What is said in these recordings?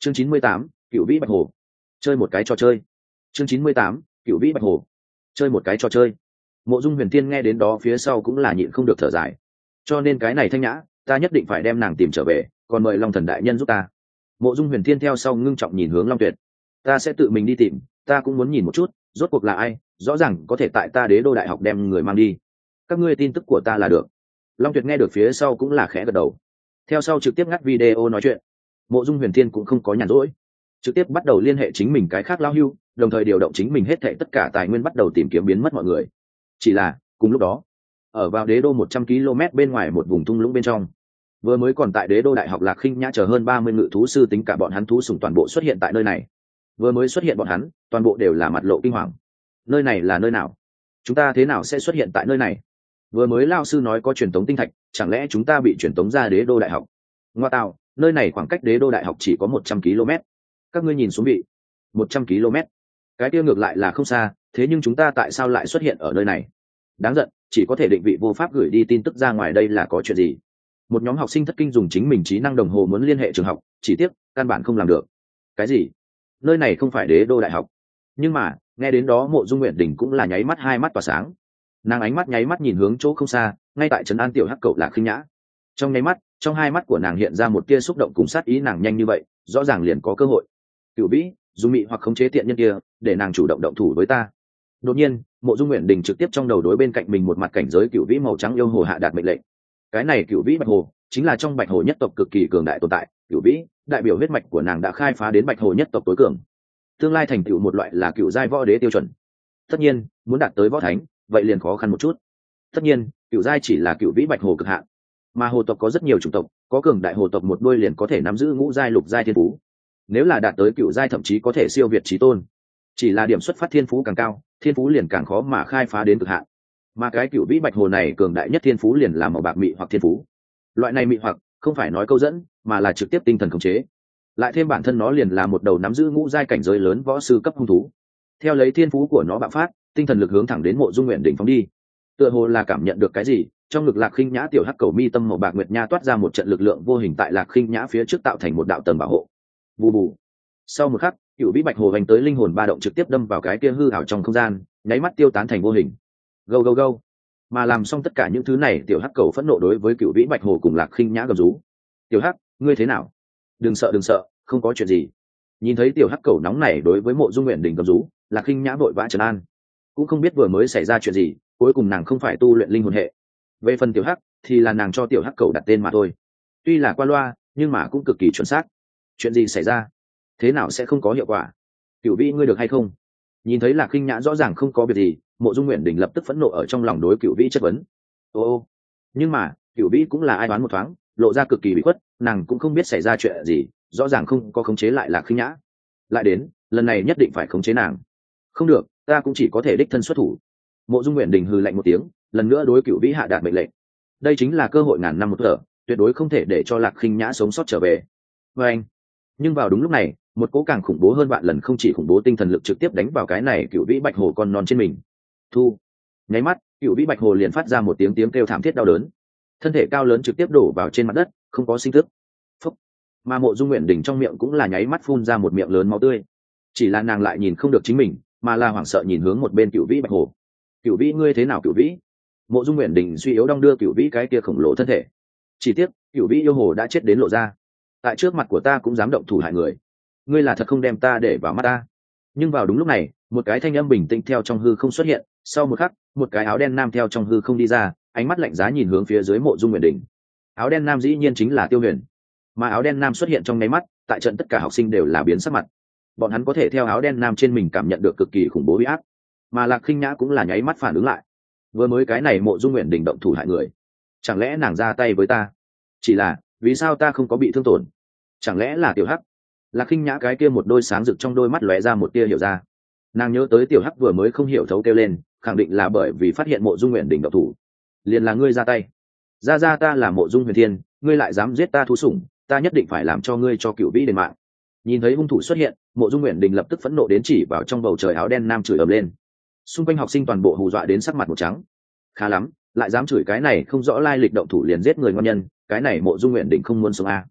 chương 98, cựu vĩ bạch hồ. Chơi một cái trò chơi. chương 98, cựu vĩ bạch hồ. Chơi một cái trò chơi. Mộ Dung Huyền Tiên nghe đến đó phía sau cũng là nhịn không được thở dài. Cho nên cái này Thanh Nhã, ta nhất định phải đem nàng tìm trở về, còn mời Long Thần đại nhân giúp ta. Mộ Dung Huyền Tiên theo sau ngưng trọng nhìn hướng Long Tuyệt. Ta sẽ tự mình đi tìm, ta cũng muốn nhìn một chút, rốt cuộc là ai, rõ ràng có thể tại ta Đế Đô đại học đem người mang đi. Các ngươi tin tức của ta là được. Long Tuyệt nghe được phía sau cũng là khẽ gật đầu. Theo sau trực tiếp ngắt video nói chuyện. Mộ Dung Huyền Tiên cũng không có nhàn rỗi, trực tiếp bắt đầu liên hệ chính mình cái khác lao hưu, đồng thời điều động chính mình hết thảy tất cả tài nguyên bắt đầu tìm kiếm biến mất mọi người. Chỉ là cùng lúc đó, ở vào Đế Đô 100 km bên ngoài một vùng thung lũng bên trong, vừa mới còn tại Đế Đô đại học Lạc Khinh Nhã chờ hơn 30 ngự thú sư tính cả bọn hắn thú sủng toàn bộ xuất hiện tại nơi này. Vừa mới xuất hiện bọn hắn, toàn bộ đều là mặt lộ kinh hoàng. Nơi này là nơi nào? Chúng ta thế nào sẽ xuất hiện tại nơi này? Vừa mới lao sư nói có truyền tống tinh thạch, chẳng lẽ chúng ta bị truyền tống ra Đế Đô đại học? Ngoa tạo, nơi này khoảng cách Đế Đô đại học chỉ có 100 km. Các ngươi nhìn xuống vị, 100 km. Cái kia ngược lại là không xa, thế nhưng chúng ta tại sao lại xuất hiện ở nơi này? Đáng giận, chỉ có thể định vị vô pháp gửi đi tin tức ra ngoài, đây là có chuyện gì? Một nhóm học sinh thất kinh dùng chính mình trí năng đồng hồ muốn liên hệ trường học, chỉ tiếc căn bản không làm được. Cái gì? Nơi này không phải Đế Đô đại học? Nhưng mà nghe đến đó Mộ Dung Nguyện Đình cũng là nháy mắt hai mắt tỏa sáng. Nàng ánh mắt nháy mắt nhìn hướng chỗ không xa, ngay tại trấn an tiểu hắc cậu Lạc Khinh Nhã. Trong nháy mắt, trong hai mắt của nàng hiện ra một tia xúc động cùng sát ý, nàng nhanh như vậy, rõ ràng liền có cơ hội. Cửu Vĩ, dùng mị hoặc khống chế tiện nhân kia, để nàng chủ động động thủ với ta. Đột nhiên, Mộ Dung Nguyện Đình trực tiếp trong đầu đối bên cạnh mình một mặt cảnh giới Cửu Vĩ màu trắng yêu hồ hạ đạt mệnh lệnh. Cái này Cửu Vĩ bạch hồ chính là trong bạch hồ nhất tộc cực kỳ cường đại tồn tại. Cửu Vĩ đại biểu huyết mạch của nàng đã khai phá đến bạch hồ nhất tộc tối cường, tương lai thành tựu một loại là cựu giai võ đế tiêu chuẩn. Tất nhiên muốn đạt tới võ thánh vậy liền khó khăn một chút. Tất nhiên cựu giai chỉ là Cửu Vĩ bạch hồ cực hạn, mà hồ tộc có rất nhiều chủng tộc, có cường đại hồ tộc một đôi liền có thể nắm giữ ngũ giai lục giai thiên phú. Nếu là đạt tới cựu giai thậm chí có thể siêu việt chí tôn. Chỉ là điểm xuất phát thiên phú càng cao, thiên phú liền càng khó mà khai phá đến cực hạn. Mà cái Cửu Vĩ bạch hồ này cường đại nhất thiên phú liền là màu bạc mị hoặc thiên phú. Loại này mị hoặc không phải nói câu dẫn, mà là trực tiếp tinh thần khống chế. Lại thêm bản thân nó liền là một đầu nắm giữ ngũ giai cảnh giới lớn võ sư cấp hung thú. Theo lấy thiên phú của nó bạo phát, tinh thần lực hướng thẳng đến Mộ Dung Nguyện đỉnh phóng đi. Tựa hồ là cảm nhận được cái gì, trong ngực Lạc Khinh Nhã tiểu hắc cầu mi tâm màu bạc nguyệt nha toát ra một trận lực lượng vô hình tại Lạc Khinh Nhã phía trước tạo thành một đạo tầng bảo hộ. Vù vù. Sau một khắc, Cửu Vĩ bạch hồ hành tới linh hồn ba động trực tiếp đâm vào cái kia hư ảo trong không gian, nháy mắt tiêu tán thành vô hình. Go go go. Mà làm xong tất cả những thứ này, tiểu hắc cầu phẫn nộ đối với Cửu Vĩ bạch hồ cùng Lạc Khinh Nhã gầm rú. Tiểu hắc, ngươi thế nào? Đừng sợ, không có chuyện gì. Nhìn thấy tiểu hắc cầu nóng này đối với Mộ Dung Nguyện Đình gầm rú, Lạc Khinh Nhã vội vã trấn an. Cũng không biết vừa mới xảy ra chuyện gì, cuối cùng nàng không phải tu luyện linh hồn hệ. Về phần tiểu hắc thì là nàng cho tiểu hắc cầu đặt tên mà thôi, tuy là qua loa nhưng mà cũng cực kỳ chuẩn xác. Chuyện gì xảy ra? Thế nào sẽ không có hiệu quả? Cửu Vĩ ngươi được hay không? Nhìn thấy Lạc Khinh Nhã rõ ràng không có việc gì, Mộ Dung Nguyện Đình lập tức phẫn nộ ở trong lòng đối Cửu Vĩ chất vấn. Ô, nhưng mà Cửu Vĩ cũng là ai đoán một thoáng, lộ ra cực kỳ bị khuất, nàng cũng không biết xảy ra chuyện gì, rõ ràng không có khống chế lại Lạc Khinh Nhã. Lại đến, lần này nhất định phải khống chế nàng. Không được, ta cũng chỉ có thể đích thân xuất thủ. Mộ Dung Nguyện Đình hừ lạnh một tiếng, lần nữa đối Cửu Vĩ hạ đạt mệnh lệnh. Đây chính là cơ hội ngàn năm một thở, tuyệt đối không thể để cho Lạc Khinh Nhã sống sót trở về. Và anh, nhưng vào đúng lúc này, một cỗ càng khủng bố hơn vạn lần không chỉ khủng bố tinh thần lực trực tiếp đánh vào cái này Cửu Vĩ bạch hồ con non trên mình. Thu. Nháy mắt, Cửu Vĩ bạch hồ liền phát ra một tiếng kêu thảm thiết đau đớn, thân thể cao lớn trực tiếp đổ vào trên mặt đất, không có sinh tức. Phúc. Mà Mộ Dung Nguyện Đình trong miệng cũng là nháy mắt phun ra một miệng lớn máu tươi. Chỉ là nàng lại nhìn không được chính mình, mà là hoảng sợ nhìn hướng một bên Cửu Vĩ bạch hồ. Cửu Vĩ ngươi thế nào Cửu Vĩ? Mộ Dung Nguyện Đình suy yếu đong đưa Cửu Vĩ cái kia khổng lồ thân thể. Chỉ tiếc Cửu Vĩ yêu hồ đã chết đến lộ ra, tại trước mặt của ta cũng dám động thủ hại người, ngươi là thật không đem ta để vào mắt ta. Nhưng vào đúng lúc này, một cái thanh âm bình tĩnh theo trong hư không xuất hiện, sau một khắc, một cái áo đen nam theo trong hư không đi ra, ánh mắt lạnh giá nhìn hướng phía dưới Mộ Dung Nguyện Đình. Áo đen nam dĩ nhiên chính là Tiêu Huyền. Mà áo đen nam xuất hiện trong nháy mắt, tại trận tất cả học sinh đều là biến sắc mặt. Bọn hắn có thể theo áo đen nam trên mình cảm nhận được cực kỳ khủng bố uy áp, mà Lạc Khinh Nhã cũng là nháy mắt phản ứng lại. Vừa mới cái này Mộ Dung Nguyện Đình động thủ hại người, chẳng lẽ nàng ra tay với ta? Chỉ là vì sao ta không có bị thương tổn? Chẳng lẽ là tiểu hắc? Lạc Khinh Nhã cái kia một đôi sáng rực trong đôi mắt lóe ra một tia hiểu ra. Nàng nhớ tới tiểu hắc vừa mới không hiểu thấu kêu lên, khẳng định là bởi vì phát hiện Mộ Dung Nguyện Đình động thủ, liền là ngươi ra tay. Ra ta là Mộ Dung Huyền Thiên, ngươi lại dám giết ta thú sủng, ta nhất định phải làm cho ngươi cho Cửu Vĩ đền mạng. Nhìn thấy hung thủ xuất hiện, Mộ Dung Nguyện Đình lập tức phẫn nộ đến chỉ vào trong bầu trời áo đen nam chửi ầm lên. Xung quanh học sinh toàn bộ hù dọa đến sắc mặt một trắng. Khá lắm, lại dám chửi cái này không rõ lai lịch động thủ liền giết người ngon nhân, cái này Mộ Dung Nguyện Đình không muốn sống à.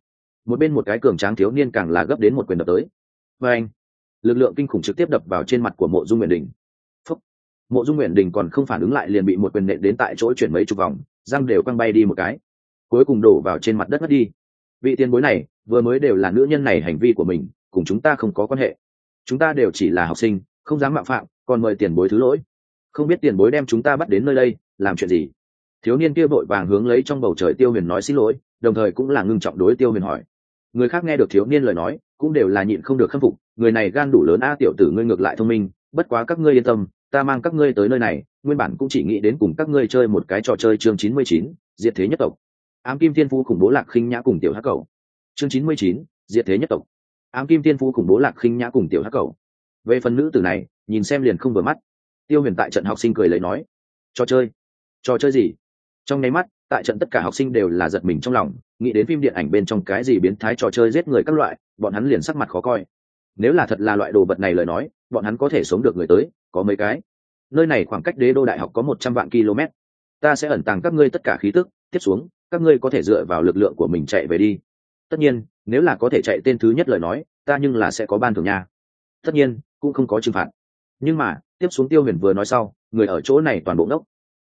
một bên một cái cường tráng thiếu niên càng là gấp đến một quyền đập tới. Và anh, lực lượng kinh khủng trực tiếp đập vào trên mặt của Mộ Dung Nguyện Đình. Phúc. Mộ Dung Nguyện Đình còn không phản ứng lại liền bị một quyền nện đến tại chỗ chuyển mấy chục vòng, răng đều quăng bay đi một cái, cuối cùng đổ vào trên mặt đất mất đi. Vị tiền bối này vừa mới đều là nữ nhân này hành vi của mình, cùng chúng ta không có quan hệ. Chúng ta đều chỉ là học sinh, không dám mạo phạm, còn mời tiền bối thứ lỗi. Không biết tiền bối đem chúng ta bắt đến nơi đây làm chuyện gì? Thiếu niên kia vội vàng hướng lấy trong bầu trời Tiêu Huyền nói xin lỗi, đồng thời cũng là ngưng trọng đối Tiêu Huyền hỏi. Người khác nghe được thiếu niên lời nói cũng đều là nhịn không được khâm phục, người này gan đủ lớn a, tiểu tử ngươi ngược lại thông minh, bất quá các ngươi yên tâm, ta mang các ngươi tới nơi này nguyên bản cũng chỉ nghĩ đến cùng các ngươi chơi một cái trò chơi. Chương 99, diệt thế nhất tộc. Ám kim thiên phú khủng bố Lạc Khinh Nhã cùng tiểu hắc cầu. Chương 99, diệt thế nhất tộc. Ám kim thiên phú khủng bố Lạc Khinh Nhã cùng tiểu hắc cầu. Về phần nữ tử này nhìn xem liền không vừa mắt. Tiêu Huyền tại trận học sinh cười lấy nói, trò chơi gì? Trong nháy mắt tại trận tất cả học sinh đều là giật mình trong lòng, nghĩ đến phim điện ảnh bên trong cái gì biến thái trò chơi giết người các loại, bọn hắn liền sắc mặt khó coi. Nếu là thật là loại đồ vật này lời nói, bọn hắn có thể sống được người tới có mấy cái. Nơi này khoảng cách Đế Đô Đại học có 100 vạn km. Ta sẽ ẩn tàng các ngươi tất cả khí tức, tiếp xuống các ngươi có thể dựa vào lực lượng của mình chạy về đi. Tất nhiên nếu là có thể chạy tên thứ nhất lời nói, ta nhưng là sẽ có ban thưởng nha. Tất nhiên cũng không có trừng phạt. Nhưng mà tiếp xuống Tiêu Huyền vừa nói sau, người ở chỗ này toàn bộ ngốc.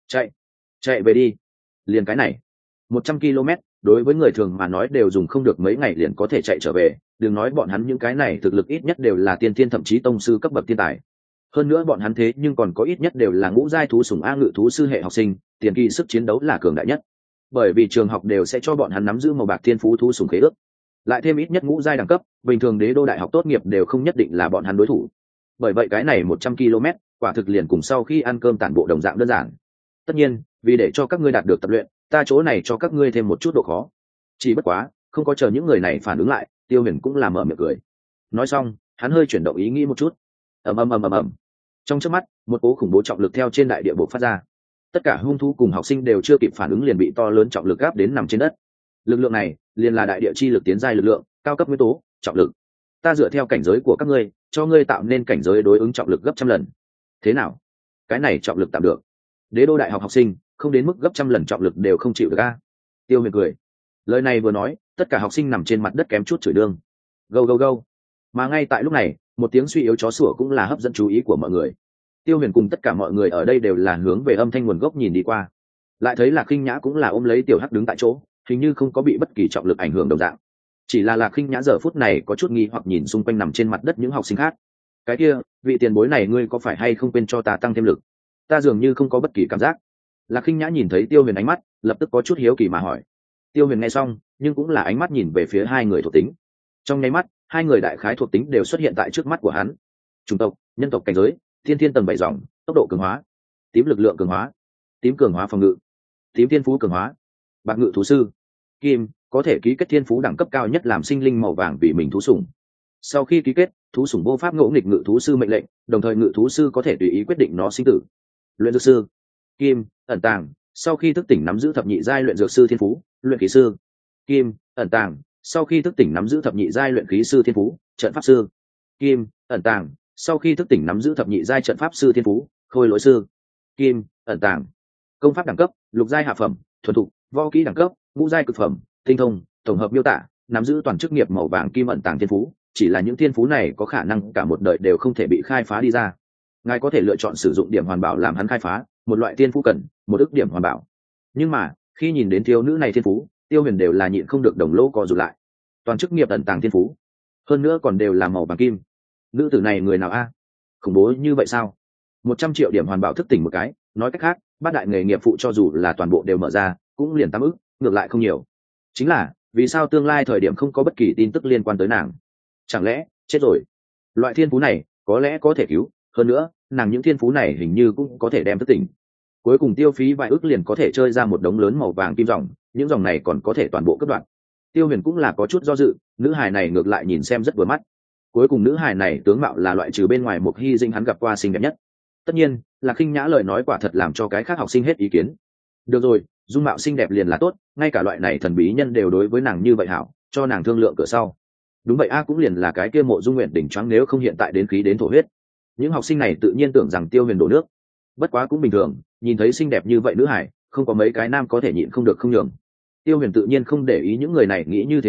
Chạy về đi. Liền cái này 100 km đối với người thường mà nói đều dùng không được mấy ngày liền có thể chạy trở về, đừng nói bọn hắn những cái này thực lực ít nhất đều là tiên thiên thậm chí tông sư cấp bậc thiên tài. Hơn nữa bọn hắn thế nhưng còn có ít nhất đều là ngũ giai thú sủng a ngự thú sư hệ học sinh, tiền kỳ sức chiến đấu là cường đại nhất, bởi vì trường học đều sẽ cho bọn hắn nắm giữ màu bạc thiên phú thú sủng khế ước, lại thêm ít nhất ngũ giai đẳng cấp, bình thường Đế Đô Đại học tốt nghiệp đều không nhất định là bọn hắn đối thủ. Bởi vậy cái này 100 km quả thực liền cùng sau khi ăn cơm tản bộ đồng dạng đơn giản. Tất nhiên vì để cho các ngươi đạt được tập luyện, ta chỗ này cho các ngươi thêm một chút độ khó. Chỉ bất quá không có chờ những người này phản ứng lại, Tiêu Huyền cũng là mở miệng cười. Nói xong hắn hơi chuyển động ý nghĩ một chút. ầm ầm ầm ầm ầm, trong chớp mắt một cỗ khủng bố trọng lực theo trên đại địa bộ phát ra, tất cả hung thú cùng học sinh đều chưa kịp phản ứng liền bị to lớn trọng lực áp đến nằm trên đất. Lực lượng này liền là đại địa chi lực tiến giai lực lượng cao cấp nguyên tố trọng lực. Ta dựa theo cảnh giới của các ngươi cho ngươi tạo nên cảnh giới đối ứng trọng lực gấp trăm lần. Thế nào, cái này trọng lực tạm được? Đế Đô Đại học học sinh không đến mức gấp trăm lần trọng lực đều không chịu được a. Tiêu Huyền cười, lời này vừa nói tất cả học sinh nằm trên mặt đất kém chút chửi đương. Gâu gâu gâu. Mà ngay tại lúc này một tiếng suy yếu chó sủa cũng là hấp dẫn chú ý của mọi người. Tiêu Huyền cùng tất cả mọi người ở đây đều là hướng về âm thanh nguồn gốc nhìn đi qua, lại thấy Lạc Khinh Nhã cũng là ôm lấy tiểu hắc đứng tại chỗ, hình như không có bị bất kỳ trọng lực ảnh hưởng đồng dạng. Chỉ là Lạc Khinh Nhã giờ phút này có chút nghi hoặc nhìn xung quanh nằm trên mặt đất những học sinh khác. Cái kia vị tiền bối này ngươi có phải hay không quên cho ta tăng thêm lực? Ta dường như không có bất kỳ cảm giác. Lạc Khinh Nhã nhìn thấy Tiêu Huyền ánh mắt lập tức có chút hiếu kỳ mà hỏi. Tiêu Huyền nghe xong nhưng cũng là ánh mắt nhìn về phía hai người thuộc tính. Trong nháy mắt hai người đại khái thuộc tính đều xuất hiện tại trước mắt của hắn. Chủng tộc nhân tộc, cảnh giới thiên thiên tầng 7 dòng, tốc độ cường hóa, tím lực lượng cường hóa, tím cường hóa phòng ngự, tím thiên phú cường hóa, bạc ngự thú sư, kim có thể ký kết thiên phú đẳng cấp cao nhất làm sinh linh màu vàng vì mình thú sủng. Sau khi ký kết, thú sủng vô pháp ngỗ nghịch ngự thú sư mệnh lệnh, đồng thời ngự thú sư có thể tùy ý quyết định nó sinh tử. Luyện dược sư, kim ẩn tàng, sau khi thức tỉnh nắm giữ thập nhị giai luyện dược sư thiên phú. Luyện khí sư, kim ẩn tàng, sau khi thức tỉnh nắm giữ thập nhị giai luyện khí sư thiên phú. Trận pháp sư, kim ẩn tàng, sau khi thức tỉnh nắm giữ thập nhị giai trận pháp sư thiên phú. Khôi lỗi sư, kim ẩn tàng, công pháp đẳng cấp lục giai hạ phẩm, thuần thục, võ kỹ đẳng cấp ngũ giai cực phẩm, tinh thông, tổng hợp miêu tả, nắm giữ toàn chức nghiệp màu vàng kim ẩn tàng thiên phú. Chỉ là những thiên phú này có khả năng cả một đời đều không thể bị khai phá đi ra. Ngài có thể lựa chọn sử dụng điểm hoàn bảo làm hắn khai phá một loại thiên phú cần 1 ức điểm hoàn bảo. Nhưng mà khi nhìn đến thiếu nữ này thiên phú, Tiêu Huyền đều là nhịn không được đồng lỗ co rụt lại. Toàn chức nghiệp ẩn tàng thiên phú, hơn nữa còn đều là màu vàng kim. Nữ tử này người nào a? Khủng bố như vậy sao? 100 triệu điểm hoàn bảo thức tỉnh một cái, nói cách khác bát đại nghề nghiệp phụ cho dù là toàn bộ đều mở ra cũng liền 8 ức, ngược lại không nhiều. Chính là vì sao tương lai thời điểm không có bất kỳ tin tức liên quan tới nàng? Chẳng lẽ chết rồi? Loại thiên phú này có lẽ có thể cứu, hơn nữa nàng những thiên phú này hình như cũng có thể đem thức tỉnh. Cuối cùng tiêu phí vài ức liền có thể chơi ra một đống lớn màu vàng kim dòng, những dòng này còn có thể toàn bộ cấp đoạn. Tiêu Huyền cũng là có chút do dự, nữ hài này ngược lại nhìn xem rất vừa mắt. Cuối cùng nữ hài này tướng mạo là loại trừ bên ngoài một hy dinh hắn gặp qua xinh đẹp nhất. Tất nhiên là Khinh Nhã lời nói quả thật làm cho cái khác học sinh hết ý kiến. Được rồi, dung mạo xinh đẹp liền là tốt, ngay cả loại này thần bí nhân đều đối với nàng như vậy hảo, cho nàng thương lượng cửa sau. Đúng vậy a, cũng liền là cái kia Mộ Dung Nguyện đỉnh choáng nếu không hiện tại đến khí đến thổ huyết. Những học sinh này tự nhiên tưởng rằng Tiêu Huyền đổ nước. Bất quá cũng bình thường, nhìn thấy xinh đẹp như vậy nữ hải, không có mấy cái nam có thể nhịn không được không nhường. Tiêu Huyền tự nhiên không để ý những người này nghĩ như thế nào,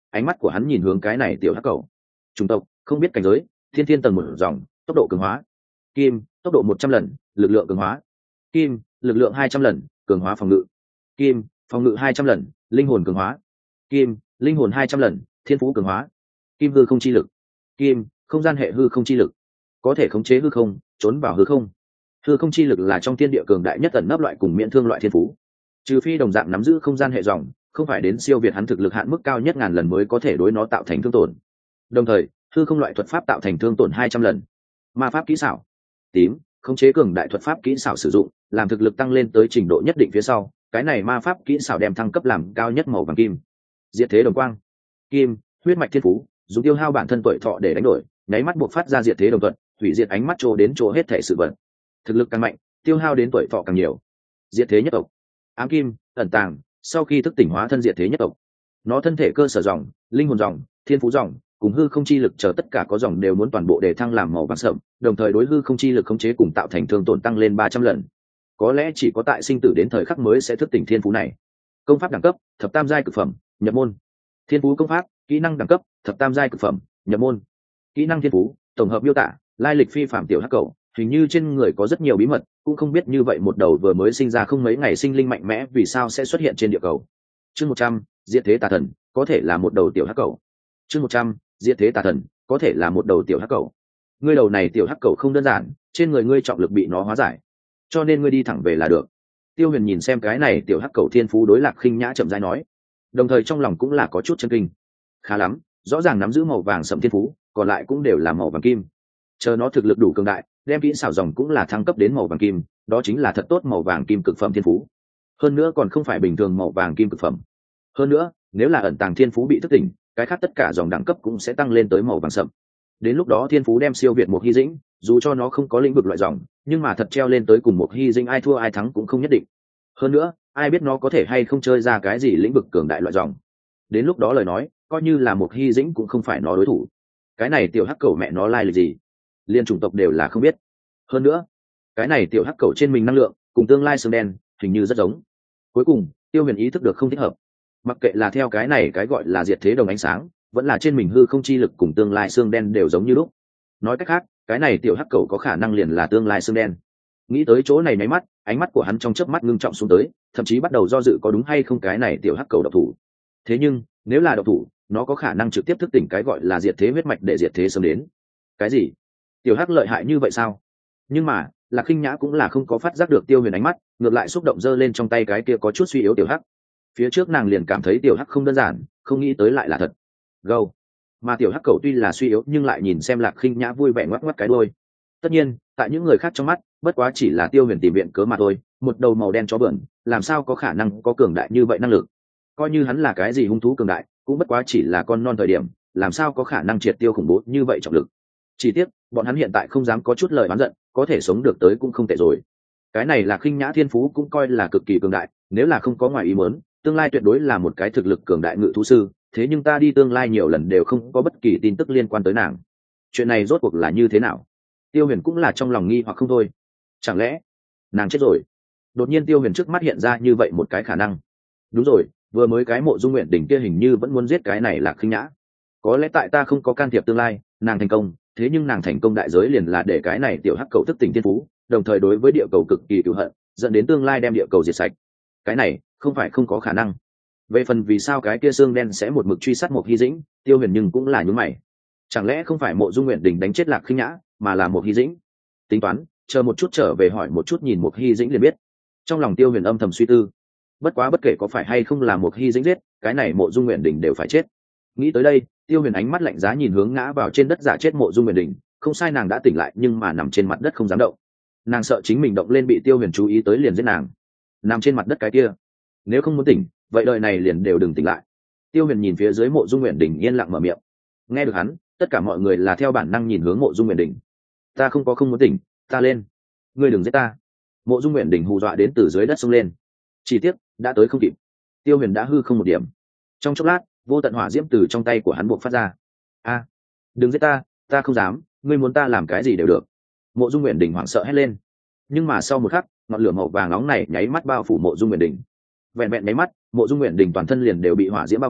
ánh mắt của hắn nhìn hướng cái này tiểu hắc cầu. Chủng tộc không biết cảnh giới, thiên thiên tầng một dòng, tốc độ cường hóa kim, tốc độ 100 lần, lực lượng cường hóa kim, lực lượng 200 lần, cường hóa phòng ngự kim, phòng ngự 200 lần, linh hồn cường hóa kim, linh hồn 200 lần, thiên phú cường hóa kim, hư không chi lực kim, không gian hệ hư không chi lực, có thể khống chế hư không, trốn vào hư không. Hư không chi lực là trong thiên địa cường đại nhất ẩn nấp loại cùng miễn thương loại thiên phú, trừ phi đồng dạng nắm giữ không gian hệ dòng, không phải đến siêu việt hắn thực lực hạn mức cao nhất 1000 lần mới có thể đối nó tạo thành thương tổn. Đồng thời hư không loại thuật pháp tạo thành thương tổn 200 lần. Ma pháp kỹ xảo tím, khống chế cường đại thuật pháp kỹ xảo sử dụng, làm thực lực tăng lên tới trình độ nhất định phía sau, cái này ma pháp kỹ xảo đem thăng cấp làm cao nhất màu vàng kim. Diệt thế đồng quang kim, huyết mạch thiên phú, dùng tiêu hao bản thân tuổi thọ để đánh đổi, nháy mắt buộc phát ra diệt thế đồng thuận, hủy diệt ánh mắt chỗ đến chỗ hết thể sự vật. Thực lực càng mạnh, tiêu hao đến tuổi thọ càng nhiều. Diệt thế nhất tộc ám kim, ẩn tàng, sau khi thức tỉnh hóa thân diệt thế nhất tộc. Nó thân thể cơ sở dòng, linh hồn dòng, thiên phú dòng cùng hư không chi lực chờ tất cả có dòng đều muốn toàn bộ để thăng làm màu vàng sậm, đồng thời đối hư không chi lực khống chế cùng tạo thành thương tổn tăng lên 300 lần. Có lẽ chỉ có tại sinh tử đến thời khắc mới sẽ thức tỉnh thiên phú này. Công pháp đẳng cấp thập tam giai cực phẩm, nhập môn. Thiên phú công pháp, kỹ năng đẳng cấp thập tam giai cực phẩm, nhập môn. Kỹ năng thiên phú, tổng hợp miêu tả, lai lịch phi phạm tiểu hắc cầu, hình như trên người có rất nhiều bí mật, cũng không biết như vậy một đầu vừa mới sinh ra không mấy ngày sinh linh mạnh mẽ vì sao sẽ xuất hiện trên địa cầu. Chương 100, diệt thế tà thần, có thể là một đầu tiểu hắc cầu. Chương 100, diệt thế tà thần, có thể là một đầu tiểu hắc cầu. Ngươi đầu này tiểu hắc cầu không đơn giản, trên người ngươi trọng lực bị nó hóa giải, cho nên ngươi đi thẳng về là được. Tiêu Huyền nhìn xem cái này tiểu hắc cầu thiên phú đối Lạc Khinh Nhã chậm rãi nói, đồng thời trong lòng cũng là có chút chấn kinh. Khá lắm, rõ ràng nắm giữ màu vàng sẫm thiên phú, còn lại cũng đều là màu vàng kim. Chờ nó thực lực đủ cường đại, đem kỹ xảo dòng cũng là thăng cấp đến màu vàng kim, đó chính là thật tốt màu vàng kim cực phẩm thiên phú. Hơn nữa còn không phải bình thường màu vàng kim cực phẩm. Hơn nữa, nếu là ẩn tàng thiên phú bị thức tỉnh, cái khác tất cả dòng đẳng cấp cũng sẽ tăng lên tới màu vàng sậm. Đến lúc đó thiên phú đem siêu việt một hy dĩnh, dù cho nó không có lĩnh vực loại dòng, nhưng mà thật treo lên tới cùng một hy dĩnh ai thua ai thắng cũng không nhất định. Hơn nữa, ai biết nó có thể hay không chơi ra cái gì lĩnh vực cường đại loại dòng. Đến lúc đó lời nói, coi như là một hy dĩnh cũng không phải nó đối thủ. Cái này tiểu hắc cầu mẹ nó lai lịch gì, liên chủng tộc đều là không biết. Hơn nữa, cái này tiểu hắc cầu trên mình năng lượng cùng tương lai xương đen hình như rất giống. Cuối cùng Tiêu Huyền ý thức được không thích hợp, mặc kệ là theo cái này cái gọi là diệt thế đồng ánh sáng, vẫn là trên mình hư không chi lực cùng tương lai xương đen đều giống như lúc. Nói cách khác, cái này tiểu hắc cầu có khả năng liền là tương lai xương đen. Nghĩ tới chỗ này nháy mắt, ánh mắt của hắn trong chớp mắt ngưng trọng xuống tới, thậm chí bắt đầu do dự có đúng hay không cái này tiểu hắc cầu độc thủ. Thế nhưng nếu là độc thủ, nó có khả năng trực tiếp thức tỉnh cái gọi là diệt thế huyết mạch để diệt thế sớm đến. Cái gì? Tiểu hắc lợi hại như vậy sao? Nhưng mà Lạc Khinh Nhã cũng là không có phát giác được Tiêu Huyền ánh mắt, ngược lại xúc động giơ lên trong tay cái kia có chút suy yếu tiểu hắc. Phía trước nàng liền cảm thấy tiểu hắc không đơn giản, không nghĩ tới lại là thật. Gâu. Mà tiểu hắc cầu tuy là suy yếu nhưng lại nhìn xem Lạc Khinh Nhã vui vẻ ngoắc ngoắc cái đuôi. Tất nhiên, tại những người khác trong mắt, bất quá chỉ là Tiêu Huyền tìm viện cớ mà thôi, một đầu màu đen chó bẩn, làm sao có khả năng có cường đại như vậy năng lực? Coi như hắn là cái gì hung thú cường đại, cũng bất quá chỉ là con non thời điểm, làm sao có khả năng triệt tiêu khủng bố như vậy trọng lực. Chỉ tiếc, bọn hắn hiện tại không dám có chút lời oán giận, có thể sống được tới cũng không tệ rồi. Cái này là Khinh Nhã thiên phú cũng coi là cực kỳ cường đại, nếu là không có ngoài ý muốn, tương lai tuyệt đối là một cái thực lực cường đại ngự thú sư, thế nhưng ta đi tương lai nhiều lần đều không có bất kỳ tin tức liên quan tới nàng. Chuyện này rốt cuộc là như thế nào? Tiêu Huyền cũng là trong lòng nghi hoặc không thôi. Chẳng lẽ nàng chết rồi? Đột nhiên Tiêu Huyền trước mắt hiện ra như vậy một cái khả năng. Đúng rồi, vừa mới cái Mộ Dung Nguyện Đỉnh kia hình như vẫn muốn giết cái này là Khinh Nhã. Có lẽ tại ta không có can thiệp tương lai, nàng thành công, thế nhưng nàng thành công đại giới liền là để cái này tiểu hắc cầu thức tỉnh thiên phú, đồng thời đối với địa cầu cực kỳ cựu hận, dẫn đến tương lai đem địa cầu diệt sạch. Cái này không phải không có khả năng. Về phần vì sao cái kia xương đen sẽ một mực truy sát một hy dĩnh, Tiêu Huyền nhưng cũng là nhún mày. Chẳng lẽ không phải Mộ Dung Nguyện Đình đánh chết Lạc Khinh Nhã, mà là một hy dĩnh? Tính toán, chờ một chút trở về hỏi một chút nhìn một hy dĩnh liền biết. Trong lòng Tiêu Huyền âm thầm suy tư. Bất quá bất kể có phải hay không là một hy dĩnh giết, cái này Mộ Dung Nguyện Đình đều phải chết. Nghĩ tới đây, Tiêu Huyền ánh mắt lạnh giá nhìn hướng ngã vào trên đất giả chết Mộ Dung Nguyện Đình. Không sai, nàng đã tỉnh lại nhưng mà nằm trên mặt đất không dám động. Nàng sợ chính mình động lên bị Tiêu Huyền chú ý tới liền giết nàng. Nằm trên mặt đất cái kia, nếu không muốn tỉnh, vậy đời này liền đều đừng tỉnh lại. Tiêu Huyền nhìn phía dưới Mộ Dung Nguyện Đình yên lặng mở miệng. Nghe được hắn, tất cả mọi người là theo bản năng nhìn hướng Mộ Dung Nguyện Đình. Ta không có không muốn tỉnh, ta lên, ngươi đừng giết ta. Mộ Dung Nguyện Đình hù dọa đến từ dưới đất xông lên. Chỉ tiếc đã tới không kịp, Tiêu Huyền đã hư không một điểm. Trong chốc lát, vô tận hỏa diễm từ trong tay của hắn buộc phát ra. A, đừng giết ta, ta không dám, ngươi muốn ta làm cái gì đều được. Mộ Dung Nguyện Đình hoảng sợ hét lên. Nhưng mà sau một khắc, ngọn lửa màu vàng nóng này nháy mắt bao phủ Mộ Dung Nguyện Đình. Vẹn vẹn nháy mắt, Mộ Dung Nguyện Đình toàn thân liền đều bị hỏa diễm bao phủ,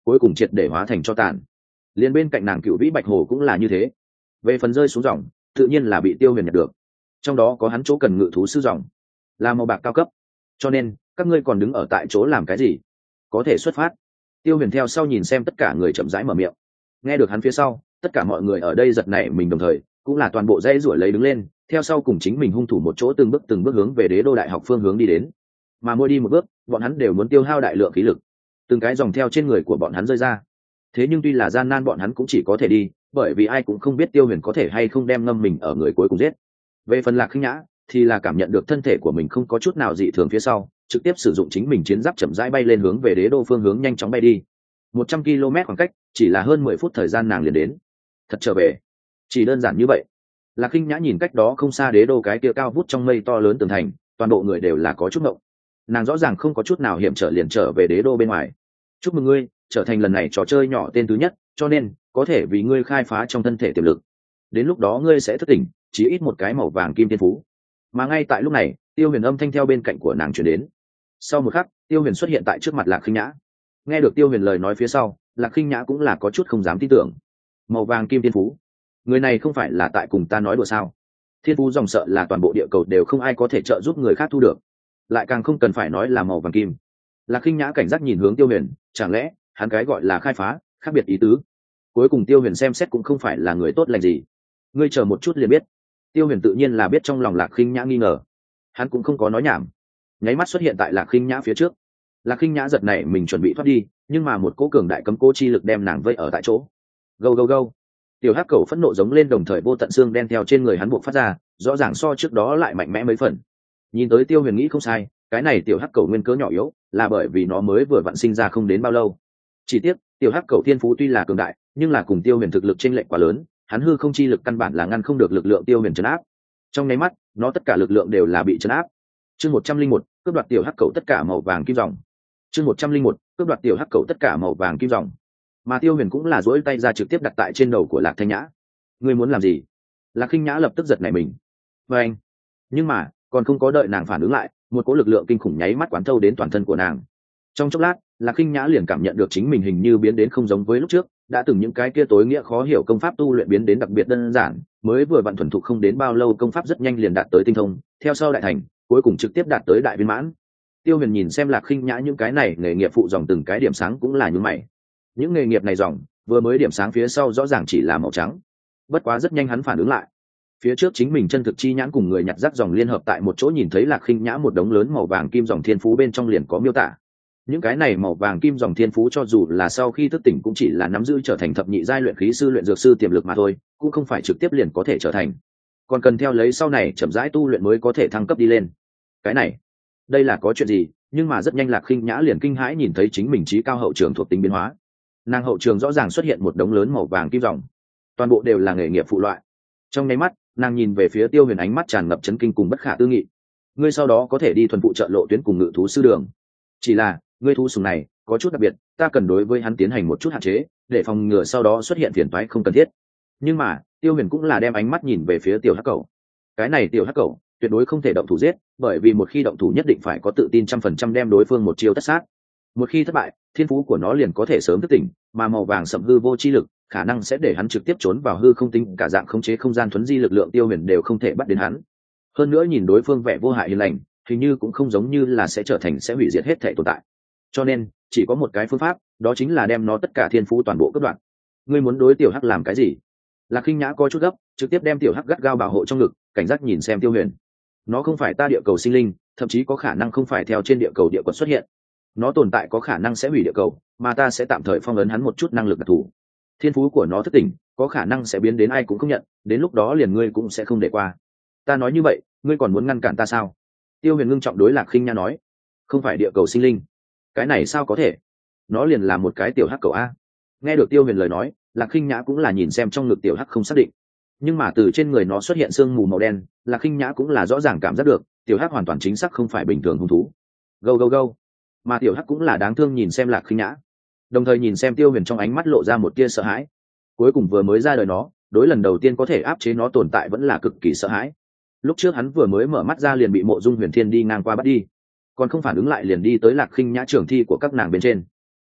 cuối cùng triệt để hóa thành cho tàn. Liên bên cạnh nàng Cửu Vĩ Bạch Hồ cũng là như thế. Về phần rơi xuống dòng, tự nhiên là bị Tiêu Huyền nhặt được. Trong đó có hắn chỗ cần ngự thú sư dòng, là màu bạc cao cấp. Cho nên, các ngươi còn đứng ở tại chỗ làm cái gì? Có thể xuất phát. Tiêu Huyền theo sau nhìn xem tất cả người chậm rãi mở miệng. Nghe được hắn phía sau, tất cả mọi người ở đây giật nảy mình đồng thời, cũng là toàn bộ dãy rủa lấy đứng lên, theo sau cùng chính mình hung thủ một chỗ từng bước hướng về Đế Đô Đại học phương hướng đi đến. Mà mỗi đi một bước, bọn hắn đều muốn tiêu hao đại lượng khí lực, từng cái dòng theo trên người của bọn hắn rơi ra. Thế nhưng tuy là gian nan bọn hắn cũng chỉ có thể đi, bởi vì ai cũng không biết Tiêu Huyền có thể hay không đem ngâm mình ở người cuối cùng giết. Về phần Lạc Khinh Nhã thì là cảm nhận được thân thể của mình không có chút nào dị thường phía sau, trực tiếp sử dụng chính mình chiến giáp chậm rãi bay lên hướng về Đế Đô phương hướng nhanh chóng bay đi. 100 km khoảng cách, chỉ là hơn 10 phút thời gian nàng liền đến. Thật trở về, chỉ đơn giản như vậy. Lạc Khinh Nhã nhìn cách đó không xa Đế Đô cái kia cao vút trong mây to lớn tường thành, toàn bộ người đều là có chút ngộng. Nàng rõ ràng không có chút nào hiểm trở liền trở về Đế Đô bên ngoài. Chúc mừng ngươi, trở thành lần này trò chơi nhỏ tên thứ nhất, cho nên có thể vì ngươi khai phá trong thân thể tiềm lực. Đến lúc đó ngươi sẽ thức tỉnh, chỉ ít một cái màu vàng kim tiên phú. Mà ngay tại lúc này, Tiêu Huyền âm thanh theo bên cạnh của nàng truyền đến. Sau một khắc, Tiêu Huyền xuất hiện tại trước mặt Lạc Khinh Nhã. Nghe được Tiêu Huyền lời nói phía sau, Lạc Khinh Nhã cũng là có chút không dám tin tưởng. Màu vàng kim tiên phú, người này không phải là tại cùng ta nói đùa sao? Thiên phú dòng sợ là toàn bộ địa cầu đều không ai có thể trợ giúp người khác thu được, lại càng không cần phải nói là màu vàng kim. Lạc Khinh Nhã cảnh giác nhìn hướng Tiêu Huyền, chẳng lẽ hắn cái gọi là khai phá khác biệt ý tứ? Cuối cùng Tiêu Huyền xem xét cũng không phải là người tốt lành gì. Ngươi chờ một chút liền biết. Tiêu Huyền tự nhiên là biết trong lòng Lạc Khinh Nhã nghi ngờ, hắn cũng không có nói nhảm, nháy mắt xuất hiện tại Lạc Khinh Nhã phía trước. Lạc Khinh Nhã giật nảy mình chuẩn bị thoát đi, nhưng mà một cỗ cường đại cấm cố chi lực đem nàng vây ở tại chỗ. Go go go! Tiểu Hắc Cẩu phẫn nộ giống lên, đồng thời vô tận xương đen theo trên người hắn buộc phát ra, rõ ràng so trước đó lại mạnh mẽ mấy phần. Nhìn tới Tiêu Huyền nghĩ không sai, cái này Tiểu Hắc Cẩu nguyên cớ nhỏ yếu, là bởi vì nó mới vừa vặn sinh ra không đến bao lâu. Chỉ tiếc, Tiểu Hắc Cẩu thiên phú tuy là cường đại, nhưng là cùng Tiêu Huyền thực lực chênh lệch quá lớn, hắn hư không chi lực căn bản là ngăn không được lực lượng Tiêu Huyền trấn áp. Trong nháy mắt, nó tất cả lực lượng đều là bị trấn áp. Chương 101, cướp đoạt Tiểu Hắc Cẩu tất cả màu vàng kim ròng. Chương 101, cướp đoạt Tiểu Hắc Cẩu tất cả màu vàng kim ròng. Mà Tiêu Huyền cũng là duỗi tay ra trực tiếp đặt tại trên đầu của Lạc Thanh Nhã. Ngươi muốn làm gì? Lạc Khinh Nhã lập tức giật nảy mình. Và anh, nhưng mà còn không có đợi nàng phản ứng lại, một cỗ lực lượng kinh khủng nháy mắt quán thâu đến toàn thân của nàng. Trong chốc lát, Lạc Khinh Nhã liền cảm nhận được chính mình hình như biến đến không giống với lúc trước, đã từng những cái kia tối nghĩa khó hiểu công pháp tu luyện biến đến đặc biệt đơn giản, mới vừa vặn thuần thục không đến bao lâu công pháp rất nhanh liền đạt tới tinh thông, theo sau đại thành, cuối cùng trực tiếp đạt tới đại viên mãn. Tiêu Huyền nhìn xem Lạc Khinh Nhã những cái này nghề nghiệp phụ dòng từng cái điểm sáng cũng là nhướng mày. Những nghề nghiệp này dòng, vừa mới điểm sáng phía sau rõ ràng chỉ là màu trắng. Bất quá rất nhanh hắn phản ứng lại. Phía trước chính mình chân thực chi nhãn cùng người nhặt rác dòng liên hợp tại một chỗ nhìn thấy Lạc Khinh Nhã một đống lớn màu vàng kim dòng thiên phú bên trong liền có miêu tả. Những cái này màu vàng kim dòng thiên phú cho dù là sau khi thức tỉnh cũng chỉ là nắm giữ trở thành thập nhị giai luyện khí sư luyện dược sư tiềm lực mà thôi, cũng không phải trực tiếp liền có thể trở thành. Còn cần theo lấy sau này chậm rãi tu luyện mới có thể thăng cấp đi lên. Cái này, đây là có chuyện gì? Nhưng mà rất nhanh Lạc Khinh Nhã liền kinh hãi nhìn thấy chính mình trí cao hậu trường thuộc tính biến hóa. Nàng hậu trường rõ ràng xuất hiện một đống lớn màu vàng kim dòng, toàn bộ đều là nghề nghiệp phụ loại. Trong nháy mắt, nàng nhìn về phía Tiêu Huyền, ánh mắt tràn ngập chấn kinh cùng bất khả tư nghị. Ngươi sau đó có thể đi thuần phụ trợ lộ tuyến cùng ngự thú sư đường. Chỉ là, ngươi thú sùng này có chút đặc biệt, ta cần đối với hắn tiến hành một chút hạn chế, để phòng ngừa sau đó xuất hiện phiền toái không cần thiết. Nhưng mà, Tiêu Huyền cũng là đem ánh mắt nhìn về phía Tiểu Hắc Cẩu. Cái này Tiểu Hắc Cẩu tuyệt đối không thể động thủ giết, bởi vì một khi động thủ nhất định phải có tự tin 100% đem đối phương một chiêu tất sát. Một khi thất bại, thiên phú của nó liền có thể sớm thức tỉnh, mà màu vàng sậm hư vô chi lực khả năng sẽ để hắn trực tiếp trốn vào hư không, tính cả dạng khống chế không gian thuấn di lực lượng Tiêu Huyền đều không thể bắt đến hắn. Hơn nữa nhìn đối phương vẻ vô hại hiền lành, hình như cũng không giống như là sẽ trở thành sẽ hủy diệt hết thể tồn tại. Cho nên chỉ có một cái phương pháp, đó chính là đem nó tất cả thiên phú toàn bộ cắt đoạn. Ngươi muốn đối Tiểu Hắc làm cái gì? Lạc Khinh Nhã có chút gấp, trực tiếp đem Tiểu Hắc gắt gao bảo hộ trong ngực, cảnh giác nhìn xem Tiêu Huyền. Nó không phải ta địa cầu sinh linh, thậm chí có khả năng không phải theo trên địa cầu địa quật xuất hiện. Nó tồn tại có khả năng sẽ hủy địa cầu, mà ta sẽ tạm thời phong ấn hắn một chút năng lực đặc thù. Thiên phú của nó thức tỉnh, có khả năng sẽ biến đến ai cũng không nhận, đến lúc đó liền ngươi cũng sẽ không để qua. Ta nói như vậy, ngươi còn muốn ngăn cản ta sao? Tiêu Huyền ngưng trọng đối Lạc Khinh Nhã nói. Không phải địa cầu sinh linh, cái này sao có thể? Nó liền là một cái tiểu hắc cầu a. Nghe được Tiêu Huyền lời nói, Lạc Khinh Nhã cũng là nhìn xem trong ngực tiểu hắc không xác định, nhưng mà từ trên người nó xuất hiện sương mù màu đen, Lạc Khinh Nhã cũng là rõ ràng cảm giác được tiểu hắc hoàn toàn chính xác không phải bình thường hung thú. Go go go! Mà tiểu hắc cũng là đáng thương nhìn xem Lạc Khinh Nhã, đồng thời nhìn xem Tiêu Huyền trong ánh mắt lộ ra một tia sợ hãi. Cuối cùng vừa mới ra đời nó, đối lần đầu tiên có thể áp chế nó tồn tại vẫn là cực kỳ sợ hãi. Lúc trước hắn vừa mới mở mắt ra liền bị Mộ Dung Huyền Thiên đi ngang qua bắt đi, còn không phản ứng lại liền đi tới Lạc Khinh Nhã trường thi của các nàng bên trên.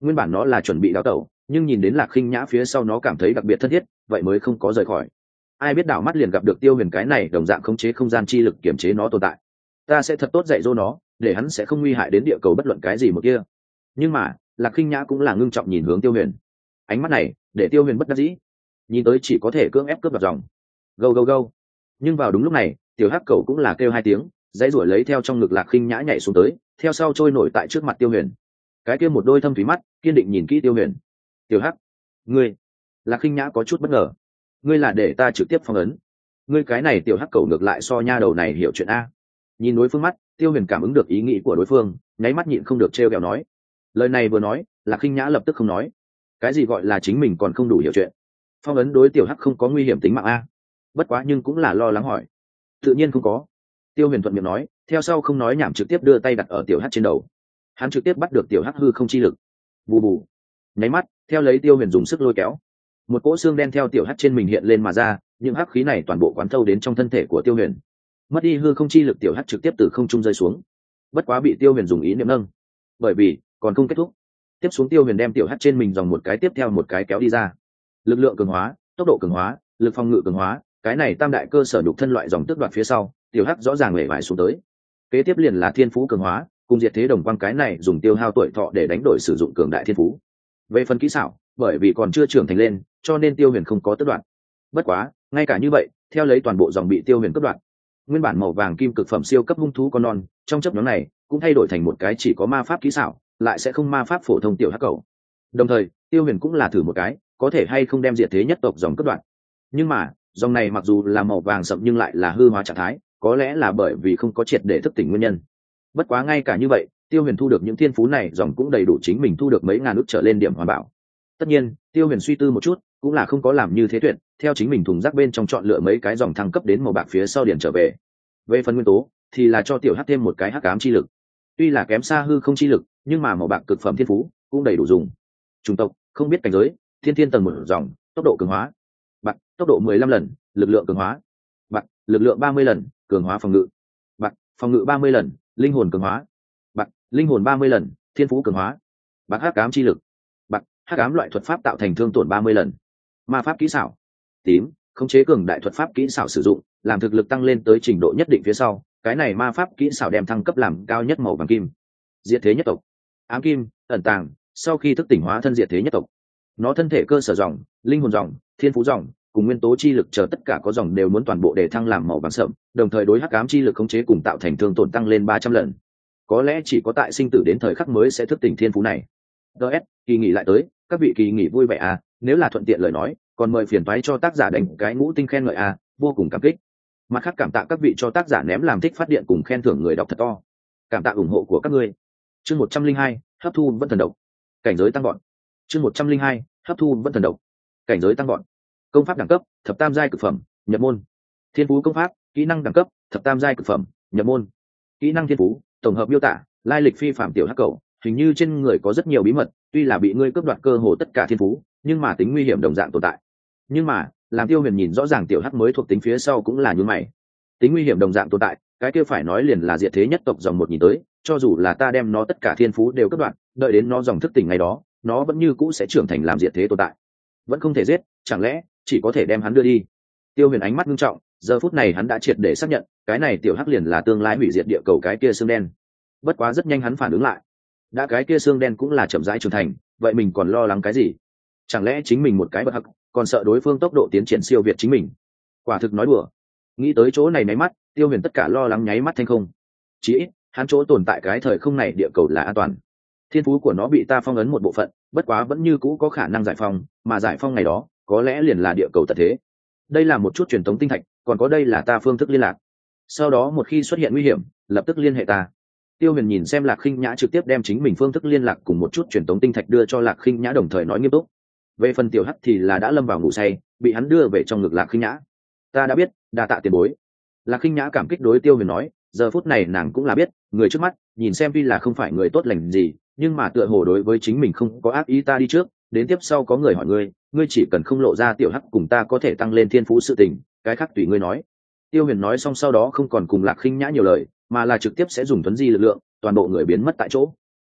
Nguyên bản nó là chuẩn bị đào tẩu, nhưng nhìn đến Lạc Khinh Nhã phía sau nó cảm thấy đặc biệt thân thiết, vậy mới không có rời khỏi. Ai biết đảo mắt liền gặp được Tiêu Huyền cái này đồng dạng khống chế không gian chi lực kiểm chế nó tồn tại. Ta sẽ thật tốt dạy dỗ nó, để hắn sẽ không nguy hại đến địa cầu bất luận cái gì một kia. Nhưng mà Lạc Khinh Nhã cũng là ngưng trọng nhìn hướng Tiêu Huyền, ánh mắt này để Tiêu Huyền bất đắc dĩ, nhìn tới chỉ có thể cưỡng ép cướp đoạt dòng. Go go go. Nhưng vào đúng lúc này tiểu hắc cầu cũng là kêu hai tiếng, dãy ruổi lấy theo trong ngực Lạc Khinh Nhã nhảy xuống tới, theo sau trôi nổi tại trước mặt Tiêu Huyền. Cái kia một đôi thâm thúy mắt kiên định nhìn kỹ Tiêu Huyền. Tiểu hắc, ngươi. Lạc Khinh Nhã có chút bất ngờ. Ngươi là để ta trực tiếp phong ấn? Ngươi cái này tiểu hắc cầu ngược lại so nha đầu này hiểu chuyện a. Nhìn đối phương mắt, Tiêu Huyền cảm ứng được ý nghĩ của đối phương, nháy mắt nhịn không được trêu ghẹo nói. Lời này vừa nói, Lạc Khinh Nhã lập tức không nói. Cái gì gọi là chính mình còn không đủ hiểu chuyện? Phong ấn đối tiểu hắc không có nguy hiểm tính mạng a? Bất quá nhưng cũng là lo lắng hỏi. Tự nhiên không có. Tiêu Huyền thuận miệng nói, theo sau không nói nhảm trực tiếp đưa tay đặt ở tiểu hắc trên đầu. Hắn trực tiếp bắt được tiểu hắc hư không chi lực. Bù bù. Nháy mắt, theo lấy Tiêu Huyền dùng sức lôi kéo, một cỗ xương đen theo tiểu hắc trên mình hiện lên mà ra, những hắc khí này toàn bộ quán thâu đến trong thân thể của Tiêu Huyền. Mất đi hư không chi lực, tiểu hắc trực tiếp từ không trung rơi xuống. Bất quá bị Tiêu Huyền dùng ý niệm nâng, bởi vì còn không kết thúc. Tiếp xuống Tiêu Huyền đem tiểu hắc trên mình dòng một cái tiếp theo một cái kéo đi ra. Lực lượng cường hóa, tốc độ cường hóa, lực phòng ngự cường hóa, cái này tam đại cơ sở nhục thân loại dòng tước đoạt phía sau, tiểu hắc rõ ràng lệ vải xuống tới. Kế tiếp liền là thiên phú cường hóa, cùng diệt thế đồng quang, cái này dùng tiêu hao tuổi thọ để đánh đổi sử dụng cường đại thiên phú. Về phần kỹ xảo, bởi vì còn chưa trưởng thành lên, cho nên Tiêu Huyền không có tước đoạt. Bất quá ngay cả như vậy, theo lấy toàn bộ dòng bị Tiêu Huyền cướp đoạt, nguyên bản màu vàng kim cực phẩm siêu cấp hung thú con non trong chấp nhóm này cũng thay đổi thành một cái chỉ có ma pháp kỹ xảo, lại sẽ không ma pháp phổ thông tiểu hắc cầu. Đồng thời Tiêu Huyền cũng là thử một cái có thể hay không đem diệt thế nhất tộc dòng cướp đoạt. Nhưng mà dòng này mặc dù là màu vàng sậm nhưng lại là hư hóa trạng thái, có lẽ là bởi vì không có triệt để thức tỉnh nguyên nhân. Bất quá ngay cả như vậy, Tiêu Huyền thu được những thiên phú này dòng cũng đầy đủ chính mình thu được mấy ngàn ức trở lên điểm hoàn bảo. Tất nhiên Tiêu Huyền suy tư một chút, cũng là không có làm như thế tuyệt, theo chính mình thùng rác bên trong chọn lựa mấy cái dòng thăng cấp đến màu bạc phía sau điển trở về. Về phần nguyên tố thì là cho tiểu hắc thêm một cái hắc ám chi lực, tuy là kém xa hư không chi lực, nhưng mà màu bạc cực phẩm thiên phú cũng đầy đủ dùng. Chủng tộc không biết cảnh giới, thiên thiên tầng một dòng, tốc độ cường hóa bạc, tốc độ 15 lần, lực lượng cường hóa bạc, lực lượng 30 lần, cường hóa phòng ngự bạc, phòng ngự 30 lần, linh hồn cường hóa bạc, linh hồn 30 lần, thiên phú cường hóa bạc, hắc ám chi lực bạc, hắc ám loại thuật pháp tạo thành thương tổn 30 lần. Ma pháp kỹ xảo tím, khống chế cường đại thuật pháp kỹ xảo sử dụng, làm thực lực tăng lên tới trình độ nhất định phía sau, cái này ma pháp kỹ xảo đem thăng cấp làm cao nhất màu vàng kim. Diệt thế nhất tộc ám kim, ẩn tàng, sau khi thức tỉnh hóa thân diệt thế nhất tộc, nó thân thể cơ sở dòng, linh hồn dòng, thiên phú dòng cùng nguyên tố chi lực chờ tất cả có dòng đều muốn toàn bộ để thăng làm màu vàng sậm, đồng thời đối hắc ám chi lực khống chế cùng tạo thành thương tổn tăng lên 300 lần. Có lẽ chỉ có tại sinh tử đến thời khắc mới sẽ thức tỉnh thiên phú này. DS, kỳ nghỉ lại tới, các vị kỳ nghỉ vui vẻ à, nếu là thuận tiện lời nói, còn mời phiền toái cho tác giả đánh cái ngũ tinh khen ngợi à, vô cùng cảm kích. Mặt khác cảm tạ các vị cho tác giả ném làm thích phát điện cùng khen thưởng người đọc thật to. Cảm tạ ủng hộ của các ngươi. Chương 102, hấp thu vẫn thần độc. Cảnh giới tăng vọt. Chương 102, hấp thu vẫn thần độc. Cảnh giới tăng vọt. Công pháp đẳng cấp, thập tam giai cực phẩm, nhập môn. Thiên phú công pháp, kỹ năng đẳng cấp, thập tam giai cực phẩm, nhập môn. Kỹ năng thiên phú, tổng hợp miêu tả, lai lịch phi phạm tiểu hắc cầu, hình như trên người có rất nhiều bí mật, tuy là bị ngươi cướp đoạt cơ hồ tất cả thiên phú, nhưng mà tính nguy hiểm đồng dạng tồn tại. Nhưng mà làm Tiêu Huyền nhìn rõ ràng tiểu hắc mới thuộc tính phía sau cũng là nhún mày. Tính nguy hiểm đồng dạng tồn tại, cái kia phải nói liền là diệt thế nhất tộc dòng một nhìn tới, cho dù là ta đem nó tất cả thiên phú đều cướp đoạt, đợi đến nó dòng thức tỉnh ngày đó, nó vẫn như cũ sẽ trưởng thành làm diệt thế tồn tại. Vẫn không thể giết, chẳng lẽ chỉ có thể đem hắn đưa đi? Tiêu Huyền ánh mắt nghiêm trọng, giờ phút này hắn đã triệt để xác nhận, cái này tiểu hắc liền là tương lai hủy diệt địa cầu cái kia xương đen. Bất quá rất nhanh hắn phản ứng lại, đã cái kia xương đen cũng là chậm rãi trưởng thành, vậy mình còn lo lắng cái gì? Chẳng lẽ chính mình một cái bậc hắc, còn sợ đối phương tốc độ tiến triển siêu việt chính mình? Quả thực nói đùa. Nghĩ tới chỗ này nháy mắt, Tiêu Huyền tất cả lo lắng nháy mắt thanh không. Chỉ ít hắn chỗ tồn tại cái thời không này địa cầu là an toàn. Thiên phú của nó bị ta phong ấn một bộ phận, bất quá vẫn như cũ có khả năng giải phong, mà giải phong ngày đó có lẽ liền là địa cầu tận thế. Đây là một chút truyền thống tinh thạch, còn có đây là ta phương thức liên lạc. Sau đó một khi xuất hiện nguy hiểm, lập tức liên hệ ta. Tiêu Huyền nhìn xem Lạc Khinh Nhã trực tiếp đem chính mình phương thức liên lạc cùng một chút truyền thống tinh thạch đưa cho Lạc Khinh Nhã, đồng thời nói nghiêm túc. Về phần tiểu hắc thì là đã lâm vào ngủ say, bị hắn đưa về trong ngực Lạc Khinh Nhã. Ta đã biết, đa tạ tiền bối. Lạc Khinh Nhã cảm kích đối Tiêu Huyền nói, giờ phút này nàng cũng là biết, người trước mắt, nhìn xem tuy là không phải người tốt lành gì, nhưng mà tựa hồ đối với chính mình không có ác ý. Ta đi trước, đến tiếp sau có người hỏi ngươi, ngươi chỉ cần không lộ ra tiểu hắc cùng ta có thể tăng lên thiên phú sự tình, cái khác tùy ngươi nói. Tiêu Huyền nói xong sau đó không còn cùng Lạc Khinh Nhã nhiều lời, mà là trực tiếp sẽ dùng thuấn di lực lượng, toàn bộ người biến mất tại chỗ.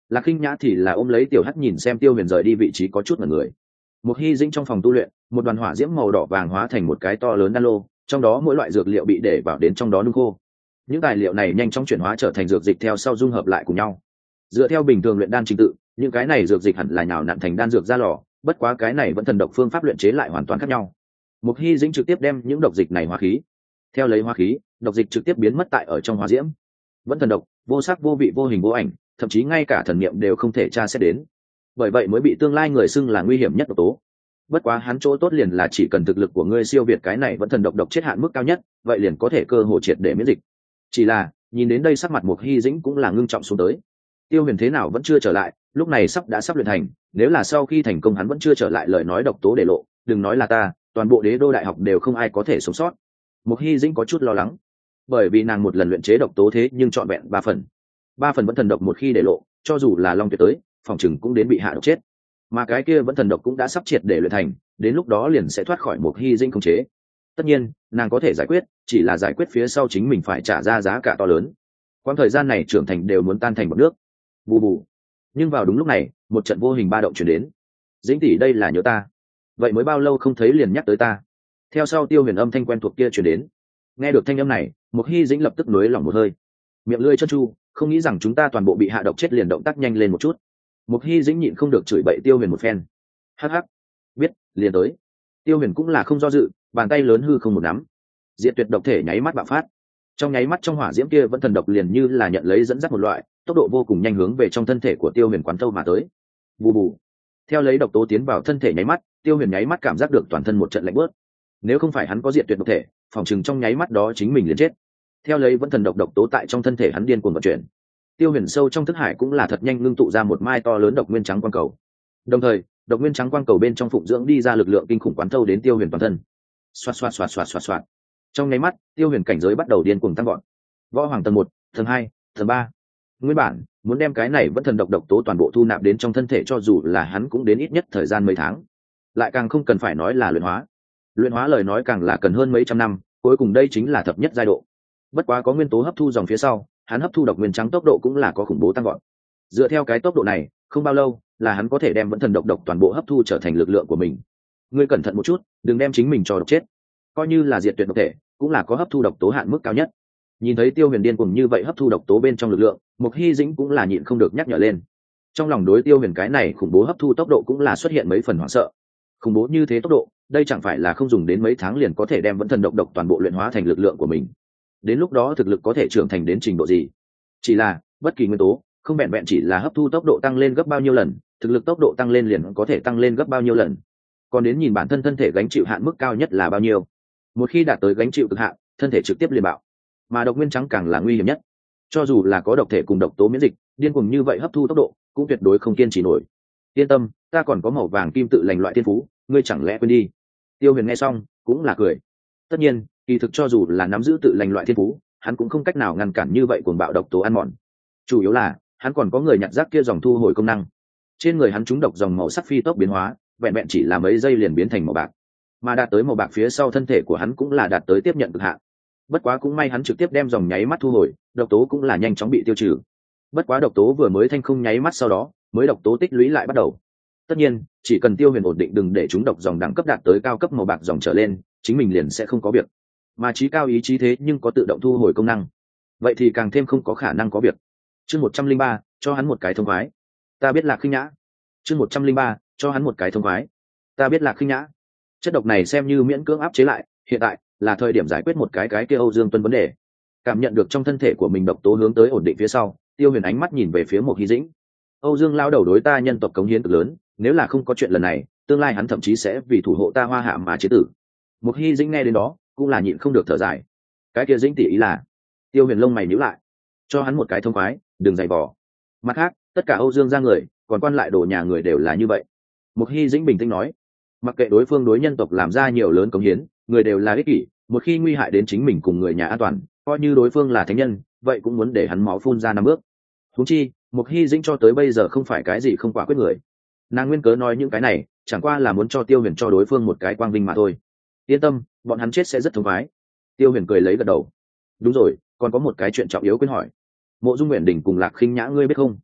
Lạc Khinh Nhã thì là ôm lấy Tiểu Hắc nhìn xem Tiêu Huyền rời đi vị trí có chút ngẩn người. Một Hy Dĩnh trong phòng tu luyện, một đoàn hỏa diễm màu đỏ vàng hóa thành một cái to lớn đan lô, trong đó mỗi loại dược liệu bị để vào đến trong đó nung khô. Những tài liệu này nhanh chóng chuyển hóa trở thành dược dịch theo sau dung hợp lại cùng nhau. Dựa theo bình thường luyện đan trình tự, những cái này dược dịch hẳn là nhào nặn thành đan dược ra lò, bất quá cái này vẫn thần độc phương pháp luyện chế lại hoàn toàn khác nhau. Một Hy Dĩnh trực tiếp đem những độc dịch này hóa khí. Theo lấy hóa khí, độc dịch trực tiếp biến mất tại ở trong hỏa diễm. Vẫn thần độc, vô sắc vô vị vô hình vô ảnh, thậm chí ngay cả thần niệm đều không thể tra xét đến. Bởi vậy mới bị tương lai người xưng là nguy hiểm nhất độc tố. Bất quá hắn chỗ tốt liền là chỉ cần thực lực của ngươi siêu việt cái này vẫn thần độc độc chết hạn mức cao nhất, vậy liền có thể cơ hội triệt để miễn dịch. Chỉ là nhìn đến đây sắc mặt Mục Hy Dĩnh cũng là ngưng trọng xuống tới. Tiêu Huyền thế nào vẫn chưa trở lại, lúc này sắp luyện thành, nếu là sau khi thành công hắn vẫn chưa trở lại, lời nói độc tố để lộ, đừng nói là ta, toàn bộ Đế Đô đại học đều không ai có thể sống sót. Mục Hy Dĩnh có chút lo lắng, bởi vì nàng một lần luyện chế độc tố thế nhưng trọn vẹn 3 phần vẫn thần độc một khi để lộ, cho dù là Long Tuyệt tới, phòng chừng cũng đến bị hạ độc chết. Mà cái kia vẫn thần độc cũng đã sắp triệt để luyện thành, đến lúc đó liền sẽ thoát khỏi Mục Hy Dĩnh khống chế. Tất nhiên nàng có thể giải quyết, chỉ là giải quyết phía sau chính mình phải trả ra giá cả to lớn. Quãng thời gian này trưởng thành đều muốn tan thành bọt nước. Bù bù. Nhưng vào đúng lúc này, một trận vô hình ba động chuyển đến. Dĩnh tỷ, đây là nhớ ta. Vậy mới bao lâu không thấy liền nhắc tới ta. Theo sau Tiêu Huyền âm thanh quen thuộc kia chuyển đến. Nghe được thanh âm này, Mục Hy Dĩnh lập tức nối lòng một hơi. Miệng lưỡi chân chu, không nghĩ rằng chúng ta toàn bộ bị hạ độc chết, liền động tác nhanh lên một chút. Mục Hy Dĩnh nhịn không được chửi bậy Tiêu Huyền một phen. Hắc hắc, biết, liền tới. Tiêu Huyền cũng là không do dự, bàn tay lớn hư không một nắm, diệt tuyệt độc thể nháy mắt bạo phát. Trong nháy mắt trong hỏa diễm kia vẫn thần độc liền như là nhận lấy dẫn dắt một loại, tốc độ vô cùng nhanh hướng về trong thân thể của Tiêu Huyền quán thâu mà tới. Bù bù. Theo lấy độc tố tiến vào thân thể nháy mắt, Tiêu Huyền nháy mắt cảm giác được toàn thân một trận lạnh bớt. Nếu không phải hắn có diệt tuyệt độc thể, phòng chừng trong nháy mắt đó chính mình liền chết. Theo lấy vẫn thần độc tố tại trong thân thể hắn điên cuồng vận chuyển. Tiêu Huyền sâu trong thức hải cũng là thật nhanh ngưng tụ ra một mai to lớn độc nguyên trắng quang cầu. Đồng thời, độc nguyên trắng quang cầu bên trong phụng dưỡng đi ra lực lượng kinh khủng quán thâu đến Tiêu Huyền toàn thân. Xoạt xoạt xoạt xoạt xoạt xoạt. Trong nháy mắt, Tiêu Huyền cảnh giới bắt đầu điên cuồng tăng vọt. Võ hoàng tầng 1, tầng 2, tầng 3. Nguyên bản, muốn đem cái này vẫn thần độc tố toàn bộ thu nạp đến trong thân thể, cho dù là hắn cũng đến ít nhất thời gian mấy tháng. Lại càng không cần phải nói là luyện hóa. Luyện hóa lời nói càng là cần hơn mấy trăm năm, cuối cùng đây chính là thập nhất giai độ. Bất quá có nguyên tố hấp thu dòng phía sau, hắn hấp thu độc nguyên trắng tốc độ cũng là có khủng bố tăng vọt. Dựa theo cái tốc độ này, không bao lâu là hắn có thể đem vẫn thần độc toàn bộ hấp thu trở thành lực lượng của mình. Ngươi cẩn thận một chút, đừng đem chính mình cho độc chết. Coi như là diệt tuyệt độc thể, cũng là có hấp thu độc tố hạn mức cao nhất. Nhìn thấy Tiêu Huyền điên cuồng như vậy hấp thu độc tố bên trong lực lượng, Mục Hy Dĩnh cũng là nhịn không được nhắc nhở lên. Trong lòng đối Tiêu Huyền cái này khủng bố hấp thu tốc độ cũng là xuất hiện mấy phần hoảng sợ. Khủng bố như thế tốc độ, đây chẳng phải là không dùng đến mấy tháng liền có thể đem vẫn thần độc toàn bộ luyện hóa thành lực lượng của mình. Đến lúc đó thực lực có thể trưởng thành đến trình độ gì? Chỉ là bất kỳ nguyên tố, không vẹn vẹn chỉ là hấp thu tốc độ tăng lên gấp bao nhiêu lần, thực lực tốc độ tăng lên liền có thể tăng lên gấp bao nhiêu lần. Còn đến nhìn bản thân thân thể gánh chịu hạn mức cao nhất là bao nhiêu. Một khi đạt tới gánh chịu cực hạn, thân thể trực tiếp liền bạo. Mà độc nguyên trắng càng là nguy hiểm nhất. Cho dù là có độc thể cùng độc tố miễn dịch, điên cuồng như vậy hấp thu tốc độ, cũng tuyệt đối không kiên trì nổi. Yên tâm, ta còn có màu vàng kim tự lành loại thiên phú, ngươi chẳng lẽ quên đi? Tiêu Huyền nghe xong, cũng là cười. Tất nhiên, kỳ thực cho dù là nắm giữ tự lành loại thiên phú, hắn cũng không cách nào ngăn cản như vậy cuồng bạo độc tố ăn mòn. Chủ yếu là, hắn còn có người nhặt rác kia dòng thu hồi công năng. Trên người hắn trúng độc dòng màu sắc phi tốc biến hóa, vẹn vẹn chỉ là mấy giây liền biến thành màu bạc. Mà đạt tới màu bạc phía sau, thân thể của hắn cũng là đạt tới tiếp nhận cực hạn. Bất quá cũng may hắn trực tiếp đem dòng nháy mắt thu hồi, độc tố cũng là nhanh chóng bị tiêu trừ. Bất quá độc tố vừa mới thanh không nháy mắt sau đó, mới độc tố tích lũy lại bắt đầu. Tất nhiên, chỉ cần Tiêu Huyền ổn định đừng để chúng độc dòng đẳng cấp đạt tới cao cấp màu bạc dòng trở lên, chính mình liền sẽ không có việc. Mà trí cao ý chí thế nhưng có tự động thu hồi công năng, vậy thì càng thêm không có khả năng có việc. Chương 103, cho hắn một cái thông khoái. Ta biết Lạc Khinh Nhã. Chương 103, cho hắn một cái thông khoái. Ta biết Lạc Khinh Nhã. Chất độc này xem như miễn cưỡng áp chế lại, hiện tại là thời điểm giải quyết một cái kia Âu Dương Tuân vấn đề. Cảm nhận được trong thân thể của mình độc tố hướng tới ổn định phía sau, Tiêu Huyền ánh mắt nhìn về phía Mục Hy Dĩnh. Âu Dương lao đầu đối ta nhân tộc cống hiến cực lớn, nếu là không có chuyện lần này, tương lai hắn thậm chí sẽ vì thủ hộ ta Hoa Hạ mà chế tử. Mục Hy Dĩnh nghe đến đó, cũng là nhịn không được thở dài. Cái kia Dĩnh tỷ ý là? Tiêu Huyền lông mày nhíu lại. Cho hắn một cái thông khoái, đừng giày vò. Mặt khác, tất cả Âu Dương gia người, còn quan lại đồ nhà người đều là như vậy. Mục Hy Dĩnh bình tĩnh nói. Mặc kệ đối phương đối nhân tộc làm ra nhiều lớn cống hiến, người đều là ích kỷ, một khi nguy hại đến chính mình cùng người nhà an toàn, coi như đối phương là thánh nhân, vậy cũng muốn để hắn máu phun ra 5 bước. Huống chi, Mục Hy Dĩnh cho tới bây giờ không phải cái gì không quả quyết người. Nàng nguyên cớ nói những cái này, chẳng qua là muốn cho Tiêu Huyền cho đối phương một cái quang vinh mà thôi. Yên tâm, bọn hắn chết sẽ rất thống khoái. Tiêu Huyền cười lấy gật đầu. Đúng rồi, còn có một cái chuyện trọng yếu quên hỏi. Mộ Dung Nguyện Đình cùng Lạc Khinh Nhã ngươi biết không?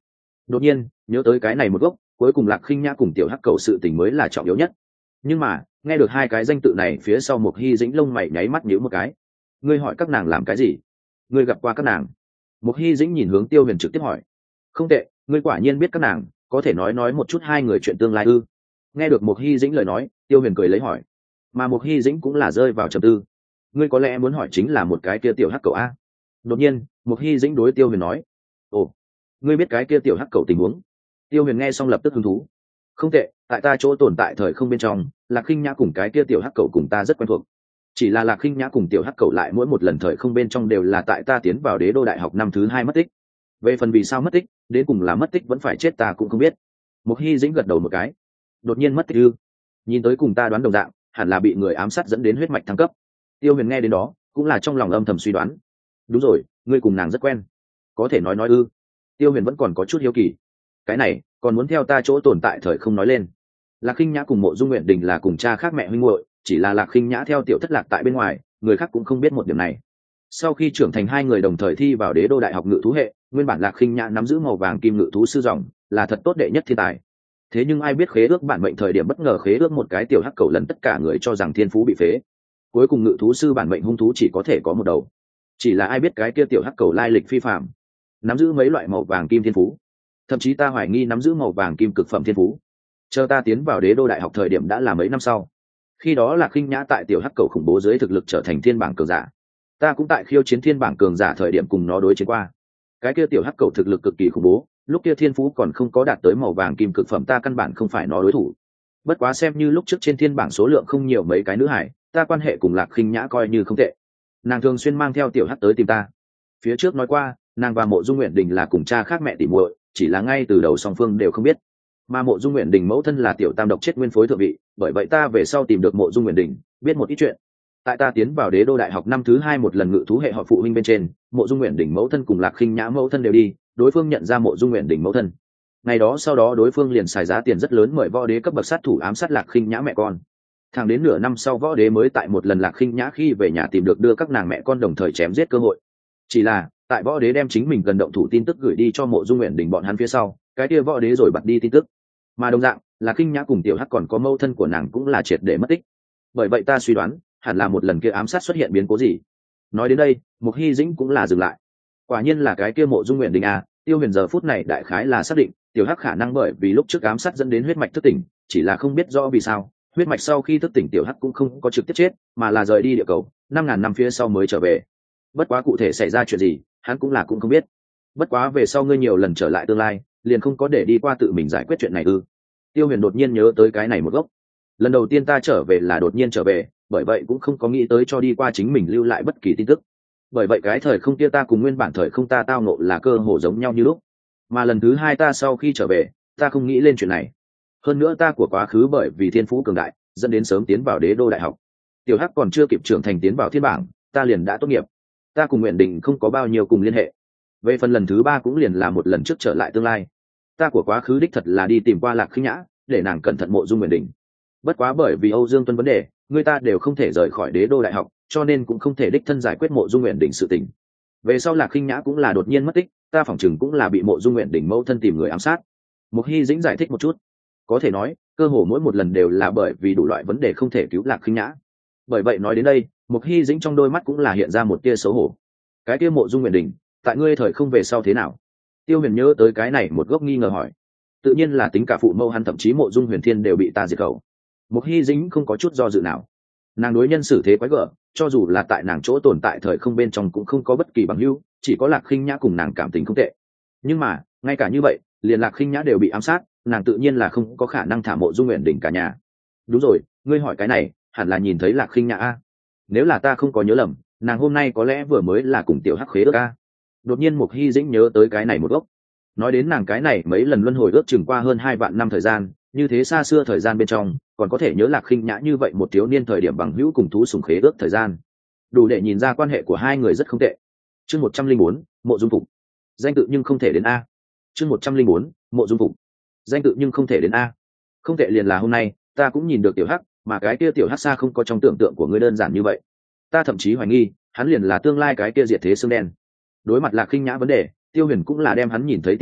đột nhiên nhớ tới cái này một gốc, cuối cùng Lạc Khinh Nhã cùng tiểu hắc cầu sự tình mới là trọng yếu nhất. Nhưng mà nghe được hai cái danh tự này phía sau, Mục Hy Dĩnh lông mày nháy mắt nhíu một cái. Ngươi hỏi các nàng làm cái gì? Ngươi gặp qua các nàng? Mục Hy Dĩnh nhìn hướng Tiêu Huyền trực tiếp hỏi. Không tệ, ngươi quả nhiên biết các nàng, có thể nói một chút hai người chuyện tương lai ư? Nghe được Mục Hy Dĩnh lời nói, Tiêu Huyền cười lấy hỏi. Mà Mục Hy Dĩnh cũng là rơi vào trầm tư. Ngươi có lẽ muốn hỏi chính là một cái kia tiểu hắc cầu a? Đột nhiên Mục Hy Dĩnh đối Tiêu Huyền nói. Ồ, ngươi biết cái kia tiểu hắc cầu tình huống? Tiêu Huyền nghe xong lập tức hứng thú. Không tệ, tại ta chỗ tồn tại thời không bên trong, Lạc Khinh Nhã cùng cái kia tiểu hắc cầu cùng ta rất quen thuộc. Chỉ là Lạc Khinh Nhã cùng tiểu hắc cầu lại mỗi một lần thời không bên trong đều là tại ta tiến vào Đế Đô Đại học năm thứ 2 mất tích. Về phần vì sao mất tích, đến cùng là mất tích vẫn phải chết ta cũng không biết. Mục Hy Dĩnh gật đầu một cái. Đột nhiên mất tích ư? Nhìn tới cùng ta đoán đồng dạng, hẳn là bị người ám sát dẫn đến huyết mạch thăng cấp. Tiêu Huyền nghe đến đó, cũng là trong lòng âm thầm suy đoán. Đúng rồi, ngươi cùng nàng rất quen. Có thể nói ư? Tiêu Huyền vẫn còn có chút hiếu kỳ. Cái này còn muốn theo ta chỗ tồn tại thời không nói lên. Lạc Khinh Nhã cùng Mộ Dung Nguyện Đình là cùng cha khác mẹ huynh muội, chỉ là Lạc Khinh Nhã theo tiểu thất lạc tại bên ngoài, người khác cũng không biết một điểm này. Sau khi trưởng thành, hai người đồng thời thi vào Đế Đô Đại học ngự thú hệ, nguyên bản Lạc Khinh Nhã nắm giữ màu vàng kim ngự thú sư dòng, là thật tốt đệ nhất thiên tài. Thế nhưng ai biết khế ước bản mệnh thời điểm bất ngờ khế ước một cái tiểu hắc cầu, lần tất cả người cho rằng thiên phú bị phế. Cuối cùng ngự thú sư bản mệnh hung thú chỉ có thể có một đầu. Chỉ là ai biết cái kia tiểu hắc cầu lai lịch phi phàm, nắm giữ mấy loại màu vàng kim thiên phú, thậm chí ta hoài nghi nắm giữ màu vàng kim cực phẩm thiên phú. Chờ ta tiến vào Đế Đô Đại học thời điểm đã là mấy năm sau. Khi đó Lạc Khinh Nhã tại tiểu hắc cầu khủng bố dưới thực lực trở thành thiên bảng cường giả, ta cũng tại khiêu chiến thiên bảng cường giả thời điểm cùng nó đối chiến qua. Cái kia tiểu hắc cầu thực lực cực kỳ khủng bố, lúc kia thiên phú còn không có đạt tới màu vàng kim cực phẩm, ta căn bản không phải nó đối thủ. Bất quá xem như lúc trước trên thiên bảng số lượng không nhiều mấy cái nữ hải, ta quan hệ cùng Lạc Khinh Nhã coi như không tệ. Nàng thường xuyên mang theo tiểu hắc tới tìm ta. Phía trước nói qua, nàng và Mộ Dung Nguyện Đình là cùng cha khác mẹ tỉ muội, chỉ là ngay từ đầu song phương đều không biết. Mà Mộ Dung Nguyện Đình mẫu thân là tiểu tam độc chết nguyên phối thượng vị, bởi vậy ta về sau tìm được Mộ Dung Nguyện Đình, biết một ít chuyện. Tại ta tiến vào Đế Đô Đại học năm thứ 2 một lần ngự thú hệ họp phụ huynh bên trên, Mộ Dung Nguyện Đình mẫu thân cùng Lạc Khinh Nhã mẫu thân đều đi, đối phương nhận ra Mộ Dung Nguyện Đình mẫu thân. Ngày đó sau đó đối phương liền xài giá tiền rất lớn mời võ đế cấp bậc sát thủ ám sát Lạc Khinh Nhã mẹ con. Thẳng đến nửa năm sau, võ đế mới tại một lần Lạc Khinh Nhã khi về nhà tìm được đưa các nàng mẹ con đồng thời chém giết cơ hội. Chỉ là tại võ đế đem chính mình gần động thủ tin tức gửi đi cho Mộ Dung Nguyện Đình bọn hắn phía sau, cái kia võ đế rồi bật đi tin tức. Mà đồng dạng là Khinh Nhã cùng tiểu hắc còn có mâu thân của nàng cũng là triệt để mất tích. Bởi vậy ta suy đoán hẳn là một lần kia ám sát xuất hiện biến cố gì. Nói đến đây, Mục Hy Dĩnh cũng là dừng lại. Quả nhiên là cái kia Mộ Dung Nguyện Đình à? Tiêu Huyền giờ phút này đại khái là xác định tiểu hắc khả năng bởi vì lúc trước ám sát dẫn đến huyết mạch thức tỉnh, chỉ là không biết rõ vì sao huyết mạch sau khi thức tỉnh tiểu hắc cũng không có trực tiếp chết, mà là rời đi địa cầu 5.000 năm phía sau mới trở về. Bất quá cụ thể xảy ra chuyện gì hắn cũng không biết. Bất quá về sau ngươi nhiều lần trở lại tương lai, liền không có để đi qua tự mình giải quyết chuyện này ư? Tiêu Huyền đột nhiên nhớ tới cái này một gốc. Lần đầu tiên ta trở về là đột nhiên trở về, bởi vậy cũng không có nghĩ tới cho đi qua chính mình lưu lại bất kỳ tin tức. Bởi vậy cái thời không kia ta cùng nguyên bản thời không ta tao ngộ là cơ hồ giống nhau như lúc. Mà lần thứ 2 ta sau khi trở về, ta không nghĩ lên chuyện này. Hơn nữa ta của quá khứ bởi vì thiên phú cường đại, dẫn đến sớm tiến vào Đế Đô Đại học. Tiểu hắc còn chưa kịp trưởng thành tiến vào thiên bảng, ta liền đã tốt nghiệp. Ta cùng Nguyện Đình không có bao nhiêu cùng liên hệ. Về phần lần thứ 3 cũng liền là một lần trước trở lại tương lai. Ta của quá khứ đích thật là đi tìm qua Lạc Khinh Nhã, để nàng cẩn thận Mộ Dung Nguyện Đình. Bất quá bởi vì Âu Dương Tuân vấn đề, người ta đều không thể rời khỏi Đế Đô Đại học, cho nên cũng không thể đích thân giải quyết Mộ Dung Nguyện Đình sự tình. Về sau Lạc Khinh Nhã cũng là đột nhiên mất tích, ta phỏng chừng cũng là bị Mộ Dung Nguyện Đình mẫu thân tìm người ám sát. Mục Hy Dĩnh giải thích một chút. Có thể nói cơ hồ mỗi một lần đều là bởi vì đủ loại vấn đề không thể cứu Lạc Khinh Nhã. Bởi vậy nói đến đây, Mục Hy Dĩnh trong đôi mắt cũng là hiện ra một tia xấu hổ. Cái kia Mộ Dung Nguyện Đình tại ngươi thời không về sau thế nào? Tiêu Huyền nhớ tới cái này một gốc nghi ngờ hỏi. Tự nhiên là tính cả phụ mẫu hắn thậm chí Mộ Dung Huyền Thiên đều bị ta diệt khẩu. Mục Hy Dĩnh không có chút do dự nào. Nàng đối nhân xử thế quái gở, cho dù là tại nàng chỗ tồn tại thời không bên trong cũng không có bất kỳ bằng hữu, chỉ có Lạc Khinh Nhã cùng nàng cảm tình không tệ. Nhưng mà ngay cả như vậy, liền Lạc Khinh Nhã đều bị ám sát, nàng tự nhiên là không có khả năng thả Mộ Dung Nguyện Đình cả nhà. Đúng rồi, ngươi hỏi cái này hẳn là nhìn thấy Lạc Khinh Nhã a? Nếu là ta không có nhớ lầm, nàng hôm nay có lẽ vừa mới là cùng tiểu hắc khế ước a. Đột nhiên Mục Hy Dĩnh nhớ tới cái này một gốc. Nói đến nàng cái này mấy lần luân hồi ước chừng qua hơn 2 vạn năm thời gian, như thế xa xưa thời gian bên trong còn có thể nhớ Lạc Khinh Nhã như vậy một thiếu niên thời điểm bằng hữu cùng thú sủng khế ước thời gian, đủ để nhìn ra quan hệ của hai người rất không tệ. Chương 104, Mộ Dung Phục. Danh tự nhưng không thể đến a. Chương 104, Mộ Dung Phục. Danh tự nhưng không thể đến a. Không tệ liền là hôm nay ta cũng nhìn được tiểu hắc, mà cái kia tiểu hắc xa không có trong tưởng tượng của ngươi đơn giản như vậy. Ta thậm chí hoài nghi hắn liền là tương lai cái kia diệt thế xương đen. Đối mặt Lạc Khinh Nhã vấn đề, Tiêu Huyền cũng là đem hắn nhìn thấy tiểu hắc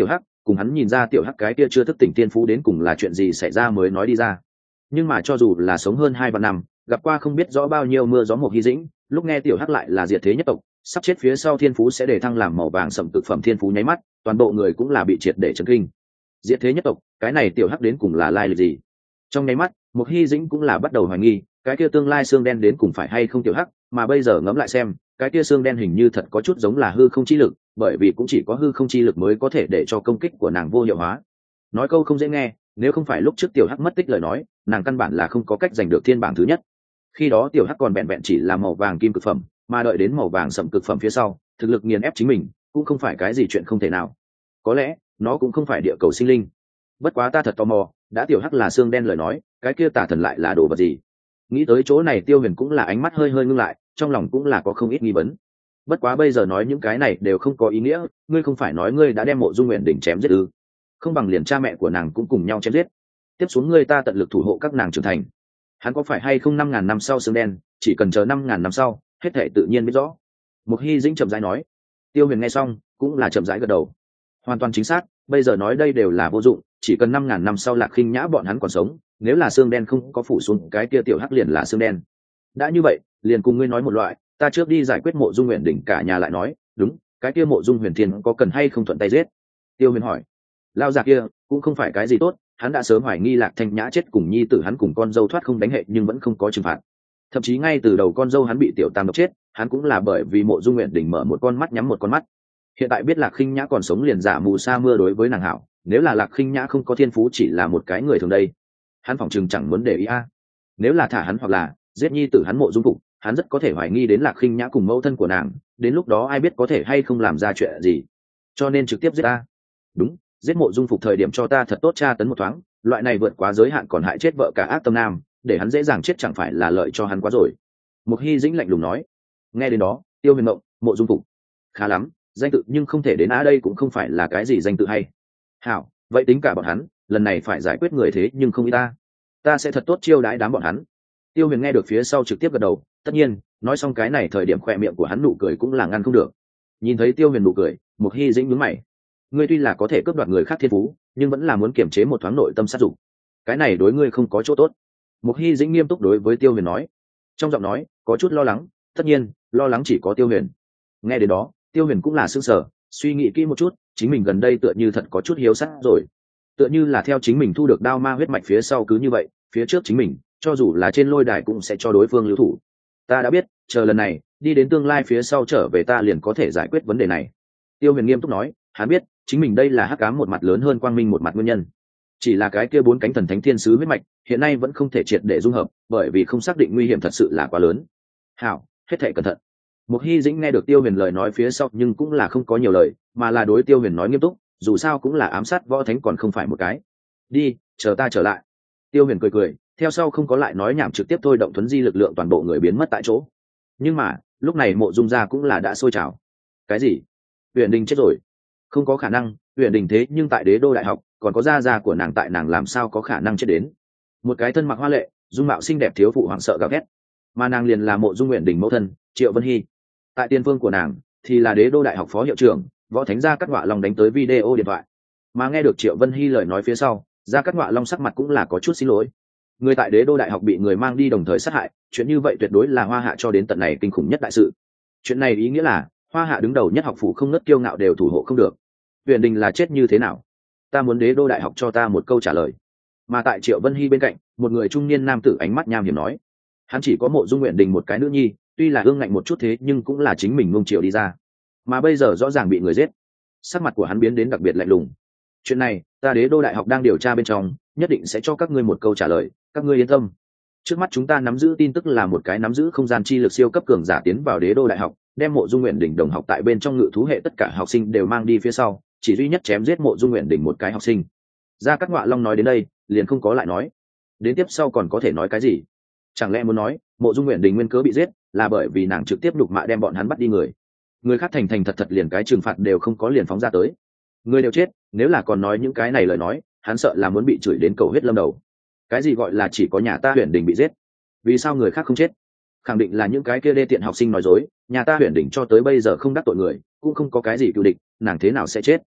cùng hắn nhìn ra tiểu hắc cái kia chưa thức tỉnh tiên phú đến cùng là chuyện gì xảy ra mới nói đi ra. Nhưng mà cho dù là sống hơn 2 vạn năm, gặp qua không biết rõ bao nhiêu mưa gió Mộc Hy Dĩnh, lúc nghe tiểu hắc lại là diệt thế nhất tộc, sắp chết phía sau thiên phú sẽ để thăng làm màu vàng sậm cực phẩm thiên phú nháy mắt, toàn bộ người cũng là bị triệt để chấn kinh. Diệt thế nhất tộc, cái này tiểu hắc đến cùng là lai lịch gì? Trong nháy mắt, Mộc Hy Dĩnh cũng là bắt đầu hoài nghi, cái kia tương lai xương đen đến cùng phải hay không tiểu hắc, mà bây giờ ngẫm lại xem, cái kia xương đen hình như thật có chút giống là hư không chi lực, bởi vì cũng chỉ có hư không chi lực mới có thể để cho công kích của nàng vô hiệu hóa. Nói câu không dễ nghe, nếu không phải lúc trước tiểu hắc mất tích lời nói, nàng căn bản là không có cách giành được thiên bảng thứ nhất. Khi đó tiểu hắc còn vẹn vẹn chỉ là màu vàng kim cực phẩm, mà đợi đến màu vàng sậm cực phẩm phía sau, thực lực nghiền ép chính mình, cũng không phải cái gì chuyện không thể nào. Có lẽ, nó cũng không phải địa cầu sinh linh. Bất quá ta thật tò mò, đã tiểu hắc là xương đen lời nói, cái kia tà thần lại là đồ vật gì? Nghĩ tới chỗ này Tiêu Huyền cũng là ánh mắt hơi hơi ngưng lại, trong lòng cũng là có không ít nghi vấn. Bất quá bây giờ nói những cái này đều không có ý nghĩa, ngươi không phải nói ngươi đã đem Mộ Dung Nguyện Đỉnh chém giết ư? Không bằng liền cha mẹ của nàng cũng cùng nhau chém giết. Tiếp xuống ngươi ta tận lực thủ hộ các nàng trưởng thành. Hắn có phải hay không 5.000 năm sau xương đen, chỉ cần chờ 5.000 năm sau, hết thảy tự nhiên biết rõ. Mục Hy Dĩnh chậm rãi nói. Tiêu Huyền nghe xong, cũng là chậm rãi gật đầu. Hoàn toàn chính xác, bây giờ nói đây đều là vô dụng, chỉ cần 5.000 năm sau Lạc Khinh Nhã bọn hắn còn sống, nếu là xương đen không có phủ xuống cái kia tiểu hắc liền là xương đen. Đã như vậy, liền cùng ngươi nói một loại, ta trước đi giải quyết Mộ Dung Nguyện Đỉnh cả nhà lại nói, đúng, cái kia Mộ Dung Huyền Thiên có cần hay không thuận tay giết? Tiêu Huyền hỏi. Lao già kia cũng không phải cái gì tốt, hắn đã sớm hoài nghi Lạc Thanh Nhã chết cùng nhi tử hắn cùng con dâu thoát không đánh hệ nhưng vẫn không có trừng phạt. Thậm chí ngay từ đầu con dâu hắn bị tiểu tam độc chết, hắn cũng là bởi vì Mộ Dung Nguyện Đỉnh mở một con mắt nhắm một con mắt. Hiện tại biết Lạc Khinh Nhã còn sống liền giả mù sa mưa đối với nàng hảo, nếu là Lạc Khinh Nhã không có thiên phú chỉ là một cái người thường đây, hắn phỏng chừng chẳng muốn để ý a. Nếu là thả hắn hoặc là giết nhi tử hắn Mộ Dung Phục, hắn rất có thể hoài nghi đến Lạc Khinh Nhã cùng mẫu thân của nàng, đến lúc đó ai biết có thể hay không làm ra chuyện gì. Cho nên trực tiếp giết ta. Đúng, giết Mộ Dung Phục thời điểm cho ta thật tốt tra tấn một thoáng, loại này vượt quá giới hạn còn hại chết vợ cả ác tâm nam, để hắn dễ dàng chết chẳng phải là lợi cho hắn quá rồi. Mục Hy Dĩnh lạnh lùng nói. Nghe đến đó, Tiêu Huyền Mộng, Mộ Dung Phục, khá lắm, danh tự nhưng không thể đến đây cũng không phải là cái gì danh tự hay. Hảo, vậy tính cả bọn hắn, lần này phải giải quyết người thế nhưng không ý ta sẽ thật tốt chiêu đãi đám bọn hắn. Tiêu Huyền nghe được phía sau trực tiếp gật đầu, tất nhiên, nói xong cái này thời điểm khỏe miệng của hắn nụ cười cũng là ngăn không được. Nhìn thấy Tiêu Huyền nụ cười, Mục Hy Dĩnh nhướng mày. Ngươi tuy là có thể cướp đoạt người khác thiên phú, nhưng vẫn là muốn kiềm chế một thoáng nội tâm sát dục. Cái này đối ngươi không có chỗ tốt. Mục Hy Dĩnh nghiêm túc đối với Tiêu Huyền nói. Trong giọng nói có chút lo lắng, tất nhiên, lo lắng chỉ có Tiêu Huyền. Nghe đến đó, Tiêu Huyền cũng là sững sờ, suy nghĩ kỹ một chút, chính mình gần đây tựa như thật có chút hiếu sát rồi. Tựa như là theo chính mình thu được đao ma huyết mạch phía sau cứ như vậy, phía trước chính mình, cho dù là trên lôi đài cũng sẽ cho đối phương lưu thủ. Ta đã biết, chờ lần này, đi đến tương lai phía sau trở về ta liền có thể giải quyết vấn đề này. Tiêu Huyền nghiêm túc nói, hắn biết, chính mình đây là hắc ám một mặt lớn hơn quang minh một mặt nguyên nhân. Chỉ là cái kia 4 cánh thần thánh thiên sứ huyết mạch, hiện nay vẫn không thể triệt để dung hợp, bởi vì không xác định nguy hiểm thật sự là quá lớn. Hảo, hết thảy cẩn thận. Mục Hy Dĩnh nghe được Tiêu Huyền lời nói phía sau nhưng cũng là không có nhiều lời, mà là đối Tiêu Huyền nói nghiêm túc, dù sao cũng là ám sát võ thánh còn không phải một cái. Đi, chờ ta trở lại. Tiêu Huyền cười cười, theo sau không có lại nói nhảm trực tiếp thôi động thuấn di lực lượng toàn bộ người biến mất tại chỗ. Nhưng mà, lúc này Mộ Dung gia cũng là đã sôi trào. Cái gì? Huyền Đình chết rồi? Không có khả năng, Huyền Đình thế nhưng tại Đế Đô đại học, còn có gia của nàng tại nàng làm sao có khả năng chết đến. Một cái thân mặc hoa lệ, dung mạo xinh đẹp thiếu phụ hoảng sợ gào ghét. Mà nàng liền là Mộ Dung Huyền Đình mẫu thân, Triệu Vân Hy. Tại tiên phương của nàng thì là Đế Đô đại học phó hiệu trưởng Võ Thánh Gia Cát Ngọa Long đánh tới video điện thoại. Mà nghe được Triệu Vân Hy lời nói phía sau, Gia Cát Ngọa Long sắc mặt cũng là có chút xin lỗi. Người tại Đế Đô đại học bị người mang đi đồng thời sát hại, chuyện như vậy tuyệt đối là Hoa Hạ cho đến tận này kinh khủng nhất đại sự. Chuyện này ý nghĩa là Hoa Hạ đứng đầu nhất học phủ không ngớt kiêu ngạo đều thủ hộ không được. Huyền Đình là chết như thế nào? Ta muốn Đế Đô đại học cho ta một câu trả lời. Mà tại Triệu Vân Hy bên cạnh, một người trung niên nam tử ánh mắt nham hiểm nói, hắn chỉ có Mộ Dung Nguyện Đình một cái nữ nhi, tuy là ương ngạnh một chút thế nhưng cũng là chính mình nuông chiều đi ra, mà bây giờ rõ ràng bị người giết. Sắc mặt của hắn biến đến đặc biệt lạnh lùng. Chuyện này ta Đế Đô đại học đang điều tra bên trong, nhất định sẽ cho các ngươi một câu trả lời, các ngươi yên tâm. Trước mắt chúng ta nắm giữ tin tức là một cái nắm giữ không gian chi lực siêu cấp cường giả tiến vào Đế Đô đại học, đem Mộ Dung Nguyện Đình đồng học tại bên trong ngự thú hệ tất cả học sinh đều mang đi phía sau, chỉ duy nhất chém giết Mộ Dung Nguyện Đình một cái học sinh. Gia Cát Ngọa Long nói đến đây liền không có lại nói. Đến tiếp sau còn có thể nói cái gì? Chẳng lẽ muốn nói Mộ Dung Nguyện Đình nguyên cớ bị giết là bởi vì nàng trực tiếp đục mạ đem bọn hắn bắt đi người khác thành thành thật thật liền cái trừng phạt đều không có liền phóng ra tới, người đều chết, nếu là còn nói những cái này lời nói, hắn sợ là muốn bị chửi đến cầu huyết lâm đầu. Cái gì gọi là chỉ có nhà ta Huyền Đình bị giết, vì sao người khác không chết? Khẳng định là những cái kia đê tiện học sinh nói dối, nhà ta Huyền Đình cho tới bây giờ không đắc tội người, cũng không có cái gì cựu địch, nàng thế nào sẽ chết?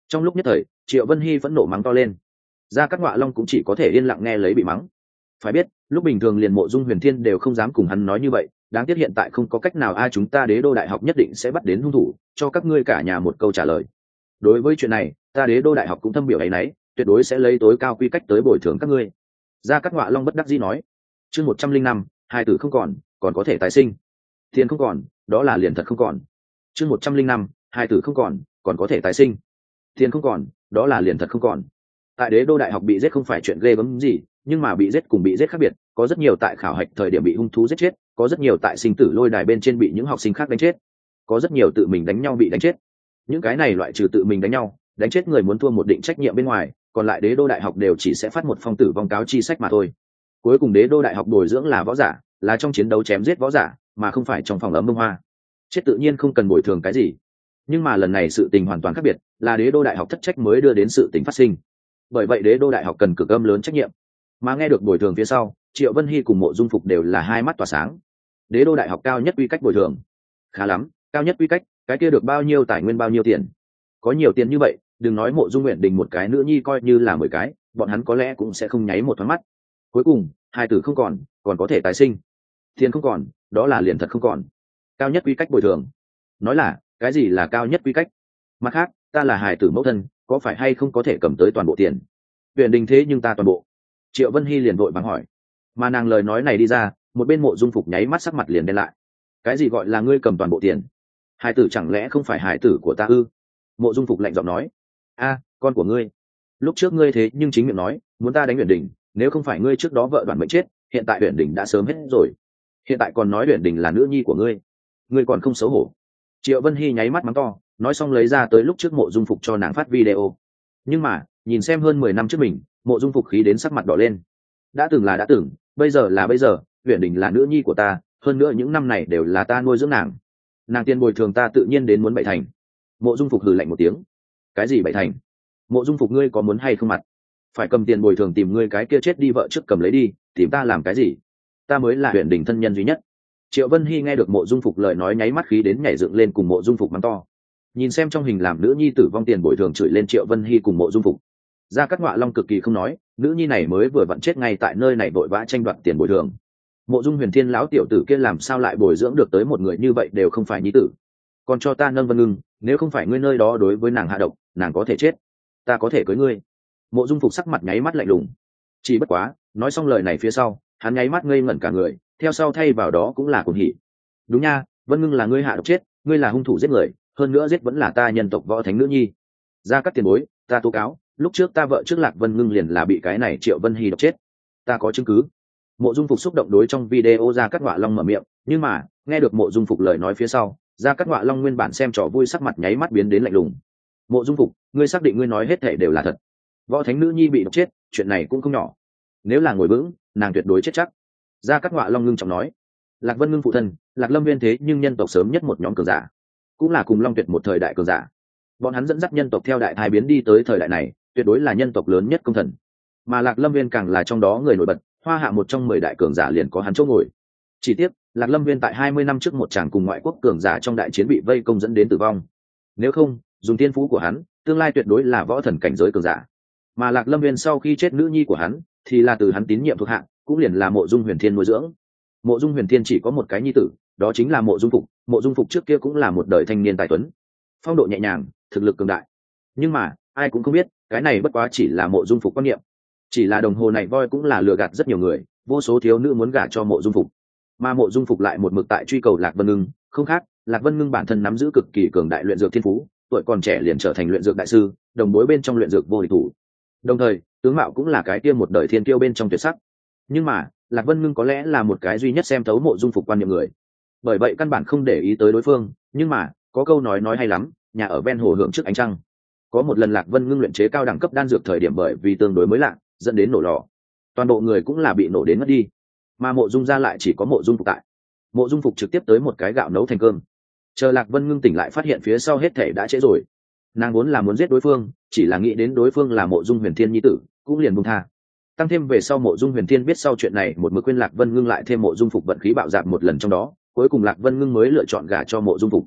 Trong lúc nhất thời Triệu Vân Hy phẫn nộ mắng to lên. Gia Cát Ngọa Long cũng chỉ có thể yên lặng nghe lấy bị mắng. Phải biết lúc bình thường liền Mộ Dung Huyền Thiên đều không dám cùng hắn nói như vậy, đáng tiếc hiện tại không có cách nào, ai chúng ta Đế Đô Đại học nhất định sẽ bắt đến hung thủ, cho các ngươi cả nhà một câu trả lời. Đối với chuyện này ta Đế Đô Đại học cũng thâm biểu ấy nấy, tuyệt đối sẽ lấy tối cao quy cách tới bồi thường các ngươi. Gia Cát Ngọa Long bất đắc dĩ nói. Chương 105, hai tử không còn có thể tái sinh. Tiền không còn, đó là liền thật không còn. Chương 105, hai tử không còn có thể tái sinh. Tiền không còn, đó là liền thật không còn. Tại Đế Đô Đại học bị giết không phải chuyện ghê gớm gì, nhưng mà bị giết cùng bị giết khác biệt, có rất nhiều tại khảo hạch thời điểm bị hung thú giết chết, có rất nhiều tại sinh tử lôi đài bên trên bị những học sinh khác đánh chết, có rất nhiều tự mình đánh nhau bị đánh chết. Những cái này loại trừ tự mình đánh chết người muốn thua một định trách nhiệm bên ngoài, còn lại Đế Đô Đại học đều chỉ sẽ phát một phong tử vong cáo chi sách mà thôi. Cuối cùng Đế Đô Đại học bồi dưỡng là võ giả, là trong chiến đấu chém giết võ giả, mà không phải trong phòng ấm bông hoa. Chết tự nhiên không cần bồi thường cái gì, nhưng mà lần này sự tình hoàn toàn khác biệt, là Đế Đô Đại học thất trách mới đưa đến sự tình phát sinh. Bởi vậy Đế Đô Đại học cần cực âm lớn trách nhiệm. Mà nghe được bồi thường phía sau, Triệu Vân Hy cùng Mộ Dung Phục đều là hai mắt tỏa sáng. Đế Đô Đại học cao nhất quy cách bồi thường. Khá lắm, cao nhất quy cách, cái kia được bao nhiêu tài nguyên bao nhiêu tiền? Có nhiều tiền như vậy, đừng nói Mộ Dung Nguyện Đình một cái nữa nhi coi như là 10 cái, bọn hắn có lẽ cũng sẽ không nháy một thoáng mắt. Cuối cùng hai tử không còn có thể tái sinh. Tiền không còn, đó là liền thật không còn. Cao nhất quy cách bồi thường. Nói là cái gì là cao nhất quy cách? Mặt khác ta là hài tử mẫu thân, có phải hay không có thể cầm tới toàn bộ tiền? Huyện Đình thế nhưng ta toàn bộ. Triệu Vân Hy liền vội vàng hỏi. Mà nàng lời nói này đi ra, một bên Mộ Dung Phục nháy mắt sắc mặt liền đen lại. Cái gì gọi là ngươi cầm toàn bộ tiền? Hài tử chẳng lẽ không phải hài tử của ta ư? Mộ Dung Phục lạnh giọng nói. A, con của ngươi. Lúc trước ngươi thế nhưng chính miệng nói muốn ta đánh Huyện Đình, nếu không phải ngươi trước đó vợ Đoàn mệnh chết, hiện tại Huyện Đình đã sớm hết rồi. Hiện tại còn nói Huyện Đình là nữ nhi của ngươi, ngươi còn không xấu hổ? Triệu Vân Hy nháy mắt mắng to, nói xong lấy ra tới lúc trước Mộ Dung Phục cho nàng phát video. Nhưng mà nhìn xem hơn 10 năm trước mình, Mộ Dung Phục khí đến sắc mặt đỏ lên. Đã từng là đã từng, bây giờ là bây giờ, Uyển Đình là nữ nhi của ta, hơn nữa những năm này đều là ta nuôi dưỡng nàng. Nàng tiền bồi thường ta tự nhiên đến muốn 7 thành. Mộ Dung Phục hừ lạnh một tiếng. Cái gì 7 thành? Mộ Dung Phục ngươi có muốn hay không mặt? Phải cầm tiền bồi thường tìm ngươi cái kia chết đi vợ trước cầm lấy đi, tìm ta làm cái gì? Ta mới là Uyển Đình thân nhân duy nhất. Triệu Vân Hy nghe được Mộ Dung Phục lời nói nháy mắt khí đến nhảy dựng lên cùng Mộ Dung Phục mắng to. Nhìn xem trong hình làm nữ nhi tử vong tiền bồi thường chửi lên Triệu Vân Hy cùng Mộ Dung Phục. Gia Cát Ngọa Long cực kỳ không nói, nữ nhi này mới vừa vặn chết ngay tại nơi này vội vã tranh đoạt tiền bồi thường. Mộ Dung Huyền Thiên lão tiểu tử kia làm sao lại bồi dưỡng được tới một người như vậy đều không phải nhi tử. Còn cho ta nâng Vân Ngưng, nếu không phải ngươi nơi đó đối với nàng hạ độc, nàng có thể chết. Ta có thể cưới ngươi. Mộ Dung Phục sắc mặt nháy mắt lạnh lùng. Chỉ bất quá, nói xong lời này phía sau, hắn nháy mắt ngây ngẩn cả người, theo sau thay vào đó cũng là cuồng hỉ. Đúng nha, Vân Ngưng là ngươi hạ độc chết, ngươi là hung thủ giết người, hơn nữa giết vẫn là ta nhân tộc võ thánh nữ nhi. Gia Cát tiền bối, ta tố cáo, lúc trước ta vợ trước Lạc Vân Ngưng liền là bị cái này Triệu Vân Hy độc chết, ta có chứng cứ. Mộ Dung Phục xúc động đối trong video Gia Cát Ngọa Long mở miệng, nhưng mà nghe được Mộ Dung Phục lời nói phía sau, Gia Cát Ngọa Long nguyên bản xem trò vui sắc mặt nháy mắt biến đến lạnh lùng. Mộ Dung Phục, ngươi xác định ngươi nói hết thảy đều là thật? Võ thánh nữ nhi bị độc chết, chuyện này cũng không nhỏ, nếu là ngồi vững, nàng tuyệt đối chết chắc. Gia Cát Ngọa Long ngưng trọng nói. Lạc Vân Ngưng phụ thân, Lạc Lâm Viên thế nhưng nhân tộc sớm nhất một nhóm cường giả, cũng là cùng Long Tuyệt một thời đại cường giả. Bọn hắn dẫn dắt nhân tộc theo đại thái biến đi tới thời đại này, tuyệt đối là nhân tộc lớn nhất công thần. Mà Lạc Lâm Viên càng là trong đó người nổi bật, Hoa Hạ một trong 10 đại cường giả liền có hắn chỗ ngồi. Chỉ tiếc, Lạc Lâm Viên tại 20 năm trước một tràng cùng ngoại quốc cường giả trong đại chiến bị vây công dẫn đến tử vong. Nếu không, dùng tiên phú của hắn, tương lai tuyệt đối là võ thần cảnh giới cường giả. Mà Lạc Lâm Viên sau khi chết nữ nhi của hắn, thì là từ hắn tín nhiệm thuộc hạ, cũng liền là Mộ Dung Huyền Thiên nuôi dưỡng. Mộ Dung Huyền Thiên chỉ có một cái nhi tử, đó chính là Mộ Dung Phục. Mộ Dung Phục trước kia cũng là một đời thanh niên tài tuấn, phong độ nhẹ nhàng, thực lực cường đại. Nhưng mà ai cũng không biết, cái này bất quá chỉ là Mộ Dung Phục quan niệm. Chỉ là đồng hồ này voi cũng là lừa gạt rất nhiều người, vô số thiếu nữ muốn gả cho Mộ Dung Phục, mà Mộ Dung Phục lại một mực tại truy cầu Lạc Vân Ngưng. Không khác, Lạc Vân Ngưng bản thân nắm giữ cực kỳ cường đại luyện dược thiên phú, tuổi còn trẻ liền trở thành luyện dược đại sư, đồng bối bên trong luyện dược vô địch thủ. Đồng thời, tướng mạo cũng là cái kia một đời thiên kiêu bên trong tuyệt sắc. Nhưng mà Lạc Vân Ngưng có lẽ là một cái duy nhất xem thấu Mộ Dung Phục quan niệm người, bởi vậy căn bản không để ý tới đối phương. Nhưng mà có câu nói hay lắm, nhà ở ven hồ hưởng trước ánh trăng. Có một lần Lạc Vân Ngưng luyện chế cao đẳng cấp đan dược thời điểm bởi vì tương đối mới lạ, dẫn đến nổ lò, toàn bộ người cũng là bị nổ đến mất đi. Mà Mộ Dung gia lại chỉ có Mộ Dung Phục tại. Mộ Dung Phục trực tiếp tới một cái gạo nấu thành cơm. Chờ Lạc Vân Ngưng tỉnh lại phát hiện phía sau hết thể đã trễ rồi. Nàng vốn là muốn giết đối phương, chỉ là nghĩ đến đối phương là Mộ Dung Huyền Thiên nhi tử, cũng liền buông tha. Tăng thêm về sau Mộ Dung Huyền Thiên biết sau chuyện này một mực khuyên Lạc Vân Ngưng lại thêm Mộ Dung Phục vận khí bạo dạn một lần trong đó, cuối cùng Lạc Vân Ngưng mới lựa chọn gả cho Mộ Dung Phục.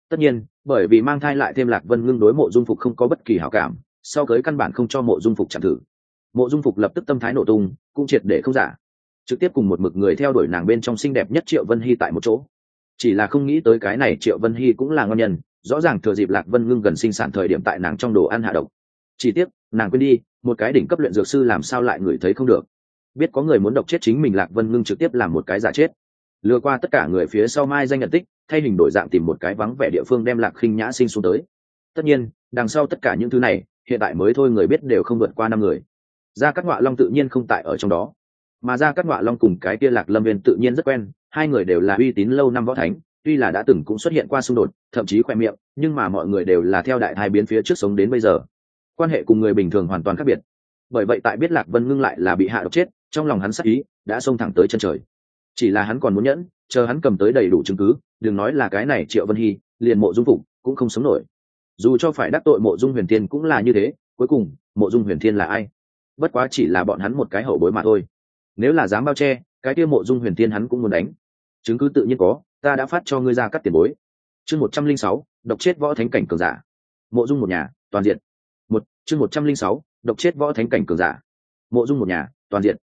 Tất nhiên bởi vì mang thai lại thêm Lạc Vân Ngưng đối Mộ Dung Phục không có bất kỳ hảo cảm, sau cưới căn bản không cho Mộ Dung Phục chạm thử. Mộ Dung Phục lập tức tâm thái nổ tung, cũng triệt để không giả, trực tiếp cùng một mực người theo đuổi nàng bên trong xinh đẹp nhất Triệu Vân Hy tại một chỗ. Chỉ là không nghĩ tới cái này Triệu Vân Hy cũng là ngon nhân, rõ ràng thừa dịp Lạc Vân Ngưng gần sinh sản thời điểm tại nàng trong đồ ăn hạ độc. Chỉ tiếc nàng quên đi, một cái đỉnh cấp luyện dược sư làm sao lại ngửi thấy không được. Biết có người muốn độc chết chính mình, Lạc Vân Ngưng trực tiếp làm một cái giả chết, lừa qua tất cả người phía sau mai danh nhận tích, thay hình đổi dạng tìm một cái vắng vẻ địa phương đem Lạc Khinh Nhã sinh xuống tới. Tất nhiên đằng sau tất cả những thứ này hiện tại mới thôi người biết đều không vượt qua 5 người. Gia Cát Ngọa Long tự nhiên không tại ở trong đó, mà Gia Cát Ngọa Long cùng cái kia Lạc Lâm Viên tự nhiên rất quen, hai người đều là uy tín lâu năm võ thánh, tuy là đã từng cũng xuất hiện qua xung đột, thậm chí khoe miệng, nhưng mà mọi người đều là theo đại thai biến phía trước sống đến bây giờ, quan hệ cùng người bình thường hoàn toàn khác biệt. Bởi vậy tại biết Lạc Vân Ngưng lại là bị hạ độc chết, trong lòng hắn sắc ý đã xông thẳng tới chân trời. Chỉ là hắn còn muốn nhẫn, chờ hắn cầm tới đầy đủ chứng cứ, đừng nói là cái này Triệu Vân Hy, liền Mộ Dung Phục cũng không sống nổi. Dù cho phải đắc tội Mộ Dung Huyền Thiên cũng là như thế, cuối cùng Mộ Dung Huyền Thiên là ai? Bất quá chỉ là bọn hắn một cái hậu bối mà thôi. Nếu là dám bao che, cái kia Mộ Dung Huyền Thiên hắn cũng muốn đánh. Chứng cứ tự nhiên có, ta đã phát cho ngươi ra cắt tiền bối. Chương 106, độc chết võ thánh cảnh cường giả. Mộ Dung một nhà, toàn diện. Chương 106, độc chết võ thánh cảnh cường giả. Mộ Dung một nhà, toàn diện.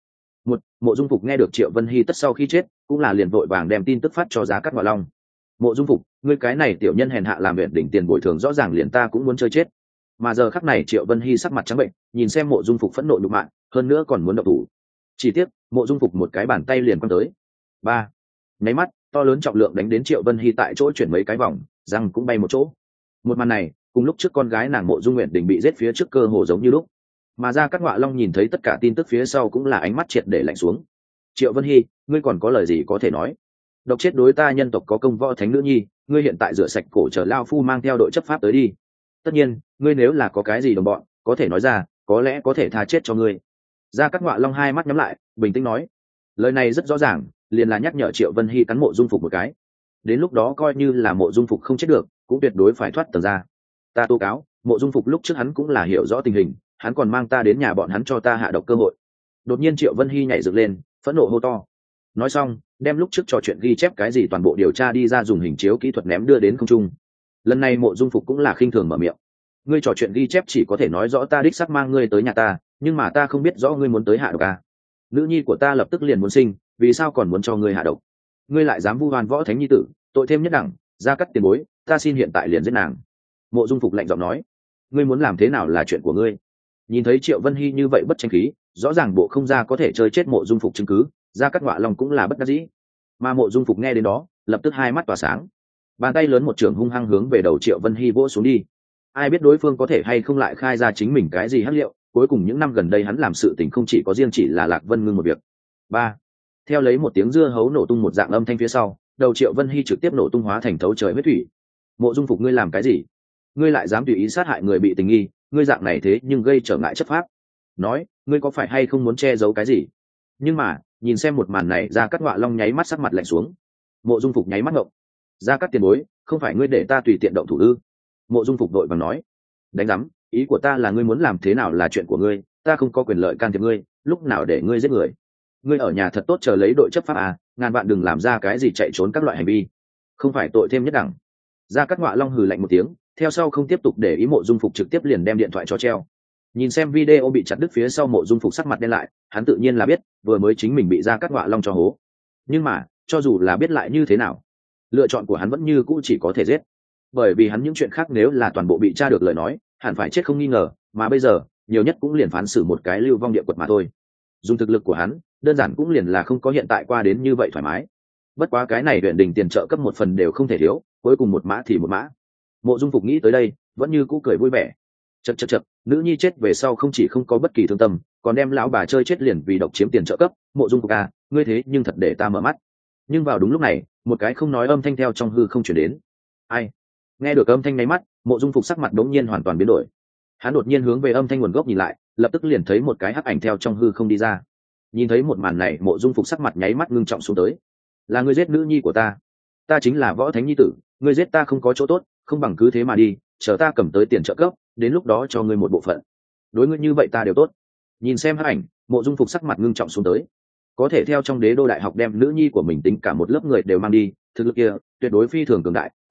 Mộ Dung Phục nghe được Triệu Vân Hy tất sau khi chết, cũng là liền vội vàng đem tin tức phát cho Giá Cát Ngọa Long. Mộ Dung Phục, ngươi cái này tiểu nhân hèn hạ làm việc đỉnh tiền bồi thường rõ ràng liền ta cũng muốn chơi chết. Mà giờ khắc này Triệu Vân Hy sắc mặt trắng bệnh, nhìn xem Mộ Dung Phục phẫn nộ nhục mạ, hơn nữa còn muốn động thủ. Chỉ tiếc, Mộ Dung Phục một cái bàn tay liền quăng tới. Ba, nháy mắt, to lớn trọng lượng đánh đến Triệu Vân Hy tại chỗ chuyển mấy cái vòng, răng cũng bay một chỗ. Một màn này, cùng lúc trước con gái nàng Mộ Dung Nguyệt Đình bị giết phía trước cơ hồ giống như lúc. Mà Gia Cát Ngọa Long nhìn thấy tất cả tin tức phía sau cũng là ánh mắt triệt để lạnh xuống. Triệu Vân Hy, ngươi còn có lời gì có thể nói? Độc chết đối ta nhân tộc có công võ thánh nữ nhi, ngươi hiện tại rửa sạch cổ chờ lao phu mang theo đội chấp pháp tới đi. Tất nhiên, ngươi nếu là có cái gì đồng bọn, có thể nói ra, có lẽ có thể tha chết cho ngươi. Gia Cát Ngọa Long hai mắt nhắm lại, bình tĩnh nói. Lời này rất rõ ràng, liền là nhắc nhở Triệu Vân Hy cắn Mộ Dung Phục một cái. Đến lúc đó coi như là Mộ Dung Phục không chết được, cũng tuyệt đối phải thoát tầng ra. Ta tố cáo, Mộ Dung Phục lúc trước hắn cũng là hiểu rõ tình hình, hắn còn mang ta đến nhà bọn hắn cho ta hạ độc cơ hội. Đột nhiên Triệu Vân Hy nhảy dựng lên, phẫn nộ hô to. Nói xong, đem lúc trước trò chuyện ghi chép cái gì toàn bộ điều tra đi ra, dùng hình chiếu kỹ thuật ném đưa đến không trung. Lần này Mộ Dung Phục cũng là khinh thường mở miệng. Ngươi trò chuyện ghi chép chỉ có thể nói rõ ta đích xác mang ngươi tới nhà ta, nhưng mà ta không biết rõ ngươi muốn tới hạ độc à. Nữ nhi của ta lập tức liền muốn sinh, vì sao còn muốn cho ngươi hạ độc? Ngươi lại dám vu oan võ thánh nhi tử, tội thêm nhất đẳng, Gia Cát tiền bối, ta xin hiện tại liền giết nàng. Mộ Dung Phục lạnh giọng nói. Ngươi muốn làm thế nào là chuyện của ngươi. Nhìn thấy Triệu Vân Hy như vậy bất tranh khí, rõ ràng bộ không ra có thể chơi chết Mộ Dung Phục chứng cứ, Gia Cát Ngọa Long cũng là bất đắc dĩ. Mà Mộ Dung Phục nghe đến đó, lập tức hai mắt tỏa sáng, bàn tay lớn một trường hung hăng hướng về đầu Triệu Vân Hy vỗ xuống đi. Ai biết đối phương có thể hay không lại khai ra chính mình cái gì hắc liệu, cuối cùng những năm gần đây hắn làm sự tình không chỉ có riêng chỉ là Lạc Vân Ngưng một việc. Ba, theo lấy một tiếng dưa hấu nổ tung một dạng âm thanh phía sau, đầu Triệu Vân Hy trực tiếp nổ tung hóa thành thấu trời huyết thủy. Mộ Dung Phục, ngươi làm cái gì? Ngươi lại dám tùy ý sát hại người bị tình nghi, ngươi dạng này thế nhưng gây trở ngại chấp pháp. Nói, ngươi có phải hay không muốn che giấu cái gì? Nhưng mà, nhìn xem một màn này, Gia Cát Ngọa Long nháy mắt sắc mặt lạnh xuống. Mộ Dung Phục nháy mắt ngộng. Gia Cát tiền bối, không phải ngươi để ta tùy tiện động thủ ư? Mộ Dung Phục đội bằng nói. Đánh rắm, ý của ta là ngươi muốn làm thế nào là chuyện của ngươi, ta không có quyền lợi can thiệp ngươi, lúc nào để ngươi giết người. Ngươi ở nhà thật tốt chờ lấy đội chấp pháp à, ngàn vạn đừng làm ra cái gì chạy trốn các loại hành vi, không phải tội thêm nhất đẳng. Gia Cát Ngọa Long hừ lạnh một tiếng, theo sau không tiếp tục để ý Mộ Dung Phục, trực tiếp liền đem điện thoại cho treo. Nhìn xem video bị chặt đứt phía sau, Mộ Dung Phục sắc mặt đen lại, hắn tự nhiên là biết vừa mới chính mình bị Gia Cát Ngọa Long cho hố, nhưng mà cho dù là biết lại như thế nào, lựa chọn của hắn vẫn như cũ chỉ có thể giết, bởi vì hắn những chuyện khác nếu là toàn bộ bị tra được lời nói, hẳn phải chết không nghi ngờ, mà bây giờ nhiều nhất cũng liền phán xử một cái lưu vong địa quật mà thôi. Dùng thực lực của hắn, đơn giản cũng liền là không có hiện tại qua đến như vậy thoải mái. Bất quá cái này huyện đình tiền trợ cấp một phần đều không thể thiếu, cuối cùng một mã thì một mã. Mộ Dung Phục nghĩ tới đây, vẫn như cũ cười vui vẻ. Chậc, nữ nhi chết về sau không chỉ không có bất kỳ thương tâm, còn đem lão bà chơi chết liền vì độc chiếm tiền trợ cấp. Mộ Dung Phục à, ngươi thế nhưng thật để ta mở mắt. Nhưng vào đúng lúc này, một cái không nói âm thanh theo trong hư không chuyển đến. Ai? Nghe được âm thanh nháy mắt, Mộ Dung Phục sắc mặt đống nhiên hoàn toàn biến đổi. Hắn đột nhiên hướng về âm thanh nguồn gốc nhìn lại, lập tức liền thấy một cái hắc ảnh theo trong hư không đi ra. Nhìn thấy một màn này, Mộ Dung Phục sắc mặt nháy mắt ngưng trọng xuống tới. Là ngươi giết nữ nhi của ta? Ta chính là võ thánh nhi tử, ngươi giết ta không có chỗ tốt, không bằng cứ thế mà đi, chờ ta cầm tới tiền trợ cấp, đến lúc đó cho ngươi một bộ phận. Đối ngươi như vậy ta đều tốt. Nhìn xem hắc ảnh, Mộ Dung Phục sắc mặt ngưng trọng xuống tới. Có thể theo trong Đế Đô đại học đem nữ nhi của mình tính cả một lớp người đều mang đi, thực lực kia tuyệt đối phi thường cường đại,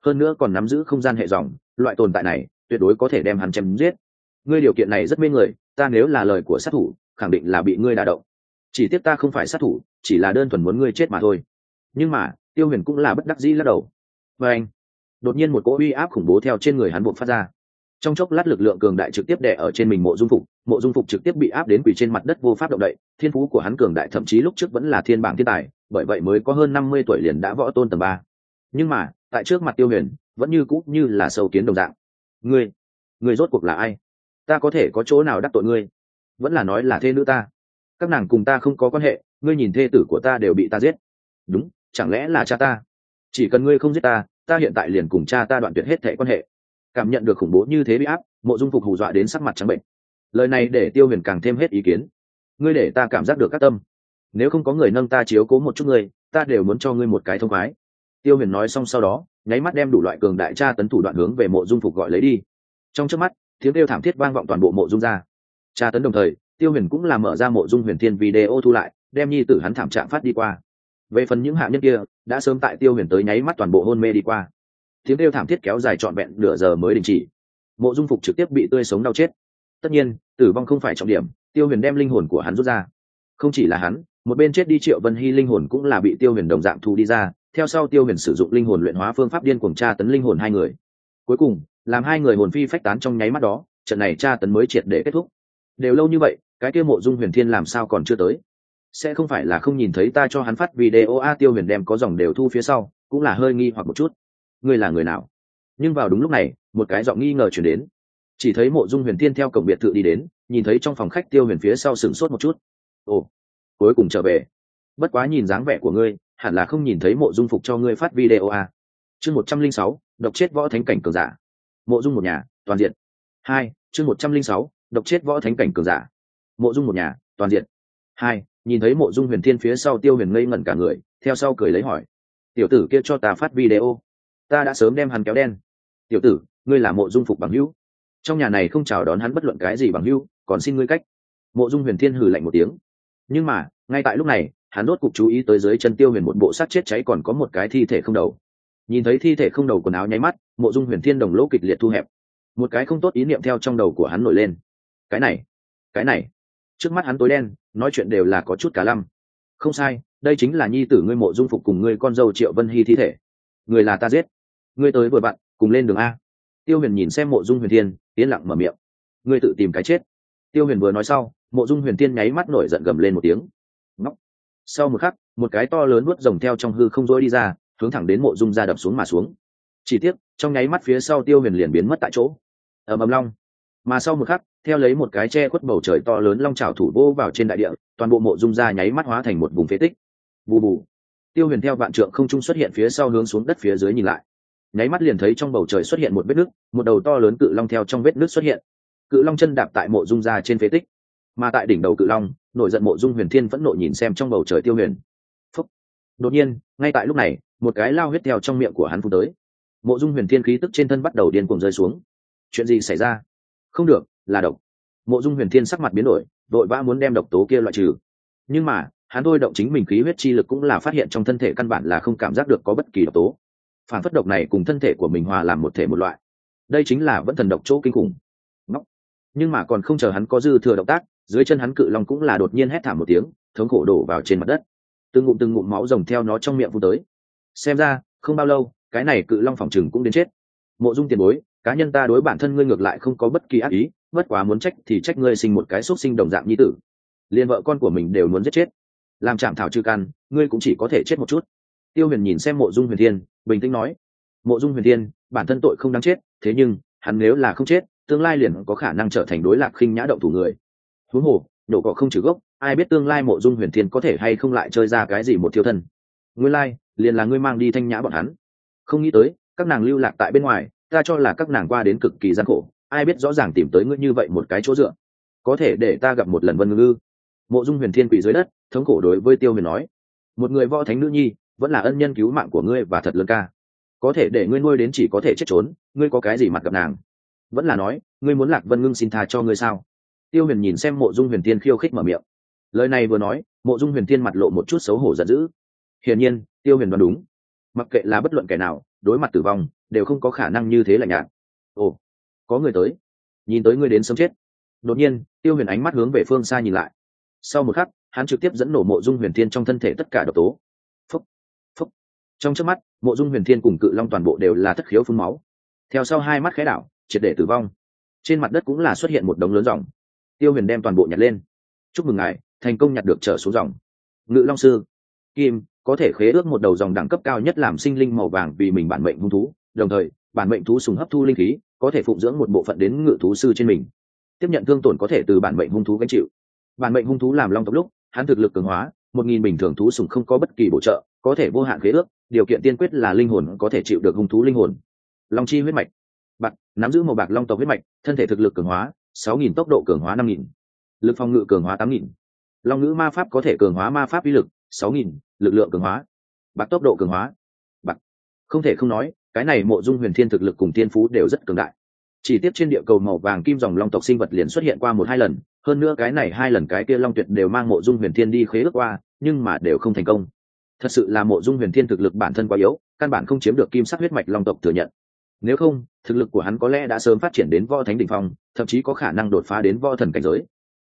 hơn nữa còn nắm giữ không gian hệ dòng, loại tồn tại này tuyệt đối có thể đem hắn chém giết. Ngươi điều kiện này rất mê người, ta nếu là lời của sát thủ khẳng định là bị ngươi đả động. Chỉ tiếc ta không phải sát thủ, chỉ là đơn thuần muốn ngươi chết mà thôi. Nhưng mà Tiêu Huyền cũng là bất đắc dĩ lắc đầu. Và anh, đột nhiên một cỗ uy áp khủng bố theo trên người hắn bộc phát ra. Trong chốc lát lực lượng cường đại trực tiếp đè ở trên mình Mộ Dung Phục trực tiếp bị áp đến quỳ trên mặt đất vô pháp động đậy. Thiên phú của hắn cường đại thậm chí lúc trước vẫn là thiên bảng thiên tài, bởi vậy mới có hơn 50 tuổi liền đã võ tôn tầng 3. Nhưng mà tại trước mặt Tiêu Huyền vẫn như cũ như là sâu kiến đồng dạng. Ngươi rốt cuộc là ai? Ta có thể có chỗ nào đắc tội ngươi? Vẫn là nói là thê nữ ta? Các nàng cùng ta không có quan hệ, ngươi nhìn thê tử của ta đều bị ta giết. Đúng, chẳng lẽ là cha ta? Chỉ cần ngươi không giết ta, ta hiện tại liền cùng cha ta đoạn tuyệt hết thảy quan hệ. Cảm nhận được khủng bố như thế bị áp, Mộ Dung Phục hù dọa đến sắc mặt trắng bệnh. Lời này để Tiêu Huyền càng thêm hết ý kiến. Ngươi để ta cảm giác được các tâm, nếu không có người nâng ta chiếu cố một chút ngươi, ta đều muốn cho ngươi một cái thông khoái. Tiêu Huyền nói xong sau đó nháy mắt đem đủ loại cường đại tra tấn thủ đoạn hướng về Mộ Dung Phục gọi lấy đi. Trong chớp mắt tiếng kêu thảm thiết vang vọng toàn bộ Mộ Dung ra. Tra tấn đồng thời Tiêu Huyền cũng làm mở ra Mộ Dung Huyền Thiên video thu lại, đem nhi tử hắn thảm trạng phát đi qua. Về phần những hạ nhân kia đã sớm tại Tiêu Huyền tới nháy mắt toàn bộ hôn mê đi qua. Tiếng kêu thảm thiết kéo dài trọn vẹn nửa giờ mới đình chỉ. Mộ Dung Phục trực tiếp bị tươi sống đau chết. Tất nhiên tử vong không phải trọng điểm, Tiêu Huyền đem linh hồn của hắn rút ra. Không chỉ là hắn, một bên chết đi Triệu Vân Hy linh hồn cũng là bị Tiêu Huyền đồng dạng thu đi ra. Theo sau Tiêu Huyền sử dụng linh hồn luyện hóa phương pháp điên cuồng tra tấn linh hồn hai người. Cuối cùng làm hai người hồn phi phách tán trong nháy mắt đó, trận này tra tấn mới triệt để kết thúc. Đều lâu như vậy, cái kia Mộ Dung Huyền Thiên làm sao còn chưa tới? Sẽ không phải là không nhìn thấy ta cho hắn phát video a? Tiêu Huyền đem có dòng đều thu phía sau, cũng là hơi nghi hoặc một chút. Ngươi là người nào? Nhưng vào đúng lúc này, một cái giọng nghi ngờ chuyển đến. Chỉ thấy Mộ Dung Huyền Thiên theo cổng biệt thự đi đến, nhìn thấy trong phòng khách Tiêu Huyền phía sau sửng sốt một chút. Ồ, cuối cùng trở về. Bất quá nhìn dáng vẻ của ngươi, hẳn là không nhìn thấy Mộ Dung Phục cho ngươi phát video a. Chương 106, độc chết võ thánh cảnh cường giả. Mộ Dung một nhà, toàn diện. 2, chương 106, độc chết võ thánh cảnh cường giả. Mộ Dung một nhà, toàn diện. 2, nhìn thấy Mộ Dung Huyền Thiên phía sau Tiêu Huyền ngây ngẩn cả người, theo sau cười lấy hỏi: "Tiểu tử kia cho ta phát video, ta đã sớm đem hắn kéo đen." "Tiểu tử, ngươi là Mộ Dung Phục bằng hữu? Trong nhà này không chào đón hắn bất luận cái gì bằng hữu, còn xin ngươi cách." Mộ Dung Huyền Thiên hừ lạnh một tiếng. Nhưng mà ngay tại lúc này, hắn rốt cục chú ý tới dưới chân Tiêu Huyền một bộ xác chết cháy còn có một cái thi thể không đầu. Nhìn thấy thi thể không đầu quần áo nháy mắt, Mộ Dung Huyền Thiên đồng lỗ kịch liệt thu hẹp. Một cái không tốt ý niệm theo trong đầu của hắn nổi lên. Cái này, trước mắt hắn tối đen, nói chuyện đều là có chút cả lăm. Không sai, đây chính là nhi tử ngươi Mộ Dung Phục cùng ngươi con dâu Triệu Vân Hy thi thể. Người là ta giết, ngươi tới vừa vặn, cùng lên đường a. Tiêu Huyền nhìn xem Mộ Dung Huyền Thiên, yên lặng mở miệng: "Ngươi tự tìm cái chết." Tiêu Huyền vừa nói sau, Mộ Dung Huyền Thiên nháy mắt nổi giận gầm lên một tiếng. Ngóc. Sau một khắc, một cái to lớn vuốt rồng theo trong hư không rỗi đi ra, hướng thẳng đến Mộ Dung ra đập xuống mà xuống. Chỉ tiếc, trong nháy mắt phía sau Tiêu Huyền liền biến mất tại chỗ. Ầm ầm long. Mà sau một khắc, theo lấy một cái che khuất bầu trời to lớn long chảo thủ vô vào trên đại địa, toàn bộ Mộ Dung ra nháy mắt hóa thành một vùng phế tích. Bù bù. Tiêu Huyền theo vạn trượng không trung xuất hiện phía sau hướng xuống đất phía dưới nhìn lại. Nháy mắt liền thấy trong bầu trời xuất hiện một vết nứt, một đầu to lớn cự long theo trong vết nứt xuất hiện. Cự long chân đạp tại Mộ Dung ra trên phế tích, mà tại đỉnh đầu cự long, nổi giận Mộ Dung Huyền Thiên vẫn nộ nhìn xem trong bầu trời Tiêu Huyền. Phúc. Đột nhiên, ngay tại lúc này, một cái lao huyết theo trong miệng của hắn phun tới. Mộ Dung Huyền Thiên khí tức trên thân bắt đầu điên cuồng rơi xuống. Chuyện gì xảy ra? Không được, là độc. Mộ Dung Huyền Thiên sắc mặt biến đổi, vội vã muốn đem độc tố kia loại trừ. Nhưng mà, hắn thôi động chính mình khí huyết chi lực cũng là phát hiện trong thân thể căn bản là không cảm giác được có bất kỳ độc tố. Phản phất độc này cùng thân thể của mình hòa làm một thể một loại. Đây chính là vẫn thần độc chỗ kinh khủng. Ngóc. Nhưng mà còn không chờ hắn có dư thừa động tác, dưới chân hắn cự long cũng là đột nhiên hét thảm một tiếng, thống khổ đổ vào trên mặt đất. Từng ngụm máu rồng theo nó trong miệng phun tới. Xem ra, không bao lâu, cái này cự long phòng chừng cũng đến chết. Mộ Dung tiền bối, cá nhân ta đối bản thân ngươi ngược lại không có bất kỳ ác ý, bất quá muốn trách thì trách ngươi sinh một cái xúc sinh đồng dạng nhi tử, liền vợ con của mình đều muốn giết chết, làm chạm thảo trừ căn, ngươi cũng chỉ có thể chết một chút. Tiêu Huyền nhìn xem Mộ Dung Huyền Thiên, bình tĩnh nói: Mộ Dung Huyền Thiên, bản thân tội không đáng chết, thế nhưng hắn nếu là không chết, tương lai liền có khả năng trở thành đối Lạc Khinh Nhã động thủ người. Huống hồ, đổ cỏ không trừ gốc, ai biết tương lai Mộ Dung Huyền Thiên có thể hay không lại chơi ra cái gì một thiêu thân. Nguyên lai, liền là ngươi mang đi Thanh Nhã bọn hắn. Không nghĩ tới, các nàng lưu lạc tại bên ngoài, ta cho là các nàng qua đến cực kỳ gian khổ, ai biết rõ ràng tìm tới ngươi như vậy một cái chỗ dựa, có thể để ta gặp một lần Vân Ngư. Mộ Dung Huyền Thiên quỳ dưới đất, thống khổ đối với Tiêu Huyền nói: một người võ thánh nữ nhi, vẫn là ân nhân cứu mạng của ngươi và thật lớn ca, có thể để ngươi nuôi đến chỉ có thể chết trốn, ngươi có cái gì mặt gặp nàng? Vẫn là nói, ngươi muốn Lạc Vân Ngưng xin tha cho ngươi sao? Tiêu Huyền nhìn xem Mộ Dung Huyền Thiên khiêu khích mở miệng. Lời này vừa nói, Mộ Dung Huyền Thiên mặt lộ một chút xấu hổ giận dữ. Hiển nhiên, Tiêu Huyền đoán đúng. Mặc kệ là bất luận kẻ nào, đối mặt tử vong, đều không có khả năng như thế lạnh nhạt. Ồ, có người tới. Nhìn tới ngươi đến sớm chết. Đột nhiên Tiêu Huyền ánh mắt hướng về phương xa nhìn lại, sau một khắc hắn trực tiếp dẫn nổ Mộ Dung Huyền Thiên trong thân thể tất cả độc tố. Phúc, phúc. Trong chớp mắt Mộ Dung Huyền Thiên cùng Cự Long toàn bộ đều là thất khiếu phun máu, theo sau hai mắt khẽ đảo triệt để tử vong. Trên mặt đất cũng là xuất hiện một đống lớn dòng. Tiêu Huyền đem toàn bộ nhặt lên. Chúc mừng ngài thành công nhặt được trở xuống dòng. Ngự Long sư Kim có thể khế ước một đầu dòng đẳng cấp cao nhất làm sinh linh màu vàng vì mình bản mệnh hung thú, đồng thời bản mệnh thú sùng hấp thu linh khí có thể phụng dưỡng một bộ phận đến ngự thú sư trên mình, tiếp nhận thương tổn có thể từ bản mệnh hung thú gánh chịu. Bản mệnh hung thú làm long tộc lúc hắn thực lực cường hóa, 1000 bình thường thú sùng không có bất kỳ bổ trợ, có thể vô hạn khế ước, điều kiện tiên quyết là linh hồn có thể chịu được hung thú linh hồn. Long chi huyết mạch bạc, nắm giữ màu bạc long tộc huyết mạch, thân thể thực lực cường hóa 6000, tốc độ cường hóa 5000, lực phòng ngự cường hóa 8000. Long ngữ ma pháp có thể cường hóa ma pháp uy lực 6000, lực lượng cường hóa bạc, tốc độ cường hóa bạc. Không thể không nói cái này Mộ Dung Huyền Thiên thực lực cùng thiên phú đều rất cường đại. Chỉ tiếp trên địa cầu màu vàng kim dòng long tộc sinh vật liền xuất hiện qua 1-2 lần, hơn nữa cái này 2 lần cái kia long tuyệt đều mang Mộ Dung Huyền Thiên đi khế ước qua, nhưng mà đều không thành công. Thật sự là Mộ Dung Huyền Thiên thực lực bản thân quá yếu, căn bản không chiếm được kim sắc huyết mạch long tộc thừa nhận. Nếu không, thực lực của hắn có lẽ đã sớm phát triển đến võ thánh đỉnh phong, thậm chí có khả năng đột phá đến võ thần cảnh giới.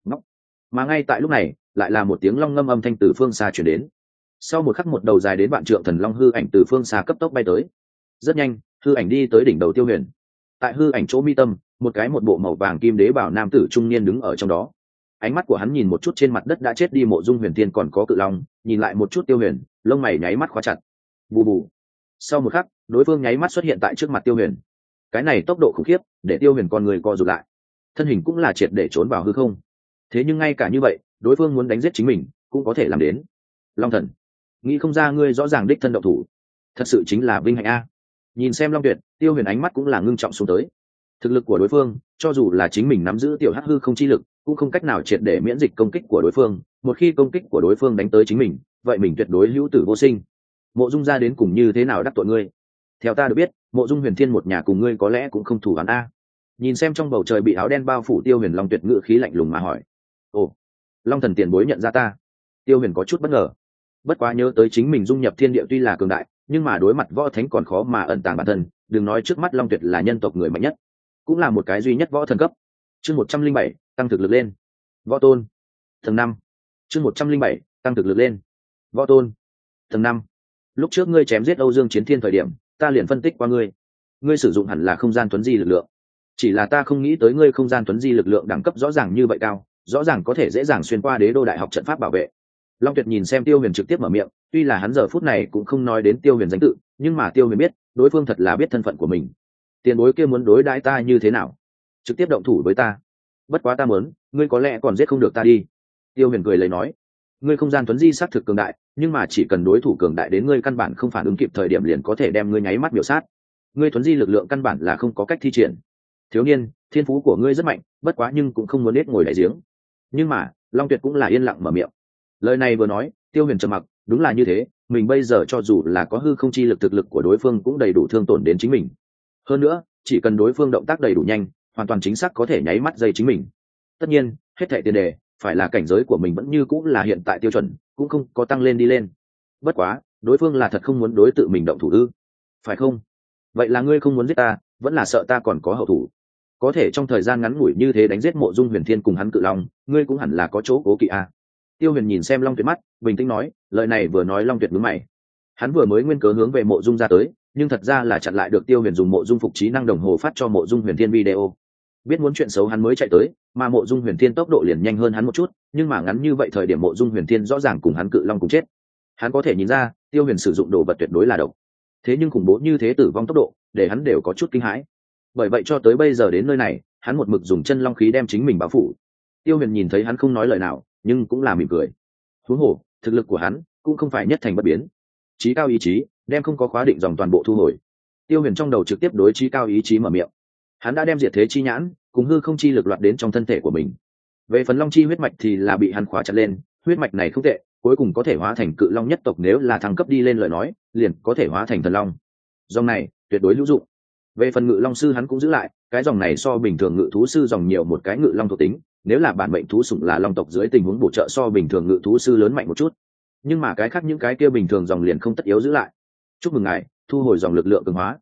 Mà ngay tại lúc này, lại là một tiếng long ngâm âm thanh từ phương xa truyền đến. Sau một khắc một đầu dài đến vạn trượng thần long hư ảnh từ phương xa cấp tốc bay tới. Rất nhanh, hư ảnh đi tới đỉnh đầu Tiêu Huyền. Tại hư ảnh chỗ mi tâm, một bộ màu vàng kim đế bảo nam tử trung niên đứng ở trong đó. Ánh mắt của hắn nhìn một chút trên mặt đất đã chết đi Mộ Dung Huyền Thiên còn có Cự Long, nhìn lại một chút Tiêu Huyền, lông mày nháy mắt khóa chặt. Bù bù. Sau một khắc, đối phương nháy mắt xuất hiện tại trước mặt Tiêu Huyền. Cái này tốc độ khủng khiếp, để Tiêu Huyền con người co rụt lại. Thân hình cũng là triệt để trốn vào hư không. Thế nhưng ngay cả như vậy, đối phương muốn đánh giết chính mình, cũng có thể làm đến. Long thần, nghĩ không ra ngươi rõ ràng đích thân động thủ, thật sự chính là vinh hạnh a. Nhìn xem Long Tuyệt, Tiêu Huyền ánh mắt cũng là ngưng trọng xuống tới. Thực lực của đối phương, cho dù là chính mình nắm giữ tiểu hắc hư không chi lực, cũng không cách nào triệt để miễn dịch công kích của đối phương. Một khi công kích của đối phương đánh tới chính mình, vậy mình tuyệt đối hữu tử vô sinh. Mộ Dung gia đến cùng như thế nào đắc tội ngươi? Theo ta được biết, Mộ Dung Huyền Thiên một nhà cùng ngươi có lẽ cũng không thù oán a. Nhìn xem trong bầu trời bị áo đen bao phủ Tiêu Huyền, Long Tuyệt ngữ khí lạnh lùng mà hỏi. Ồ, Long thần tiền bối nhận ra ta? Tiêu Huyền có chút bất ngờ. Bất quá nhớ tới chính mình dung nhập thiên địa tuy là cường đại, nhưng mà đối mặt võ thánh còn khó mà ẩn tàng bản thân, đừng nói trước mắt Long Tuyệt là nhân tộc người mạnh nhất, cũng là một cái duy nhất võ thần cấp. Chương 107, tăng thực lực lên. Võ tôn. Tầng 5. Chương 107, tăng thực lực lên. Võ tôn. Tầng 5. Lúc trước ngươi chém giết Âu Dương Chiến Thiên thời điểm, ta liền phân tích qua ngươi. Ngươi sử dụng hẳn là không gian tuấn di lực lượng. Chỉ là ta không nghĩ tới ngươi không gian tuấn di lực lượng đẳng cấp rõ ràng như vậy cao, rõ ràng có thể dễ dàng xuyên qua Đế Đô Đại học trận pháp bảo vệ. Long Tuyệt nhìn xem Tiêu Huyền trực tiếp mở miệng, tuy là hắn giờ phút này cũng không nói đến Tiêu Huyền danh tự, nhưng mà Tiêu Huyền biết, đối phương thật là biết thân phận của mình. Tiền bối kia muốn đối đãi ta như thế nào? Trực tiếp động thủ với ta. Bất quá ta muốn, ngươi có lẽ còn giết không được ta đi. Tiêu Huyền cười lấy nói, ngươi không gian tuấn di xác thực cường đại, nhưng mà chỉ cần đối thủ cường đại đến ngươi căn bản không phản ứng kịp thời điểm liền có thể đem ngươi nháy mắt miểu sát. Ngươi tuấn di lực lượng căn bản là không có cách thi triển. Thiếu niên, thiên phú của ngươi rất mạnh, bất quá nhưng cũng không muốn nết ngồi đại giếng. Nhưng mà, Long Tuyệt cũng là yên lặng mở miệng. Lời này vừa nói, Tiêu Huyền trầm mặc, đúng là như thế, mình bây giờ cho dù là có hư không chi lực, thực lực của đối phương cũng đầy đủ thương tổn đến chính mình. Hơn nữa, chỉ cần đối phương động tác đầy đủ nhanh, hoàn toàn chính xác có thể nháy mắt dây chính mình. Tất nhiên, hết thảy tiền đề phải là cảnh giới của mình vẫn như cũng là hiện tại tiêu chuẩn, cũng không có tăng lên đi lên. Bất quá, đối phương là thật không muốn đối tự mình động thủ ư? Phải không? Vậy là ngươi không muốn giết ta, vẫn là sợ ta còn có hậu thủ? Có thể trong thời gian ngắn ngủi như thế đánh giết Mộ Dung Huyền Thiên cùng hắn Cự Long, ngươi cũng hẳn là có chỗ cố kỵ a. Tiêu Huyền nhìn xem Long Tuyệt mắt, bình tĩnh nói, lời này vừa nói Long Tuyệt nhướng mày. Hắn vừa mới nguyên cớ hướng về Mộ Dung ra tới, nhưng thật ra là chặn lại được Tiêu Huyền dùng Mộ Dung phục trí năng đồng hồ phát cho Mộ Dung Huyền Thiên video. Biết muốn chuyện xấu hắn mới chạy tới, mà Mộ Dung Huyền Thiên tốc độ liền nhanh hơn hắn một chút, nhưng mà ngắn như vậy thời điểm Mộ Dung Huyền Thiên rõ ràng cùng hắn Cự Long cùng chết. Hắn có thể nhìn ra, Tiêu Huyền sử dụng đồ vật tuyệt đối là độc. Thế nhưng khủng bố như thế tử vong tốc độ, để hắn đều có chút kinh hãi. Bởi vậy cho tới bây giờ đến nơi này, hắn một mực dùng chân long khí đem chính mình bao phủ. Tiêu Huyền nhìn thấy hắn không nói lời nào, nhưng cũng là mỉm cười. Huống hồ, thực lực của hắn cũng không phải nhất thành bất biến. Chí cao ý chí, đem không có khóa định dòng toàn bộ thu hồi. Tiêu Huyền trong đầu trực tiếp đối chí cao ý chí mở miệng. Hắn đã đem diệt thế chi nhãn cùng hư không chi lực loạt đến trong thân thể của mình. Về phần long chi huyết mạch thì là bị hắn khóa chặt lên, huyết mạch này không tệ, cuối cùng có thể hóa thành cự long nhất tộc, nếu là thăng cấp đi lên lời nói, liền có thể hóa thành thần long. Dòng này tuyệt đối hữu dụng. Về phần ngự long sư hắn cũng giữ lại, cái dòng này so bình thường ngự thú sư dòng nhiều một cái ngự long thuộc tính, nếu là bản mệnh thú sủng là long tộc dưới tình huống bổ trợ so bình thường ngự thú sư lớn mạnh một chút, nhưng mà cái khác những cái kia bình thường dòng liền không tất yếu giữ lại. Chúc mừng ngài thu hồi dòng lực lượng cường hóa.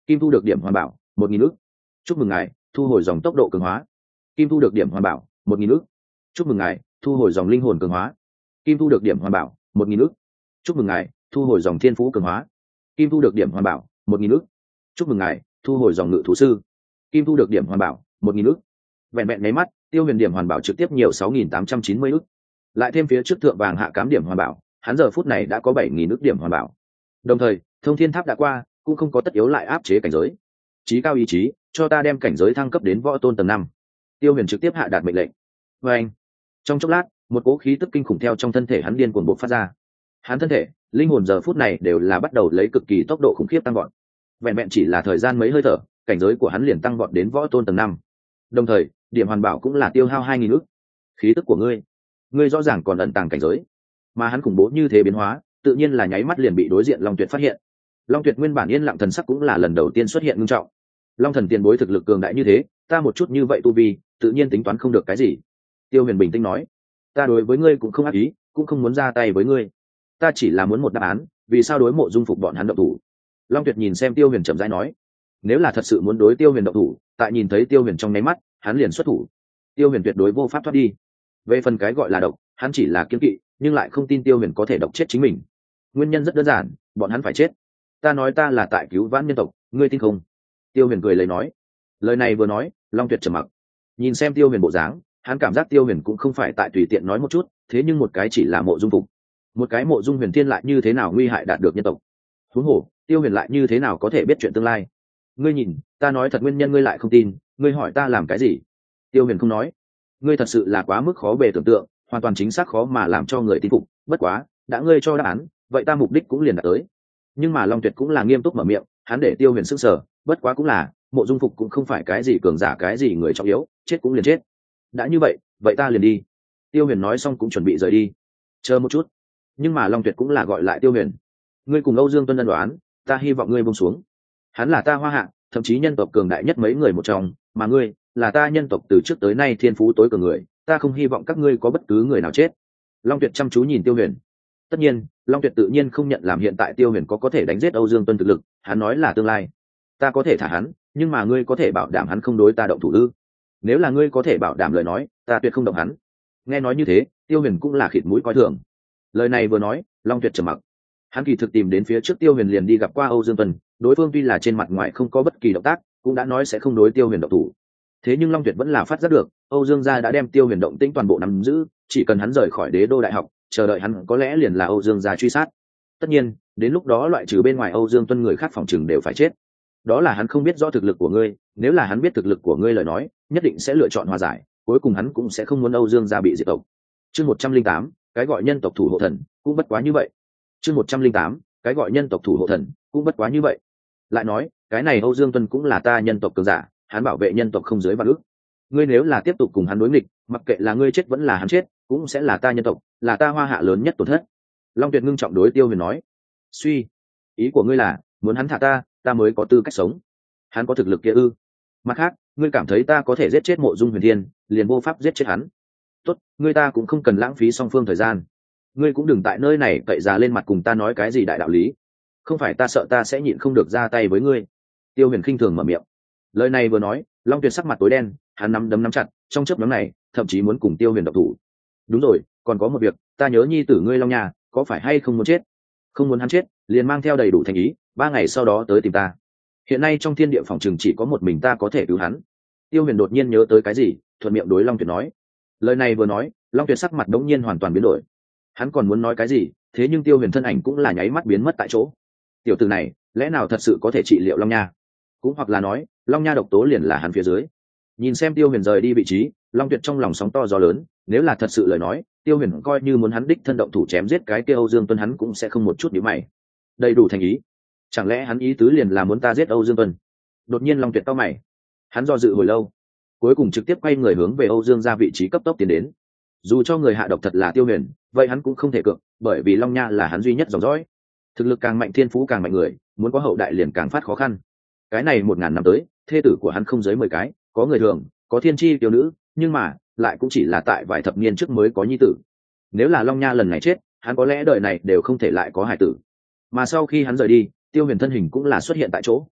Kim thu được điểm hoàn bảo 1.000 ức. Chúc mừng ngài thu hồi dòng tốc độ cường hóa. Kim thu được điểm hoàn bảo 1.000 ức. Chúc mừng ngài thu hồi dòng linh hồn cường hóa. Kim thu được điểm hoàn bảo 1.000 ức. Chúc mừng ngài thu hồi dòng thiên phú cường hóa. Kim thu được điểm hoàn bảo 1.000 ức. Chúc mừng ngài thu hồi dòng ngự thú sư. Kim thu được điểm hoàn bảo 1.000 ức. Vẹn vẹn mấy mắt, Tiêu Huyền điểm hoàn bảo trực tiếp nhiều 6.890 ức. Lại thêm phía trước thượng vàng hạ cám điểm hoàn bảo, hắn giờ phút này đã có 7.000 ức điểm hoàn bảo. Đồng thời, thông thiên tháp đã qua, cũng không có tất yếu lại áp chế cảnh giới. Chí cao ý chí, cho ta đem cảnh giới thăng cấp đến võ tôn tầng 5. Tiêu Huyền trực tiếp hạ đạt mệnh lệnh. Và anh, trong chốc lát, một cỗ khí tức kinh khủng theo trong thân thể hắn điên cuồng bộc phát ra. Hắn thân thể, linh hồn giờ phút này đều là bắt đầu lấy cực kỳ tốc độ khủng khiếp tăng vọt. Vẹn vẹn chỉ là thời gian mấy hơi thở, cảnh giới của hắn liền tăng vọt đến võ tôn tầng 5. Đồng thời, điểm hoàn bảo cũng là tiêu hao 2.000 ức. Khí tức của ngươi rõ ràng còn ẩn tàng cảnh giới, mà hắn khủng bố như thế biến hóa, tự nhiên là nháy mắt liền bị đối diện Long Tuyệt phát hiện. Long Tuyệt nguyên bản yên lặng thần sắc cũng là lần đầu tiên xuất hiện nghiêm trọng. Long thần tiền bối thực lực cường đại như thế, ta một chút như vậy tu vi, tự nhiên tính toán không được cái gì. Tiêu Huyền bình tĩnh nói, ta đối với ngươi cũng không ác ý, cũng không muốn ra tay với ngươi, ta chỉ là muốn một đáp án, vì sao đối Mộ Dung Phục bọn hắn động thủ. Long Tuyệt nhìn xem Tiêu Huyền chậm rãi nói, nếu là thật sự muốn đối Tiêu Huyền động thủ, tại nhìn thấy Tiêu Huyền trong nháy mắt, hắn liền xuất thủ. Tiêu Huyền tuyệt đối vô pháp thoát đi. Về phần cái gọi là độc, hắn chỉ là kiêng kỵ, nhưng lại không tin Tiêu Huyền có thể độc chết chính mình. Nguyên nhân rất đơn giản, bọn hắn phải chết. Ta nói ta là tại cứu vãn nhân tộc, ngươi tin không? Tiêu Huyền cười lấy nói. Lời này vừa nói, Long Tuyệt trầm mặc. Nhìn xem Tiêu Huyền bộ dáng, hắn cảm giác Tiêu Huyền cũng không phải tại tùy tiện nói một chút, thế nhưng một cái chỉ là Mộ Dung Phục, một cái Mộ Dung Huyền Thiên lại như thế nào nguy hại đạt được nhân tộc. Huống hồ, Tiêu Huyền lại như thế nào có thể biết chuyện tương lai? Ngươi nhìn, ta nói thật nguyên nhân ngươi lại không tin, ngươi hỏi ta làm cái gì? Tiêu Huyền không nói. Ngươi thật sự là quá mức khó bề tưởng tượng, hoàn toàn chính xác khó mà làm cho người tin phục. Bất quá, đã ngươi cho đáp án, vậy ta mục đích cũng liền đạt tới. Nhưng mà Long Tuyệt cũng là nghiêm túc mở miệng, hắn để Tiêu Huyền sững sờ, bất quá cũng là, Mộ Dung Phục cũng không phải cái gì cường giả cái gì người trọng yếu, chết cũng liền chết. Đã như vậy, vậy ta liền đi. Tiêu Huyền nói xong cũng chuẩn bị rời đi. Chờ một chút. Nhưng mà Long Tuyệt cũng là gọi lại Tiêu Huyền. Ngươi cùng Âu Dương Tuân ân đoán, ta hy vọng ngươi buông xuống. Hắn là ta Hoa Hạ, thậm chí nhân tộc cường đại nhất mấy người một trong, mà ngươi là ta nhân tộc từ trước tới nay thiên phú tối cường người, ta không hy vọng các ngươi có bất cứ người nào chết. Long Tuyệt chăm chú nhìn Tiêu Huyền. Tất nhiên, Long Tuyệt tự nhiên không nhận làm hiện tại Tiêu Huyền có thể đánh giết Âu Dương Tuân thực lực, hắn nói là tương lai. Ta có thể thả hắn, nhưng mà ngươi có thể bảo đảm hắn không đối ta động thủ ư? Nếu là ngươi có thể bảo đảm lời nói, ta tuyệt không động hắn. Nghe nói như thế, Tiêu Huyền cũng là khịt mũi coi thường. Lời này vừa nói, Long Tuyệt trầm mặc. Hắn kỳ thực tìm đến phía trước Tiêu Huyền liền đi gặp qua Âu Dương Tuân, đối phương tuy là trên mặt ngoài không có bất kỳ động tác, cũng đã nói sẽ không đối Tiêu Huyền động thủ. Thế nhưng Long Tuyệt vẫn là phát giác được, Âu Dương gia đã đem Tiêu Huyền động tĩnh toàn bộ nắm giữ, chỉ cần hắn rời khỏi Đế đô đại học, chờ đợi hắn có lẽ liền là Âu Dương gia truy sát. Tất nhiên, đến lúc đó loại trừ bên ngoài Âu Dương Tuân người khác phòng chừng đều phải chết. Đó là hắn không biết rõ thực lực của ngươi, nếu là hắn biết thực lực của ngươi lời nói, nhất định sẽ lựa chọn hòa giải, cuối cùng hắn cũng sẽ không muốn Âu Dương gia bị diệt tộc. Chương 108, cái gọi nhân tộc thủ hộ thần, cũng bất quá như vậy. Chương 108, cái gọi nhân tộc thủ hộ thần, cũng bất quá như vậy. Lại nói, cái này Âu Dương Tuân cũng là ta nhân tộc cường giả, hắn bảo vệ nhân tộc không dưới vạn ước. Ngươi nếu là tiếp tục cùng hắn đối nghịch, mặc kệ là ngươi chết vẫn là hắn chết, cũng sẽ là ta nhân tộc, là ta Hoa Hạ lớn nhất tổn thất. Long Tuyệt ngưng trọng đối Tiêu Huyền nói. Suy, ý của ngươi là muốn hắn thả ta, ta mới có tư cách sống. Hắn có thực lực kia ư? Mặt khác, ngươi cảm thấy ta có thể giết chết Mộ Dung Huyền Thiên, liền vô pháp giết chết hắn. Tốt, ngươi ta cũng không cần lãng phí song phương thời gian. Ngươi cũng đừng tại nơi này cậy già lên mặt cùng ta nói cái gì đại đạo lý. Không phải ta sợ ta sẽ nhịn không được ra tay với ngươi. Tiêu Huyền khinh thường mở miệng. Lời này vừa nói, Long Tuyệt sắc mặt tối đen, hắn nắm đấm nắm chặt, trong chớp nhoáng này, thậm chí muốn cùng Tiêu Huyền động thủ. Đúng rồi, còn có một việc, ta nhớ nhi tử ngươi Long Nha, có phải hay không muốn chết? Không muốn hắn chết, liền mang theo đầy đủ thành ý, 3 ngày sau đó tới tìm ta. Hiện nay trong thiên địa phòng trường chỉ có một mình ta có thể cứu hắn. Tiêu Huyền đột nhiên nhớ tới cái gì, thuận miệng đối Long Tuyệt nói. Lời này vừa nói, Long Tuyệt sắc mặt đống nhiên hoàn toàn biến đổi. Hắn còn muốn nói cái gì, thế nhưng Tiêu Huyền thân ảnh cũng là nháy mắt biến mất tại chỗ. Tiểu tử này, lẽ nào thật sự có thể trị liệu Long Nha? Cũng hoặc là nói, Long Nha độc tố liền là hắn phía dưới. Nhìn xem Tiêu Huyền rời đi vị trí, Long Tuyệt trong lòng sóng to gió lớn, nếu là thật sự lời nói, Tiêu Huyền coi như muốn hắn đích thân động thủ chém giết cái kia Âu Dương Tuân hắn cũng sẽ không một chút nhíu mày. Đầy đủ thành ý. Chẳng lẽ hắn ý tứ liền là muốn ta giết Âu Dương Tuân? Đột nhiên Long Tuyệt cau mày. Hắn do dự hồi lâu, cuối cùng trực tiếp quay người hướng về Âu Dương ra vị trí cấp tốc tiến đến. Dù cho người hạ độc thật là Tiêu Huyền, vậy hắn cũng không thể cược, bởi vì Long Nha là hắn duy nhất dòng dõi. Thực lực càng mạnh thiên phú càng mạnh người, muốn có hậu đại liền càng phát khó khăn. Cái này 1000 năm tới, thê tử của hắn không dưới 10 cái, có người thường, có thiên chi tiểu nữ, nhưng mà lại cũng chỉ là tại vài thập niên trước mới có nhi tử. Nếu là Long Nha lần này chết, hắn có lẽ đời này đều không thể lại có hải tử. Mà sau khi hắn rời đi, Tiêu Huyền thân hình cũng là xuất hiện tại chỗ.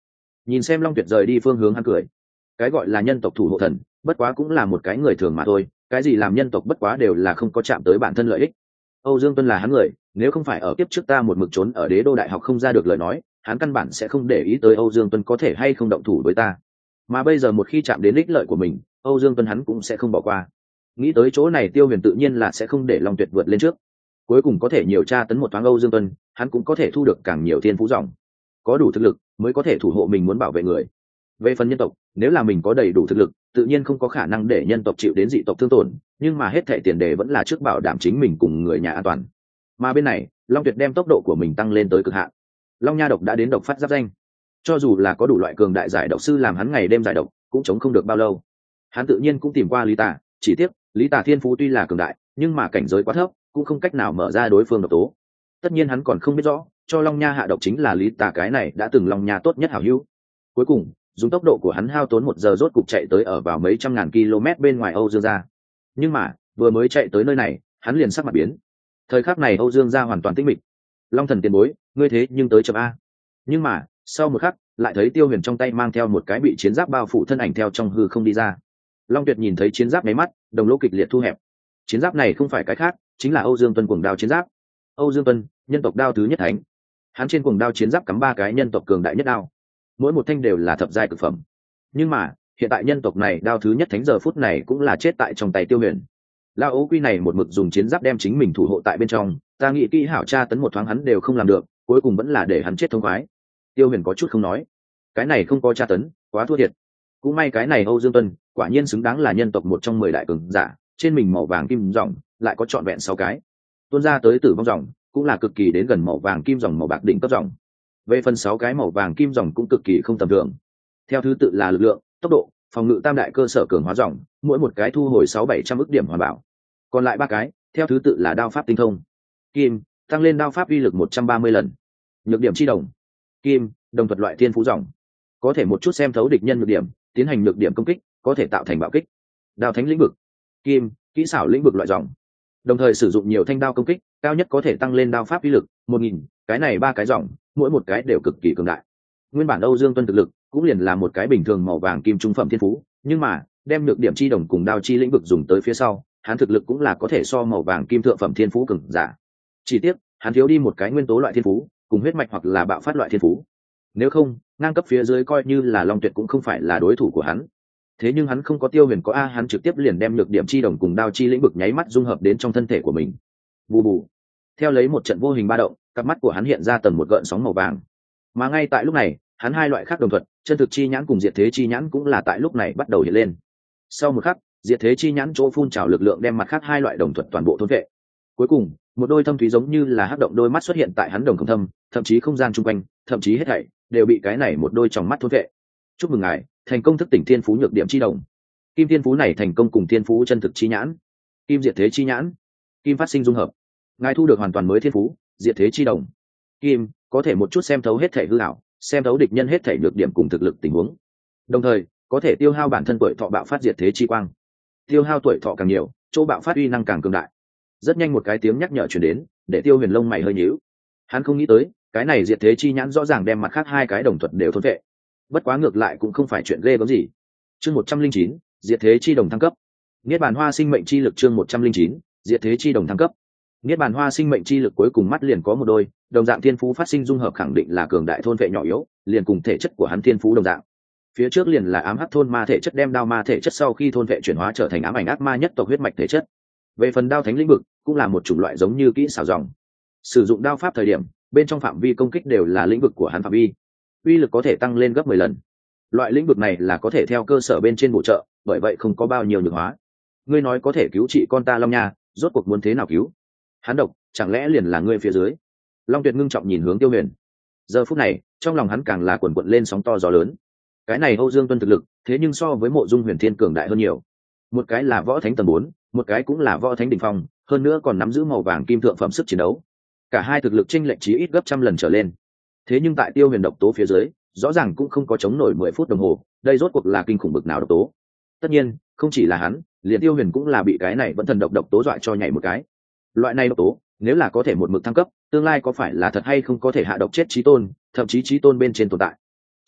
Nhìn xem Long Tuyệt rời đi phương hướng hắn cười. Cái gọi là nhân tộc thủ hộ thần, bất quá cũng là một cái người thường mà thôi, cái gì làm nhân tộc bất quá đều là không có chạm tới bản thân lợi ích. Âu Dương Tuân là hắn người, nếu không phải ở kiếp trước ta một mực trốn ở Đế Đô Đại học không ra được lời nói, hắn căn bản sẽ không để ý tới Âu Dương Tuân có thể hay không động thủ với ta. Mà bây giờ một khi chạm đến ích lợi của mình, Âu Dương Tuân hắn cũng sẽ không bỏ qua. Nghĩ tới chỗ này, Tiêu Huyền tự nhiên là sẽ không để Long Tuyệt vượt lên trước. Cuối cùng có thể nhiều tra tấn một thoáng Âu Dương Tuân, hắn cũng có thể thu được càng nhiều thiên phú dòng. Có đủ thực lực mới có thể thủ hộ mình muốn bảo vệ người. Về phần nhân tộc, nếu là mình có đầy đủ thực lực, tự nhiên không có khả năng để nhân tộc chịu đến dị tộc thương tổn, nhưng mà hết thảy tiền đề vẫn là trước bảo đảm chính mình cùng người nhà an toàn. Mà bên này, Long Tuyệt đem tốc độ của mình tăng lên tới cực hạn. Long Nha độc đã đến độc phát giáp danh. Cho dù là có đủ loại cường đại giải độc sư làm hắn ngày đêm giải độc, cũng chống không được bao lâu. Hắn tự nhiên cũng tìm qua Lý Tả, chỉ tiếc, Lý Tả thiên phú tuy là cường đại, nhưng mà cảnh giới quá thấp, cũng không cách nào mở ra đối phương độc tố. Tất nhiên hắn còn không biết rõ, cho Long Nha hạ độc chính là Lý Tả cái này đã từng Long Nha tốt nhất hảo hữu. Cuối cùng, dùng tốc độ của hắn hao tốn 1 giờ rốt cục chạy tới ở vào mấy trăm ngàn km bên ngoài Âu Dương gia. Nhưng mà, vừa mới chạy tới nơi này, hắn liền sắc mặt biến. Thời khắc này Âu Dương gia hoàn toàn tĩnh mịch. Long thần tiền bối, ngươi thế nhưng tới chậm a. Nhưng mà, sau một khắc, lại thấy Tiêu Huyền trong tay mang theo một cái bị chiến giáp bao phủ thân ảnh theo trong hư không đi ra. Long Tuyệt nhìn thấy chiến giáp mấy mắt, đồng lỗ kịch liệt thu hẹp. Chiến giáp này không phải cái khác, chính là Âu Dương Tuân cuồng đao chiến giáp. Âu Dương Tuân, nhân tộc đao thứ nhất thánh. Hắn trên cuồng đao chiến giáp cắm 3 cái nhân tộc cường đại nhất đao, mỗi một thanh đều là thập giai cực phẩm. Nhưng mà, hiện tại nhân tộc này đao thứ nhất thánh giờ phút này cũng là chết tại trong tay Tiêu Huyền. Lao Ấu Quy này một mực dùng chiến giáp đem chính mình thủ hộ tại bên trong, ta nghĩ kỹ hảo tra tấn một thoáng hắn đều không làm được, cuối cùng vẫn là để hắn chết thông khoái. Tiêu Huyền có chút không nói, cái này không có tra tấn, quá thua thiệt. Cũng may cái này Âu Dương Tuân, quả nhiên xứng đáng là nhân tộc một trong 10 đại cường giả, trên mình màu vàng kim ròng lại có trọn vẹn 6 cái. Tuôn ra tới tử vong ròng, cũng là cực kỳ đến gần màu vàng kim ròng màu bạc đỉnh cấp ròng. Về phần 6 cái màu vàng kim ròng cũng cực kỳ không tầm thường. Theo thứ tự là lực lượng, tốc độ, phòng ngự tam đại cơ sở cường hóa ròng, mỗi một cái thu hồi 600-700 ức điểm hoàn bảo. Còn lại 3 cái, theo thứ tự là đao pháp tinh thông. Kim, tăng lên đao pháp uy lực 130 lần. Nhược điểm chi đồng. Kim, đồng thuật loại thiên phú ròng, có thể một chút xem thấu địch nhân nhược điểm, tiến hành nhược điểm công kích, có thể tạo thành bạo kích. Đao thánh lĩnh vực. Kim, kỹ xảo lĩnh vực loại ròng, đồng thời sử dụng nhiều thanh đao công kích, cao nhất có thể tăng lên đao pháp uy lực 1000. Cái này 3 cái ròng, mỗi một cái đều cực kỳ cường đại. Nguyên bản Âu Dương Tuân thực lực cũng liền là một cái bình thường màu vàng kim trung phẩm thiên phú, nhưng mà đem nhược điểm chi đồng cùng đao chi lĩnh vực dùng tới phía sau, hắn thực lực cũng là có thể so màu vàng kim thượng phẩm thiên phú cường giả. Chỉ tiếc, hắn thiếu đi một cái nguyên tố loại thiên phú, cùng huyết mạch hoặc là bạo phát loại thiên phú. Nếu không, ngang cấp phía dưới coi như là Long Tuyệt cũng không phải là đối thủ của hắn. Thế nhưng hắn không có Tiêu Huyền có a, hắn trực tiếp liền đem nhược điểm chi đồng cùng đao chi lĩnh vực nháy mắt dung hợp đến trong thân thể của mình. Bù bù. Theo lấy một trận vô hình ba động, cặp mắt của hắn hiện ra tầng một gợn sóng màu vàng. Mà ngay tại lúc này, hắn 2 loại khác đồng thuật, chân thực chi nhãn cùng diệt thế chi nhãn cũng là tại lúc này bắt đầu hiện lên. Sau một khắc, diệt thế chi nhãn chỗ phun trào lực lượng đem mặt khác 2 loại đồng thuật toàn bộ thôn vệ. Cuối cùng, một đôi thâm thúy giống như là hắc động đôi mắt xuất hiện tại hắn đồng không thâm, thậm chí không gian chung quanh, thậm chí hết thảy đều bị cái này một đôi tròng mắt thôn vệ. Chúc mừng ngài, thành công thức tỉnh thiên phú nhược điểm chi đồng. Kim thiên phú này thành công cùng thiên phú chân thực chi nhãn, kim diệt thế chi nhãn, kim phát sinh dung hợp. Ngài thu được hoàn toàn mới thiên phú, diệt thế chi đồng. Kim có thể một chút xem thấu hết thảy hư ảo, xem thấu địch nhân hết thảy nhược điểm cùng thực lực tình huống. Đồng thời, có thể tiêu hao bản thân tuổi thọ bạo phát diệt thế chi quang. Tiêu hao tuổi thọ càng nhiều, chỗ bạo phát uy năng càng cường đại. Rất nhanh một cái tiếng nhắc nhở truyền đến, để Tiêu Huyền lông mày hơi nhíu. Hắn không nghĩ tới, cái này diệt thế chi nhãn rõ ràng đem mặt khác 2 cái đồng thuật đều thôn vệ. Bất quá ngược lại cũng không phải chuyện ghê gớm gì. Chương 109, diệt thế chi đồng thăng cấp. Niết bàn hoa sinh mệnh chi lực chương 109, diệt thế chi đồng thăng cấp. Niết bàn hoa sinh mệnh chi lực cuối cùng mắt liền có một đôi, đồng dạng thiên phú phát sinh dung hợp khẳng định là cường đại thôn vệ nhỏ yếu, liền cùng thể chất của hắn thiên phú đồng dạng. Phía trước liền là ám hắc thôn ma thể chất đem đao ma thể chất sau khi thôn vệ chuyển hóa trở thành ám ảnh ác ma nhất tộc huyết mạch thể chất. Về phần đao thánh lĩnh vực, cũng là một chủng loại giống như kỹ xảo dòng. Sử dụng đao pháp thời điểm, bên trong phạm vi công kích đều là lĩnh vực của hắn phạm vi, uy lực có thể tăng lên gấp 10 lần. Loại lĩnh vực này là có thể theo cơ sở bên trên bổ trợ, bởi vậy không có bao nhiêu nhược hóa. Ngươi nói có thể cứu trị con ta Long Nha, rốt cuộc muốn thế nào cứu? Hắn độc, chẳng lẽ liền là ngươi phía dưới? Long Tuyệt ngưng trọng nhìn hướng Tiêu Huyền. Giờ phút này, trong lòng hắn càng là quần quật lên sóng to gió lớn. Cái này Âu Dương Tuân thực lực, thế nhưng so với Mộ Dung Huyền Thiên cường đại hơn nhiều. Một cái là võ thánh tầng 4, một cái cũng là võ thánh đỉnh phong, hơn nữa còn nắm giữ màu vàng kim thượng phẩm sức chiến đấu. Cả hai thực lực chênh lệch chí ít gấp trăm lần trở lên. Thế nhưng tại Tiêu Huyền độc tố phía dưới, rõ ràng cũng không có chống nổi 10 phút đồng hồ, đây rốt cuộc là kinh khủng bực nào độc tố. Tất nhiên, không chỉ là hắn, liền Tiêu Huyền cũng là bị cái này vẫn thần độc tố dọa cho nhảy một cái. Loại này độc tố, nếu là có thể một mực thăng cấp, tương lai có phải là thật hay không có thể hạ độc chết chí tôn, thậm chí chí tôn bên trên tồn tại. Chỉ tiếc,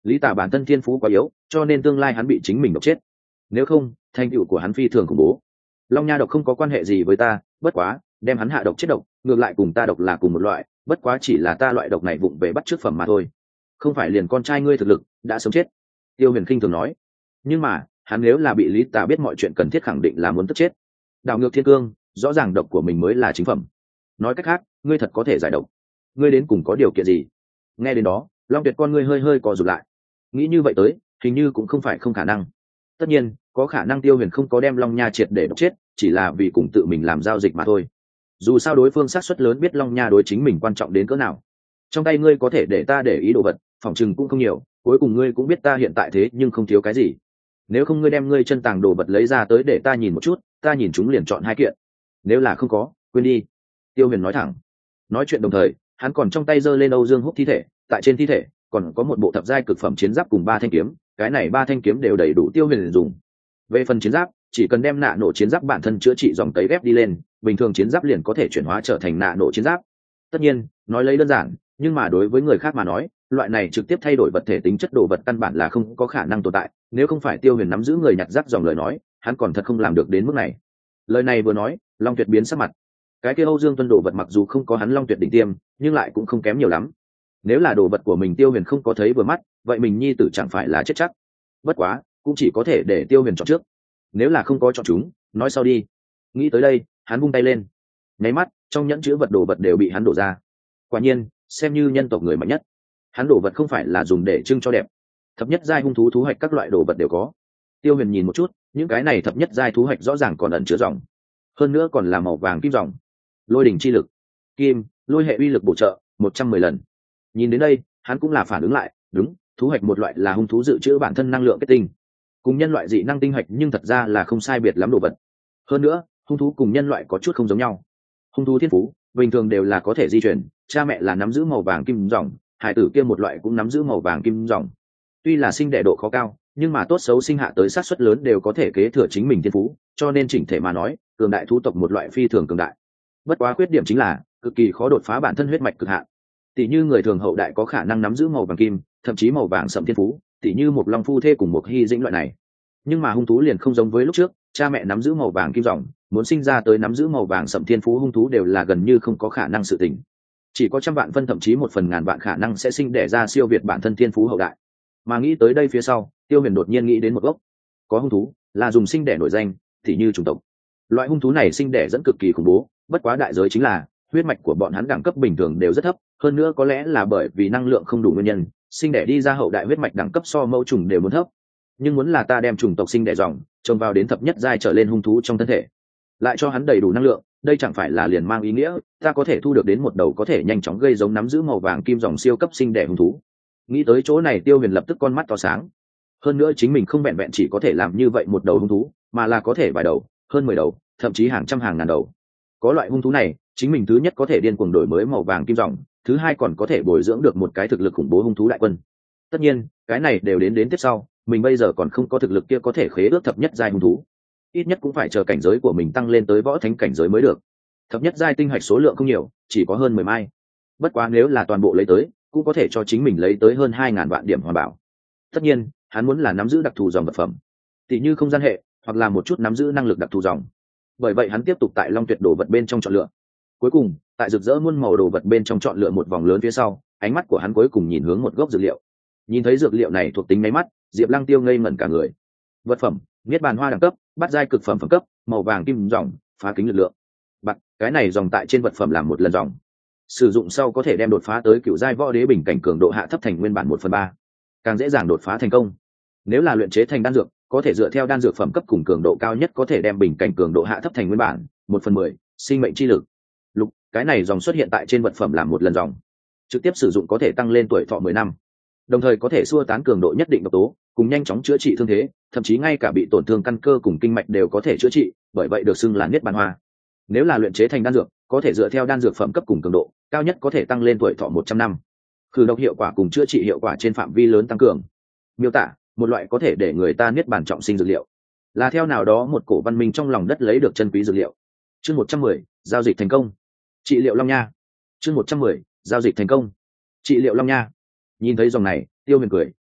Lý Tả bản thân thiên phú quá yếu, cho nên tương lai hắn bị chính mình độc chết. Nếu không, thành tựu của hắn phi thường khủng bố. Long nha độc không có quan hệ gì với ta, bất quá đem hắn hạ độc chết độc, ngược lại cùng ta độc là cùng một loại, bất quá chỉ là ta loại độc này vụng về bắt chước phẩm mà thôi. Không phải liền con trai ngươi thực lực đã sống chết. Tiêu Huyền khinh thường nói. Nhưng mà hắn nếu là bị Lý Tả biết mọi chuyện cần thiết khẳng định là muốn tức chết. Đảo ngược thiên cương, rõ ràng độc của mình mới là chính phẩm. Nói cách khác, ngươi thật có thể giải độc. Ngươi đến cùng có điều kiện gì? Nghe đến đó, Long Tuyệt con ngươi hơi hơi co rụt lại. Nghĩ như vậy tới, hình như cũng không phải không khả năng. Tất nhiên, có khả năng Tiêu Huyền không có đem Long Nha triệt để độc chết, chỉ là vì cùng tự mình làm giao dịch mà thôi. Dù sao đối phương xác suất lớn biết Long Nha đối chính mình quan trọng đến cỡ nào. Trong tay ngươi có thể để ta để ý đồ vật, phỏng chừng cũng không nhiều, cuối cùng ngươi cũng biết ta hiện tại thế nhưng không thiếu cái gì. Nếu không ngươi đem ngươi chân tàng đồ vật lấy ra tới để ta nhìn một chút, ta nhìn chúng liền chọn 2 kiện. Nếu là không có, quên đi. Tiêu Huyền nói thẳng. Nói chuyện đồng thời, hắn còn trong tay giơ lên Âu Dương Húc thi thể, tại trên thi thể còn có một bộ thập giai cực phẩm chiến giáp cùng 3 thanh kiếm, cái này 3 thanh kiếm đều đầy đủ Tiêu Huyền dùng. Về phần chiến giáp, chỉ cần đem nạ nổ chiến giáp bản thân chữa trị dòng tấy ghép đi lên, bình thường chiến giáp liền có thể chuyển hóa trở thành nạ nổ chiến giáp. Tất nhiên, nói lấy đơn giản, nhưng mà đối với người khác mà nói, loại này trực tiếp thay đổi vật thể tính chất đồ vật căn bản là không có khả năng tồn tại, nếu không phải Tiêu Huyền nắm giữ người nhặt rác dòng lời nói, hắn còn thật không làm được đến mức này. Lời này vừa nói, Long Tuyệt biến sắc mặt. Cái kia Âu Dương Tuân đồ vật mặc dù không có hắn Long Tuyệt đỉnh tiêm, nhưng lại cũng không kém nhiều lắm. Nếu là đồ vật của mình Tiêu Huyền không có thấy vừa mắt, vậy mình nhi tử chẳng phải là chết chắc. Bất quá, cũng chỉ có thể để Tiêu Huyền chọn trước. Nếu là không có chọn chúng, nói sau đi. Nghĩ tới đây, hắn vung tay lên. Nháy mắt, trong nhẫn chứa vật đồ vật đều bị hắn đổ ra. Quả nhiên, xem như nhân tộc người mạnh nhất. Hắn đổ vật không phải là dùng để trưng cho đẹp. Thập nhất giai hung thú thú hạch các loại đồ vật đều có. Tiêu Huyền nhìn một chút, những cái này thập nhất giai thú hạch rõ ràng còn ẩn chứa dòng. Hơn nữa còn là màu vàng kim dòng. Lôi đỉnh chi lực, kim, lôi hệ uy lực bổ trợ 110 lần. Nhìn đến đây, hắn cũng là phản ứng lại, đúng, thú hạch một loại là hung thú dự trữ bản thân năng lượng kết tinh. Cùng nhân loại dị năng tinh hạch nhưng thật ra là không sai biệt lắm đồ vật. Hơn nữa, hung thú cùng nhân loại có chút không giống nhau. Hung thú thiên phú bình thường đều là có thể di chuyển, cha mẹ là nắm giữ màu vàng kim dòng, hải tử kia một loại cũng nắm giữ màu vàng kim dòng. Tuy là sinh đẻ độ khó cao, nhưng mà tốt xấu sinh hạ tới xác suất lớn đều có thể kế thừa chính mình thiên phú, cho nên chỉnh thể mà nói, cường đại thú tộc một loại phi thường cường đại. Bất quá khuyết điểm chính là cực kỳ khó đột phá bản thân huyết mạch cực hạn. Tỷ như người thường hậu đại có khả năng nắm giữ màu vàng kim, thậm chí màu vàng sẫm thiên phú, tỷ như một long phu thê cùng một hy dĩnh loại này. Nhưng mà hung thú liền không giống với lúc trước, cha mẹ nắm giữ màu vàng kim dòng, muốn sinh ra tới nắm giữ màu vàng sẫm thiên phú hung thú đều là gần như không có khả năng sự tình. Chỉ có trăm vạn phân thậm chí 1/1000 vạn khả năng sẽ sinh đẻ ra siêu việt bản thân thiên phú hậu đại. Mà nghĩ tới đây phía sau, Tiêu Huyền đột nhiên nghĩ đến một gốc. Có hung thú là dùng sinh đẻ nổi danh, tỷ như chủng tộc. Loại hung thú này sinh đẻ dẫn cực kỳ khủng bố, bất quá đại giới chính là huyết mạch của bọn hắn đẳng cấp bình thường đều rất thấp, hơn nữa có lẽ là bởi vì năng lượng không đủ nguyên nhân, sinh đẻ đi ra hậu đại huyết mạch đẳng cấp so mẫu trùng đều muốn thấp. Nhưng muốn là ta đem chủng tộc sinh đẻ dòng trồng vào đến thập nhất giai trở lên hung thú trong thân thể, lại cho hắn đầy đủ năng lượng, đây chẳng phải là liền mang ý nghĩa ta có thể thu được đến một đầu có thể nhanh chóng gây giống nắm giữ màu vàng kim dòng siêu cấp sinh đẻ hung thú. Nghĩ tới chỗ này, Tiêu Huyền lập tức con mắt to sáng. Hơn nữa chính mình không vẹn vẹn chỉ có thể làm như vậy một đầu hung thú, mà là có thể vài đầu, hơn 10 đầu, thậm chí hàng trăm hàng ngàn đầu. Có loại hung thú này, chính mình thứ nhất có thể điên cuồng đổi mới màu vàng kim dòng, thứ hai còn có thể bồi dưỡng được một cái thực lực khủng bố hung thú đại quân. Tất nhiên, cái này đều đến tiếp sau, mình bây giờ còn không có thực lực kia có thể khế ước thập nhất giai hung thú. Ít nhất cũng phải chờ cảnh giới của mình tăng lên tới võ thánh cảnh giới mới được. Thập nhất giai tinh hạch số lượng không nhiều, chỉ có hơn 10 mai. Bất quá nếu là toàn bộ lấy tới, cũng có thể cho chính mình lấy tới hơn 2000 vạn điểm hoàn bảo. Tất nhiên, hắn muốn là nắm giữ đặc thù dòng vật phẩm, tỷ như không gian hệ, hoặc là một chút nắm giữ năng lực đặc thù dòng. Bởi vậy hắn tiếp tục tại Long Tuyệt đồ vật bên trong chọn lựa. Cuối cùng, tại rực rỡ muôn màu đồ vật bên trong chọn lựa một vòng lớn phía sau, ánh mắt của hắn cuối cùng nhìn hướng một gốc dược liệu. Nhìn thấy dược liệu này thuộc tính máy mắt, Diệp Lăng Tiêu ngây ngẩn cả người. Vật phẩm: Niết bàn hoa đẳng cấp, bát giai cực phẩm phẩm cấp, màu vàng kim dòng, phá kính lực lượng. Bạc, cái này dòng tại trên vật phẩm làm một lần dòng. Sử dụng sau có thể đem đột phá tới cựu giai võ đế bình cảnh cường độ hạ thấp thành nguyên bản 1/3, càng dễ dàng đột phá thành công. Nếu là luyện chế thành đan dược, có thể dựa theo đan dược phẩm cấp cùng cường độ cao nhất có thể đem bình cảnh cường độ hạ thấp thành nguyên bản 1/10, sinh mệnh chi lực. Lục, cái này dòng xuất hiện tại trên vật phẩm làm một lần dòng. Trực tiếp sử dụng có thể tăng lên tuổi thọ 10 năm. Đồng thời có thể xua tán cường độ nhất định độc tố, cùng nhanh chóng chữa trị thương thế, thậm chí ngay cả bị tổn thương căn cơ cùng kinh mạch đều có thể chữa trị, bởi vậy được xưng là Niết bàn hoa. Nếu là luyện chế thành đan dược, có thể dựa theo đan dược phẩm cấp cùng cường độ, cao nhất có thể tăng lên tuổi thọ 100 năm. Khử độc hiệu quả cùng chữa trị hiệu quả trên phạm vi lớn tăng cường. Miêu tả: một loại có thể để người ta niết bàn trọng sinh dược liệu, là theo nào đó một cổ văn minh trong lòng đất lấy được chân quý dược liệu. Chương 110, giao dịch thành công. Trị liệu long nha. Chương 110, giao dịch thành công. Trị liệu long nha. Nhìn thấy dòng này, Tiêu Huyền cười,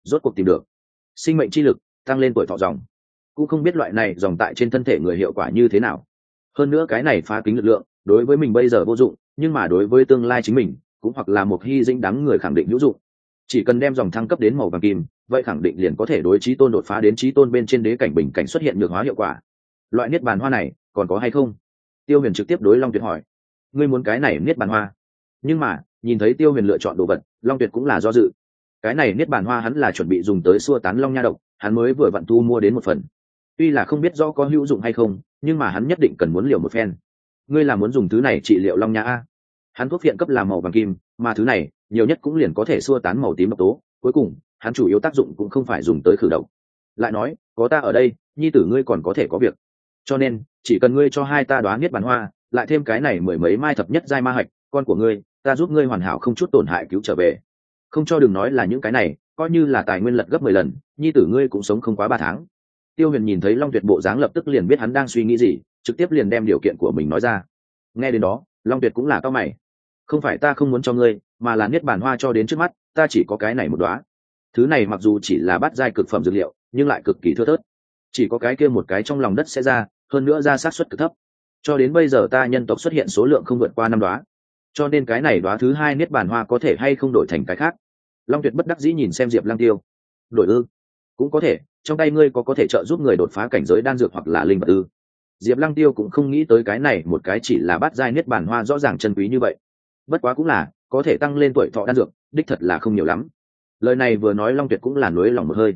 rốt cuộc tìm được sinh mệnh chi lực, tăng lên tuổi thọ dòng. Cũng không biết loại này dòng tại trên thân thể người hiệu quả như thế nào. Hơn nữa cái này phá kính lực lượng đối với mình bây giờ vô dụng, nhưng mà đối với tương lai chính mình cũng hoặc là một hy dĩnh đắng người khẳng định hữu dụng. Chỉ cần đem dòng thăng cấp đến màu vàng kim, vậy khẳng định liền có thể đối chí tôn đột phá đến chí tôn bên trên đế cảnh bình cảnh xuất hiện nhược hóa hiệu quả. Loại niết bàn hoa này còn có hay không? Tiêu Huyền trực tiếp đối Long Tuyệt hỏi. Ngươi muốn cái này niết bàn hoa? Nhưng mà nhìn thấy Tiêu Huyền lựa chọn đồ vật, Long Tuyệt cũng là do dự. Cái này niết bàn hoa hắn là chuẩn bị dùng tới xua tán long nha độc, hắn mới vừa vặn thu mua đến một phần. Tuy là không biết rõ có hữu dụng hay không, nhưng mà hắn nhất định cần muốn liều một phen. Ngươi là muốn dùng thứ này trị liệu long nha a? Hắn thuốc viện cấp là màu vàng kim, mà thứ này nhiều nhất cũng liền có thể xua tán màu tím độc tố, cuối cùng hắn chủ yếu tác dụng cũng không phải dùng tới khử độc. Lại nói, có ta ở đây, nhi tử ngươi còn có thể có việc. Cho nên, chỉ cần ngươi cho hai ta đoán niết bàn hoa, lại thêm cái này mười mấy mai thập nhất giai ma hạch, con của ngươi, ta giúp ngươi hoàn hảo không chút tổn hại cứu trở về. Không cho đừng nói là những cái này, coi như là tài nguyên lật gấp 10 lần, nhi tử ngươi cũng sống không quá 3 tháng. Tiêu Huyền nhìn thấy Long Tuyệt bộ dáng lập tức liền biết hắn đang suy nghĩ gì, trực tiếp liền đem điều kiện của mình nói ra. Nghe đến đó, Long Tuyệt cũng là cau mày. Không phải ta không muốn cho ngươi, mà là niết bàn hoa cho đến trước mắt, ta chỉ có cái này một đóa. Thứ này mặc dù chỉ là bát giai cực phẩm dược liệu, nhưng lại cực kỳ thưa thớt. Chỉ có cái kia một cái trong lòng đất sẽ ra, hơn nữa ra xác suất cực thấp. Cho đến bây giờ ta nhân tộc xuất hiện số lượng không vượt qua 5 đóa. Cho nên cái này đóa thứ hai niết bàn hoa có thể hay không đổi thành cái khác. Long Tuyệt bất đắc dĩ nhìn xem Diệp Lăng Tiêu. Đổi ư? Cũng có thể, trong tay ngươi có thể trợ giúp người đột phá cảnh giới đan dược hoặc là linh vật ư? Diệp Lăng Tiêu cũng không nghĩ tới cái này một cái chỉ là bát giai niết bàn hoa rõ ràng chân quý như vậy. Bất quá cũng là, có thể tăng lên tuổi thọ đan dược, đích thật là không nhiều lắm. Lời này vừa nói Long Tuyệt cũng là nuối lòng một hơi.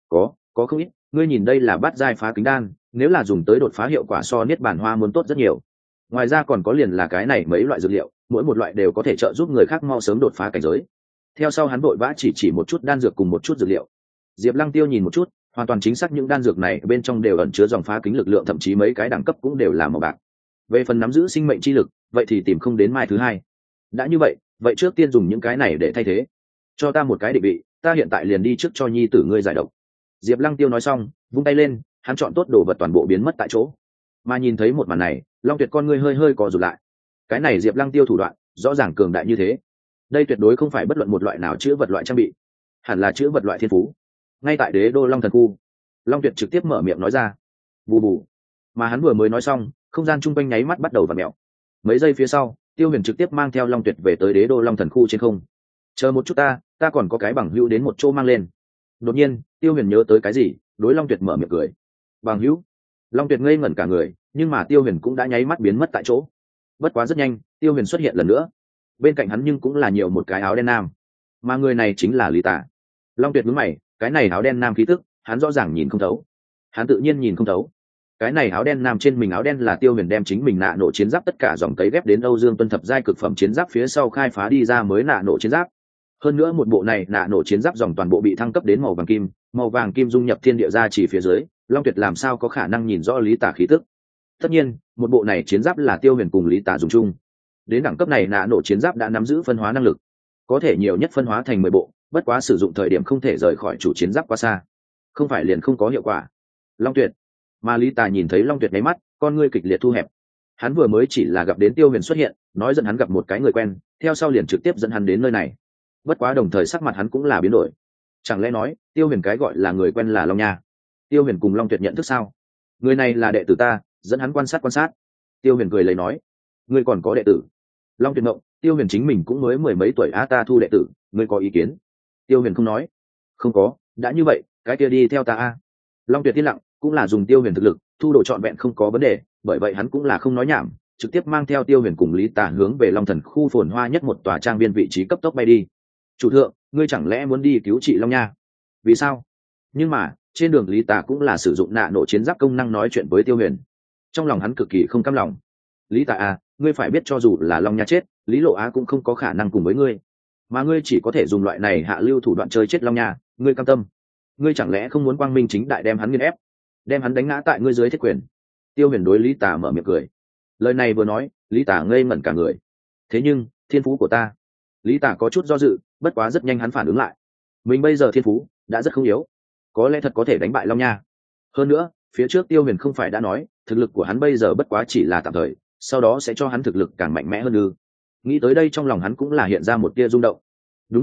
Có không ít, ngươi nhìn đây là bát giai phá kính đan, nếu là dùng tới đột phá hiệu quả so niết bàn hoa muốn tốt rất nhiều. Ngoài ra còn có liền là cái này mấy loại dược liệu, mỗi một loại đều có thể trợ giúp người khác mau sớm đột phá cảnh giới. Theo sau hắn vội vã chỉ một chút đan dược cùng một chút dược liệu. Diệp Lăng Tiêu nhìn một chút, hoàn toàn chính xác những đan dược này bên trong đều ẩn chứa dòng phá kính lực lượng, thậm chí mấy cái đẳng cấp cũng đều là màu bạc. Về phần nắm giữ sinh mệnh chi lực, vậy thì tìm không đến mai thứ hai. Đã như vậy trước tiên dùng những cái này để thay thế. Cho ta một cái định vị, ta hiện tại liền đi trước cho nhi tử ngươi giải độc. Diệp Lăng Tiêu nói xong, vung tay lên, hắn chọn tốt đồ vật toàn bộ biến mất tại chỗ. Mà nhìn thấy một màn này, Long Tuyệt con ngươi hơi co rụt lại. Cái này Diệp Lăng Tiêu thủ đoạn, rõ ràng cường đại như thế. Đây tuyệt đối không phải bất luận một loại nào chữa vật loại trang bị, hẳn là chữa vật loại thiên phú. Ngay tại Đế Đô Long Thần Khu, Long Tuyệt trực tiếp mở miệng nói ra. Bù bù. Mà hắn vừa mới nói xong, không gian chung quanh nháy mắt bắt đầu vặn mèo. Mấy giây phía sau, Tiêu Huyền trực tiếp mang theo Long Tuyệt về tới Đế Đô Long Thần Khu trên không. Chờ một chút ta còn có cái bằng hữu đến một chỗ mang lên. Đột nhiên, Tiêu Huyền nhớ tới cái gì, đối Long Tuyệt mở miệng cười. Bằng hữu? Long Tuyệt ngây ngẩn cả người, nhưng mà Tiêu Huyền cũng đã nháy mắt biến mất tại chỗ. Bất quá rất nhanh, Tiêu Huyền xuất hiện lần nữa. Bên cạnh hắn nhưng cũng là nhiều một cái áo đen nam, mà người này chính là Lý Tả. Long Tuyệt nhướng mày, cái này áo đen nam khí tức, hắn rõ ràng nhìn không thấu. Hắn tự nhiên nhìn không thấu. Cái này áo đen nam trên mình áo đen là Tiêu Huyền đem chính mình nạ nổ chiến giáp tất cả dòng cấy ghép đến Âu Dương Tuân thập giai cực phẩm chiến giáp phía sau khai phá đi ra mới nạ nổ chiến giáp. Hơn nữa một bộ này nạ nổ chiến giáp dòng toàn bộ bị thăng cấp đến màu vàng kim dung nhập thiên địa ra chỉ phía dưới, Long Tuyệt làm sao có khả năng nhìn rõ Lý Tả khí tức. Tất nhiên, một bộ này chiến giáp là Tiêu Huyền cùng Lý Tả dùng chung. Đến đẳng cấp này nạ nổ chiến giáp đã nắm giữ phân hóa năng lực, có thể nhiều nhất phân hóa thành 10 bộ, bất quá sử dụng thời điểm không thể rời khỏi chủ chiến giáp quá xa, không phải liền không có hiệu quả. Long Tuyệt. Mà Lý Tả nhìn thấy Long Tuyệt nháy mắt, con ngươi kịch liệt thu hẹp. Hắn vừa mới chỉ là gặp đến Tiêu Huyền xuất hiện, nói dẫn hắn gặp một cái người quen, theo sau liền trực tiếp dẫn hắn đến nơi này. Bất quá đồng thời sắc mặt hắn cũng là biến đổi. Chẳng lẽ nói Tiêu Huyền cái gọi là người quen là Long Nha? Tiêu Huyền cùng Long Tuyệt nhận thức sao? Người này là đệ tử ta, dẫn hắn quan sát. Tiêu Huyền cười lấy nói. Ngươi còn có đệ tử? Long Tuyệt ngộng, Tiêu Huyền chính mình cũng mới 10 mấy tuổi ta thu đệ tử, ngươi có ý kiến? Tiêu Huyền không nói. Không có, đã như vậy, cái kia đi theo ta a. Long Tuyệt yên lặng, cũng là dùng Tiêu Huyền thực lực, thu đồ trọn vẹn không có vấn đề, bởi vậy hắn cũng là không nói nhảm, trực tiếp mang theo Tiêu Huyền cùng Lý Tả hướng về Long Thần khu phồn hoa nhất một tòa trang viên vị trí cấp tốc bay đi. Chủ thượng, ngươi chẳng lẽ muốn đi cứu trị Long Nha? Vì sao? Nhưng mà trên đường Lý Tả cũng là sử dụng nạ nổ chiến giáp công năng nói chuyện với Tiêu Huyền. Trong lòng hắn cực kỳ không cam lòng. Lý Tả ngươi phải biết cho dù là Long Nha chết, Lý Lộ Á cũng không có khả năng cùng với ngươi, mà ngươi chỉ có thể dùng loại này hạ lưu thủ đoạn chơi chết Long Nha, ngươi cam tâm? Ngươi chẳng lẽ không muốn quang minh chính đại đem hắn nghiền ép, đem hắn đánh ngã tại ngươi dưới thiết quyền? Tiêu Huyền đối Lý Tả mở miệng cười. Lời này vừa nói, Lý Tả ngây ngẩn cả người. Thế nhưng thiên phú của ta. Lý Tả có chút do dự, bất quá rất nhanh hắn phản ứng lại. Mình bây giờ thiên phú đã rất không yếu, có lẽ thật có thể đánh bại Long Nha. Hơn nữa phía trước Tiêu Huyền không phải đã nói thực lực của hắn bây giờ bất quá chỉ là tạm thời, sau đó sẽ cho hắn thực lực càng mạnh mẽ hơn ư? Nghĩ tới đây trong lòng hắn cũng là hiện ra một tia rung động. Đúng vậy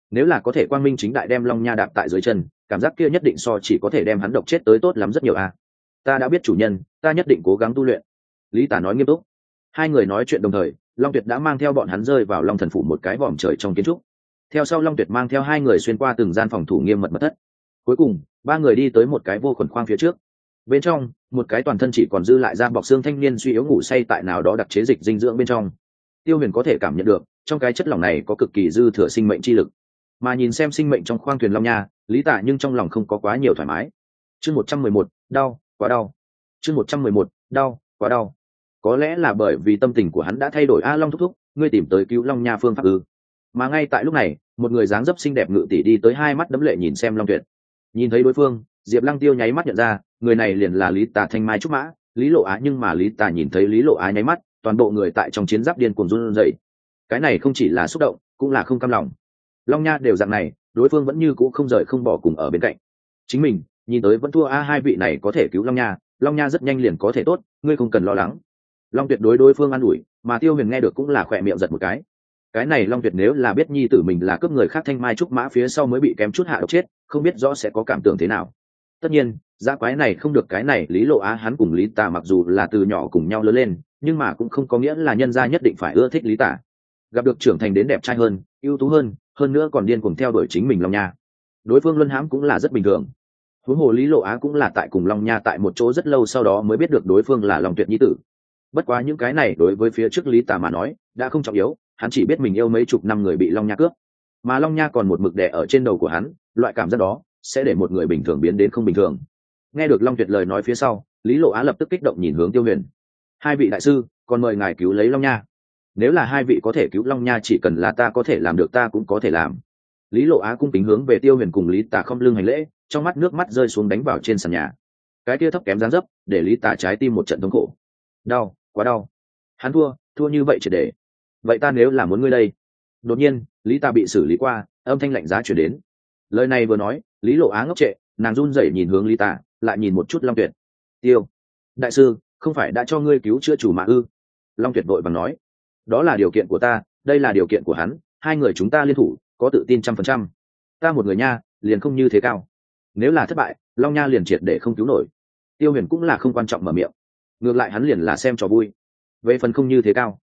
nếu là có thể quang minh chính đại đem long nha đạp tại dưới chân, cảm giác kia nhất định so chỉ có thể đem hắn độc chết tới tốt lắm rất nhiều a. Ta đã biết chủ nhân, ta nhất định cố gắng tu luyện. Lý Tả nói nghiêm túc. Hai người nói chuyện đồng thời, Long Tuyệt đã mang theo bọn hắn rơi vào Long Thần phủ một cái vòm trời trong kiến trúc. Theo sau Long Tuyệt mang theo hai người xuyên qua từng gian phòng thủ nghiêm mật mật thất. Cuối cùng, ba người đi tới một cái vô khuẩn khoang phía trước. Bên trong, một cái toàn thân chỉ còn dư lại da bọc xương thanh niên suy yếu ngủ say tại nào đó đặc chế dịch dinh dưỡng bên trong. Tiêu Huyền có thể cảm nhận được, trong cái chất lỏng này có cực kỳ dư thừa sinh mệnh chi lực. Mà nhìn xem sinh mệnh trong khoang thuyền Long Nha, Lý Tả nhưng trong lòng không có quá nhiều thoải mái. Chương 111, đau, quá đau. Chương 111, đau, quá đau. Có lẽ là bởi vì tâm tình của hắn đã thay đổi. A Long thúc thúc, ngươi tìm tới cứu Long Nha phương pháp ư? Mà ngay tại lúc này, một người dáng dấp xinh đẹp ngự tỷ đi tới, hai mắt đẫm lệ nhìn xem Long Tuyệt. Nhìn thấy đối phương, Diệp Lăng Tiêu nháy mắt nhận ra, người này liền là Lý Tả thanh mai trúc mã, Lý Lộ Á. Nhưng mà Lý Tả nhìn thấy Lý Lộ Á nháy mắt, toàn bộ người tại trong chiến giáp điên cuồng run rẩy. Cái này không chỉ là xúc động, cũng là không cam lòng. Long Nha đều dạng này, đối phương vẫn như cũ không rời không bỏ cùng ở bên cạnh chính mình, nhìn tới vẫn thua. Hai vị này có thể cứu Long Nha rất nhanh liền có thể tốt, ngươi không cần lo lắng. Long Tuyệt đối phương an ủi, mà Tiêu Huyền nghe được cũng là khỏe miệng giật một cái này Long Tuyệt nếu là biết nhi tử mình là cướp người khác thanh mai trúc mã phía sau mới bị kém chút hạ độc chết, không biết rõ sẽ có cảm tưởng thế nào. Tất nhiên dã quái này không được. Cái này Lý Lộ Á hắn cùng Lý Tả mặc dù là từ nhỏ cùng nhau lớn lên, nhưng mà cũng không có nghĩa là nhân gia nhất định phải ưa thích Lý Tả. Gặp được trưởng thành đến đẹp trai hơn, ưu tú hơn nữa còn điên cuồng theo đuổi chính mình Long Nha, đối phương luân hãm cũng là rất bình thường. huống hồ Lý Lộ Á cũng là tại cùng Long Nha tại một chỗ rất lâu sau đó mới biết được đối phương là Long Tuyệt nhi tử. Bất quá những cái này đối với phía trước Lý Tả mà nói đã không trọng yếu, hắn chỉ biết mình yêu mấy chục năm người bị Long Nha cướp, mà Long Nha còn một mực đè ở trên đầu của hắn, loại cảm giác đó sẽ để một người bình thường biến đến không bình thường. Nghe được Long Tuyệt lời nói phía sau, Lý Lộ Á lập tức kích động nhìn hướng Tiêu Huyền. Hai vị đại sư, còn mời ngài cứu lấy Long Nha. Nếu là hai vị có thể cứu Long Nha, chỉ cần là ta có thể làm được ta cũng có thể làm. Lý Lộ Á cung kính hướng về Tiêu Huyền cùng Lý Tả không lưng hành lễ, trong mắt nước mắt rơi xuống đánh vào trên sàn nhà. Cái kia thấp kém dáng dấp để Lý Tả trái tim một trận thống khổ. Đau, quá đau. Hắn thua như vậy triệt để. Vậy ta nếu là muốn ngươi đây? Đột nhiên, Lý Tả bị xử lý qua, âm thanh lạnh giá truyền đến. Lời này vừa nói, Lý Lộ Á ngốc trệ, nàng run rẩy nhìn hướng Lý Tả, lại nhìn một chút Long Tuyệt. Tiêu đại sư, không phải đã cho ngươi cứu chữa chủ mà ư? Long Tuyệt vội vàng nói. Đó là điều kiện của ta, đây là điều kiện của hắn, hai người chúng ta liên thủ, có tự tin 100%. Ta một người nha, liền không như thế cao. Nếu là thất bại, Long Nha liền triệt để không cứu nổi. Tiêu Huyền cũng là không quan trọng mở miệng, ngược lại hắn liền là xem trò vui. Về phần không như thế cao,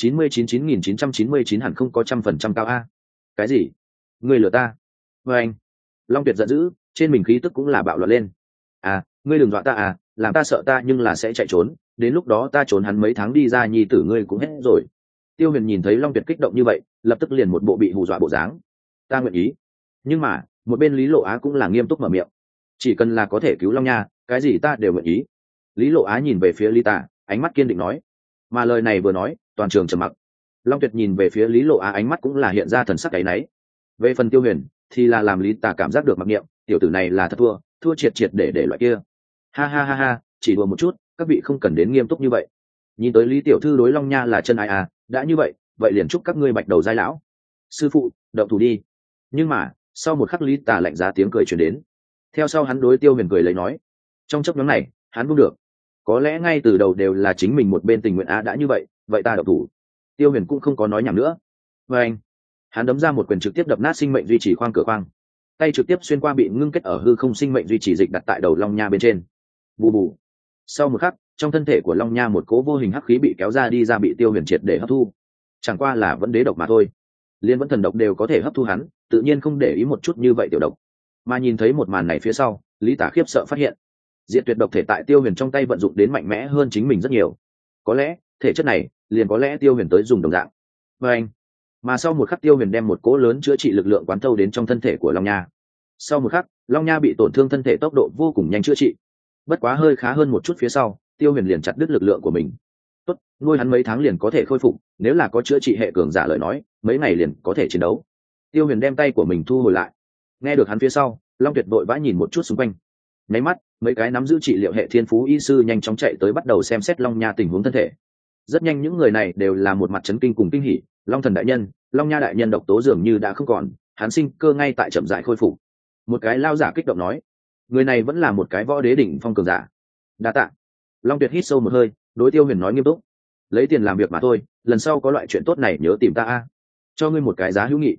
99.999 hẳn không có 100% cao a. Cái gì? Ngươi lừa ta? Và anh, Long Tuyệt giận dữ, trên mình khí tức cũng là bạo loạn lên. À, ngươi đừng dọa ta à, làm ta sợ ta nhưng là sẽ chạy trốn, đến lúc đó ta trốn hắn mấy tháng đi ra nhi tử ngươi cũng hết rồi. Tiêu Huyền nhìn thấy Long Tuyệt kích động như vậy, lập tức liền một bộ bị hù dọa bộ dáng. Ta nguyện ý. Nhưng mà, một bên Lý Lộ Á cũng là nghiêm túc mở miệng. Chỉ cần là có thể cứu Long Nha, cái gì ta đều nguyện ý. Lý Lộ Á nhìn về phía Lý Tả, ánh mắt kiên định nói. Mà lời này vừa nói, toàn trường trầm mặc. Long Tuyệt nhìn về phía Lý Lộ Á, ánh mắt cũng là hiện ra thần sắc áy náy. Về phần Tiêu Huyền, thì là làm Lý Tả cảm giác được mặc niệm, tiểu tử này là thật thua triệt để loại kia. Ha ha ha ha, chỉ đùa một chút, các vị không cần đến nghiêm túc như vậy. Nhìn tới Lý tiểu thư đối Long Nha là chân ai à, đã như vậy, vậy liền chúc các ngươi bạch đầu giai lão. Sư phụ, động thủ đi. Nhưng mà, sau một khắc Lý Tả lạnh giá tiếng cười truyền đến. Theo sau hắn đối Tiêu Huyền cười lấy nói, trong chốc ngắn này, hắn cũng được. Có lẽ ngay từ đầu đều là chính mình một bên tình nguyện đã như vậy ta động thủ. Tiêu Huyền cũng không có nói nhảm nữa. Và anh, hắn đấm ra một quyền trực tiếp đập nát sinh mệnh duy trì khoang cửa khoang, tay trực tiếp xuyên qua bị ngưng kết ở hư không sinh mệnh duy trì dịch đặt tại đầu Long Nha bên trên. Bù bù. Sau một khắc, trong thân thể của Long Nha một cỗ vô hình hắc khí bị kéo ra đi ra, bị Tiêu Huyền triệt để hấp thu. Chẳng qua là vẫn đế độc mà thôi, liên vẫn thần độc đều có thể hấp thu hắn, tự nhiên không để ý một chút như vậy tiểu độc. Mà nhìn thấy một màn này phía sau, Lý Tả khiếp sợ phát hiện, diện tuyệt độc thể tại Tiêu Huyền trong tay vận dụng đến mạnh mẽ hơn chính mình rất nhiều. Có lẽ thể chất này liền có lẽ Tiêu Huyền tới dùng đồng dạng. Và anh, mà sau một khắc Tiêu Huyền đem một cỗ lớn chữa trị lực lượng quán thâu đến trong thân thể của Long Nha. Sau một khắc, Long Nha bị tổn thương thân thể tốc độ vô cùng nhanh chữa trị. Bất quá hơi khá hơn một chút phía sau, Tiêu Huyền liền chặt đứt lực lượng của mình. Tốt, nuôi hắn mấy tháng liền có thể khôi phục, nếu là có chữa trị hệ cường giả lời nói, mấy ngày liền có thể chiến đấu. Tiêu Huyền đem tay của mình thu hồi lại. Nghe được hắn phía sau, Long Tuyệt vội vã nhìn một chút xung quanh. Nháy mắt, mấy cái nắm giữ trị liệu hệ thiên phú y sư nhanh chóng chạy tới bắt đầu xem xét Long Nha tình huống thân thể. Rất nhanh những người này đều là một mặt chấn kinh cùng kinh hỉ, Long Thần đại nhân, Long Nha đại nhân độc tố dường như đã không còn, hắn sinh cơ ngay tại chậm rãi khôi phục. Một cái lao giả kích động nói, người này vẫn là một cái võ đế đỉnh phong cường giả. Đa tạ. Long Tuyệt hít sâu một hơi, đối Tiêu Huyền nói nghiêm túc, lấy tiền làm việc mà thôi, lần sau có loại chuyện tốt này nhớ tìm ta a, cho ngươi một cái giá hữu nghị.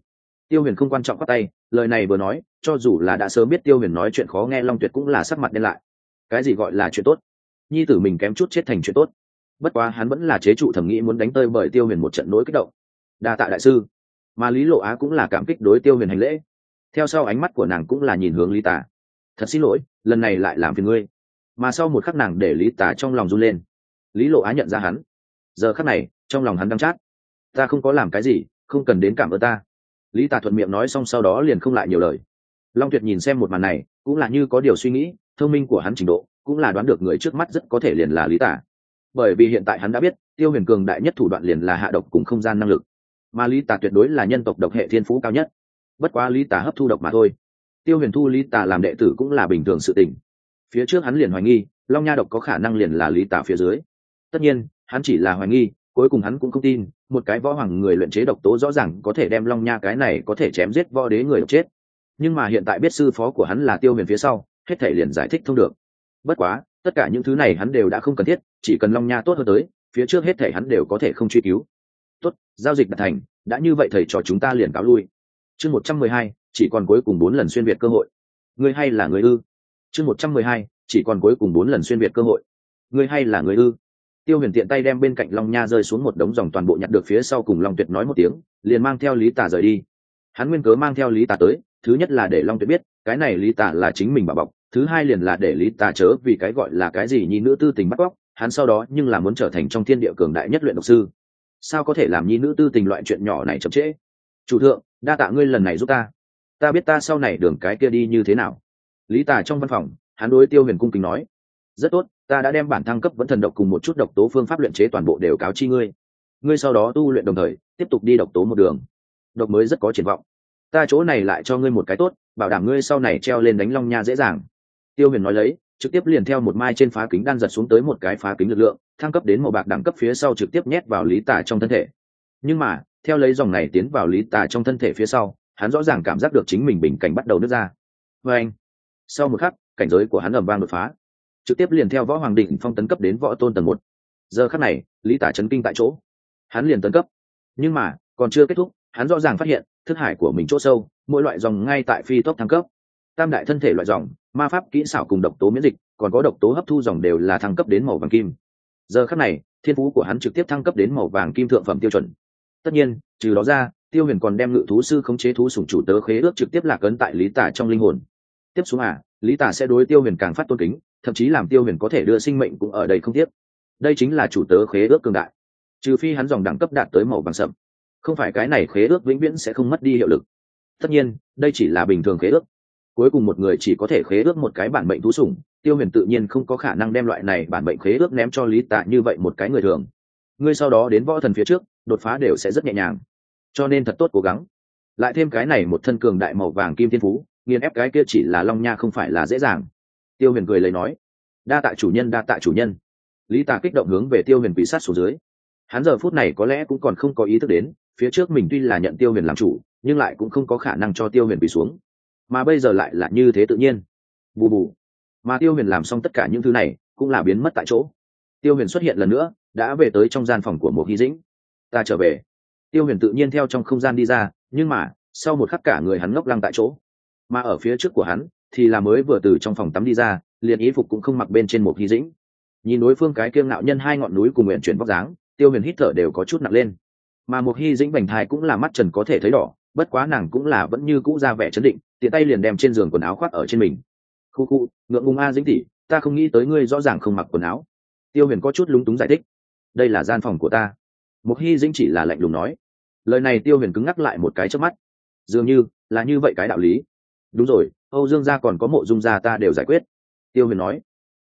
Tiêu Huyền không quan trọng khoát tay, lời này vừa nói, cho dù là đã sớm biết Tiêu Huyền nói chuyện khó nghe Long Tuyệt cũng là sắc mặt đen lại. Cái gì gọi là chuyện tốt? Nhi tử mình kém chút chết thành chuyện tốt. Bất quá hắn vẫn là chế trụ thẩm nghĩ muốn đánh tơi bởi Tiêu Huyền một trận nỗi kích động. Đa tạ đại sư. Mà Lý Lộ Á cũng là cảm kích đối Tiêu Huyền hành lễ. Theo sau ánh mắt của nàng cũng là nhìn hướng Lý Tả. Thật xin lỗi, lần này lại làm phiền ngươi. Mà sau một khắc nàng để Lý Tả trong lòng run lên. Lý Lộ Á nhận ra hắn. Giờ khắc này, trong lòng hắn đắng chát. Ta không có làm cái gì, không cần đến cảm ơn ta. Lý Tả thuận miệng nói xong sau đó liền không lại nhiều lời. Long Tuyệt nhìn xem một màn này, cũng là như có điều suy nghĩ, thông minh của hắn trình độ, cũng là đoán được người trước mắt rất có thể liền là Lý Tả. Bởi vì hiện tại hắn đã biết, Tiêu Huyền cường đại nhất thủ đoạn liền là hạ độc cùng không gian năng lực, mà Lý Tả tuyệt đối là nhân tộc độc hệ thiên phú cao nhất. Bất quá Lý Tả hấp thu độc mà thôi. Tiêu Huyền thu Lý Tả làm đệ tử cũng là bình thường sự tình. Phía trước hắn liền hoài nghi, Long Nha độc có khả năng liền là Lý Tả phía dưới. Tất nhiên, hắn chỉ là hoài nghi, cuối cùng hắn cũng không tin, một cái võ hoàng người luyện chế độc tố rõ ràng có thể đem Long Nha cái này có thể chém giết võ đế người độc chết. Nhưng mà hiện tại biết sư phó của hắn là Tiêu Huyền phía sau, hết thảy liền giải thích thông được. Bất quá, tất cả những thứ này hắn đều đã không cần thiết, chỉ cần Long Nha tốt hơn tới, phía trước hết thảy hắn đều có thể không truy cứu. Tốt, giao dịch đạt thành, đã như vậy thầy trò chúng ta liền cáo lui. Chương 112, chỉ còn cuối cùng 4 lần xuyên việt cơ hội. Ngươi hay là người ư? Chương 112, chỉ còn cuối cùng 4 lần xuyên việt cơ hội. Ngươi hay là người ư? Tiêu Huyền tiện tay đem bên cạnh Long Nha rơi xuống một đống dòng toàn bộ nhặt được phía sau cùng Long Tuyệt nói một tiếng, liền mang theo Lý Tả rời đi. Hắn nguyên cớ mang theo Lý Tả tới, thứ nhất là để Long Tuyệt biết, cái này Lý Tả là chính mình bảo bọc, thứ hai liền là để Lý Tả chớ vì cái gọi là cái gì nhi nữ tư tình bắt cóc, hắn sau đó nhưng là muốn trở thành trong thiên địa cường đại nhất luyện độc sư. Sao có thể làm nhi nữ tư tình loại chuyện nhỏ này chậm trễ? Chủ thượng, đa tạ ngươi lần này giúp ta. Ta biết ta sau này đường cái kia đi như thế nào. Lý Tả trong văn phòng, hắn đối Tiêu Huyền cung kính nói, rất tốt, ta đã đem bản thăng cấp vẫn thần độc cùng một chút độc tố phương pháp luyện chế toàn bộ đều cáo chi ngươi. Ngươi sau đó tu luyện đồng thời tiếp tục đi độc tố một đường, độc mới rất có triển vọng. Ta chỗ này lại cho ngươi một cái tốt, bảo đảm ngươi sau này treo lên đánh Long Nha dễ dàng. Tiêu Huyền nói lấy, trực tiếp liền theo một mai trên phá kính đan giật xuống tới một cái phá kính lực lượng, thăng cấp đến màu bạc đẳng cấp phía sau trực tiếp nhét vào Lý Tả trong thân thể. Nhưng mà, theo lấy dòng này tiến vào Lý Tả trong thân thể phía sau, hắn rõ ràng cảm giác được chính mình bình cảnh bắt đầu nứt ra. Và anh, sau một khắc, cảnh giới của hắn ầm vang đột phá, trực tiếp liền theo võ hoàng đỉnh phong tấn cấp đến võ tôn tầng 1. Giờ khắc này, Lý Tả chấn kinh tại chỗ, hắn liền tấn cấp. Nhưng mà, còn chưa kết thúc, hắn rõ ràng phát hiện, thức hải của mình chỗ sâu, mỗi loại dòng ngay tại phi tốc thăng cấp. Tam đại thân thể loại dòng, ma pháp kỹ xảo cùng độc tố miễn dịch, còn có độc tố hấp thu dòng đều là thăng cấp đến màu vàng kim. Giờ khắc này, thiên phú của hắn trực tiếp thăng cấp đến màu vàng kim thượng phẩm tiêu chuẩn. Tất nhiên, trừ đó ra, Tiêu Huyền còn đem ngự thú sư khống chế thú sủng chủ tớ khế ước trực tiếp lạc ấn tại Lý Tả trong linh hồn. Tiếp xuống Lý Tả sẽ đối Tiêu Huyền càng phát tôn kính, thậm chí làm Tiêu Huyền có thể đưa sinh mệnh cũng ở đây không tiếc. Đây chính là chủ tớ khế ước cường đại. Trừ phi hắn dòng đẳng cấp đạt tới màu vàng sậm, không phải cái này khế ước vĩnh viễn sẽ không mất đi hiệu lực. Tất nhiên, đây chỉ là bình thường khế ước. Cuối cùng một người chỉ có thể khế ước một cái bản mệnh thú sủng, Tiêu Huyền tự nhiên không có khả năng đem loại này bản mệnh khế ước ném cho Lý Tả như vậy một cái người thường. Ngươi sau đó đến võ thần phía trước, đột phá đều sẽ rất nhẹ nhàng. Cho nên thật tốt cố gắng. Lại thêm cái này một thân cường đại màu vàng kim thiên phú, nghiền ép cái kia chỉ là Long Nha không phải là dễ dàng. Tiêu Huyền cười lấy nói, đa tạ chủ nhân, đa tạ chủ nhân. Lý Tả kích động hướng về Tiêu Huyền quỳ sát xuống dưới. Hắn giờ phút này có lẽ cũng còn không có ý thức đến, phía trước mình tuy là nhận Tiêu Huyền làm chủ, nhưng lại cũng không có khả năng cho Tiêu Huyền quỳ xuống, mà bây giờ lại là như thế tự nhiên. Bù bù. Mà Tiêu Huyền làm xong tất cả những thứ này, cũng là biến mất tại chỗ. Tiêu Huyền xuất hiện lần nữa, đã về tới trong gian phòng của Mộ Hy Dĩnh. Ta trở về. Tiêu Huyền tự nhiên theo trong không gian đi ra, nhưng mà sau một khắc cả người hắn ngốc lăng tại chỗ. Mà ở phía trước của hắn thì là mới vừa từ trong phòng tắm đi ra, liền y phục cũng không mặc bên trên Mộ Hy Dĩnh. Nhìn đối phương cái kiêng ngạo nhân hai ngọn núi cùng nguyện chuyển vóc dáng, Tiêu Huyền hít thở đều có chút nặng lên. Mà Mộ Hy Dĩnh bành thai cũng là mắt trần có thể thấy đỏ, bất quá nàng cũng là vẫn như cũ ra vẻ trấn định, tiện tay liền đem trên giường quần áo khoác ở trên mình. Khu khu, ngượng ngùng Dĩnh tỷ, ta không nghĩ tới ngươi rõ ràng không mặc quần áo. Tiêu Huyền có chút lúng túng giải thích, đây là gian phòng của ta. Mộ Hy Dĩnh chỉ là lạnh lùng nói. Lời này Tiêu Huyền cứng ngắc lại một cái chớp mắt, dường như là như vậy cái đạo lý. Đúng rồi, Âu Dương gia còn có Mộ Dung gia ta đều giải quyết. Tiêu Huyền nói.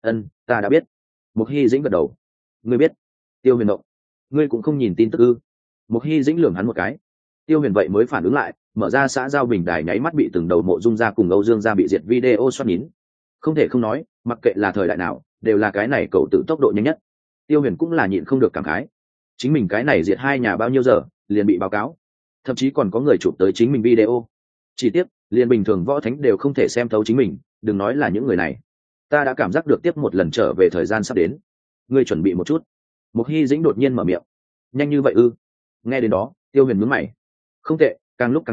Ta đã biết. Mộ Hy Dĩnh gật đầu. Ngươi biết? Tiêu Huyền động. Ngươi cũng không nhìn tin tức ư? Mộ Hy Dĩnh lườm hắn một cái. Tiêu Huyền vậy mới phản ứng lại, mở ra xã giao bình đài nháy mắt bị từng đầu Mộ Dung gia cùng Âu Dương gia bị diệt video xoát nín. Không thể không nói, mặc kệ là thời đại nào, đều là cái này cậu tự tốc độ nhanh nhất. Tiêu Huyền cũng là nhịn không được cảm khái. Chính mình cái này diệt hai nhà bao nhiêu giờ, liền bị báo cáo. Thậm chí còn có người chụp tới chính mình video. Chỉ tiếc, liền bình thường võ thánh đều không thể xem thấu chính mình, đừng nói là những người này. Ta đã cảm giác được tiếp một lần trở về thời gian sắp đến. Ngươi chuẩn bị một chút. Mộc Hy Dĩnh đột nhiên mở miệng. Nhanh như vậy ư? Nghe đến đó, Tiêu Huyền nhướng mày. Không tệ, càng lúc càng nhanh,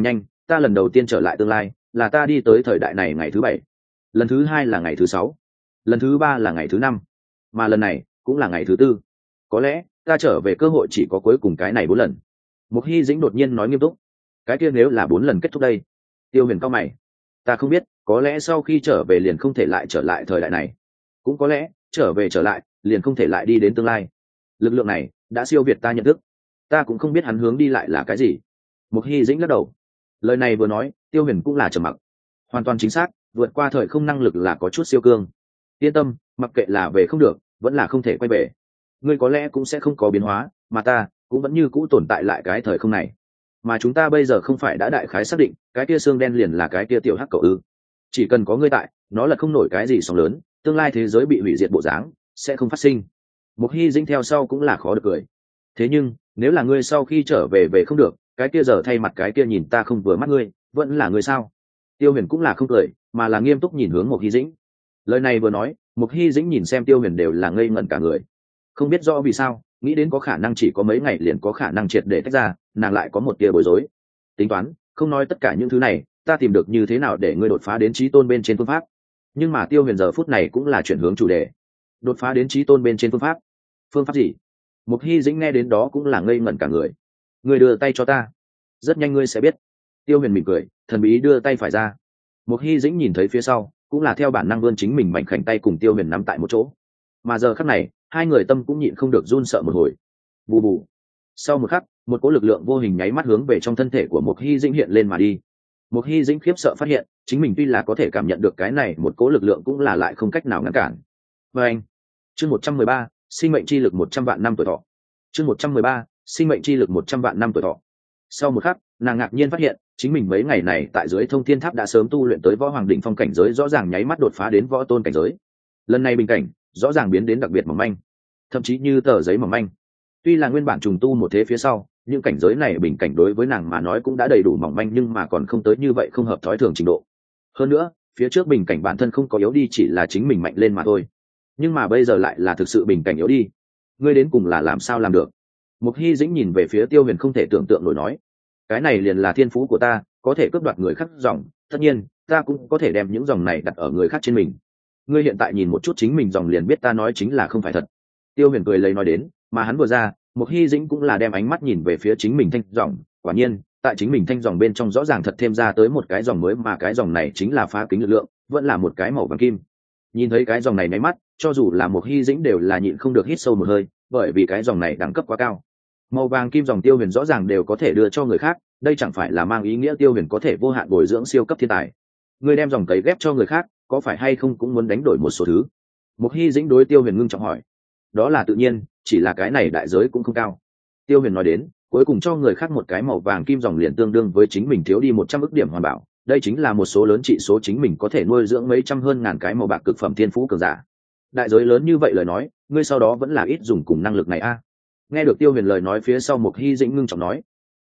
ta lần đầu tiên trở lại tương lai là ta đi tới thời đại này ngày thứ 7, lần thứ 2 là ngày thứ 6, lần thứ 3 là ngày thứ 5, mà lần này cũng là ngày thứ 4. Có lẽ ta trở về cơ hội chỉ có cuối cùng cái này 4 lần. Mục Hy Dĩnh đột nhiên nói nghiêm túc. Cái kia nếu là 4 lần kết thúc đây? Tiêu Huyền cau mày. Ta không biết, có lẽ sau khi trở về liền không thể lại trở lại thời đại này, cũng có lẽ trở lại liền không thể lại đi đến tương lai. Lực lượng này đã siêu việt ta nhận thức, ta cũng không biết hắn hướng đi lại là cái gì. Mục Hy Dĩnh lắc đầu. Lời này vừa nói, Tiêu Huyền cũng là trầm mặc. Hoàn toàn chính xác, vượt qua thời không năng lực là có chút siêu cương. Yên tâm, mặc kệ là về không được vẫn là không thể quay về, ngươi có lẽ cũng sẽ không có biến hóa, mà ta cũng vẫn như cũ tồn tại lại cái thời không này. Mà chúng ta bây giờ không phải đã đại khái xác định cái kia xương đen liền là cái kia tiểu hắc cậu ư? Chỉ cần có ngươi tại, nó là không nổi cái gì sóng lớn, tương lai thế giới bị hủy diệt bộ dáng sẽ không phát sinh. Mục Hy Dĩnh theo sau cũng là khó được cười. Thế nhưng nếu là ngươi sau khi trở về không được, cái kia giờ thay mặt cái kia nhìn ta không vừa mắt ngươi vẫn là ngươi sao? Tiêu Huyền cũng là không cười, mà là nghiêm túc nhìn hướng Mục Hy Dĩnh. Lời này vừa nói, Mục Hy Dĩnh nhìn xem Tiêu Huyền đều là ngây ngẩn cả người. Không biết rõ vì sao, nghĩ đến có khả năng chỉ có mấy ngày liền có khả năng triệt để tách ra, nàng lại có một tia bối rối. Tính toán, không nói tất cả những thứ này, ta tìm được như thế nào để ngươi đột phá đến chí tôn bên trên phương pháp. Nhưng mà Tiêu Huyền giờ phút này cũng là chuyển hướng chủ đề. Đột phá đến chí tôn bên trên phương pháp? Phương pháp gì? Mục Hy Dĩnh nghe đến đó cũng là ngây ngẩn cả người. Ngươi đưa tay cho ta, rất nhanh ngươi sẽ biết. Tiêu Huyền mỉm cười, thần bí đưa tay phải ra. Mục Hy Dĩnh nhìn thấy phía sau, cũng là theo bản năng vươn chính mình mảnh khảnh tay cùng Tiêu Huyền nắm tại một chỗ. Mà giờ khắc này, hai người tâm cũng nhịn không được run sợ một hồi. Bù bù. Sau một khắc, một cỗ lực lượng vô hình nháy mắt hướng về trong thân thể của Mục Hy Dĩnh hiện lên mà đi. Mục Hy Dĩnh khiếp sợ phát hiện, chính mình tuy là có thể cảm nhận được cái này một cỗ lực lượng cũng là lại không cách nào ngăn cản. Và anh, chương 113, sinh mệnh chi lực 100 vạn năm tuổi thọ. Chương 113, sinh mệnh chi lực 100 vạn năm tuổi thọ. Sau một khắc, nàng ngạc nhiên phát hiện, chính mình mấy ngày này tại dưới Thông Thiên Tháp đã sớm tu luyện tới võ hoàng đỉnh phong cảnh giới, rõ ràng nháy mắt đột phá đến võ tôn cảnh giới. Lần này bình cảnh, rõ ràng biến đến đặc biệt mỏng manh, thậm chí như tờ giấy mỏng manh. Tuy là nguyên bản trùng tu một thế phía sau, những cảnh giới này bình cảnh đối với nàng mà nói cũng đã đầy đủ mỏng manh, nhưng mà còn không tới như vậy không hợp thói thường trình độ. Hơn nữa, phía trước bình cảnh bản thân không có yếu đi, chỉ là chính mình mạnh lên mà thôi. Nhưng mà bây giờ lại là thực sự bình cảnh yếu đi. Ngươi đến cùng là làm sao làm được? Mục Hy Dĩnh nhìn về phía Tiêu Huyền không thể tưởng tượng nổi nói. Cái này liền là thiên phú của ta, có thể cướp đoạt người khác dòng, tất nhiên ta cũng có thể đem những dòng này đặt ở người khác trên mình. Ngươi hiện tại nhìn một chút chính mình dòng liền biết ta nói chính là không phải thật. Tiêu Huyền cười lấy nói đến, mà hắn vừa ra, Mục Hy Dĩnh cũng là đem ánh mắt nhìn về phía chính mình thanh dòng. Quả nhiên, tại chính mình thanh dòng bên trong rõ ràng thật thêm ra tới một cái dòng mới, mà cái dòng này chính là phá kính lực lượng, vẫn là một cái màu vàng kim. Nhìn thấy cái dòng này máy mắt, cho dù là Mục Hy Dĩnh đều là nhịn không được hít sâu một hơi, bởi vì cái dòng này đẳng cấp quá cao. Màu vàng kim dòng Tiêu Huyền rõ ràng đều có thể đưa cho người khác, đây chẳng phải là mang ý nghĩa Tiêu Huyền có thể vô hạn bồi dưỡng siêu cấp thiên tài. Người đem dòng cấy ghép cho người khác, có phải hay không cũng muốn đánh đổi một số thứ? Mục Hy Dĩnh đối Tiêu Huyền ngưng trọng hỏi. Đó là tự nhiên, chỉ là cái này đại giới cũng không cao. Tiêu Huyền nói đến, cuối cùng cho người khác một cái màu vàng kim dòng liền tương đương với chính mình thiếu đi 100 ức điểm hoàn bảo, đây chính là một số lớn trị số chính mình có thể nuôi dưỡng mấy trăm hơn ngàn cái màu bạc cực phẩm thiên phú cường giả. Đại giới lớn như vậy lời nói, ngươi sau đó vẫn là ít dùng cùng năng lực này a. Nghe được Tiêu Huyền lời nói phía sau, Mục Hy Dĩnh ngưng trọng nói.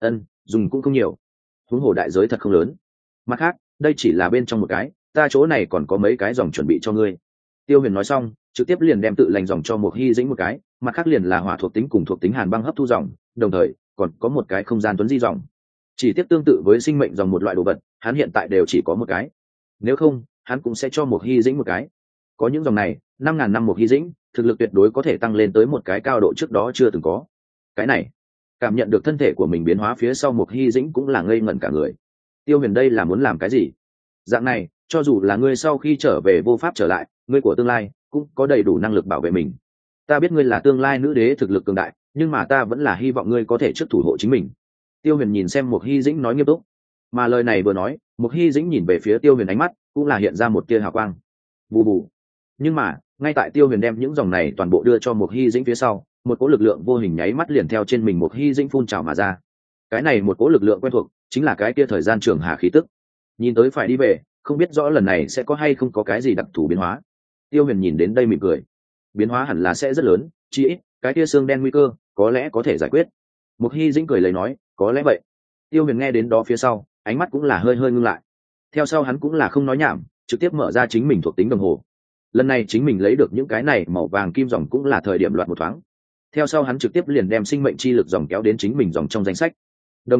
Dùng cũng không nhiều, huống hồ đại giới thật không lớn. Mặt khác, đây chỉ là bên trong một cái, ta chỗ này còn có mấy cái dòng chuẩn bị cho ngươi. Tiêu Huyền nói xong, trực tiếp liền đem tự lành dòng cho Mục Hy Dĩnh một cái, mặt khác liền là hỏa thuộc tính cùng thuộc tính hàn băng hấp thu dòng, đồng thời còn có một cái không gian tuấn di dòng. Chỉ tiếp tương tự với sinh mệnh dòng một loại đồ vật, hắn hiện tại đều chỉ có một cái. Nếu không, hắn cũng sẽ cho Mục Hy Dĩnh một cái. Có những dòng này, 5.000 năm Mục Hy Dĩnh, thực lực tuyệt đối có thể tăng lên tới một cái cao độ trước đó chưa từng có. Cái này, cảm nhận được thân thể của mình biến hóa phía sau, Mục Hy Dĩnh cũng là ngây ngẩn cả người. Tiêu Huyền đây là muốn làm cái gì? Dạng này, cho dù là ngươi sau khi trở về vô pháp trở lại, ngươi của tương lai cũng có đầy đủ năng lực bảo vệ mình. Ta biết ngươi là tương lai nữ đế thực lực cường đại, nhưng mà ta vẫn là hy vọng ngươi có thể trước thủ hộ chính mình. Tiêu Huyền nhìn xem Mục Hy Dĩnh nói nghiêm túc. Mà lời này vừa nói, Mục Hy Dĩnh nhìn về phía Tiêu Huyền, ánh mắt cũng là hiện ra một tia hào quang. Bù bù. Nhưng mà, ngay tại Tiêu Huyền đem những dòng này toàn bộ đưa cho Mục Hy Dĩnh phía sau, một cỗ lực lượng vô hình nháy mắt liền theo trên mình Mục Hy Dĩnh phun trào mà ra. Cái này một cỗ lực lượng quen thuộc, chính là cái kia thời gian trường hà khí tức. Nhìn tới phải đi về, không biết rõ lần này sẽ có hay không có cái gì đặc thù biến hóa. Tiêu Huyền nhìn đến đây mỉm cười. Biến hóa hẳn là sẽ rất lớn, chỉ ít cái kia xương đen nguy cơ có lẽ có thể giải quyết. Mục Hy Dĩnh cười lấy nói, có lẽ vậy. Tiêu Huyền nghe đến đó phía sau, ánh mắt cũng là hơi hơi ngưng lại. Theo sau hắn cũng là không nói nhảm, trực tiếp mở ra chính mình thuộc tính đồng hồ. Lần này chính mình lấy được những cái này màu vàng kim dòng cũng là thời điểm loạt một thoáng. Theo sau hắn trực tiếp liền đem sinh mệnh chi lực dòng kéo đến chính mình dòng trong danh sách, đồng thời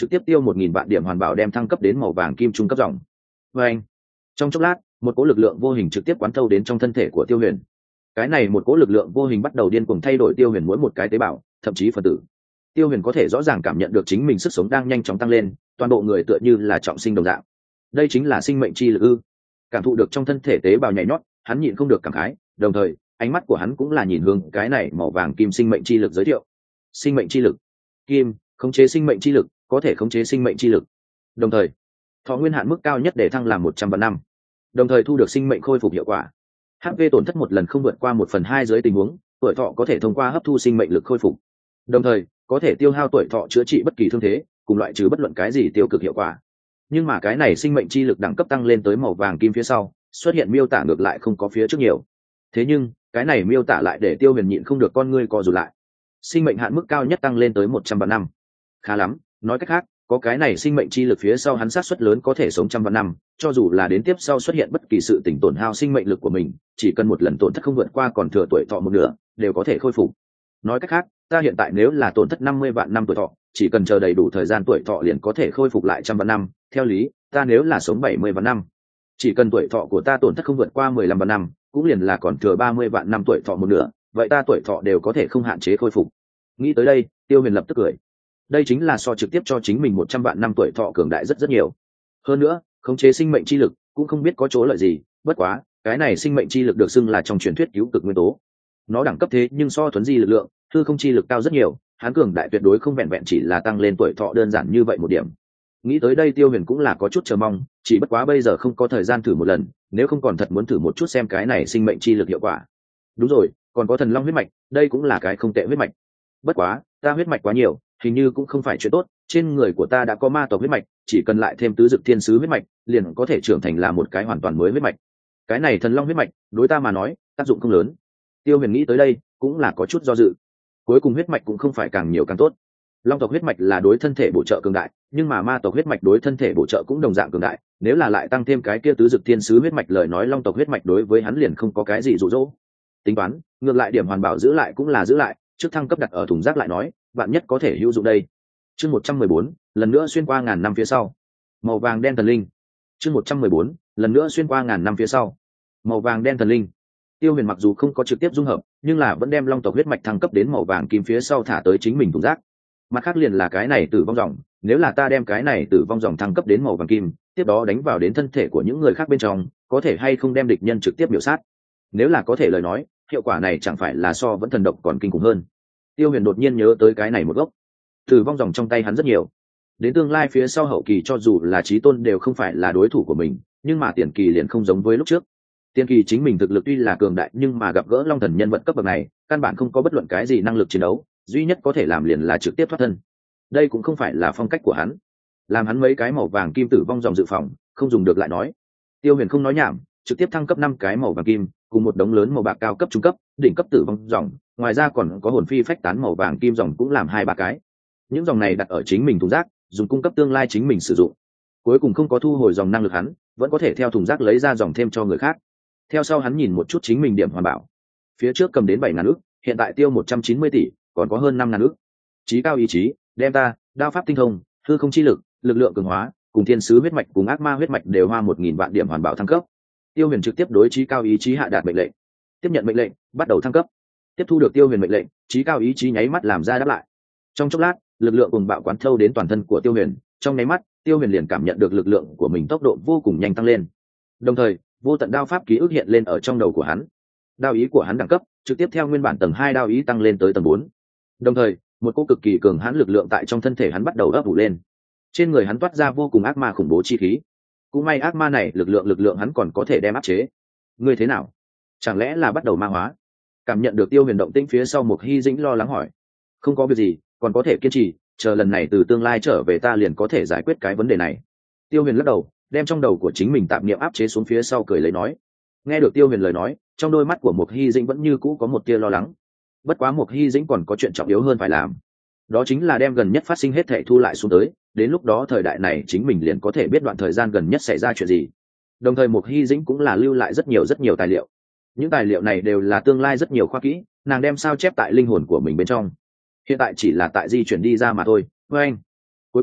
trực tiếp tiêu 1.000 vạn điểm hoàn bảo đem thăng cấp đến màu vàng kim trung cấp dòng. Và anh, trong chốc lát, một cỗ lực lượng vô hình trực tiếp quán thâu đến trong thân thể của Tiêu Huyền. Cái này một cỗ lực lượng vô hình bắt đầu điên cuồng thay đổi Tiêu Huyền mỗi một cái tế bào, thậm chí phần tử. Tiêu Huyền có thể rõ ràng cảm nhận được chính mình sức sống đang nhanh chóng tăng lên, toàn bộ người tựa như là trọng sinh đồng dạng. Đây chính là sinh mệnh chi lực ư? Cảm thụ được trong thân thể tế bào nhảy nhót, hắn nhịn không được cảm khái, đồng thời, ánh mắt của hắn cũng là nhìn hướng cái này màu vàng kim sinh mệnh chi lực giới thiệu. Sinh mệnh chi lực. Kim, khống chế sinh mệnh chi lực, có thể khống chế sinh mệnh chi lực. Đồng thời, thọ nguyên hạn mức cao nhất để thăng làm 100 vạn năm. Đồng thời thu được sinh mệnh khôi phục hiệu quả. HP tổn thất một lần không vượt qua 1/2 dưới tình huống, tuổi thọ có thể thông qua hấp thu sinh mệnh lực khôi phục. Đồng thời, có thể tiêu hao tuổi thọ chữa trị bất kỳ thương thế, cùng loại trừ bất luận cái gì tiêu cực hiệu quả. Nhưng mà cái này sinh mệnh chi lực đẳng cấp tăng lên tới màu vàng kim phía sau, xuất hiện miêu tả ngược lại không có phía trước nhiều. Thế nhưng, cái này miêu tả lại để Tiêu Huyền nhịn không được con ngươi co rụt lại. Sinh mệnh hạn mức cao nhất tăng lên tới 100 vạn năm. Khá lắm, nói cách khác, có cái này sinh mệnh chi lực phía sau hắn xác suất lớn có thể sống 100 vạn năm, cho dù là đến tiếp sau xuất hiện bất kỳ sự tỉnh tổn hao sinh mệnh lực của mình, chỉ cần một lần tổn thất không vượt qua còn thừa tuổi thọ một nửa, đều có thể khôi phục. Nói cách khác, ta hiện tại nếu là tổn thất 50 vạn năm tuổi thọ, chỉ cần chờ đầy đủ thời gian tuổi thọ liền có thể khôi phục lại 100 vạn năm, theo lý, ta nếu là sống 70 vạn năm, chỉ cần tuổi thọ của ta tổn thất không vượt qua 15 vạn năm, cũng liền là còn thừa 30 vạn năm tuổi thọ một nửa, vậy ta tuổi thọ đều có thể không hạn chế khôi phục. Nghĩ tới đây, Tiêu Huyền lập tức cười. Đây chính là so trực tiếp cho chính mình 100 vạn năm tuổi thọ cường đại rất nhiều. Hơn nữa, khống chế sinh mệnh chi lực cũng không biết có chỗ lợi gì, bất quá, cái này sinh mệnh chi lực được xưng là trong truyền thuyết cứu cực nguyên tố. Nó đẳng cấp thế nhưng so thuần di lực lượng, hư không chi lực cao rất nhiều, hắn cường đại tuyệt đối không vẹn vẹn chỉ là tăng lên tuổi thọ đơn giản như vậy một điểm. Nghĩ tới đây Tiêu Huyền cũng là có chút chờ mong, chỉ bất quá bây giờ không có thời gian thử một lần, nếu không còn thật muốn thử một chút xem cái này sinh mệnh chi lực hiệu quả. Đúng rồi, còn có thần long huyết mạch, đây cũng là cái không tệ huyết mạch. Bất quá, ta huyết mạch quá nhiều, hình như cũng không phải chuyện tốt, trên người của ta đã có ma tộc huyết mạch, chỉ cần lại thêm tứ dực thiên sứ huyết mạch, liền có thể trưởng thành là một cái hoàn toàn mới huyết mạch. Cái này thần long huyết mạch, đối ta mà nói, tác dụng không lớn. Tiêu Huyền nghĩ tới đây, cũng là có chút do dự. Cuối cùng huyết mạch cũng không phải càng nhiều càng tốt. Long tộc huyết mạch là đối thân thể bổ trợ cường đại, nhưng mà ma tộc huyết mạch đối thân thể bổ trợ cũng đồng dạng cường đại, nếu là lại tăng thêm cái kia tứ dực thiên sứ huyết mạch lời nói long tộc huyết mạch đối với hắn liền không có cái gì dụ dỗ. Tính toán, ngược lại điểm hoàn bảo giữ lại cũng là giữ lại, trước thăng cấp đặt ở thùng rác lại nói, bạn nhất có thể hữu dụng đây. Chương 114, lần nữa xuyên qua ngàn năm phía sau. Màu vàng đen thần linh. Chương 114, lần nữa xuyên qua ngàn năm phía sau. Màu vàng đen thần linh. Tiêu Huyền mặc dù không có trực tiếp dung hợp, nhưng là vẫn đem long tộc huyết mạch thăng cấp đến màu vàng kim phía sau thả tới chính mình thùng rác. Mặt khác liền là cái này tử vong dòng, nếu là ta đem cái này tử vong dòng thăng cấp đến màu vàng kim, tiếp đó đánh vào đến thân thể của những người khác bên trong, có thể hay không đem địch nhân trực tiếp biểu sát. Nếu là có thể lời nói, hiệu quả này chẳng phải là so vẫn thần độc còn kinh khủng hơn. Tiêu Huyền đột nhiên nhớ tới cái này một gốc. Tử vong dòng trong tay hắn rất nhiều. Đến tương lai phía sau hậu kỳ cho dù là chí tôn đều không phải là đối thủ của mình, nhưng mà tiền kỳ liền không giống với lúc trước. Tiền kỳ chính mình thực lực tuy là cường đại, nhưng mà gặp gỡ long thần nhân vật cấp bậc này, căn bản không có bất luận cái gì năng lực chiến đấu, duy nhất có thể làm liền là trực tiếp thoát thân. Đây cũng không phải là phong cách của hắn. Làm hắn mấy cái màu vàng kim tử vong dòng dự phòng, không dùng được lại nói. Tiêu Huyền không nói nhảm, trực tiếp thăng cấp 5 cái màu vàng kim, cùng một đống lớn màu bạc cao cấp trung cấp, đỉnh cấp tử vong dòng, ngoài ra còn có hồn phi phách tán màu vàng kim dòng cũng làm 2-3 cái. Những dòng này đặt ở chính mình thùng rác, dùng cung cấp tương lai chính mình sử dụng. Cuối cùng không có thu hồi dòng năng lực hắn, vẫn có thể theo thùng rác lấy ra dòng thêm cho người khác. Theo sau hắn nhìn một chút chính mình điểm hoàn bảo. Phía trước cầm đến 7.000 ức, hiện tại tiêu 190 tỷ, còn có hơn 5.000 ức. Chí cao ý chí, đem ta, đao pháp tinh thông, hư không chi lực, lực lượng cường hóa, cùng thiên sứ huyết mạch cùng ác ma huyết mạch đều hoa 1.000 vạn điểm hoàn bảo thăng cấp. Tiêu Huyền trực tiếp đối chí cao ý chí hạ đạt mệnh lệnh. Tiếp nhận mệnh lệnh, bắt đầu thăng cấp. Tiếp thu được Tiêu Huyền mệnh lệnh, chí cao ý chí nháy mắt làm ra đáp lại. Trong chốc lát, lực lượng cùng bạo quán thâu đến toàn thân của Tiêu Huyền, trong nháy mắt, Tiêu Huyền liền cảm nhận được lực lượng của mình tốc độ vô cùng nhanh tăng lên. Đồng thời, vô tận đao pháp ký ức hiện lên ở trong đầu của hắn. Đao ý của hắn đẳng cấp, trực tiếp theo nguyên bản tầng 2 đao ý tăng lên tới tầng 4. Đồng thời, một cỗ cực kỳ cường hãn lực lượng tại trong thân thể hắn bắt đầu ấp ủ lên. Trên người hắn toát ra vô cùng ác ma khủng bố chi khí. Cũng may ác ma này lực lượng hắn còn có thể đem áp chế. Ngươi thế nào? Chẳng lẽ là bắt đầu ma hóa? Cảm nhận được Tiêu Huyền động tĩnh phía sau, Mục Hy Dĩnh lo lắng hỏi. Không có việc gì, còn có thể kiên trì, chờ lần này từ tương lai trở về ta liền có thể giải quyết cái vấn đề này. Tiêu Huyền lắc đầu, đem trong đầu của chính mình tạp niệm áp chế xuống phía sau cười lấy nói. Nghe được Tiêu Huyền lời nói, trong đôi mắt của Mục Hy Dĩnh vẫn như cũ có một tia lo lắng. Bất quá Mục Hy Dĩnh còn có chuyện trọng yếu hơn phải làm. Đó chính là đem gần nhất phát sinh hết thảy thu lại xuống tới, đến lúc đó thời đại này chính mình liền có thể biết đoạn thời gian gần nhất xảy ra chuyện gì. Đồng thời Mục Hy Dĩnh cũng là lưu lại rất nhiều tài liệu. Những tài liệu này đều là tương lai rất nhiều khoa kỹ, nàng đem sao chép tại linh hồn của mình bên trong. Hiện tại chỉ là tại di chuyển đi ra mà thôi. Với anh, cuối cùng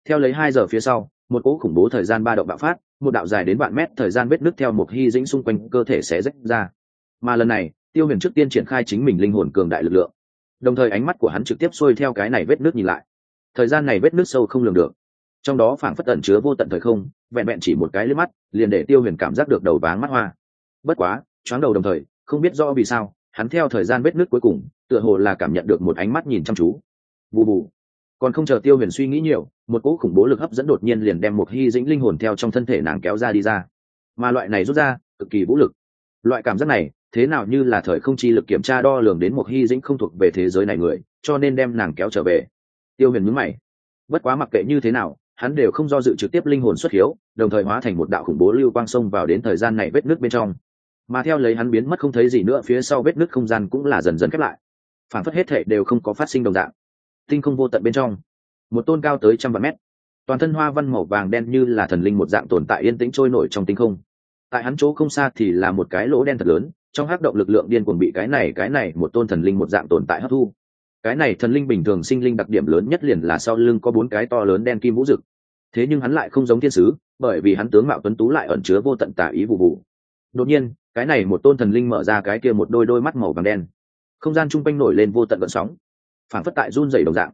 Theo lấy 2 giờ phía sau, một cỗ khủng bố thời gian ba động bạo phát, một đạo dài đến vạn mét thời gian vết nứt theo một hy dĩnh xung quanh cơ thể sẽ rách ra. Mà lần này, Tiêu Huyền trước tiên triển khai chính mình linh hồn cường đại lực lượng, đồng thời ánh mắt của hắn trực tiếp xuôi theo cái này vết nứt nhìn lại. Thời gian này vết nứt sâu không lường được, trong đó phảng phất ẩn chứa vô tận thời không, vẹn vẹn chỉ một cái liếc mắt, liền để Tiêu Huyền cảm giác được đầu váng mắt hoa. Bất quá, choáng đầu đồng thời, không biết rõ vì sao, hắn theo thời gian vết nứt cuối cùng, tựa hồ là cảm nhận được một ánh mắt nhìn chăm chú. Bù bù. Còn không chờ Tiêu Huyền suy nghĩ nhiều, một cỗ khủng bố lực hấp dẫn đột nhiên liền đem một hy dĩnh linh hồn theo trong thân thể nàng kéo ra đi ra. Mà loại này rút ra, cực kỳ vũ lực. Loại cảm giác này, thế nào như là thời không chi lực kiểm tra đo lường đến một hy dĩnh không thuộc về thế giới này người, cho nên đem nàng kéo trở về. Tiêu Huyền nhướng mày. Bất quá mặc kệ như thế nào, hắn đều không do dự trực tiếp linh hồn xuất hiếu, đồng thời hóa thành một đạo khủng bố lưu quang xông vào đến thời gian này vết nứt bên trong. Mà theo lấy hắn biến mất không thấy gì nữa, phía sau vết nứt không gian cũng là dần dần khép lại. Phản phất hết thảy đều không có phát sinh đồng dạng. Tinh không vô tận bên trong, một tôn cao tới trăm vạn mét, toàn thân hoa văn màu vàng đen như là thần linh một dạng tồn tại yên tĩnh trôi nổi trong tinh không. Tại hắn chỗ không xa thì là một cái lỗ đen thật lớn, trong hắc động lực lượng điên cuồng bị cái này một tôn thần linh một dạng tồn tại hấp thu. Cái này thần linh bình thường sinh linh đặc điểm lớn nhất liền là sau lưng có 4 cái to lớn đen kim vũ rực. Thế nhưng hắn lại không giống thiên sứ, bởi vì hắn tướng mạo tuấn tú lại ẩn chứa vô tận tà ý vụ vụ. Đột nhiên, cái này một tôn thần linh mở ra cái kia một đôi mắt màu vàng đen. Không gian trung quanh nổi lên vô tận gợn sóng, phảng phất tại run rẩy đồng dạng.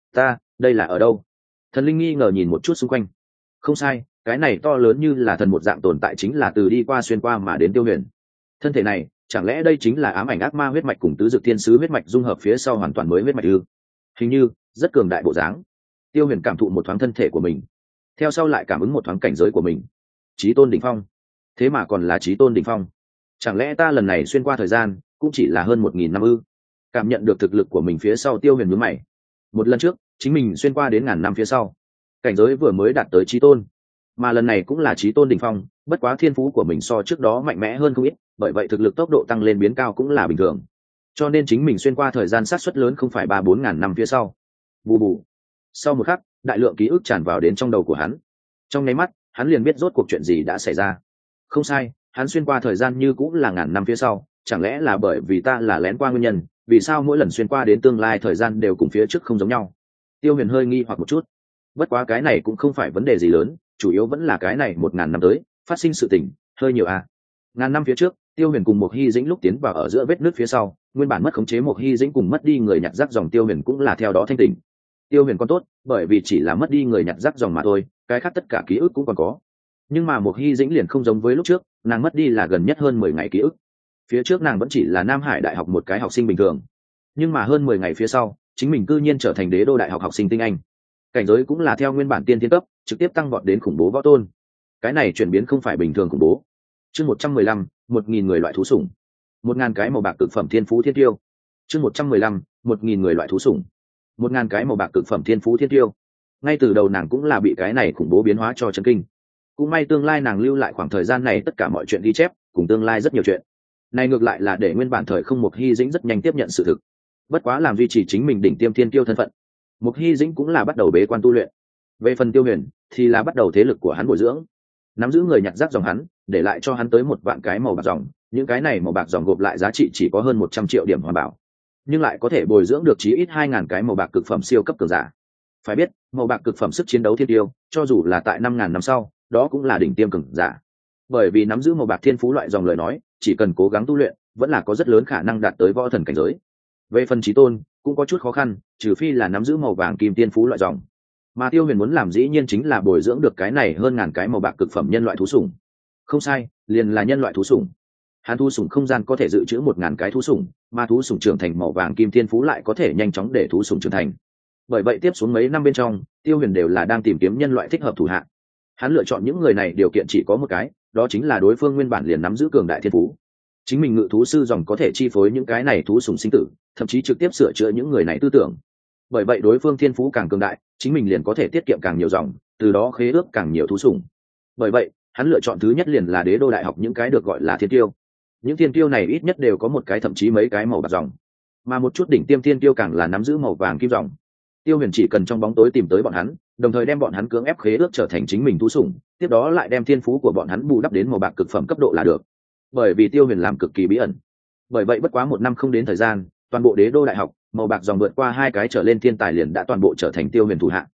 Đây là ở đâu? Thần linh nghi ngờ nhìn một chút xung quanh. Không sai, cái này to lớn như là thần một dạng tồn tại chính là từ đi qua xuyên qua mà đến Tiêu Huyền. Thân thể này, chẳng lẽ đây chính là ám ảnh ác ma huyết mạch cùng tứ dược thiên sứ huyết mạch dung hợp phía sau hoàn toàn mới huyết mạch ư? Hình như rất cường đại bộ dáng. Tiêu Huyền cảm thụ một thoáng thân thể của mình, theo sau lại cảm ứng một thoáng cảnh giới của mình. Chí tôn đỉnh phong, thế mà còn là chí tôn đỉnh phong. Chẳng lẽ ta lần này xuyên qua thời gian cũng chỉ là hơn 1000 năm ư? Cảm nhận được thực lực của mình phía sau, Tiêu Huyền nhướng mày. Một lần trước, chính mình xuyên qua đến ngàn năm phía sau, cảnh giới vừa mới đạt tới chí tôn, mà lần này cũng là chí tôn đỉnh phong, bất quá thiên phú của mình so trước đó mạnh mẽ hơn không ít, bởi vậy thực lực tốc độ tăng lên biến cao cũng là bình thường. Cho nên chính mình xuyên qua thời gian xác suất lớn không phải 3-4 ngàn năm phía sau. Bù bù. Sau một khắc, đại lượng ký ức tràn vào đến trong đầu của hắn. Trong nháy mắt, hắn liền biết rốt cuộc chuyện gì đã xảy ra. Không sai, hắn xuyên qua thời gian như cũng là ngàn năm phía sau, chẳng lẽ là bởi vì ta là lén qua nguyên nhân, vì sao mỗi lần xuyên qua đến tương lai thời gian đều cùng phía trước không giống nhau? Tiêu Huyền hơi nghi hoặc một chút. Bất quá cái này cũng không phải vấn đề gì lớn, chủ yếu vẫn là cái này 1000 năm tới phát sinh sự tình hơi nhiều à. Ngàn năm phía trước, Tiêu Huyền cùng một hy dĩnh lúc tiến vào ở giữa vết nứt phía sau, nguyên bản mất khống chế một hy dĩnh cùng mất đi người nhặt rác dòng Tiêu Huyền cũng là theo đó thanh tỉnh. Tiêu Huyền còn tốt, bởi vì chỉ là mất đi người nhặt rác dòng mà thôi, cái khác tất cả ký ức cũng còn có. Nhưng mà một hy dĩnh liền không giống với lúc trước, nàng mất đi là gần nhất hơn 10 ngày ký ức. Phía trước nàng vẫn chỉ là Nam Hải đại học một cái học sinh bình thường, nhưng mà hơn 10 ngày phía sau, chính mình cư nhiên trở thành đế đô đại học học sinh tinh anh. Cảnh giới cũng là theo nguyên bản tiên thiên cấp, trực tiếp tăng vọt đến khủng bố võ tôn. Cái này chuyển biến không phải bình thường khủng bố. Chương 115, 1000 người loại thú sủng. 1000 cái màu bạc cực phẩm thiên phú thiên tiêu. Chương 115, 1000 người loại thú sủng. 1000 cái màu bạc cực phẩm thiên phú thiên tiêu. Ngay từ đầu nàng cũng là bị cái này khủng bố biến hóa cho chấn kinh. Cũng may tương lai nàng lưu lại khoảng thời gian này tất cả mọi chuyện ghi chép, cùng tương lai rất nhiều chuyện. Này ngược lại là để nguyên bản thời không một hy dĩnh rất nhanh tiếp nhận sự thực. Bất quá làm duy trì chính mình đỉnh tiêm thiên tiêu thân phận, một hy dĩnh cũng là bắt đầu bế quan tu luyện. Về phần Tiêu Huyền thì là bắt đầu thế lực của hắn bồi dưỡng, nắm giữ người nhặt rác dòng hắn, để lại cho hắn tới 1 vạn cái màu bạc dòng. Những cái này màu bạc dòng gộp lại giá trị chỉ có hơn 100 triệu điểm hoàn bảo, nhưng lại có thể bồi dưỡng được chí ít 2000 cái màu bạc cực phẩm siêu cấp cường giả. Phải biết, màu bạc cực phẩm sức chiến đấu thiên tiêu, cho dù là tại 5000 năm sau, đó cũng là đỉnh tiêm cường giả. Bởi vì nắm giữ màu bạc thiên phú loại dòng lời nói, chỉ cần cố gắng tu luyện, vẫn là có rất lớn khả năng đạt tới võ thần cảnh giới. Về phần chí tôn, cũng có chút khó khăn, trừ phi là nắm giữ màu vàng kim tiên phú loại dòng. Mà Tiêu Huyền muốn làm dĩ nhiên chính là bồi dưỡng được cái này hơn 1000 cái màu bạc cực phẩm nhân loại thú sủng. Không sai, liền là nhân loại thú sủng. Hắn thú sủng không gian có thể dự trữ 1000 cái thú sủng, mà thú sủng trưởng thành màu vàng kim tiên phú lại có thể nhanh chóng để thú sủng trưởng thành. Bởi vậy tiếp xuống mấy năm bên trong, Tiêu Huyền đều là đang tìm kiếm nhân loại thích hợp thủ hạ. Hắn lựa chọn những người này điều kiện chỉ có một cái, đó chính là đối phương nguyên bản liền nắm giữ cường đại thiên phú. Chính mình ngự thú sư dòng có thể chi phối những cái này thú sủng sinh tử, thậm chí trực tiếp sửa chữa những người này tư tưởng. Bởi vậy đối phương thiên phú càng cường đại, chính mình liền có thể tiết kiệm càng nhiều dòng, từ đó khế ước càng nhiều thú sủng. Bởi vậy hắn lựa chọn thứ nhất liền là đế đô đại học những cái được gọi là thiên tiêu. Những thiên tiêu này ít nhất đều có một cái thậm chí mấy cái màu bạc dòng, mà một chút đỉnh tiêm thiên tiêu càng là nắm giữ màu vàng kim dòng. Tiêu Huyền chỉ cần trong bóng tối tìm tới bọn hắn, đồng thời đem bọn hắn cưỡng ép khế ước trở thành chính mình thú sủng, tiếp đó lại đem thiên phú của bọn hắn bù đắp đến màu bạc cực phẩm cấp độ là được. Bởi vì Tiêu Huyền làm cực kỳ bí ẩn, bởi vậy bất quá 1 năm không đến thời gian, toàn bộ đế đô đại học màu bạc dòng vượt qua 2 cái trở lên thiên tài liền đã toàn bộ trở thành Tiêu Huyền thủ hạ.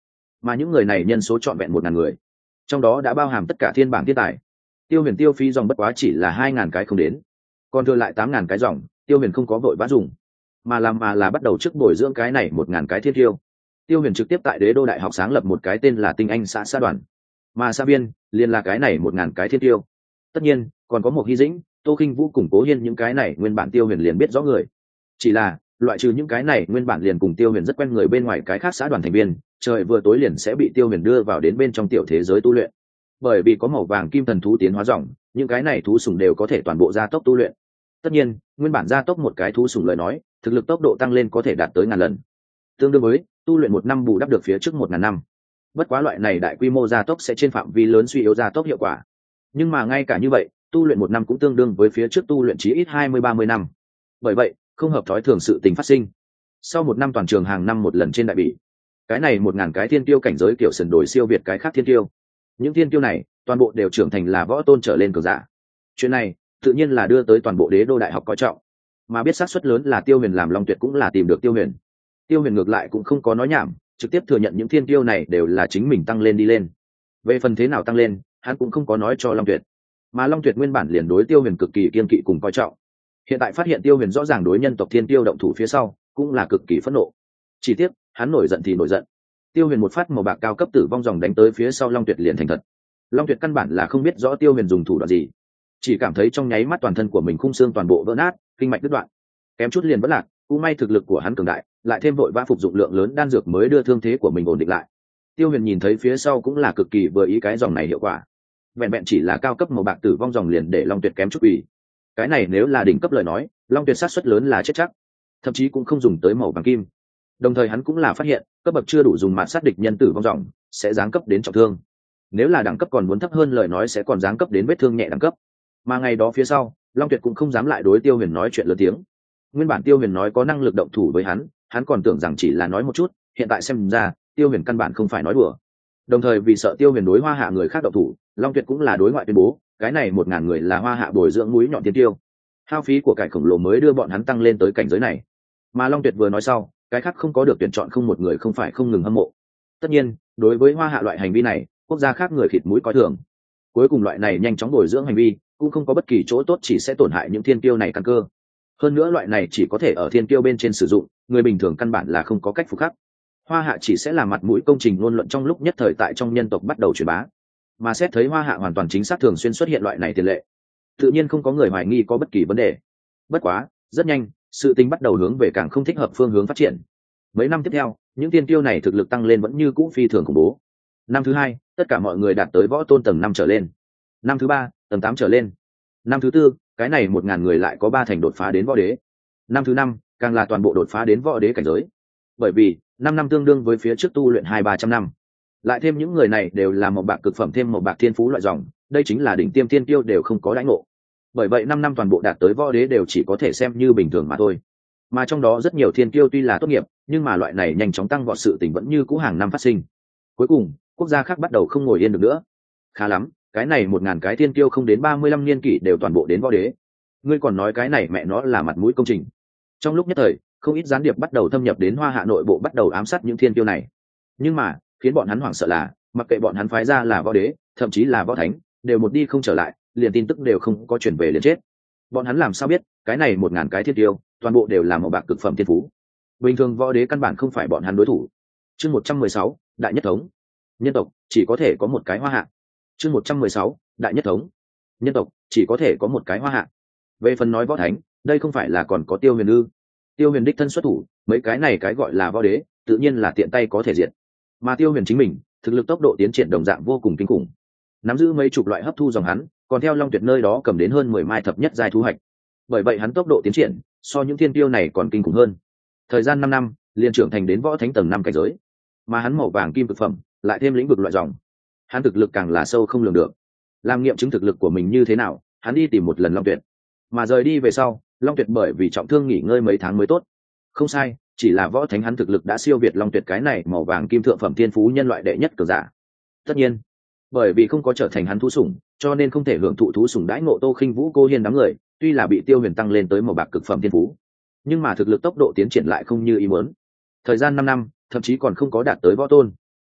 mà những người này nhân số trọn vẹn 1.000 người, trong đó đã bao hàm tất cả thiên bảng thiên tài. Tiêu Huyền tiêu phí dòng bất quá chỉ là 2.000 cái không đến, còn thừa lại 8.000 cái dòng, Tiêu Huyền không có vội vã dùng, mà là bắt đầu trước bồi dưỡng cái này 1.000 cái thiên tiêu. Tiêu Huyền trực tiếp tại Đế Đô Đại học sáng lập một cái tên là Tinh Anh xã đoàn, mà xã viên liền là cái này 1.000 cái thiên tiêu. Tất nhiên còn có một Hy Dĩnh, Tô Khinh Vũ cùng Cố Hiên, những cái này nguyên bản Tiêu Huyền liền biết rõ người, chỉ là loại trừ những cái này nguyên bản liền cùng Tiêu Huyền rất quen người bên ngoài cái khác xã đoàn thành viên, trời vừa tối liền sẽ bị Tiêu Huyền đưa vào đến bên trong tiểu thế giới tu luyện. Bởi vì có màu vàng kim thần thú tiến hóa dòng, những cái này thú sủng đều có thể toàn bộ gia tốc tu luyện. Tất nhiên nguyên bản gia tốc một cái thú sủng lời nói, thực lực tốc độ tăng lên có thể đạt tới 1000 lần, tương đương với tu luyện 1 năm bù đắp được phía trước 1000 năm. Bất quá loại này đại quy mô gia tốc sẽ trên phạm vi lớn suy yếu gia tốc hiệu quả, nhưng mà ngay cả như vậy, tu luyện 1 năm cũng tương đương với phía trước tu luyện chí ít 20-30 năm. Bởi vậy không hợp thói thường sự tình phát sinh. Sau 1 năm toàn trường hàng năm một lần trên đại bỉ, cái này 1000 cái thiên tiêu cảnh giới kiểu sần đổi siêu việt cái khác thiên tiêu. Những thiên tiêu này toàn bộ đều trưởng thành là võ tôn trở lên cường giả. Chuyện này tự nhiên là đưa tới toàn bộ Đế Đô Đại học coi trọng, mà biết xác suất lớn là Tiêu Huyền làm Long Tuyệt cũng là tìm được Tiêu Huyền. Tiêu Huyền ngược lại cũng không có nói nhảm, trực tiếp thừa nhận những thiên tiêu này đều là chính mình tăng lên đi lên. Về phần thế nào tăng lên, hắn cũng không có nói cho Long Tuyệt, mà Long Tuyệt nguyên bản liền đối Tiêu Huyền cực kỳ kiên kỵ cùng coi trọng. Hiện tại phát hiện Tiêu Huyền rõ ràng đối nhân tộc thiên tiêu động thủ phía sau, cũng là cực kỳ phẫn nộ. Chỉ tiếc hắn nổi giận thì nổi giận, Tiêu Huyền một phát màu bạc cao cấp tử vong dòng đánh tới phía sau Long Tuyệt liền thành thật. Long Tuyệt căn bản là không biết rõ Tiêu Huyền dùng thủ đoạn gì, chỉ cảm thấy trong nháy mắt toàn thân của mình khung xương toàn bộ vỡ nát, kinh mạch đứt đoạn, kém chút liền vỡ lạc. Cũng may thực lực của hắn cường đại, lại thêm vội vã phục dụng lượng lớn đan dược mới đưa thương thế của mình ổn định lại. Tiêu Huyền nhìn thấy phía sau cũng là cực kỳ vừa ý cái dòng này hiệu quả. Vẹn vẹn chỉ là cao cấp màu bạc tử vong dòng liền để Long Tuyệt kém chút ủy. Cái này nếu là đỉnh cấp lời nói, Long Tuyệt sát suất lớn là chết chắc, thậm chí cũng không dùng tới màu vàng kim. Đồng thời hắn cũng là phát hiện, cấp bậc chưa đủ dùng mạt sát địch nhân tử vong dòng sẽ giáng cấp đến trọng thương. Nếu là đẳng cấp còn muốn thấp hơn lời nói sẽ còn giáng cấp đến vết thương nhẹ đẳng cấp. Mà ngày đó phía sau, Long Tuyệt cũng không dám lại đối Tiêu Huyền nói chuyện lớn tiếng. Nguyên bản Tiêu Huyền nói có năng lực động thủ với hắn còn tưởng rằng chỉ là nói một chút, hiện tại xem ra, Tiêu Huyền căn bản không phải nói đùa. Đồng thời vì sợ Tiêu Huyền đối Hoa Hạ người khác động thủ, Long Tuyệt cũng là đối ngoại tuyên bố, cái này 1000 người là Hoa Hạ bồi dưỡng mũi nhọn tiên tiêu. Hao phí của cải khổng lồ mới đưa bọn hắn tăng lên tới cảnh giới này. Mà Long Tuyệt vừa nói sau, cái khác không có được tuyển chọn không một người không phải không ngừng hâm mộ. Tất nhiên, đối với Hoa Hạ loại hành vi này, quốc gia khác người khịt mũi coi thường. Cuối cùng loại này nhanh chóng bồi dưỡng hành vi, cũng không có bất kỳ chỗ tốt, chỉ sẽ tổn hại những thiên tiêu này căn cơ. Hơn nữa loại này chỉ có thể ở thiên tiêu bên trên sử dụng, người bình thường căn bản là không có cách phục khắc. Hoa Hạ chỉ sẽ là mặt mũi công trình ngôn luận trong lúc nhất thời tại trong nhân tộc bắt đầu truyền bá. Mà xét thấy Hoa Hạ hoàn toàn chính xác thường xuyên xuất hiện loại này tiền lệ, tự nhiên không có người hoài nghi có bất kỳ vấn đề. Bất quá, rất nhanh, sự tình bắt đầu hướng về càng không thích hợp phương hướng phát triển. Mấy năm tiếp theo, những tiên tiêu này thực lực tăng lên vẫn như cũ phi thường khủng bố. Năm thứ 2, tất cả mọi người đạt tới võ tôn tầng 5 trở lên. Năm thứ 3, tầng 8 trở lên. Năm thứ 4, cái này 1000 người lại có 3 thành đột phá đến võ đế. Năm thứ 5, càng là toàn bộ đột phá đến võ đế cảnh giới. Bởi vì 5 năm tương đương với phía trước tu luyện 200-300 năm. Lại thêm những người này đều là một bạc cực phẩm thêm một bạc thiên phú loại dòng, đây chính là đỉnh tiêm tiên tiêu đều không có đãi ngộ. Bởi vậy 5 năm toàn bộ đạt tới võ đế đều chỉ có thể xem như bình thường mà thôi. Mà trong đó rất nhiều thiên tiêu tuy là tốt nghiệp, nhưng mà loại này nhanh chóng tăng vọt sự tình vẫn như cũ hàng năm phát sinh. Cuối cùng, quốc gia khác bắt đầu không ngồi yên được nữa. Khá lắm, cái này 1000 cái thiên tiêu không đến 35 niên kỷ đều toàn bộ đến võ đế. Ngươi còn nói cái này mẹ nó là mặt mũi công trình. Trong lúc nhất thời, không ít gián điệp bắt đầu thâm nhập đến Hoa Hạ nội bộ bắt đầu ám sát những thiên tiêu này. Nhưng mà, khiến bọn hắn hoảng sợ là, mặc kệ bọn hắn phái ra là võ đế, thậm chí là võ thánh, đều một đi không trở lại, liền tin tức đều không có chuyển về liền chết. Bọn hắn làm sao biết, cái này 1000 cái thiên tiêu, toàn bộ đều là một bạc cực phẩm thiên phú. Bình thường võ đế căn bản không phải bọn hắn đối thủ. Chương 116, đại nhất thống. Nhân tộc chỉ có thể có một cái Hoa Hạ. Chương 116, đại nhất thống. Nhân tộc chỉ có thể có một cái Hoa Hạ. Về phần nói võ thánh, đây không phải là còn có Tiêu Huyền ư? Tiêu Huyền đích thân xuất thủ, mấy cái này cái gọi là võ đế, tự nhiên là tiện tay có thể diệt. Mà Tiêu Huyền chính mình, thực lực tốc độ tiến triển đồng dạng vô cùng kinh khủng. Nắm giữ mấy chục loại hấp thu dòng hắn, còn theo Long Tuyệt nơi đó cầm đến hơn 10 mai thập nhất giai thu hoạch. Bởi vậy hắn tốc độ tiến triển so những thiên tiêu này còn kinh khủng hơn. Thời gian 5 năm, liền trưởng thành đến võ thánh tầng 5 cảnh giới. Mà hắn màu vàng kim cực phẩm, lại thêm lĩnh vực loại dòng, hắn thực lực càng là sâu không lường được. Làm nghiệm chứng thực lực của mình như thế nào, hắn đi tìm một lần Long Tuyệt. Mà rời đi về sau, Long Tuyệt bởi vì trọng thương nghỉ ngơi mấy tháng mới tốt. Không sai, chỉ là võ thánh hắn thực lực đã siêu việt Long Tuyệt cái này màu vàng kim thượng phẩm thiên phú nhân loại đệ nhất cường giả. Tất nhiên, bởi vì không có trở thành hắn thú sủng, cho nên không thể hưởng thụ thú sủng đãi ngộ Tô Khinh Vũ Cô Hiên đám người, tuy là bị Tiêu Huyền tăng lên tới màu bạc cực phẩm thiên phú, nhưng mà thực lực tốc độ tiến triển lại không như ý muốn. Thời gian 5 năm, thậm chí còn không có đạt tới võ tôn.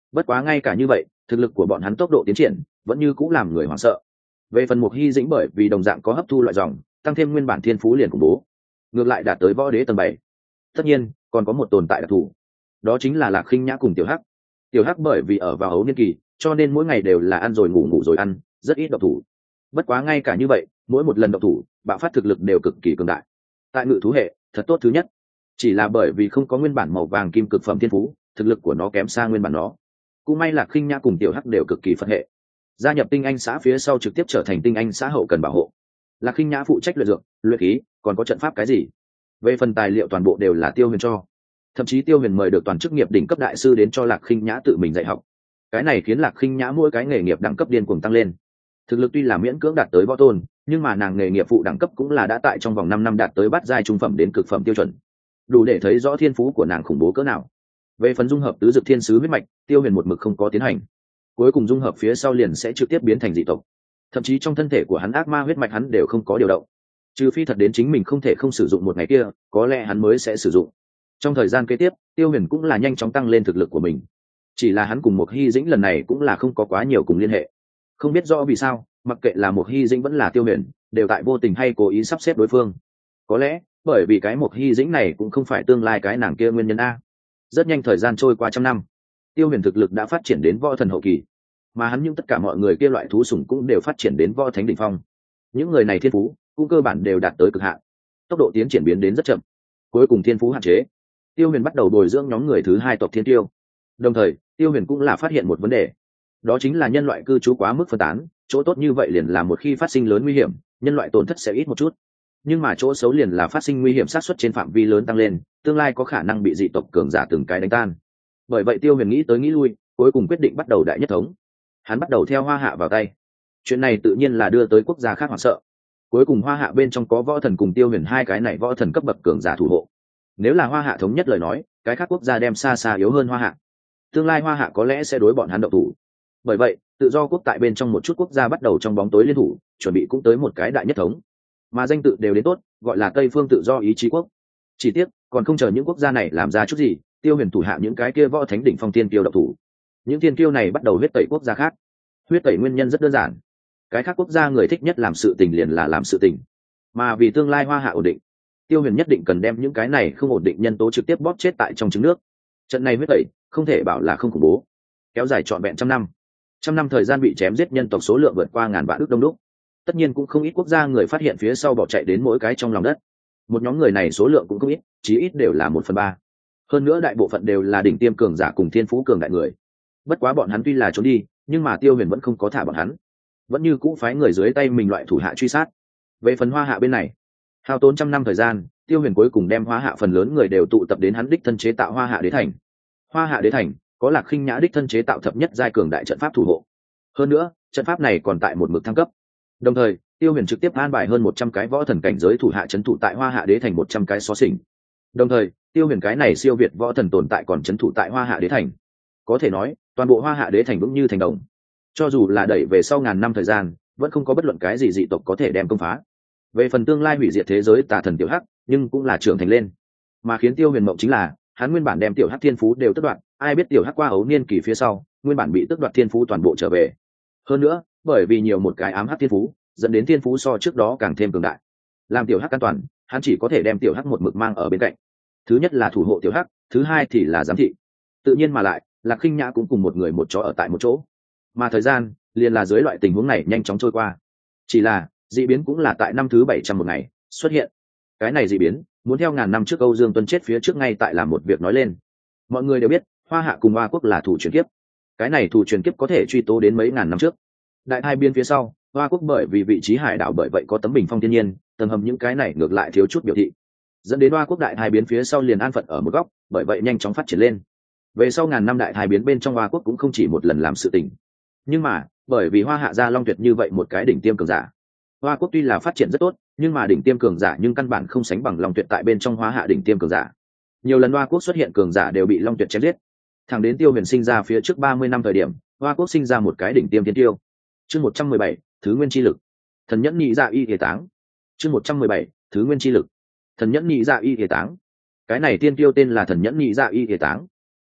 Bất quá ngay cả như vậy thực lực của bọn hắn tốc độ tiến triển vẫn như cũng làm người hoảng sợ. Về phần Mục Hy Dĩnh bởi vì đồng dạng có hấp thu loại dòng tăng thêm nguyên bản thiên phú liền khủng bố, ngược lại đạt tới võ đế tầng 7. Tất nhiên còn có một tồn tại đặc thù, đó chính là Lạc Khinh Nhã cùng Tiểu Hắc. Tiểu Hắc bởi vì ở vào ấu niên kỳ cho nên mỗi ngày đều là ăn rồi ngủ, ngủ rồi ăn, rất ít độc thủ. Bất quá ngay cả như vậy mỗi một lần độc thủ bạo phát thực lực đều cực kỳ cường đại. Tại ngự thú hệ thật tốt thứ nhất, chỉ là bởi vì không có nguyên bản màu vàng kim cực phẩm thiên phú, thực lực của nó kém xa nguyên bản nó. Cũng may Lạc Khinh Nhã cùng Tiểu Hắc đều cực kỳ phật hệ, gia nhập tinh anh xã phía sau trực tiếp trở thành tinh anh xã hậu cần bảo hộ. Lạc Khinh Nhã phụ trách luyện dược luyện khí, còn có trận pháp cái gì về phần tài liệu toàn bộ đều là Tiêu Huyền cho. Thậm chí Tiêu Huyền mời được toàn chức nghiệp đỉnh cấp đại sư đến cho Lạc Khinh Nhã tự mình dạy học. Cái này khiến Lạc Khinh Nhã mỗi cái nghề nghiệp đẳng cấp điên cuồng tăng lên. Thực lực tuy là miễn cưỡng đạt tới võ tôn, nhưng mà nàng nghề nghiệp phụ đẳng cấp cũng là đã tại trong vòng 5 năm đạt tới bát giai trung phẩm đến cực phẩm tiêu chuẩn, đủ để thấy rõ thiên phú của nàng khủng bố cỡ nào. Về phần dung hợp tứ dược thiên sứ huyết mạch, Tiêu Huyền một mực không có tiến hành. Cuối cùng dung hợp phía sau liền sẽ trực tiếp biến thành dị tộc. Thậm chí trong thân thể của hắn ác ma huyết mạch hắn đều không có điều động, trừ phi thật đến chính mình không thể không sử dụng một ngày kia, có lẽ hắn mới sẽ sử dụng. Trong thời gian kế tiếp Tiêu Huyền cũng là nhanh chóng tăng lên thực lực của mình. Chỉ là hắn cùng Mục Hy Dĩnh lần này cũng là không có quá nhiều cùng liên hệ. Không biết rõ vì sao, mặc kệ là Mục Hy Dĩnh vẫn là Tiêu Huyền, đều tại vô tình hay cố ý sắp xếp đối phương. Có lẽ bởi vì cái Mục Hy Dĩnh này cũng không phải tương lai cái nàng kia nguyên nhân a. Rất nhanh thời gian trôi qua trăm năm, Tiêu Huyền thực lực đã phát triển đến võ thần hậu kỳ, mà hắn những tất cả mọi người kia loại thú sủng cũng đều phát triển đến võ thánh đỉnh phong. Những người này thiên phú cũng cơ bản đều đạt tới cực hạn, tốc độ tiến triển biến đến rất chậm. Cuối cùng thiên phú hạn chế, Tiêu Huyền bắt đầu bồi dưỡng nhóm người thứ hai tộc Thiên Tiêu. Đồng thời Tiêu Huyền cũng là phát hiện một vấn đề, đó chính là nhân loại cư trú quá mức phân tán. Chỗ tốt như vậy liền là một khi phát sinh lớn nguy hiểm, nhân loại tổn thất sẽ ít một chút, nhưng mà chỗ xấu liền là phát sinh nguy hiểm xác suất trên phạm vi lớn tăng lên, tương lai có khả năng bị dị tộc cường giả từng cái đánh tan. Bởi vậy Tiêu Huyền nghĩ tới nghĩ lui, cuối cùng quyết định bắt đầu đại nhất thống. Hắn bắt đầu theo Hoa Hạ vào tay. Chuyện này tự nhiên là đưa tới quốc gia khác hoảng sợ. Cuối cùng Hoa Hạ bên trong có võ thần cùng Tiêu Huyền hai cái này võ thần cấp bậc cường giả thủ hộ. Nếu là Hoa Hạ thống nhất lời nói, cái khác quốc gia đem xa xa yếu hơn Hoa Hạ. Tương lai Hoa Hạ có lẽ sẽ đối bọn hắn động thủ. Bởi vậy tự do quốc tại bên trong một chút quốc gia bắt đầu trong bóng tối liên thủ, chuẩn bị cũng tới một cái đại nhất thống, mà danh tự đều đến tốt, gọi là Tây Phương Tự Do Ý Chí Quốc. Chỉ tiếc còn không chờ những quốc gia này làm ra chút gì, Tiêu Huyền thủ hạ những cái kia võ thánh đỉnh phong tiên kiêu động thủ. Những tiên kiêu này bắt đầu huyết tẩy quốc gia khác. Huyết tẩy nguyên nhân rất đơn giản, cái khác quốc gia người thích nhất làm sự tình liền là làm sự tình, mà vì tương lai Hoa Hạ ổn định, Tiêu Huyền nhất định cần đem những cái này không ổn định nhân tố trực tiếp bóp chết tại trong trứng nước. Trận này huyết tẩy không thể bảo là không khủng bố, kéo dài trọn vẹn trăm năm thời gian bị chém giết nhân tộc số lượng vượt qua ngàn vạn ước đông đúc. Tất nhiên cũng không ít quốc gia người phát hiện phía sau bỏ chạy đến mỗi cái trong lòng đất. Một nhóm người này số lượng cũng không ít, chí ít đều là 1/3. Hơn nữa đại bộ phận đều là đỉnh tiêm cường giả cùng thiên phú cường đại người. Bất quá bọn hắn tuy là trốn đi, nhưng mà Tiêu Huyền vẫn không có thả bọn hắn, vẫn như cũ phái người dưới tay mình loại thủ hạ truy sát. Về phần Hoa Hạ bên này, hao tốn trăm năm thời gian, Tiêu Huyền cuối cùng đem Hoa Hạ phần lớn người đều tụ tập đến hắn đích thân chế tạo Hoa Hạ Đế Thành. Hoa Hạ Đế Thành có Lạc Khinh Nhã đích thân chế tạo thập nhất giai cường đại trận pháp thủ hộ. Hơn nữa trận pháp này còn tại một mực thăng cấp. Đồng thời Tiêu Huyền trực tiếp an bài hơn 100 cái võ thần cảnh giới thủ hạ trấn thủ tại Hoa Hạ Đế Thành 100 cái xó xỉnh. Đồng thời Tiêu Huyền cái này siêu việt võ thần tồn tại còn trấn thủ tại Hoa Hạ Đế Thành. Có thể nói toàn bộ Hoa Hạ Đế Thành vững như thành đồng. Cho dù là đẩy về sau ngàn năm thời gian, vẫn không có bất luận cái gì dị tộc có thể đem công phá. Về phần tương lai hủy diệt thế giới tà thần Tiểu Hắc, nhưng cũng là trưởng thành lên. Mà khiến Tiêu Huyền mộng chính là, hắn nguyên bản đem Tiểu Hắc thiên phú đều tước đoạt, ai biết Tiểu Hắc qua ấu niên kỳ phía sau, nguyên bản bị tước đoạt thiên phú toàn bộ trở về. Hơn nữa, bởi vì nhiều một cái ám hắc thiên phú, dẫn đến thiên phú so trước đó càng thêm cường đại. Làm Tiểu Hắc an toàn, hắn chỉ có thể đem Tiểu Hắc một mực mang ở bên cạnh. Thứ nhất là thủ hộ Tiểu Hắc, thứ hai thì là giám thị. Tự nhiên mà lại, Lạc Khinh Nhã cũng cùng một người một chó ở tại một chỗ. Mà thời gian liền là dưới loại tình huống này nhanh chóng trôi qua. Chỉ là dị biến cũng là tại năm thứ 700 một ngày xuất hiện. Cái này dị biến muốn theo ngàn năm trước Âu Dương Tuân chết phía trước ngay tại làm một việc nói lên. Mọi người đều biết Hoa Hạ cùng Hoa Quốc là thủ truyền kiếp. Cái này thủ truyền kiếp có thể truy tố đến mấy ngàn năm trước. Đại hai biên phía sau, Hoa Quốc bởi vì vị trí hải đảo bởi vậy có tấm bình phong thiên nhiên, tầng hầm những cái này ngược lại thiếu chút biểu thị, dẫn đến Hoa Quốc đại hai biến phía sau liền an phận ở một góc, bởi vậy nhanh chóng phát triển lên. Về sau ngàn năm đại hai biến bên trong Hoa Quốc cũng không chỉ một lần làm sự tình, nhưng mà bởi vì Hoa Hạ gia Long Tuyệt như vậy một cái đỉnh tiêm cường giả, Hoa Quốc tuy là phát triển rất tốt, nhưng mà đỉnh tiêm cường giả nhưng căn bản không sánh bằng Long Tuyệt tại bên trong Hoa Hạ đỉnh tiêm cường giả. Nhiều lần Hoa Quốc xuất hiện cường giả đều bị Long Tuyệt chém giết. Thẳng đến Tiêu Huyền sinh ra phía trước 30 năm thời điểm, Hoa Quốc sinh ra một cái đỉnh tiêm thiên tiêu. Chương 117, Thứ Nguyên chi lực. Thần nhẫn nhị dạ y thể táng. Chương 117, Thứ Nguyên chi lực. Thần nhẫn nhị dạ y thể táng. Cái này tiên tiêu tên là Thần nhẫn nhị dạ y thể táng.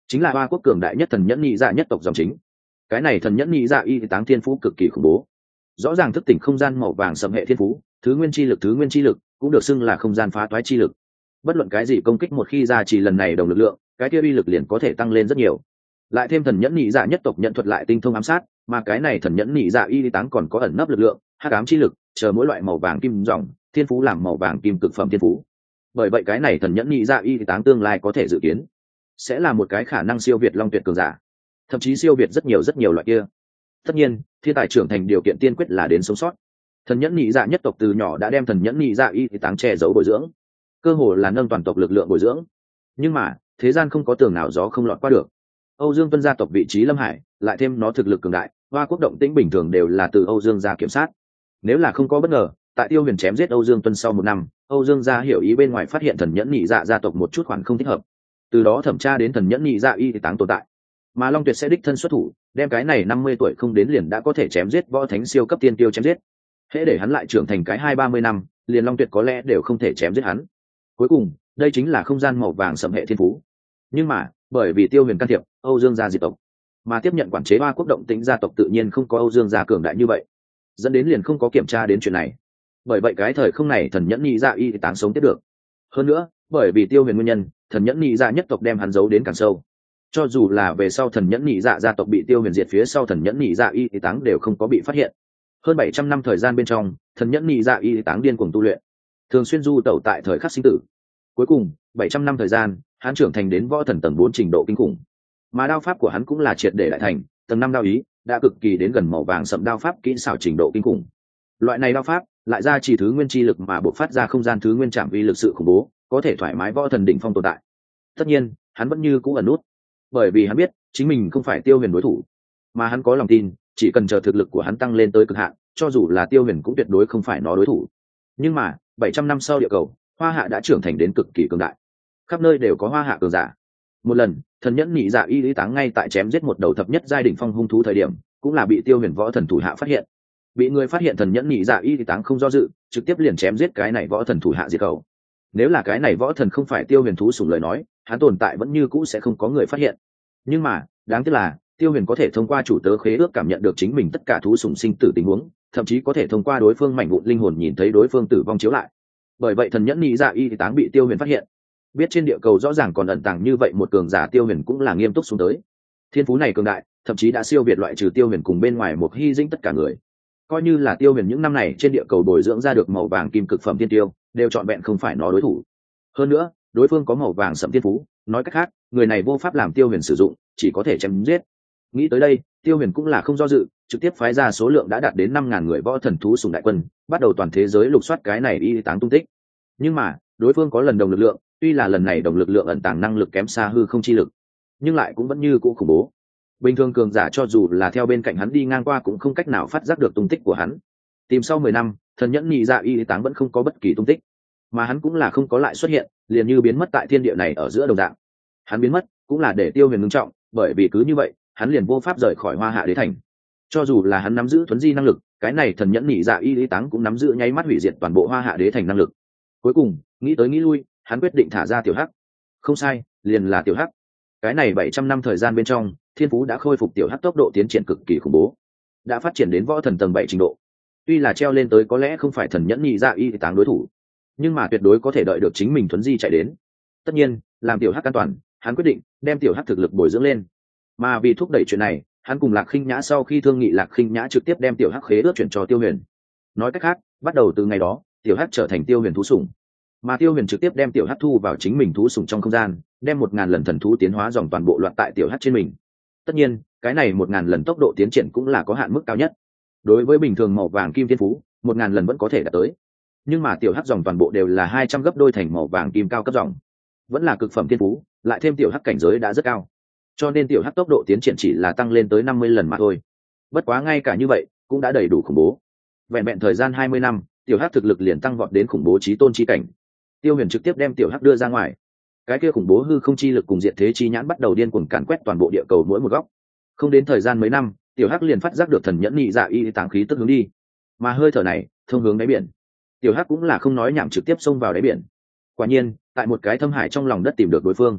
chính là hoa quốc cường đại nhất thần nhẫn nhị dạ nhất tộc dòng chính. Cái này thần nhẫn nhị dạ y táng thiên phú cực kỳ khủng bố, rõ ràng thức tỉnh không gian màu vàng sầm hệ thiên phú, thứ nguyên chi lực cũng được xưng là không gian phá toái chi lực. Bất luận cái gì công kích một khi ra chỉ lần này đồng lực lượng, cái kia uy lực liền có thể tăng lên rất nhiều. Lại thêm thần nhẫn nhị dạ nhất tộc nhận thuật lại tinh thông ám sát, mà cái này thần nhẫn nhị dạ y táng còn có ẩn nấp lực lượng, hắc ám chi lực, chờ mỗi loại màu vàng kim dòng thiên phú làm màu vàng kim cực phẩm thiên phú. Bởi vậy cái này thần nhẫn nhị dạ y táng tương lai có thể dự kiến sẽ là một cái khả năng siêu việt long tuyệt cường giả, thậm chí siêu việt rất nhiều loại kia. Tất nhiên thiên tài trưởng thành điều kiện tiên quyết là đến sống sót. Thần nhẫn nhị dạ nhất tộc từ nhỏ đã đem thần nhẫn nhị dạ y táng che giấu bồi dưỡng, cơ hồ là nâng toàn tộc lực lượng bồi dưỡng. Nhưng mà thế gian không có tường nào gió không lọt qua được. Âu Dương Vân gia tộc vị trí Lâm Hải, lại thêm nó thực lực cường đại, Hoa Quốc động tĩnh bình thường đều là từ Âu Dương gia kiểm soát. Nếu là không có bất ngờ, tại Tiêu Huyền chém giết Âu Dương Tuân sau một năm, Âu Dương gia hiểu ý bên ngoài phát hiện thần nhẫn nhị dạ gia tộc một chút khoản không thích hợp, từ đó thẩm tra đến thần nhẫn nhị dạ y táng tồn tại, mà Long Tuyệt sẽ đích thân xuất thủ, đem cái này 50 tuổi không đến liền đã có thể chém giết võ thánh siêu cấp tiên tiêu chém giết. Hễ để hắn lại trưởng thành cái 20-30 năm, liền Long Tuyệt có lẽ đều không thể chém giết hắn. Cuối cùng, đây chính là không gian màu vàng sầm hệ thiên phú. Nhưng mà, bởi vì Tiêu Huyền can thiệp, Âu Dương gia diệt tộc, mà tiếp nhận quản chế Hoa Quốc động tĩnh gia tộc tự nhiên không có Âu Dương gia cường đại như vậy, dẫn đến liền không có kiểm tra đến chuyện này. Bởi vậy cái thời không này thần nhẫn nhị dạ y táng sống tiếp được. Hơn nữa, bởi vì Tiêu Huyền nguyên nhân, thần nhẫn nhị dạ nhất tộc đem hắn giấu đến càng sâu. Cho dù là về sau thần nhẫn nhị dạ gia tộc bị Tiêu Huyền diệt phía sau thần nhẫn nhị dạ y táng đều không có bị phát hiện. Hơn 700 năm thời gian bên trong, thần nhẫn nhị dạ y táng điên cuồng tu luyện, thường xuyên du tẩu tại thời khắc sinh tử. Cuối cùng 700 năm thời gian, hắn trưởng thành đến võ thần tầng 4 trình độ kinh khủng, mà đao pháp của hắn cũng là triệt để đại thành, tầng 5 đao ý đã cực kỳ đến gần màu vàng sậm đao pháp kỹ xảo trình độ kinh khủng. Loại này đao pháp lại ra chỉ thứ nguyên chi lực mà bộc phát ra không gian thứ nguyên trảm vi lực sự khủng bố, có thể thoải mái võ thần đỉnh phong tồn tại. Tất nhiên, hắn vẫn như cũ ẩn nút, bởi vì hắn biết chính mình không phải Tiêu Huyền đối thủ, mà hắn có lòng tin, chỉ cần chờ thực lực của hắn tăng lên tới cực hạn, cho dù là Tiêu Huyền cũng tuyệt đối không phải nó đối thủ. Nhưng mà 700 năm sau địa cầu, Hoa Hạ đã trưởng thành đến cực kỳ cường đại, khắp nơi đều có Hoa Hạ cường giả. Một lần, thần nhẫn nhị dạ y lý táng ngay tại chém giết một đầu thập nhất giai đỉnh phong hung thú thời điểm, cũng là bị Tiêu Huyền võ thần thủ hạ phát hiện. Bị người phát hiện thần nhẫn nhị dạ y lý táng không do dự, trực tiếp liền chém giết cái này võ thần thủ hạ diệt khẩu. Nếu là cái này võ thần không phải Tiêu Huyền thú sủng lời nói, hắn tồn tại vẫn như cũ sẽ không có người phát hiện. Nhưng mà đáng tiếc là Tiêu Huyền có thể thông qua chủ tớ khế ước cảm nhận được chính mình tất cả thú sủng sinh tử tình huống, thậm chí có thể thông qua đối phương mảnh vụn linh hồn nhìn thấy đối phương tử vong chiếu lại. Bởi vậy thần nhẫn nhị dạ y táng bị Tiêu Huyền phát hiện. Biết trên địa cầu rõ ràng còn ẩn tàng như vậy một cường giả, Tiêu Huyền cũng là nghiêm túc xuống tới. Thiên phú này cường đại, thậm chí đã siêu việt loại trừ Tiêu Huyền cùng bên ngoài một hy dĩnh tất cả người. Coi như là Tiêu Huyền những năm này trên địa cầu bồi dưỡng ra được màu vàng kim cực phẩm thiên tiêu, đều trọn vẹn không phải nó đối thủ. Hơn nữa, đối phương có màu vàng sẫm thiên phú, nói cách khác, người này vô pháp làm Tiêu Huyền sử dụng, chỉ có thể chém giết. Nghĩ tới đây, Tiêu Huyền cũng là không do dự, trực tiếp phái ra số lượng đã đạt đến 5.000 người võ thần thú sùng đại quân, bắt đầu toàn thế giới lục soát cái này y táng tung tích. Nhưng mà, đối phương có lần đồng lực lượng, tuy là lần này đồng lực lượng ẩn tàng năng lực kém xa hư không chi lực, nhưng lại cũng vẫn như cũ khủng bố. Bình thường cường giả cho dù là theo bên cạnh hắn đi ngang qua cũng không cách nào phát giác được tung tích của hắn. Tìm sau 10 năm, thần nhẫn nhị dạ y táng vẫn không có bất kỳ tung tích, mà hắn cũng là không có lại xuất hiện, liền như biến mất tại thiên địa này ở giữa đồng dạng. Hắn biến mất cũng là để Tiêu Huyền ngưng trọng, bởi vì cứ như vậy, hắn liền vô pháp rời khỏi Hoa Hạ đế thành. Cho dù là hắn nắm giữ thuấn di năng lực, cái này thần nhẫn nhị dạ y táng cũng nắm giữ nháy mắt hủy diệt toàn bộ Hoa Hạ đế thành năng lực. Cuối cùng, nghĩ tới nghĩ lui, hắn quyết định thả ra Tiểu Hắc. Không sai, liền là Tiểu Hắc. Cái này 700 năm thời gian bên trong, thiên phú đã khôi phục Tiểu Hắc tốc độ tiến triển cực kỳ khủng bố, đã phát triển đến võ thần tầng 7 trình độ. Tuy là treo lên tới có lẽ không phải thần nhẫn nhị dạ y táng đối thủ, nhưng mà tuyệt đối có thể đợi được chính mình thuấn di chạy đến. Tất nhiên, làm Tiểu Hắc an toàn, hắn quyết định đem Tiểu Hắc thực lực bồi dưỡng lên. Mà vì thúc đẩy chuyện này, hắn cùng Lạc Khinh Nhã sau khi thương nghị, Lạc Khinh Nhã trực tiếp đem Tiểu Hắc khế ước chuyển cho Tiêu Huyền. Nói cách khác, bắt đầu từ ngày đó, Tiểu Hắc trở thành Tiêu Huyền thú sủng, mà Tiêu Huyền trực tiếp đem Tiểu Hắc thu vào chính mình thú sủng trong không gian, đem 1000 lần thần thú tiến hóa dòng toàn bộ loạt tại Tiểu Hắc trên mình. Tất nhiên, cái này 1000 lần tốc độ tiến triển cũng là có hạn mức cao nhất. Đối với bình thường màu vàng kim thiên phú, 1000 lần vẫn có thể đạt tới. Nhưng mà Tiểu Hắc dòng toàn bộ đều là 200 gấp đôi thành màu vàng kim cao cấp dòng, vẫn là cực phẩm thiên phú, lại thêm Tiểu Hắc cảnh giới đã rất cao, cho nên Tiểu Hắc tốc độ tiến triển chỉ là tăng lên tới 50 lần mà thôi. Bất quá ngay cả như vậy, cũng đã đầy đủ khủng bố. Vẹn vẹn thời gian 20 năm, Tiểu Hắc thực lực liền tăng vọt đến khủng bố chí tôn chi cảnh. Tiêu Huyền trực tiếp đem Tiểu Hắc đưa ra ngoài. Cái kia khủng bố hư không chi lực cùng diệt thế chi nhãn bắt đầu điên cuồng càn quét toàn bộ địa cầu mỗi một góc. Không đến thời gian mấy năm, Tiểu Hắc liền phát giác được thần nhẫn nhị dạ y táng khí tức hướng đi, mà hơi thở này thông hướng đáy biển. Tiểu Hắc cũng là không nói nhảm trực tiếp xông vào đáy biển. Quả nhiên, tại một cái thâm hải trong lòng đất tìm được đối phương.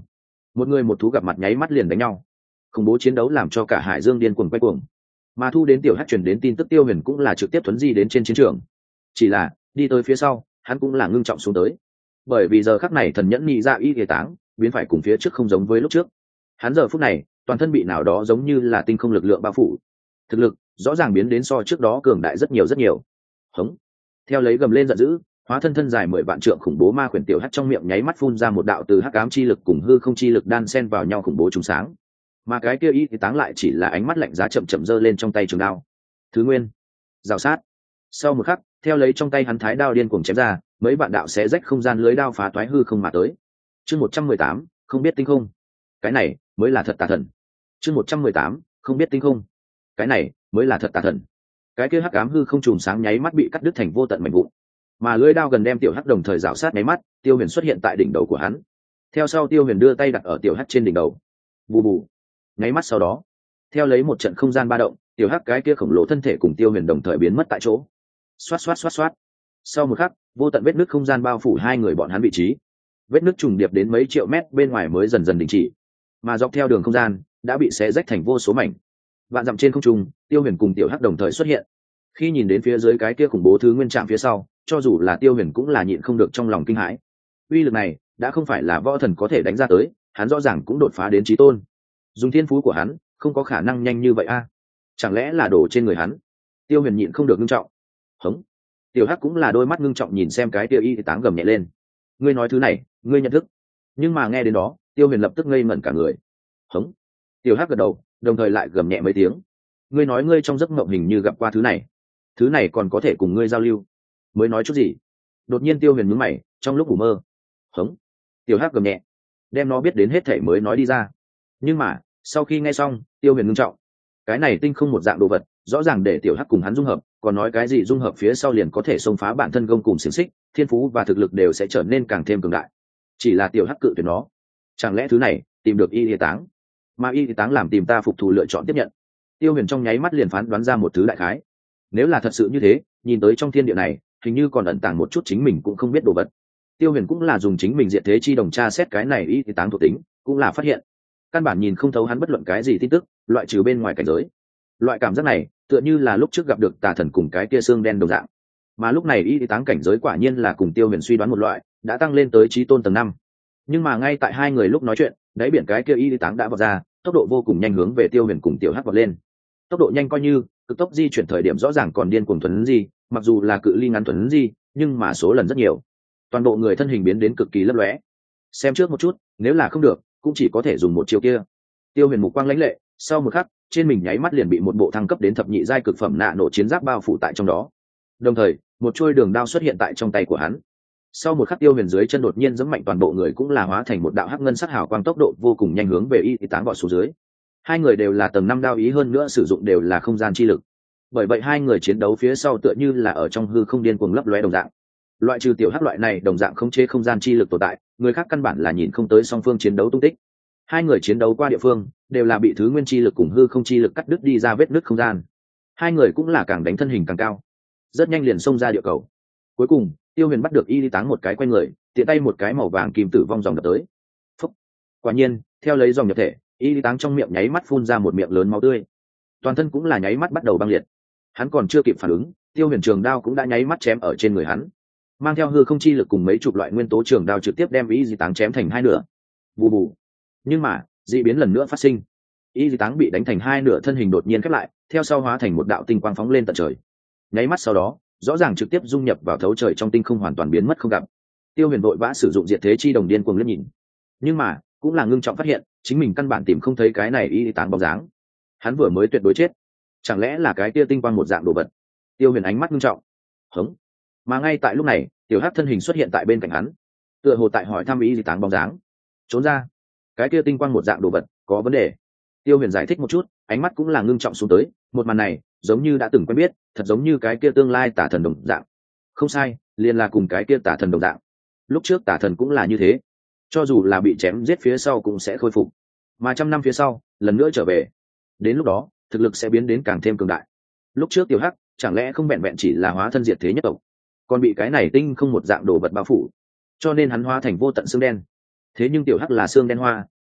một người một thú gặp mặt nháy mắt liền đánh nhau, khủng bố chiến đấu làm cho cả hải dương điên cuồng quay cuồng. Mà thu đến tiểu hắc truyền đến tin tức, Tiêu Huyền cũng là trực tiếp thuấn di đến trên chiến trường. Chỉ là đi tới phía sau, hắn cũng là ngưng trọng xuống tới, bởi vì giờ khắc này thần nhẫn nhị ra y thể táng biến phải cùng phía trước không giống với lúc trước. Hắn giờ phút này toàn thân bị nào đó giống như là tinh không lực lượng bao phủ, thực lực rõ ràng biến đến so trước đó cường đại rất nhiều rất nhiều. Hống. Theo lấy gầm lên giận dữ, hóa thân thân dài 10 vạn trượng khủng bố ma khuyển tiểu hắc trong miệng nháy mắt phun ra một đạo từ hắc ám chi lực cùng hư không chi lực đan xen vào nhau khủng bố trùng sáng. Mà cái kia y thì táng lại chỉ là ánh mắt lạnh giá chậm chậm giơ lên trong tay trường đao. Thứ nguyên, rào sát. Sau một khắc, theo lấy trong tay hắn thái đao điên cuồng chém ra, mấy vạn đạo xé rách không gian lưới đao phá toái hư không mà tới. Chương 118, không biết tinh không. Cái này mới là thật tà thần. Chương 118, không biết tinh không. Cái này mới là thật tà thần. Cái kia hắc ám hư không trùm sáng nháy mắt bị cắt đứt thành vô tận mảnh vụn. Mà lưỡi đao gần đem tiểu hắc đồng thời rảo sát nháy mắt, Tiêu Huyền xuất hiện tại đỉnh đầu của hắn. Theo sau Tiêu Huyền đưa tay đặt ở tiểu hắc trên đỉnh đầu. Bù bù. Nháy mắt sau đó, theo lấy một trận không gian ba động, tiểu hắc cái kia khổng lồ thân thể cùng Tiêu Huyền đồng thời biến mất tại chỗ. Xoát xoát xoát xoát. Sau một khắc, vô tận vết nứt không gian bao phủ hai người bọn hắn vị trí. Vết nứt trùng điệp đến mấy triệu mét bên ngoài mới dần dần đình chỉ, mà dọc theo đường không gian đã bị xé rách thành vô số mảnh. Vạn dặm trên không trung, Tiêu Huyền cùng tiểu hắc đồng thời xuất hiện. Khi nhìn đến phía dưới cái kia khủng bố thứ nguyên trạm phía sau, cho dù là Tiêu Huyền cũng là nhịn không được trong lòng kinh hãi. Uy lực này đã không phải là võ thần có thể đánh ra tới, hắn rõ ràng cũng đột phá đến chí tôn. Dùng thiên phú của hắn, không có khả năng nhanh như vậy a. Chẳng lẽ là đổ trên người hắn? Tiêu Huyền nhịn không được ngưng trọng. Hống. Tiểu hắc cũng là đôi mắt ngưng trọng nhìn xem cái kia y táng gầm nhẹ lên. Ngươi nói thứ này, ngươi nhận thức? Nhưng mà nghe đến đó, Tiêu Huyền lập tức ngây ngẩn cả người. Hống. Tiểu hắc gật đầu, đồng thời lại gầm nhẹ mấy tiếng. Ngươi nói ngươi trong giấc mộng hình như gặp qua thứ này còn có thể cùng ngươi giao lưu. Mới nói chút gì? Đột nhiên Tiêu Huyền nhướng mày, trong lúc ngủ mơ. Hống. Tiểu hắc gầm nhẹ, đem nó biết đến hết thảy mới nói đi ra. Nhưng mà sau khi nghe xong, Tiêu Huyền ngưng trọng. Cái này tinh không một dạng đồ vật, rõ ràng để tiểu hắc cùng hắn dung hợp, còn nói cái gì dung hợp phía sau liền có thể xông phá bản thân gông cùng xiềng xích, thiên phú và thực lực đều sẽ trở nên càng thêm cường đại. Chỉ là tiểu hắc cự tuyệt nó. Chẳng lẽ thứ này tìm được y táng, mà y táng làm tìm ta phục thù lựa chọn tiếp nhận? Tiêu Huyền trong nháy mắt liền phán đoán ra một thứ đại khái. Nếu là thật sự như thế, nhìn tới trong thiên địa này hình như còn ẩn tàng một chút chính mình cũng không biết đồ vật. Tiêu Huyền cũng là dùng chính mình diện thế chi đồng tra xét cái này y táng thuộc tính, cũng là phát hiện căn bản nhìn không thấu hắn bất luận cái gì tin tức, loại trừ bên ngoài cảnh giới. Loại cảm giác này tựa như là lúc trước gặp được tà thần cùng cái kia xương đen đồng dạng, mà lúc này y táng cảnh giới quả nhiên là cùng Tiêu Huyền suy đoán một loại, đã tăng lên tới chí tôn tầng 5. Nhưng mà ngay tại hai người lúc nói chuyện, đáy biển cái kia y táng đã vọt ra, tốc độ vô cùng nhanh hướng về Tiêu Huyền cùng tiểu hắc vọt lên. Tốc độ nhanh coi như cực tốc di chuyển thời điểm rõ ràng còn điên cuồng thuần di, mặc dù là cự ly ngắn thuần di, nhưng mà số lần rất nhiều, toàn bộ người thân hình biến đến cực kỳ lấp lóe. Xem trước một chút, nếu là không được cũng chỉ có thể dùng một chiêu kia. Tiêu Huyền mục quang lãnh lệ, sau một khắc trên mình nháy mắt liền bị một bộ thăng cấp đến thập nhị giai cực phẩm nạ nổ chiến giáp bao phủ tại trong đó. Đồng thời một chuôi đường đao xuất hiện tại trong tay của hắn. Sau một khắc Tiêu Huyền dưới chân đột nhiên giẫm mạnh, toàn bộ người cũng là hóa thành một đạo hắc ngân sắc hào quang, tốc độ vô cùng nhanh hướng về y táng vọt xuống dưới. Hai người đều là tầng 5 đao ý, hơn nữa sử dụng đều là không gian chi lực, bởi vậy hai người chiến đấu phía sau tựa như là ở trong hư không điên cuồng lấp lóe đồng dạng. Loại trừ tiểu hắc loại này đồng dạng không chế không gian chi lực tồn tại, người khác căn bản là nhìn không tới song phương chiến đấu tung tích. Hai người chiến đấu qua địa phương đều là bị thứ nguyên chi lực cùng hư không chi lực cắt đứt đi ra vết nứt không gian. Hai người cũng là càng đánh thân hình càng cao, rất nhanh liền xông ra địa cầu. Cuối cùng Tiêu Huyền bắt được y táng một cái quay người, tiện tay một cái màu vàng kim tử vong dòng đập tới. Phúc. Quả nhiên theo lấy dòng nhập thể, y táng trong miệng nháy mắt phun ra một miệng lớn máu tươi, toàn thân cũng là nháy mắt bắt đầu băng liệt. Hắn còn chưa kịp phản ứng, Tiêu Huyền trường đao cũng đã nháy mắt chém ở trên người hắn, mang theo hư không chi lực cùng mấy chục loại nguyên tố trường đao trực tiếp đem y táng chém thành hai nửa. Bù bù. Nhưng mà dị biến lần nữa phát sinh, y táng bị đánh thành hai nửa, thân hình đột nhiên khép lại, theo sau hóa thành một đạo tinh quang phóng lên tận trời. Nháy mắt sau đó rõ ràng trực tiếp dung nhập vào thấu trời trong tinh không, hoàn toàn biến mất không gặp. Tiêu Huyền vội vã sử dụng diệt thế chi đồng điên cuồng liếc nhìn, nhưng mà cũng là ngưng trọng phát hiện chính mình căn bản tìm không thấy cái này y táng bóng dáng. Hắn vừa mới tuyệt đối chết, chẳng lẽ là cái kia tinh quang một dạng đồ vật? Tiêu Huyền ánh mắt ngưng trọng. Hống. Mà ngay tại lúc này tiểu hắc thân hình xuất hiện tại bên cạnh hắn, tựa hồ tại hỏi thăm y táng bóng dáng. Trốn ra, cái kia tinh quang một dạng đồ vật có vấn đề. Tiêu Huyền giải thích một chút, ánh mắt cũng là ngưng trọng xuống tới. Một màn này giống như đã từng quen biết, thật giống như cái kia tương lai tả thần đồng dạng. Không sai, liền là cùng cái kia tả thần đồng dạng. Lúc trước tả thần cũng là như thế, cho dù là bị chém giết phía sau cũng sẽ khôi phục, mà 100 năm phía sau lần nữa trở về, đến lúc đó thực lực sẽ biến đến càng thêm cường đại. Lúc trước tiểu hắc chẳng lẽ không vẹn vẹn chỉ là hóa thân diệt thế nhất tộc, còn bị cái này tinh không một dạng đồ vật bao phủ, cho nên hắn hóa thành vô tận xương đen. Thế nhưng tiểu hắc là xương đen hoa,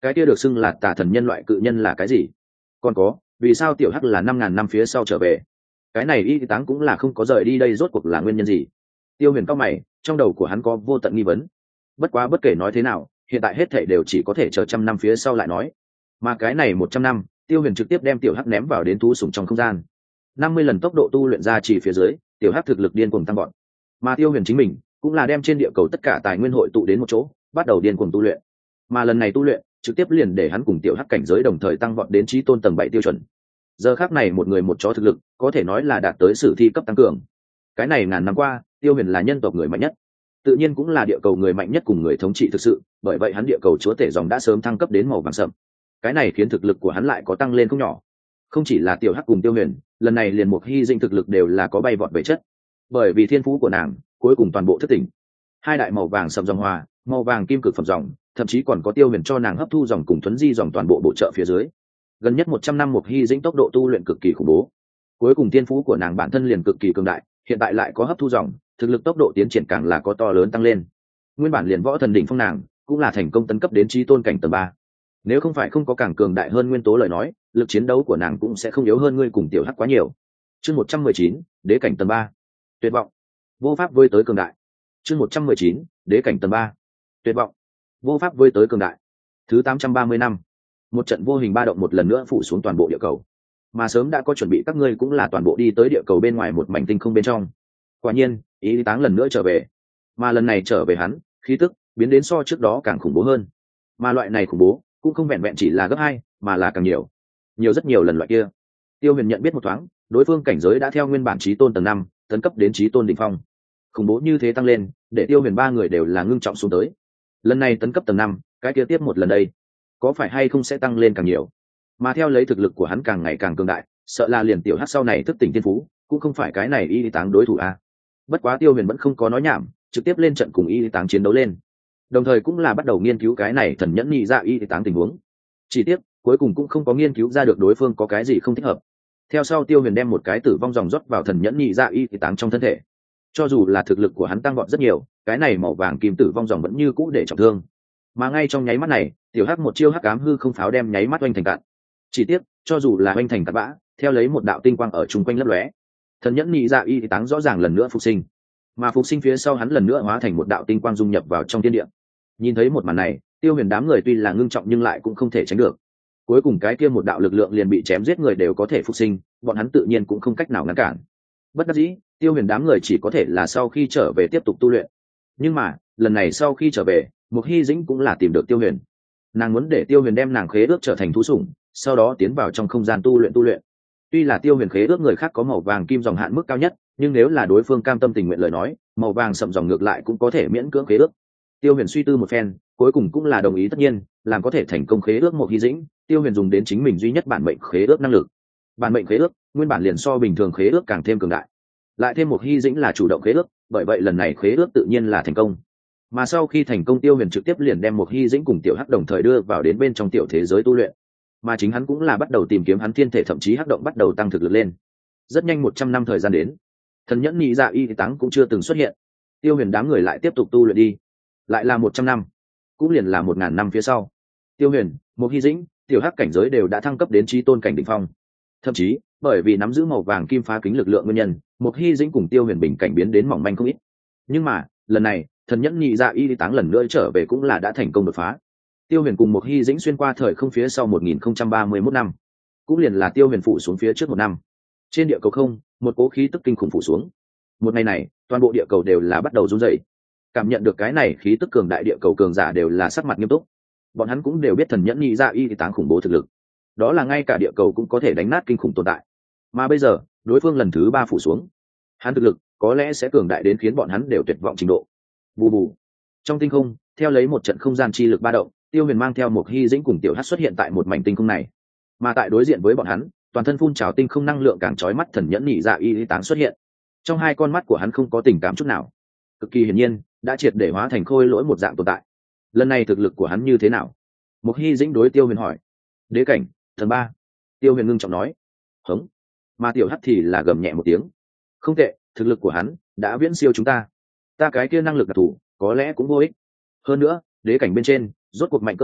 cái kia được xưng là tà thần nhân loại cự nhân là cái gì? Còn có, vì sao tiểu hắc là 5.000 năm phía sau trở về? Cái này y táng cũng là không có rời đi đây, rốt cuộc là nguyên nhân gì? Tiêu Huyền cao mày, trong đầu của hắn có vô tận nghi vấn. Bất quá bất kể nói thế nào, hiện tại hết thảy đều chỉ có thể chờ 100 năm phía sau lại nói. Mà cái này 100 năm, Tiêu Huyền trực tiếp đem tiểu hắc ném vào đến thú sủng trong không gian. 50 lần tốc độ tu luyện ra chỉ phía dưới, tiểu hắc thực lực điên cuồng tăng vọt. Mà Tiêu Huyền chính mình cũng là đem trên địa cầu tất cả tài nguyên hội tụ đến một chỗ, bắt đầu điên cuồng tu luyện. Mà lần này tu luyện, trực tiếp liền để hắn cùng tiểu hắc cảnh giới đồng thời tăng vọt đến chí tôn tầng 7 tiêu chuẩn. Giờ khắc này một người một chó thực lực, có thể nói là đạt tới sử thi cấp tăng cường. Cái này ngàn năm qua, Tiêu Huyền là nhân tộc người mạnh nhất, tự nhiên cũng là địa cầu người mạnh nhất cùng người thống trị thực sự, bởi vậy hắn địa cầu chúa tể dòng đã sớm thăng cấp đến màu vàng sậm. Cái này khiến thực lực của hắn lại có tăng lên không nhỏ. Không chỉ là tiểu hắc cùng Tiêu Huyền, lần này liền một hy dinh thực lực đều là có bay vọt về chất, bởi vì thiên phú của nàng cuối cùng toàn bộ thất tỉnh. Hai đại màu vàng sậm dòng hòa, màu vàng kim cực phẩm dòng, thậm chí còn có Tiêu Huyền cho nàng hấp thu dòng cùng thuấn di dòng toàn bộ bổ trợ phía dưới. Gần nhất 100 năm một hy dĩnh tốc độ tu luyện cực kỳ khủng bố. Cuối cùng thiên phú của nàng bản thân liền cực kỳ cường đại, hiện tại lại có hấp thu dòng, thực lực tốc độ tiến triển càng là có to lớn tăng lên. Nguyên bản liền võ thần đỉnh phong nàng cũng là thành công tấn cấp đến chí tôn cảnh tầng 3. Nếu không phải không có càng cường đại hơn nguyên tố lời nói, lực chiến đấu của nàng cũng sẽ không yếu hơn ngươi cùng tiểu hắc quá nhiều. Chương 119, đế cảnh tầng 3. Tuyệt vọng. Vô pháp với tới cường đại. Chương 119, đế cảnh tầng 3. Tuyệt vọng. Vô pháp với tới cường đại. Thứ 830 năm, một trận vô hình ba động một lần nữa phủ xuống toàn bộ địa cầu. Mà sớm đã có chuẩn bị các ngươi cũng là toàn bộ đi tới địa cầu bên ngoài một mảnh tinh không bên trong. Quả nhiên, ý táng lần nữa trở về. Mà lần này trở về hắn, khí tức biến đến so trước đó càng khủng bố hơn. Mà loại này khủng bố cũng không vẹn vẹn chỉ là gấp 2, mà là càng nhiều. Nhiều rất nhiều lần loại kia. Tiêu Huyền nhận biết một thoáng, đối phương cảnh giới đã theo nguyên bản chí tôn tầng 5, tấn cấp đến chí tôn đỉnh phong. Khủng bố như thế tăng lên, để Tiêu Huyền ba người đều là ngưng trọng xuống tới. Lần này tấn cấp tầng 5, cái kia tiếp một lần đây, có phải hay không sẽ tăng lên càng nhiều? Mà theo lấy thực lực của hắn càng ngày càng cường đại, sợ là liền tiểu hắc sau này thức tỉnh thiên phú, cũng không phải cái này y táng đối thủ a. Bất quá Tiêu Huyền vẫn không có nói nhảm, trực tiếp lên trận cùng y táng chiến đấu lên. Đồng thời cũng là bắt đầu nghiên cứu cái này thần nhẫn nhị ra y táng tình huống. Chỉ tiếc, cuối cùng cũng không có nghiên cứu ra được đối phương có cái gì không thích hợp. Theo sau Tiêu Huyền đem một cái tử vong dòng rót vào thần nhẫn nhị ra y táng trong thân thể. Cho dù là thực lực của hắn tăng vọt rất nhiều, cái này màu vàng kim tử vong dòng vẫn như cũ để trọng thương. Mà ngay trong nháy mắt này, tiểu hắc một chiêu hắc ám hư không pháo đem nháy mắt oanh thành cạn. Chỉ tiếc, cho dù là oanh thành cát bã, theo lấy một đạo tinh quang ở chung quanh lấp lóe, thần nhẫn nhị dạ y táng rõ ràng lần nữa phục sinh. Mà phục sinh phía sau hắn lần nữa hóa thành một đạo tinh quang dung nhập vào trong thiên địa. Nhìn thấy một màn này, Tiêu Huyền đám người tuy là ngưng trọng nhưng lại cũng không thể tránh được. Cuối cùng cái kia một đạo lực lượng liền bị chém giết người đều có thể phục sinh, bọn hắn tự nhiên cũng không cách nào ngăn cản. Bất đắc dĩ, Tiêu Huyền đám người chỉ có thể là sau khi trở về tiếp tục tu luyện. Nhưng mà, lần này sau khi trở về, Mục Hy Dĩnh cũng là tìm được Tiêu Huyền. Nàng muốn để Tiêu Huyền đem nàng khế ước trở thành thú sủng, sau đó tiến vào trong không gian tu luyện. Tuy là Tiêu Huyền khế ước người khác có màu vàng kim dòng hạn mức cao nhất, nhưng nếu là đối phương cam tâm tình nguyện lời nói, màu vàng sậm dòng ngược lại cũng có thể miễn cưỡng khế ước. Tiêu Huyền suy tư một phen, cuối cùng cũng là đồng ý, tất nhiên làm có thể thành công khế ước Mục Hy Dĩnh, Tiêu Huyền dùng đến chính mình duy nhất bản mệnh khế ước năng lực. Bản mệnh khế ước nguyên bản liền so bình thường khế ước càng thêm cường đại, lại thêm Mục Hy Dĩnh là chủ động khế ước, bởi vậy lần này khế ước tự nhiên là thành công. Mà sau khi thành công, Tiêu Huyền trực tiếp liền đem Mục Hy Dĩnh cùng tiểu hắc đồng thời đưa vào đến bên trong tiểu thế giới tu luyện. Mà chính hắn cũng là bắt đầu tìm kiếm hắn thiên thể, thậm chí hắc động bắt đầu tăng thực lực lên. Rất nhanh 100 năm thời gian đến, thần nhẫn nhị dạ y táng cũng chưa từng xuất hiện. Tiêu Huyền đám người lại tiếp tục tu luyện đi. Lại là 100 năm, cũng liền là 1000 năm phía sau, Tiêu Huyền, Mục Hy Dĩnh, tiểu hắc cảnh giới đều đã thăng cấp đến chí tôn cảnh đỉnh phong. Thậm chí, bởi vì nắm giữ màu vàng kim phá kính lực lượng nguyên nhân, Mục Hy Dĩnh cùng Tiêu Huyền bình cảnh biến đến mỏng manh không ít. Nhưng mà, lần này, thần nhẫn nhị dạ y táng lần nữa trở về cũng là đã thành công đột phá. Tiêu Huyền cùng Mục Hy Dĩnh xuyên qua thời không phía sau 1031 năm, cũng liền là Tiêu Huyền phụ xuống phía trước 1 năm. Trên địa cầu không, một cố khí tức kinh khủng phủ xuống. Một ngày này, toàn bộ địa cầu đều là bắt đầu run rẩy. Cảm nhận được cái này khí tức cường đại, địa cầu cường giả đều là sắc mặt nghiêm túc. Bọn hắn cũng đều biết thần nhẫn nhị dạ y táng khủng bố thực lực, đó là ngay cả địa cầu cũng có thể đánh nát kinh khủng tồn tại. Mà bây giờ, đối phương lần thứ 3 phủ xuống, hắn thực lực có lẽ sẽ cường đại đến khiến bọn hắn đều tuyệt vọng trình độ. Bù bù. Trong tinh không, theo lấy một trận không gian chi lực ba động, Tiêu Huyền mang theo một Hy Dĩnh cùng tiểu hắc xuất hiện tại một mảnh tinh không này. Mà tại đối diện với bọn hắn, toàn thân phun trào tinh không năng lượng càng chói mắt thần nhẫn nhị dạ y táng xuất hiện. Trong hai con mắt của hắn không có tình cảm chút nào, cực kỳ hiển nhiên đã triệt để hóa thành khôi lỗi một dạng tồn tại. Lần này thực lực của hắn như thế nào? Một Hy Dĩnh đối Tiêu Huyền hỏi. Đế cảnh tầng 3. Tiêu Huyền ngưng trọng nói. Hống. Mà tiểu hắc thì là gầm nhẹ một tiếng. Không tệ, thực lực của hắn đã viễn siêu chúng ta. Ta cái kia năng lực đặc thù có lẽ cũng vô ích. Hơn nữa, đế cảnh bên trên rốt cuộc mạnh cỡ nào,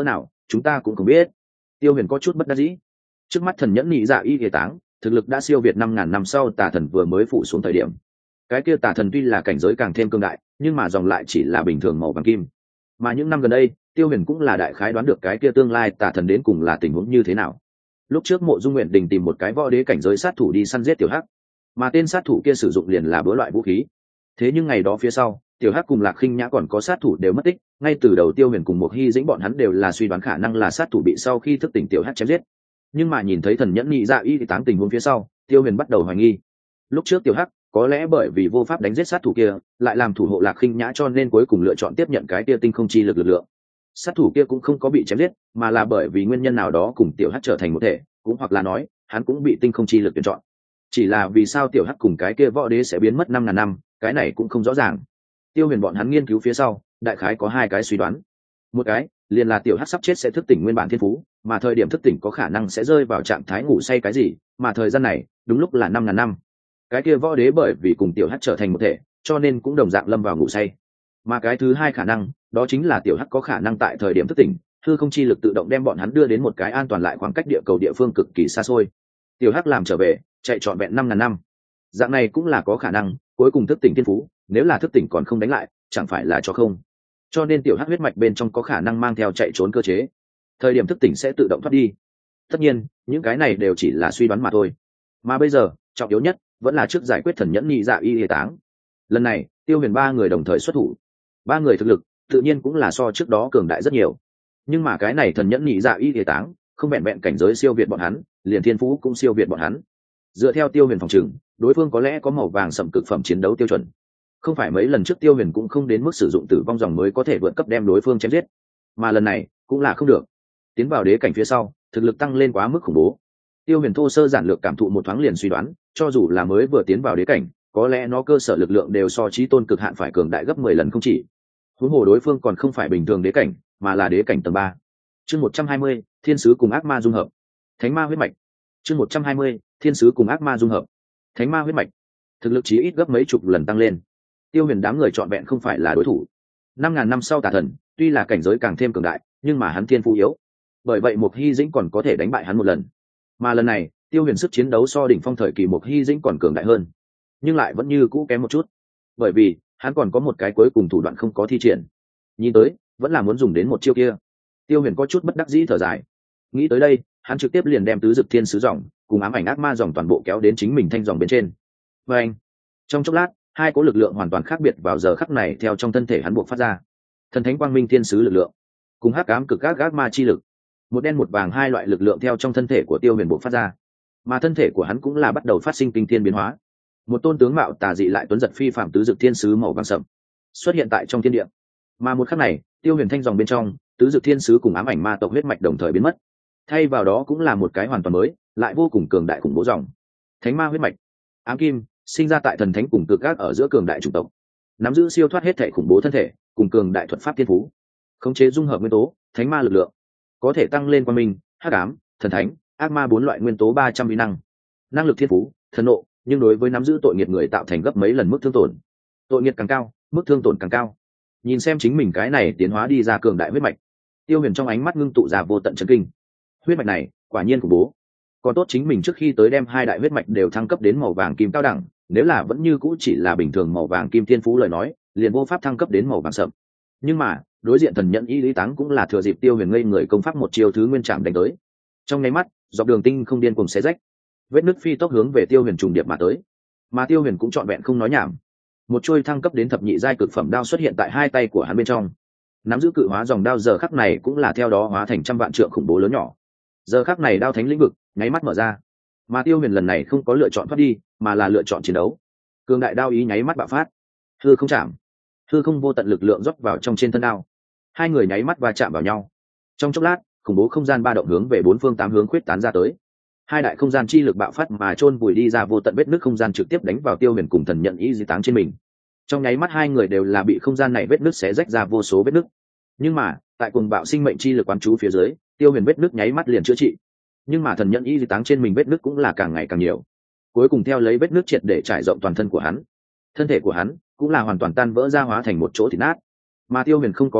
chúng ta cũng không biết. Tiêu Huyền có chút bất đắc dĩ. Trước mắt thần nhẫn nhị dạ y hề táng thực lực đã siêu việt 5.000 năm sau tà thần vừa mới phủ xuống thời điểm. Cái kia tà thần tuy là cảnh giới càng thêm cương đại, nhưng mà dòng lại chỉ là bình thường màu vàng kim. Mà những năm gần đây, Tiêu Huyền cũng là đại khái đoán được cái kia tương lai tà thần đến cùng là tình huống như thế nào. Lúc trước Mộ Dung Nguyện Đình tìm một cái võ đế cảnh giới sát thủ đi săn giết Tiểu Hắc, mà tên sát thủ kia sử dụng liền là bữa loại vũ khí. Thế nhưng ngày đó phía sau, Tiểu Hắc cùng Lạc Khinh Nhã còn có sát thủ đều mất tích, ngay từ đầu Tiêu Huyền cùng Mộc Hy Dĩnh bọn hắn đều là suy đoán khả năng là sát thủ bị sau khi thức tỉnh Tiểu Hắc chém giết. Nhưng mà nhìn thấy thần nhẫn nhị dạ y táng tình huống phía sau, Tiêu Huyền bắt đầu hoài nghi. Lúc trước Tiểu Hắc có lẽ bởi vì vô pháp đánh giết sát thủ kia, lại làm thủ hộ Lạc Khinh Nhã cho nên cuối cùng lựa chọn tiếp nhận cái kia tinh không chi lực lực lượng. Sát thủ kia cũng không có bị chém giết, mà là bởi vì nguyên nhân nào đó cùng Tiểu Hắc trở thành một thể, cũng hoặc là nói, hắn cũng bị tinh không chi lực tuyển chọn. Chỉ là vì sao Tiểu Hắc cùng cái kia võ đế sẽ biến mất 5.000 năm, cái này cũng không rõ ràng. Tiêu Huyền bọn hắn nghiên cứu phía sau, đại khái có hai cái suy đoán. Một cái, liền là Tiểu Hắc sắp chết sẽ thức tỉnh nguyên bản thiên phú, mà thời điểm thức tỉnh có khả năng sẽ rơi vào trạng thái ngủ say cái gì, mà thời gian này, đúng lúc là 5.000 năm. Cái kia võ đế bởi vì cùng Tiểu Hắc trở thành một thể, cho nên cũng đồng dạng lâm vào ngủ say. Mà cái thứ hai khả năng, đó chính là Tiểu Hắc có khả năng tại thời điểm thức tỉnh, hư không chi lực tự động đem bọn hắn đưa đến một cái an toàn lại khoảng cách địa cầu địa phương cực kỳ xa xôi. Tiểu Hắc làm trở về, chạy trọn vẹn 5.000 năm. Dạng này cũng là có khả năng, cuối cùng thức tỉnh thiên phú, nếu là thức tỉnh còn không đánh lại, chẳng phải là cho không. Cho nên Tiểu Hắc huyết mạch bên trong có khả năng mang theo chạy trốn cơ chế, thời điểm thức tỉnh sẽ tự động thoát đi. Tất nhiên, những cái này đều chỉ là suy đoán mà thôi. Mà bây giờ, trọng yếu nhất vẫn là trước giải quyết thần nhẫn nhị dạ y hề táng. Lần này, Tiêu Huyền ba người đồng thời xuất thủ. Ba người thực lực tự nhiên cũng là so trước đó cường đại rất nhiều. Nhưng mà cái này thần nhẫn nhị dạ y hề táng, không vẹn vẹn cảnh giới siêu việt bọn hắn, liền thiên phú cũng siêu việt bọn hắn. Dựa theo Tiêu Huyền phòng trừng, đối phương có lẽ có màu vàng sẫm cực phẩm chiến đấu tiêu chuẩn. Không phải mấy lần trước Tiêu Huyền cũng không đến mức sử dụng tử vong dòng mới có thể vượt cấp đem đối phương chém giết, mà lần này cũng là không được. Tiến vào đế cảnh phía sau, thực lực tăng lên quá mức khủng bố. Tiêu Huyền thô sơ giản lược cảm thụ một thoáng liền suy đoán, cho dù là mới vừa tiến vào đế cảnh, có lẽ nó cơ sở lực lượng đều so chí tôn cực hạn phải cường đại gấp 10 lần không chỉ. Huống hồ đối phương còn không phải bình thường đế cảnh, mà là đế cảnh tầng 3. Chương 120, Thiên sứ cùng ác ma dung hợp. Thánh ma huyết mạch. Chương 120, Thiên sứ cùng ác ma dung hợp. Thánh ma huyết mạch. Thực lực chí ít gấp mấy chục lần tăng lên. Tiêu Huyền đám người trọn vẹn không phải là đối thủ. 5.000 năm sau tà thần, tuy là cảnh giới càng thêm cường đại, nhưng mà hắn thiên phú yếu. Bởi vậy Mộc Hy Dĩnh còn có thể đánh bại hắn một lần. Mà lần này, Tiêu Huyền sức chiến đấu so đỉnh phong thời kỳ Mộc Hy Dĩnh còn cường đại hơn, nhưng lại vẫn như cũ kém một chút. Bởi vì, hắn còn có một cái cuối cùng thủ đoạn không có thi triển. Nhìn tới, vẫn là muốn dùng đến một chiêu kia. Tiêu Huyền có chút bất đắc dĩ thở dài. Nghĩ tới đây, hắn trực tiếp liền đem tứ dực thiên sứ dòng cùng ám ảnh ác ma dòng toàn bộ kéo đến chính mình thanh dòng bên trên. Và anh, trong chốc lát, hai cỗ lực lượng hoàn toàn khác biệt vào giờ khắc này theo trong thân thể hắn buộc phát ra. Thần thánh quang minh thiên sứ lực lượng cùng hắc ám cực ác ma chi lực, một đen một vàng hai loại lực lượng theo trong thân thể của Tiêu Huyền buộc phát ra, mà thân thể của hắn cũng là bắt đầu phát sinh kinh thiên biến hóa. Một tôn tướng mạo tà dị lại tuấn giật phi phàm tứ dực thiên sứ màu vàng sậm xuất hiện tại trong thiên địa. Mà một khắc này, Tiêu Huyền thanh dòng bên trong tứ dực thiên sứ cùng ám ảnh ma tộc huyết mạch đồng thời biến mất, thay vào đó cũng là một cái hoàn toàn mới, lại vô cùng cường đại khủng bố dòng thánh ma huyết mạch. Ám kim sinh ra tại thần thánh cùng cực ác ở giữa cường đại chủng tộc, nắm giữ siêu thoát hết thể khủng bố thân thể cùng cường đại thuật pháp thiên phú, khống chế dung hợp nguyên tố thánh ma lực lượng, có thể tăng lên quang minh, hắc ám, thần thánh, ác ma 4 loại nguyên tố 300 uy năng. Năng lực thiên phú thần nộ, nhưng đối với nắm giữ tội nghiệt người tạo thành gấp mấy lần mức thương tổn. Tội nghiệt càng cao, mức thương tổn càng cao. Nhìn xem chính mình cái này tiến hóa đi ra cường đại huyết mạch, Tiêu Huyền trong ánh mắt ngưng tụ ra vô tận chấn kinh. Huyết mạch này quả nhiên khủng bố. Còn tốt chính mình trước khi tới đem hai đại huyết mạch đều thăng cấp đến màu vàng kim cao đẳng, nếu là vẫn như cũ chỉ là bình thường màu vàng kim thiên phú lời nói, liền vô pháp thăng cấp đến màu vàng sậm. Nhưng mà, đối diện thần nhẫn y lý táng cũng là thừa dịp Tiêu Huyền ngây người công pháp một chiêu thứ nguyên trảm đánh tới. Trong nháy mắt, dọc đường tinh không điên cuồng xé rách, vết nứt phi tốc hướng về Tiêu Huyền trùng điệp mà tới. Mà Tiêu Huyền cũng trọn vẹn không nói nhảm, một chuôi thăng cấp đến thập nhị giai cực phẩm đao xuất hiện tại hai tay của hắn bên trong. Nắm giữ cự hóa dòng đao giờ khắc này cũng là theo đó hóa thành trăm vạn trượng khủng bố lớn nhỏ. Giờ khắc này đao thánh lĩnh vực nháy mắt mở ra, mà Tiêu Huyền lần này không có lựa chọn thoát đi, mà là lựa chọn chiến đấu. Cường đại đao ý nháy mắt bạo phát, hư không chạm, hư không vô tận lực lượng rót vào trong trên thân đao. Hai người nháy mắt va chạm vào nhau. Trong chốc lát, khủng bố không gian ba động hướng về bốn phương tám hướng khuyết tán ra tới. Hai đại không gian chi lực bạo phát mà chôn vùi đi ra vô tận vết nứt không gian trực tiếp đánh vào Tiêu Huyền cùng thần nhận ý di táng trên mình. Trong nháy mắt hai người đều là bị không gian này vết nứt xé rách ra vô số vết nứt. Nhưng mà, tại cuồng bạo sinh mệnh chi lực quán chú phía dưới, Tiêu Huyền vết nứt nháy mắt liền chữa trị. Nhưng mà thần nhận ý di táng trên mình vết nứt cũng là càng ngày càng nhiều. Cuối cùng theo lấy vết nứt triệt để trải rộng toàn thân của hắn. Thân thể của hắn cũng là hoàn toàn tan vỡ ra hóa thành một chỗ thịt nát. Mà Tiêu Huyền không có kết thúc,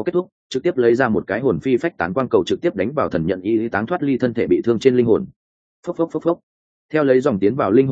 trực tiếp lấy ra một cái hồn phi phách tán quang cầu trực tiếp đánh vào thần nhận y táng thoát ly thân thể bị thương trên linh hồn. Phốc phốc phốc phốc. Theo lấy dòng tiến vào linh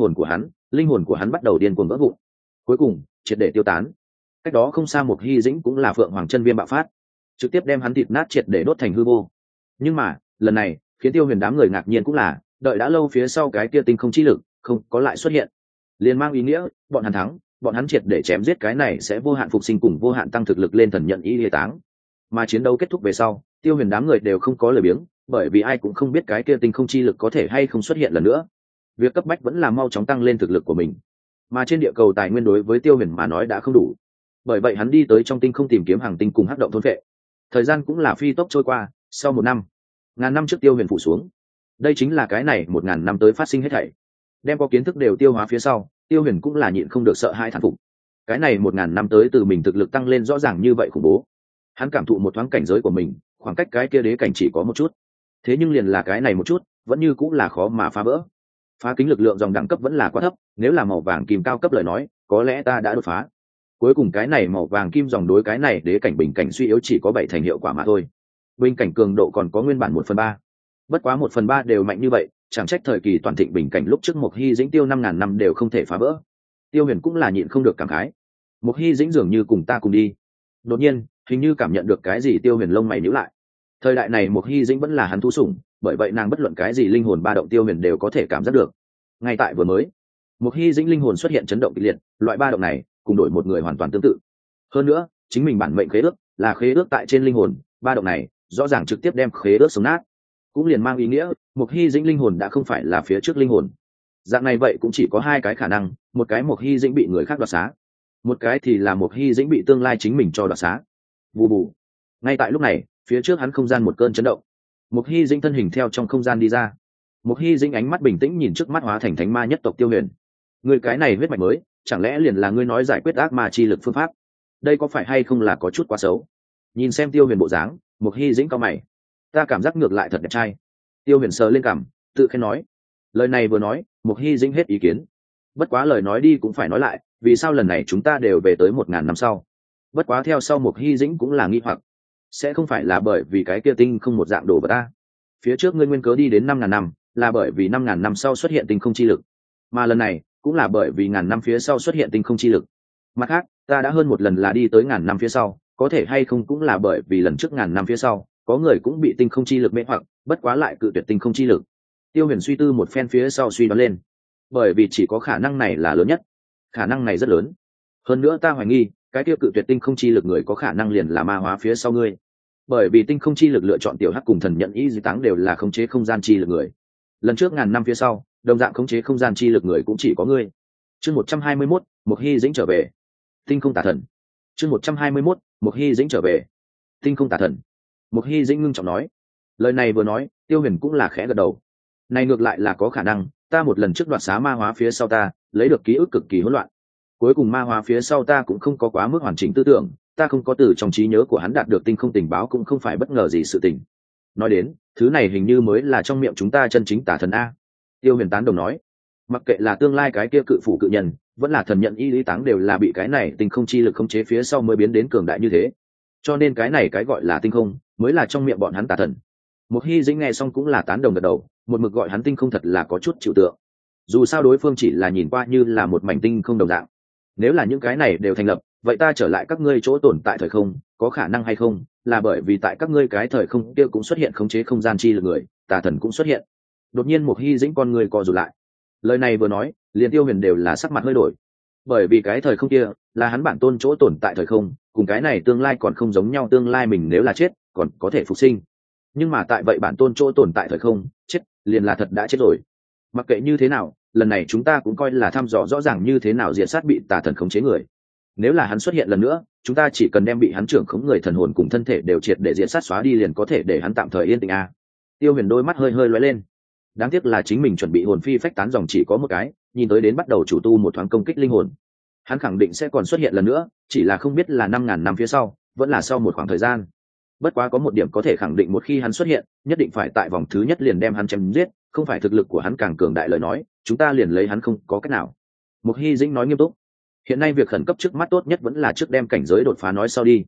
hồn của hắn bắt đầu điên cuồng vỡ vụn, cuối cùng triệt để tiêu tán. Cách đó không xa một hy dĩnh cũng là phượng hoàng chân viêm bạo phát, trực tiếp đem hắn thịt nát triệt để đốt thành hư vô. Nhưng mà lần này khiến Tiêu Huyền đám người ngạc nhiên cũng là đợi đã lâu phía sau cái kia tinh không chi lực không có lại xuất hiện, liền mang ý nghĩa bọn hắn thắng, bọn hắn triệt để chém giết cái này sẽ vô hạn phục sinh cùng vô hạn tăng thực lực lên thần nhận y lìa táng. Mà chiến đấu kết thúc về sau, Tiêu Huyền đám người đều không có lời biếng, bởi vì ai cũng không biết cái kia tinh không chi lực có thể hay không xuất hiện lần nữa. Việc cấp bách vẫn là mau chóng tăng lên thực lực của mình, mà trên địa cầu tài nguyên đối với Tiêu Huyền mà nói đã không đủ, bởi vậy hắn đi tới trong tinh không tìm kiếm hàng tinh cùng hắc động thôn vệ. Thời gian cũng là phi tốc trôi qua, sau 1 năm, ngàn năm trước Tiêu Huyền phủ xuống, đây chính là cái này 1000 năm tới phát sinh hết thảy. Đem có kiến thức đều tiêu hóa phía sau, Tiêu Huyền cũng là nhịn không được sợ hãi thán phục. Cái này 1000 năm tới từ mình thực lực tăng lên rõ ràng như vậy khủng bố. Hắn cảm thụ một thoáng cảnh giới của mình, khoảng cách cái kia đế cảnh chỉ có một chút. Thế nhưng liền là cái này một chút, vẫn như cũng là khó mà phá vỡ. Phá kính lực lượng dòng đẳng cấp vẫn là quá thấp, nếu là màu vàng kim cao cấp lời nói, có lẽ ta đã đột phá. Cuối cùng cái này màu vàng kim dòng đối cái này đế cảnh bình cảnh suy yếu chỉ có 7 thành hiệu quả mà thôi. Bình cảnh cường độ còn có nguyên bản 1/3. Bất quá 1/3 đều mạnh như vậy, chẳng trách thời kỳ toàn thịnh bình cảnh lúc trước Mộc Hy Dĩnh Tiêu 5000 năm đều không thể phá vỡ. Tiêu Huyền cũng là nhịn không được cảm khái. Mộc Hy Dĩnh dường như cùng ta cùng đi. Đột nhiên, hình như cảm nhận được cái gì, Tiêu Huyền lông mày nhíu lại. Thời đại này Mộc Hy Dĩnh vẫn là hắn thú sủng, bởi vậy nàng bất luận cái gì linh hồn ba động Tiêu Huyền đều có thể cảm giác được. Ngay tại vừa mới, Mộc Hy Dĩnh linh hồn xuất hiện chấn động kịch liệt, loại ba động này cùng đổi một người hoàn toàn tương tự. Hơn nữa, chính mình bản mệnh khế ước là khế ước tại trên linh hồn, ba động này rõ ràng trực tiếp đem khế ước sống nát, cũng liền mang ý nghĩa Mộc Hy Dĩnh linh hồn đã không phải là phía trước linh hồn. Dạng này vậy cũng chỉ có hai cái khả năng, một cái Mộc Hy Dĩnh bị người khác đoạt xá, một cái thì là Mộc Hy Dĩnh bị tương lai chính mình cho đoạt xá. Bù bù. Ngay tại lúc này, phía trước hắn không gian một cơn chấn động, Mộc Hy Dĩnh thân hình theo trong không gian đi ra. Mộc Hy Dĩnh ánh mắt bình tĩnh nhìn trước mắt hóa thành thánh ma nhất tộc Tiêu Huyền. Người cái này huyết mạch mới, chẳng lẽ liền là ngươi nói giải quyết ác ma chi lực phương pháp? Đây có phải hay không là có chút quá xấu? Nhìn xem Tiêu Huyền bộ dáng, Mộc Hy Dĩnh cao mày. Ta cảm giác ngược lại thật đẹp trai. Tiêu Huyền sờ lên cằm, tự khen nói. Lời này vừa nói, Mộc Hy Dĩnh hết ý kiến. Bất quá lời nói đi cũng phải nói lại, vì sao lần này chúng ta đều về tới 1000 năm sau? Bất quá theo sau Mộc Hy Dĩnh cũng là nghi hoặc, sẽ không phải là bởi vì cái kia tinh không một dạng đồ vật ta? Phía trước ngươi nguyên cớ đi đến 5000 năm, là bởi vì 5000 năm sau xuất hiện tinh không chi lực, mà lần này cũng là bởi vì 1000 năm phía sau xuất hiện tinh không chi lực. Mặt khác, ta đã hơn một lần là đi tới 1000 năm phía sau, có thể hay không cũng là bởi vì lần trước 1000 năm phía sau có người cũng bị tinh không chi lực mê hoặc, bất quá lại cự tuyệt tinh không chi lực. Tiêu Huyền suy tư một phen phía sau suy đoán lên, bởi vì chỉ có khả năng này là lớn nhất, khả năng này rất lớn. Hơn nữa ta hoài nghi cái tiêu cự tuyệt tinh không chi lực người có khả năng liền là ma hóa phía sau ngươi, bởi vì tinh không chi lực lựa chọn tiểu hắc cùng thần nhận ý di táng đều là khống chế không gian chi lực người. Lần trước 1000 năm phía sau đồng dạng khống chế không gian chi lực người cũng chỉ có ngươi. Chương 121, Mộc Hy Dĩnh trở về. Tinh không tà thần. Chương 121, Mộc Hy Dĩnh trở về. Tinh không tà thần. Mộc Hy Dĩnh ngưng trọng nói. Lời này vừa nói, Tiêu Huyền cũng là khẽ gật đầu. Này ngược lại là có khả năng, ta một lần trước đoạt xá ma hóa phía sau ta, lấy được ký ức cực kỳ hỗn loạn. Cuối cùng ma hóa phía sau ta cũng không có quá mức hoàn chỉnh tư tưởng, ta không có từ trong trí nhớ của hắn đạt được tinh không tình báo cũng không phải bất ngờ gì sự tình. Nói đến, thứ này hình như mới là trong miệng chúng ta chân chính tà thần a. Tiêu Huyền tán đồng nói. Mặc kệ là tương lai cái kia cự phủ cự nhân, vẫn là thần nhận y lý táng đều là bị cái này tinh không chi lực khống chế phía sau mới biến đến cường đại như thế. Cho nên cái này cái gọi là tinh không, mới là trong miệng bọn hắn tà thần. Mộc Hy Dĩnh nghe xong cũng là tán đồng gật đầu, một mực gọi hắn tinh không thật là có chút chịu tượng. Dù sao đối phương chỉ là nhìn qua như là một mảnh tinh không đồng dạng. Nếu là những cái này đều thành lập, vậy ta trở lại các ngươi chỗ tồn tại thời không, có khả năng hay không, là bởi vì tại các ngươi cái thời không kia cũng xuất hiện khống chế không gian chi lực người, tà thần cũng xuất hiện. Đột nhiên Mộc Hy Dĩnh con người co rụt lại. Lời này vừa nói, liền Tiêu Huyền đều là sắc mặt hơi đổi, bởi vì cái thời không kia là hắn bản tôn chỗ tồn tại thời không, cùng cái này tương lai còn không giống nhau. Tương lai mình nếu là chết còn có thể phục sinh, nhưng mà tại vậy bản tôn chỗ tồn tại thời không chết liền là thật đã chết rồi. Mặc kệ như thế nào, lần này chúng ta cũng coi là thăm dò rõ ràng như thế nào diệt sát bị tà thần khống chế người. Nếu là hắn xuất hiện lần nữa, chúng ta chỉ cần đem bị hắn trưởng khống người thần hồn cùng thân thể đều triệt để diệt sát xóa đi liền có thể để hắn tạm thời yên tĩnh a. Tiêu Huyền đôi mắt hơi hơi lóe lên. Đáng tiếc là chính mình chuẩn bị hồn phi phách tán dòng chỉ có một cái, nhìn tới đến bắt đầu chủ tu một thoáng công kích linh hồn. Hắn khẳng định sẽ còn xuất hiện lần nữa, chỉ là không biết là 5000 năm phía sau, vẫn là sau một khoảng thời gian. Bất quá có một điểm có thể khẳng định, một khi hắn xuất hiện, nhất định phải tại vòng thứ nhất liền đem hắn chém giết, không phải thực lực của hắn càng cường đại lời nói, chúng ta liền lấy hắn không có cách nào. Mộc Hy Dĩnh nói nghiêm túc. Hiện nay việc khẩn cấp trước mắt tốt nhất vẫn là trước đem cảnh giới đột phá nói sau đi.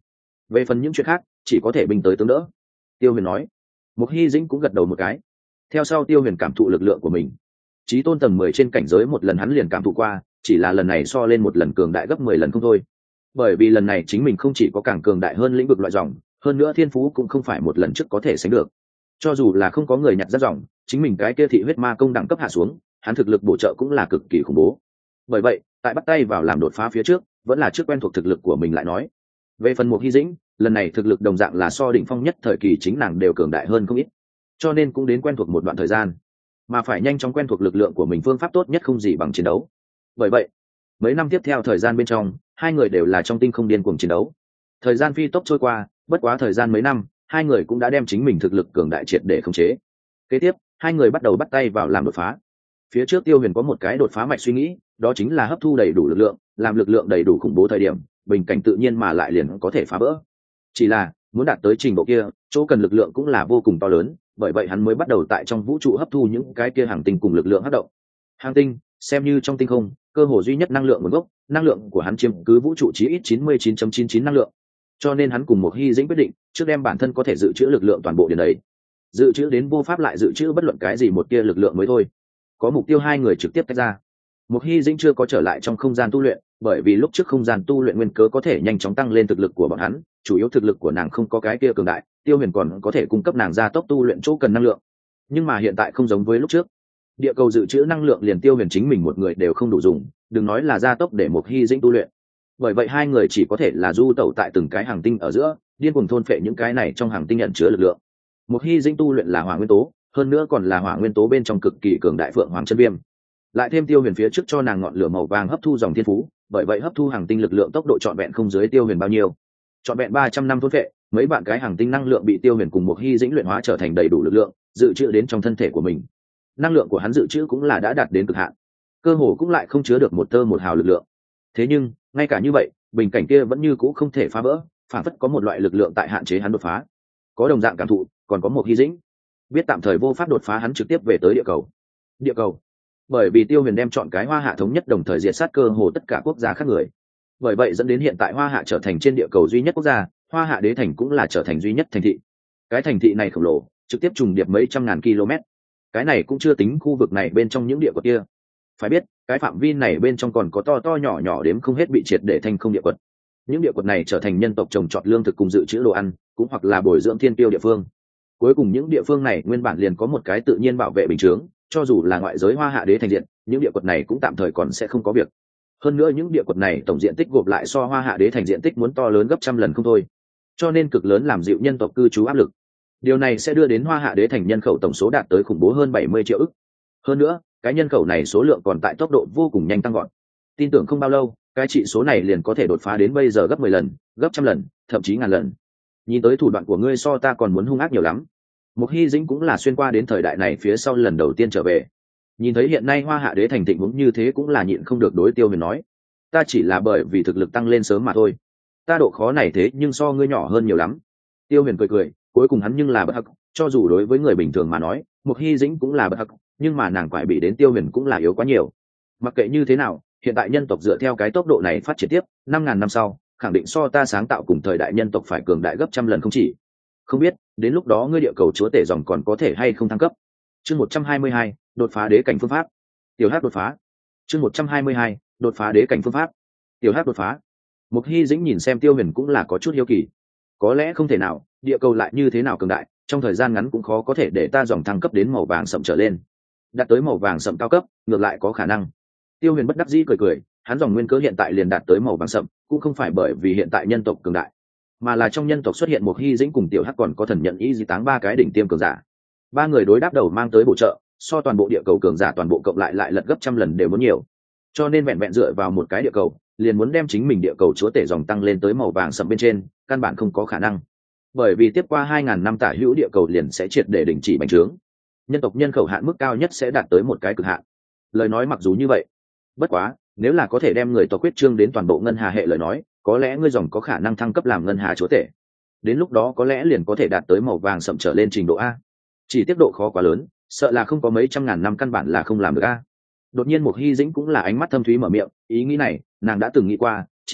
về phần những chuyện khác chỉ có thể binh tới tướng đỡ. Tiêu Huyền nói. Mục Hy Dĩnh cũng gật đầu một cái. Theo sau Tiêu Huyền cảm thụ lực lượng của mình. Chí tôn tầng 10 trên cảnh giới một lần hắn liền cảm thụ qua, chỉ là lần này so lên một lần cường đại gấp 10 lần không thôi. Bởi vì lần này chính mình không chỉ có càng cường đại hơn lĩnh vực loại dòng, hơn nữa thiên phú cũng không phải một lần trước có thể sánh được. Cho dù là không có người nhặt ra dòng, chính mình cái kia thị huyết ma công đẳng cấp hạ xuống, hắn thực lực bổ trợ cũng là cực kỳ khủng bố. Bởi vậy, tại bắt tay vào làm đột phá phía trước, vẫn là trước quen thuộc thực lực của mình lại nói. Về phần Mục Hy Dĩnh, lần này thực lực đồng dạng là so đỉnh phong nhất thời kỳ chính nàng đều cường đại hơn không ít, cho nên cũng đến quen thuộc một đoạn thời gian, mà phải nhanh chóng quen thuộc lực lượng của mình phương pháp tốt nhất không gì bằng chiến đấu. Bởi vậy, mấy năm tiếp theo thời gian bên trong, hai người đều là trong tinh không điên cuồng chiến đấu. Thời gian phi tốc trôi qua, bất quá thời gian mấy năm, hai người cũng đã đem chính mình thực lực cường đại triệt để khống chế. Kế tiếp, hai người bắt đầu bắt tay vào làm đột phá. Phía trước Tiêu Huyền có một cái đột phá mạch suy nghĩ, đó chính là hấp thu đầy đủ lực lượng, làm lực lượng đầy đủ khủng bố thời điểm, bình cảnh tự nhiên mà lại liền có thể phá vỡ. Chỉ là muốn đạt tới trình độ kia, chỗ cần lực lượng cũng là vô cùng to lớn, bởi vậy hắn mới bắt đầu tại trong vũ trụ hấp thu những cái kia hành tinh cùng lực lượng hấp động. Hành tinh xem như trong tinh không cơ hồ duy nhất năng lượng nguồn gốc, năng lượng của hắn chiếm cứ vũ trụ chí ít 99.99 năng lượng, cho nên hắn cùng một Hy Dĩnh quyết định trước đem bản thân có thể dự trữ lực lượng toàn bộ đến đấy, dự trữ đến vô pháp lại dự trữ bất luận cái gì một tia lực lượng mới thôi. Có mục tiêu hai người trực tiếp tách ra. Một Hy Dĩnh chưa có trở lại trong không gian tu luyện, bởi vì lúc trước không gian tu luyện nguyên cớ có thể nhanh chóng tăng lên thực lực của bọn hắn, chủ yếu thực lực của nàng không có cái kia cường đại, Tiêu Huyền còn có thể cung cấp nàng gia tốc tu luyện chỗ cần năng lượng. Nhưng mà hiện tại không giống với lúc trước, địa cầu dự trữ năng lượng liền Tiêu Huyền chính mình một người đều không đủ dùng, đừng nói là gia tốc để một Hy Dĩnh tu luyện. Bởi vậy hai người chỉ có thể là du tẩu tại từng cái hành tinh ở giữa, điên cuồng thôn phệ những cái này trong hành tinh nhận chứa lực lượng. Một Hy Dĩnh tu luyện là hỏa nguyên tố, hơn nữa còn là hỏa nguyên tố bên trong cực kỳ cường đại phượng hoàng chân viêm, lại thêm Tiêu Huyền phía trước cho nàng ngọn lửa màu vàng hấp thu dòng thiên phú, bởi vậy hấp thu hành tinh lực lượng tốc độ trọn vẹn không dưới Tiêu Huyền bao nhiêu, trọn vẹn 300 năm thôn phệ, mấy bạn cái hành tinh năng lượng bị Tiêu Huyền cùng một Hy Dĩnh luyện hóa trở thành đầy đủ lực lượng, dự trữ đến trong thân thể của mình. Năng lượng của hắn dự trữ cũng là đã đạt đến cực hạn, cơ hồ cũng lại không chứa được một tơ một hào lực lượng. Thế nhưng ngay cả như vậy, bình cảnh kia vẫn như cũ không thể phá vỡ, phản phất có một loại lực lượng tại hạn chế hắn đột phá. Có đồng dạng cảm thụ, còn có một Hy Dĩnh biết tạm thời vô pháp đột phá, hắn trực tiếp về tới địa cầu. Địa cầu, bởi vì Tiêu Huyền đem chọn cái Hoa Hạ thống nhất, đồng thời diệt sát cơ hồ tất cả quốc gia khác người, bởi vậy dẫn đến hiện tại Hoa Hạ trở thành trên địa cầu duy nhất quốc gia, Hoa Hạ đế thành cũng là trở thành duy nhất thành thị. Cái thành thị này khổng lồ, trực tiếp trùng điệp mấy trăm ngàn km. Cái này cũng chưa tính khu vực này bên trong những địa quật kia. Phải biết, cái phạm vi này bên trong còn có to to nhỏ nhỏ đếm không hết bị triệt để thành không địa quật. Những địa quật này trở thành nhân tộc trồng trọt lương thực cùng dự trữ đồ ăn, cũng hoặc là bồi dưỡng thiên tiêu địa phương. Cuối cùng những địa phương này nguyên bản liền có một cái tự nhiên bảo vệ bình chướng, cho dù là ngoại giới Hoa Hạ đế thành diện, những địa quật này cũng tạm thời còn sẽ không có việc. Hơn nữa những địa quật này tổng diện tích gộp lại so Hoa Hạ đế thành diện tích muốn to lớn gấp trăm lần không thôi, cho nên cực lớn làm dịu nhân tộc cư trú áp lực. Điều này sẽ đưa đến Hoa Hạ đế thành nhân khẩu tổng số đạt tới khủng bố hơn 70 triệu ức. Hơn nữa, cái nhân khẩu này số lượng còn tại tốc độ vô cùng nhanh tăng gọn. Tin tưởng không bao lâu, cái trị số này liền có thể đột phá đến bây giờ gấp 10 lần, gấp trăm lần, thậm chí ngàn lần. Nhìn tới thủ đoạn của ngươi so ta còn muốn hung ác nhiều lắm. Một Hy Dĩnh cũng là xuyên qua đến thời đại này phía sau lần đầu tiên trở về, nhìn thấy hiện nay Hoa Hạ đế thành thịnh vững như thế cũng là nhịn không được đối Tiêu Huyền nói, ta chỉ là bởi vì thực lực tăng lên sớm mà thôi, ta độ khó này thế nhưng so ngươi nhỏ hơn nhiều lắm. Tiêu Huyền cười cười, cuối cùng hắn nhưng là bất hắc, cho dù đối với người bình thường mà nói, Một Hy Dĩnh cũng là bất hắc, nhưng mà nàng quải bị đến Tiêu Huyền cũng là yếu quá nhiều. Mặc kệ như thế nào, hiện tại nhân tộc dựa theo cái tốc độ này phát triển tiếp, 5.000 năm sau, khẳng định so ta sáng tạo cùng thời đại nhân tộc phải cường đại gấp trăm lần không chỉ. Không biết đến lúc đó ngươi địa cầu chúa tể dòng còn có thể hay không thăng cấp. Chương 122, đột phá đế cảnh phương pháp. Tiểu Hắc đột phá. Chương 122, đột phá đế cảnh phương pháp. Tiểu Hắc đột phá. Mục Hy Dĩnh nhìn xem Tiêu Huyền cũng là có chút hiếu kỳ. Có lẽ không thể nào, địa cầu lại như thế nào cường đại, trong thời gian ngắn cũng khó có thể để ta dòng thăng cấp đến màu vàng sậm trở lên. Đạt tới màu vàng sậm cao cấp, ngược lại có khả năng. Tiêu Huyền bất đắc dĩ cười cười, hắn dòng nguyên cớ hiện tại liền đạt tới màu vàng sậm, cũng không phải bởi vì hiện tại nhân tộc cường đại, mà là trong nhân tộc xuất hiện một Hy Dĩnh cùng Tiểu Hắc còn có thần nhận ý di táng ba cái đỉnh tiêm cường giả. Ba người đối đáp đầu mang tới bổ trợ, so toàn bộ địa cầu cường giả toàn bộ cộng lại lật gấp trăm lần đều muốn nhiều, cho nên vẹn vẹn dựa vào một cái địa cầu liền muốn đem chính mình địa cầu chúa tể dòng tăng lên tới màu vàng sậm bên trên, căn bản không có khả năng. Bởi vì tiếp qua 2.000 năm tả hữu địa cầu liền sẽ triệt để đình chỉ bành trướng, nhân tộc nhân khẩu hạn mức cao nhất sẽ đạt tới một cái cực hạn. Lời nói mặc dù như vậy, bất quá nếu là có thể đem người tộc quyết trương đến toàn bộ ngân hà hệ lời nói, có lẽ ngươi dòng có khả năng thăng cấp làm ngân hà chúa tể, đến lúc đó có lẽ liền có thể đạt tới màu vàng sậm trở lên trình độ A. Chỉ tiếp độ khó quá lớn, sợ là không có mấy trăm ngàn năm căn bản là không làm được A. Đột nhiên một Hy Dĩnh cũng là ánh mắt thâm thúy mở miệng, ý nghĩ này nàng đã từng nghĩ qua, chỉ tiếc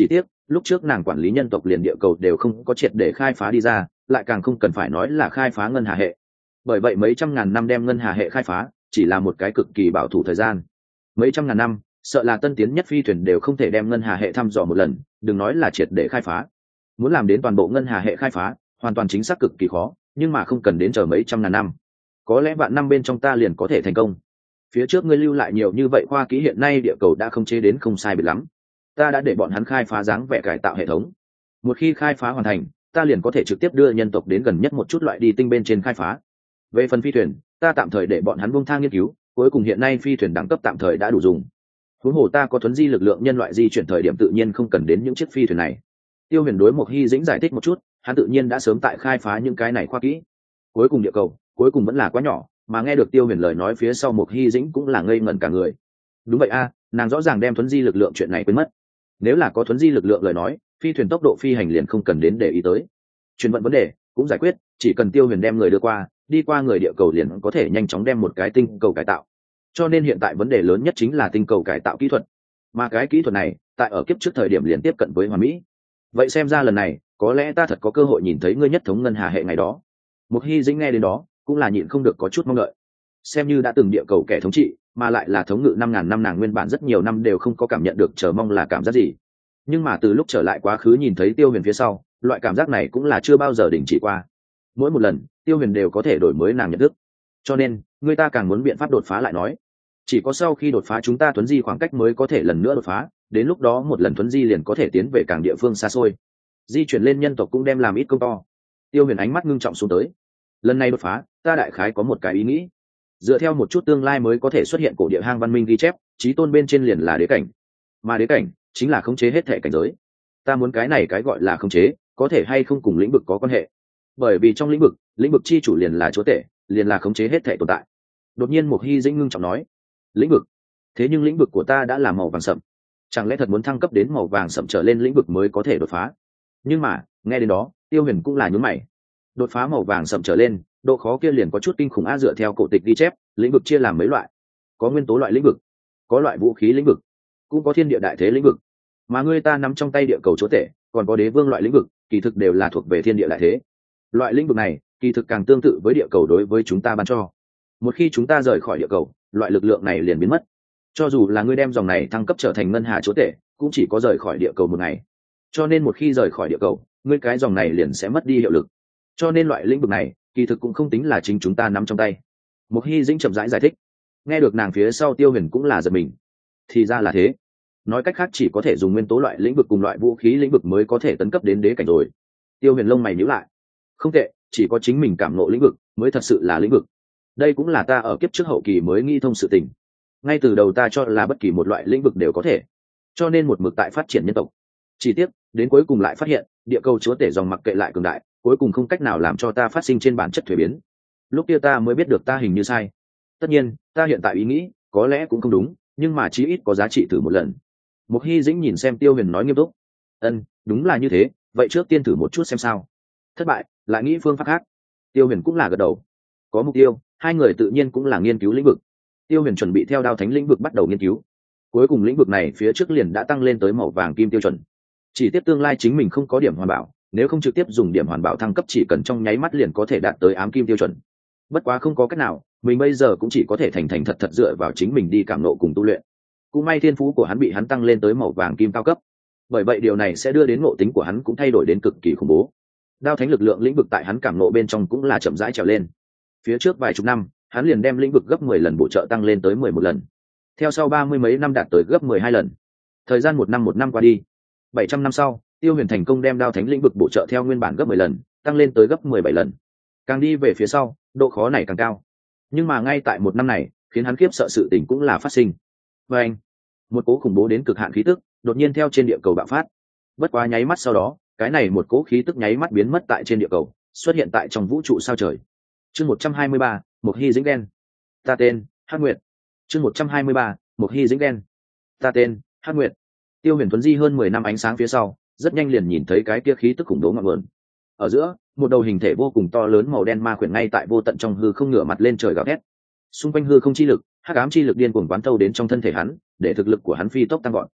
lúc trước nàng quản lý nhân tộc liền địa cầu đều không có triệt để khai phá đi ra, lại càng không cần phải nói là khai phá ngân hà hệ. Bởi vậy mấy trăm ngàn năm đem ngân hà hệ khai phá chỉ là một cái cực kỳ bảo thủ thời gian. Mấy trăm ngàn năm sợ là tân tiến nhất phi thuyền đều không thể đem ngân hà hệ thăm dò một lần, đừng nói là triệt để khai phá. Muốn làm đến toàn bộ ngân hà hệ khai phá hoàn toàn chính xác cực kỳ khó, nhưng mà không cần đến chờ mấy trăm ngàn năm, có lẽ vạn năm bên trong ta liền có thể thành công. Phía trước ngươi lưu lại nhiều như vậy khoa kỹ, hiện nay địa cầu đã không chế đến không sai biệt lắm, ta đã để bọn hắn khai phá dáng vẻ cải tạo hệ thống. Một khi khai phá hoàn thành, ta liền có thể trực tiếp đưa nhân tộc đến gần nhất một chút loại đi tinh bên trên khai phá. Về phần phi thuyền, ta tạm thời để bọn hắn buông thang nghiên cứu, cuối cùng hiện nay phi thuyền đẳng cấp tạm thời đã đủ dùng. Huống hồ ta có thuấn di lực lượng nhân loại di chuyển thời điểm tự nhiên không cần đến những chiếc phi thuyền này. Tiêu Huyền đối Mộc Hy Dĩnh giải thích một chút, hắn tự nhiên đã sớm tại khai phá những cái này khoa kỹ. Cuối cùng địa cầu, cuối cùng vẫn là quá nhỏ, mà nghe được Tiêu Huyền lời nói phía sau Mộc Hy Dĩnh cũng là ngây ngẩn cả người. Đúng vậy a, nàng rõ ràng đem thuấn di lực lượng chuyện này quên mất. Nếu là có thuấn di lực lượng lời nói, phi thuyền tốc độ phi hành liền không cần đến để ý tới. Chuyển vận vấn đề cũng giải quyết, chỉ cần Tiêu Huyền đem người đưa qua, đi qua người địa cầu liền có thể nhanh chóng đem một cái tinh cầu cải tạo. Cho nên hiện tại vấn đề lớn nhất chính là tinh cầu cải tạo kỹ thuật, mà cái kỹ thuật này tại ở kiếp trước thời điểm liền tiếp cận với hoàn mỹ. Vậy xem ra lần này có lẽ ta thật có cơ hội nhìn thấy ngươi nhất thống ngân hà hệ ngày đó. Mộc Hy Dĩnh nghe đến đó cũng là nhịn không được có chút mong đợi. Xem như đã từng địa cầu kẻ thống trị, mà lại là thống ngự 5.000 năm, nàng nguyên bản rất nhiều năm đều không có cảm nhận được chờ mong là cảm giác gì. Nhưng mà từ lúc trở lại quá khứ nhìn thấy Tiêu Huyền phía sau, loại cảm giác này cũng là chưa bao giờ đình chỉ qua. Mỗi một lần Tiêu Huyền đều có thể đổi mới nàng nhận thức. Cho nên người ta càng muốn biện pháp đột phá lại nói, chỉ có sau khi đột phá chúng ta thuấn di khoảng cách mới có thể lần nữa đột phá, đến lúc đó một lần thuấn di liền có thể tiến về càng địa phương xa xôi, di chuyển lên nhân tộc cũng đem làm ít công to. Tiêu Huyền ánh mắt ngưng trọng xuống tới. Lần này đột phá, ta đại khái có một cái ý nghĩ, dựa theo một chút tương lai mới có thể xuất hiện cổ địa hang văn minh ghi chép, chí tôn bên trên liền là đế cảnh, mà đế cảnh chính là khống chế hết thể cảnh giới. Ta muốn cái này cái gọi là khống chế có thể hay không cùng lĩnh vực có quan hệ, bởi vì trong lĩnh vực chi chủ liền là chúa tể, liền là khống chế hết thể tồn tại. Đột nhiên Mộc Hy Dĩnh ngưng trọng nói, lĩnh vực? Thế nhưng lĩnh vực của ta đã là màu vàng sậm, chẳng lẽ thật muốn thăng cấp đến màu vàng sậm trở lên lĩnh vực mới có thể đột phá? Nhưng mà nghe đến đó Tiêu Huyền cũng là nhướng mày. Đột phá màu vàng sậm trở lên, độ khó kia liền có chút kinh khủng a. Dựa theo cổ tịch ghi chép, lĩnh vực chia làm mấy loại, có nguyên tố loại lĩnh vực, có loại vũ khí lĩnh vực, cũng có thiên địa đại thế lĩnh vực. Mà ngươi ta nắm trong tay địa cầu chúa tể, còn có đế vương loại lĩnh vực, kỳ thực đều là thuộc về thiên địa đại thế. Loại lĩnh vực này kỳ thực càng tương tự với địa cầu đối với chúng ta ban cho. Một khi chúng ta rời khỏi địa cầu, loại lực lượng này liền biến mất. Cho dù là ngươi đem dòng này thăng cấp trở thành ngân hà chúa tể, cũng chỉ có rời khỏi địa cầu một ngày. Cho nên một khi rời khỏi địa cầu, ngươi cái dòng này liền sẽ mất đi hiệu lực. Cho nên loại lĩnh vực này kỳ thực cũng không tính là chính chúng ta nắm trong tay. Mộc Hy Dĩnh chậm rãi giải thích. Nghe được nàng phía sau Tiêu Huyền cũng là giật mình. Thì ra là thế. Nói cách khác chỉ có thể dùng nguyên tố loại lĩnh vực cùng loại vũ khí lĩnh vực mới có thể tấn cấp đến đế cảnh rồi. Tiêu Huyền lông mày nhíu lại. Không tệ, chỉ có chính mình cảm ngộ lĩnh vực mới thật sự là lĩnh vực. Đây cũng là ta ở kiếp trước hậu kỳ mới nghi thông sự tình. Ngay từ đầu ta cho là bất kỳ một loại lĩnh vực đều có thể, cho nên một mực tại phát triển nhân tộc. Chỉ tiếc đến cuối cùng lại phát hiện địa cầu chúa tể dòng mặc kệ lại cường đại, cuối cùng không cách nào làm cho ta phát sinh trên bản chất thuế biến. Lúc kia ta mới biết được ta hình như sai. Tất nhiên ta hiện tại ý nghĩ có lẽ cũng không đúng, nhưng mà chí ít có giá trị thử một lần. Mộc Hy Dĩnh nhìn xem Tiêu Huyền nói nghiêm túc. Đúng là như thế, vậy trước tiên thử một chút xem sao. Thất bại lại nghĩ phương pháp khác. Tiêu Huyền cũng là gật đầu. Có mục tiêu, hai người tự nhiên cũng là nghiên cứu lĩnh vực. Tiêu Huyền chuẩn bị theo Đao Thánh lĩnh vực bắt đầu nghiên cứu. Cuối cùng lĩnh vực này phía trước liền đã tăng lên tới màu vàng kim tiêu chuẩn. Chỉ tiếp tương lai chính mình không có điểm hoàn bảo, nếu không trực tiếp dùng điểm hoàn bảo thăng cấp chỉ cần trong nháy mắt liền có thể đạt tới ám kim tiêu chuẩn. Bất quá không có cách nào, mình bây giờ cũng chỉ có thể thành thật thật dựa vào chính mình đi cảm nộ cùng tu luyện. Cũng may thiên phú của hắn bị hắn tăng lên tới màu vàng kim cao cấp, bởi vậy điều này sẽ đưa đến ngộ tính của hắn cũng thay đổi đến cực kỳ khủng bố. Đao Thánh lực lượng lĩnh vực tại hắn cảm nộ bên trong cũng là chậm rãi trèo lên. Phía trước vài chục năm hắn liền đem lĩnh vực gấp 10 lần bổ trợ tăng lên tới 11 lần, theo sau 30 mấy năm đạt tới gấp 12 lần. Thời gian một năm qua đi, 700 năm sau Tiêu Huyền thành công đem Đao Thánh lĩnh vực bổ trợ theo nguyên bản gấp 10 lần tăng lên tới gấp 17 lần. Càng đi về phía sau độ khó này càng cao, nhưng mà ngay tại một năm này khiến hắn khiếp sợ sự tình cũng là phát sinh. Và anh, một cỗ khủng bố đến cực hạn khí tức đột nhiên theo trên địa cầu bạo phát. Bất quá nháy mắt sau đó, cái này một cỗ khí tức nháy mắt biến mất tại trên địa cầu, xuất hiện tại trong vũ trụ sao trời. Chương 123, Mộc Hy Dĩnh đen. Ta tên Hắc Nguyệt. Chương 123, Mộc Hy Dĩnh đen. Ta tên Hắc Nguyệt. Tiêu Huyền tuấn di hơn 10 năm ánh sáng phía sau, rất nhanh liền nhìn thấy cái kia khí tức khủng bố ngọn nguồn. Ở giữa, một đầu hình thể vô cùng to lớn màu đen ma khuyển ngay tại vô tận trong hư không ngửa mặt lên trời gào thét. Xung quanh hư không chi lực, hắc ám chi lực điên cuồng quán thâu đến trong thân thể hắn, để thực lực của hắn phi tốc tăng vọt.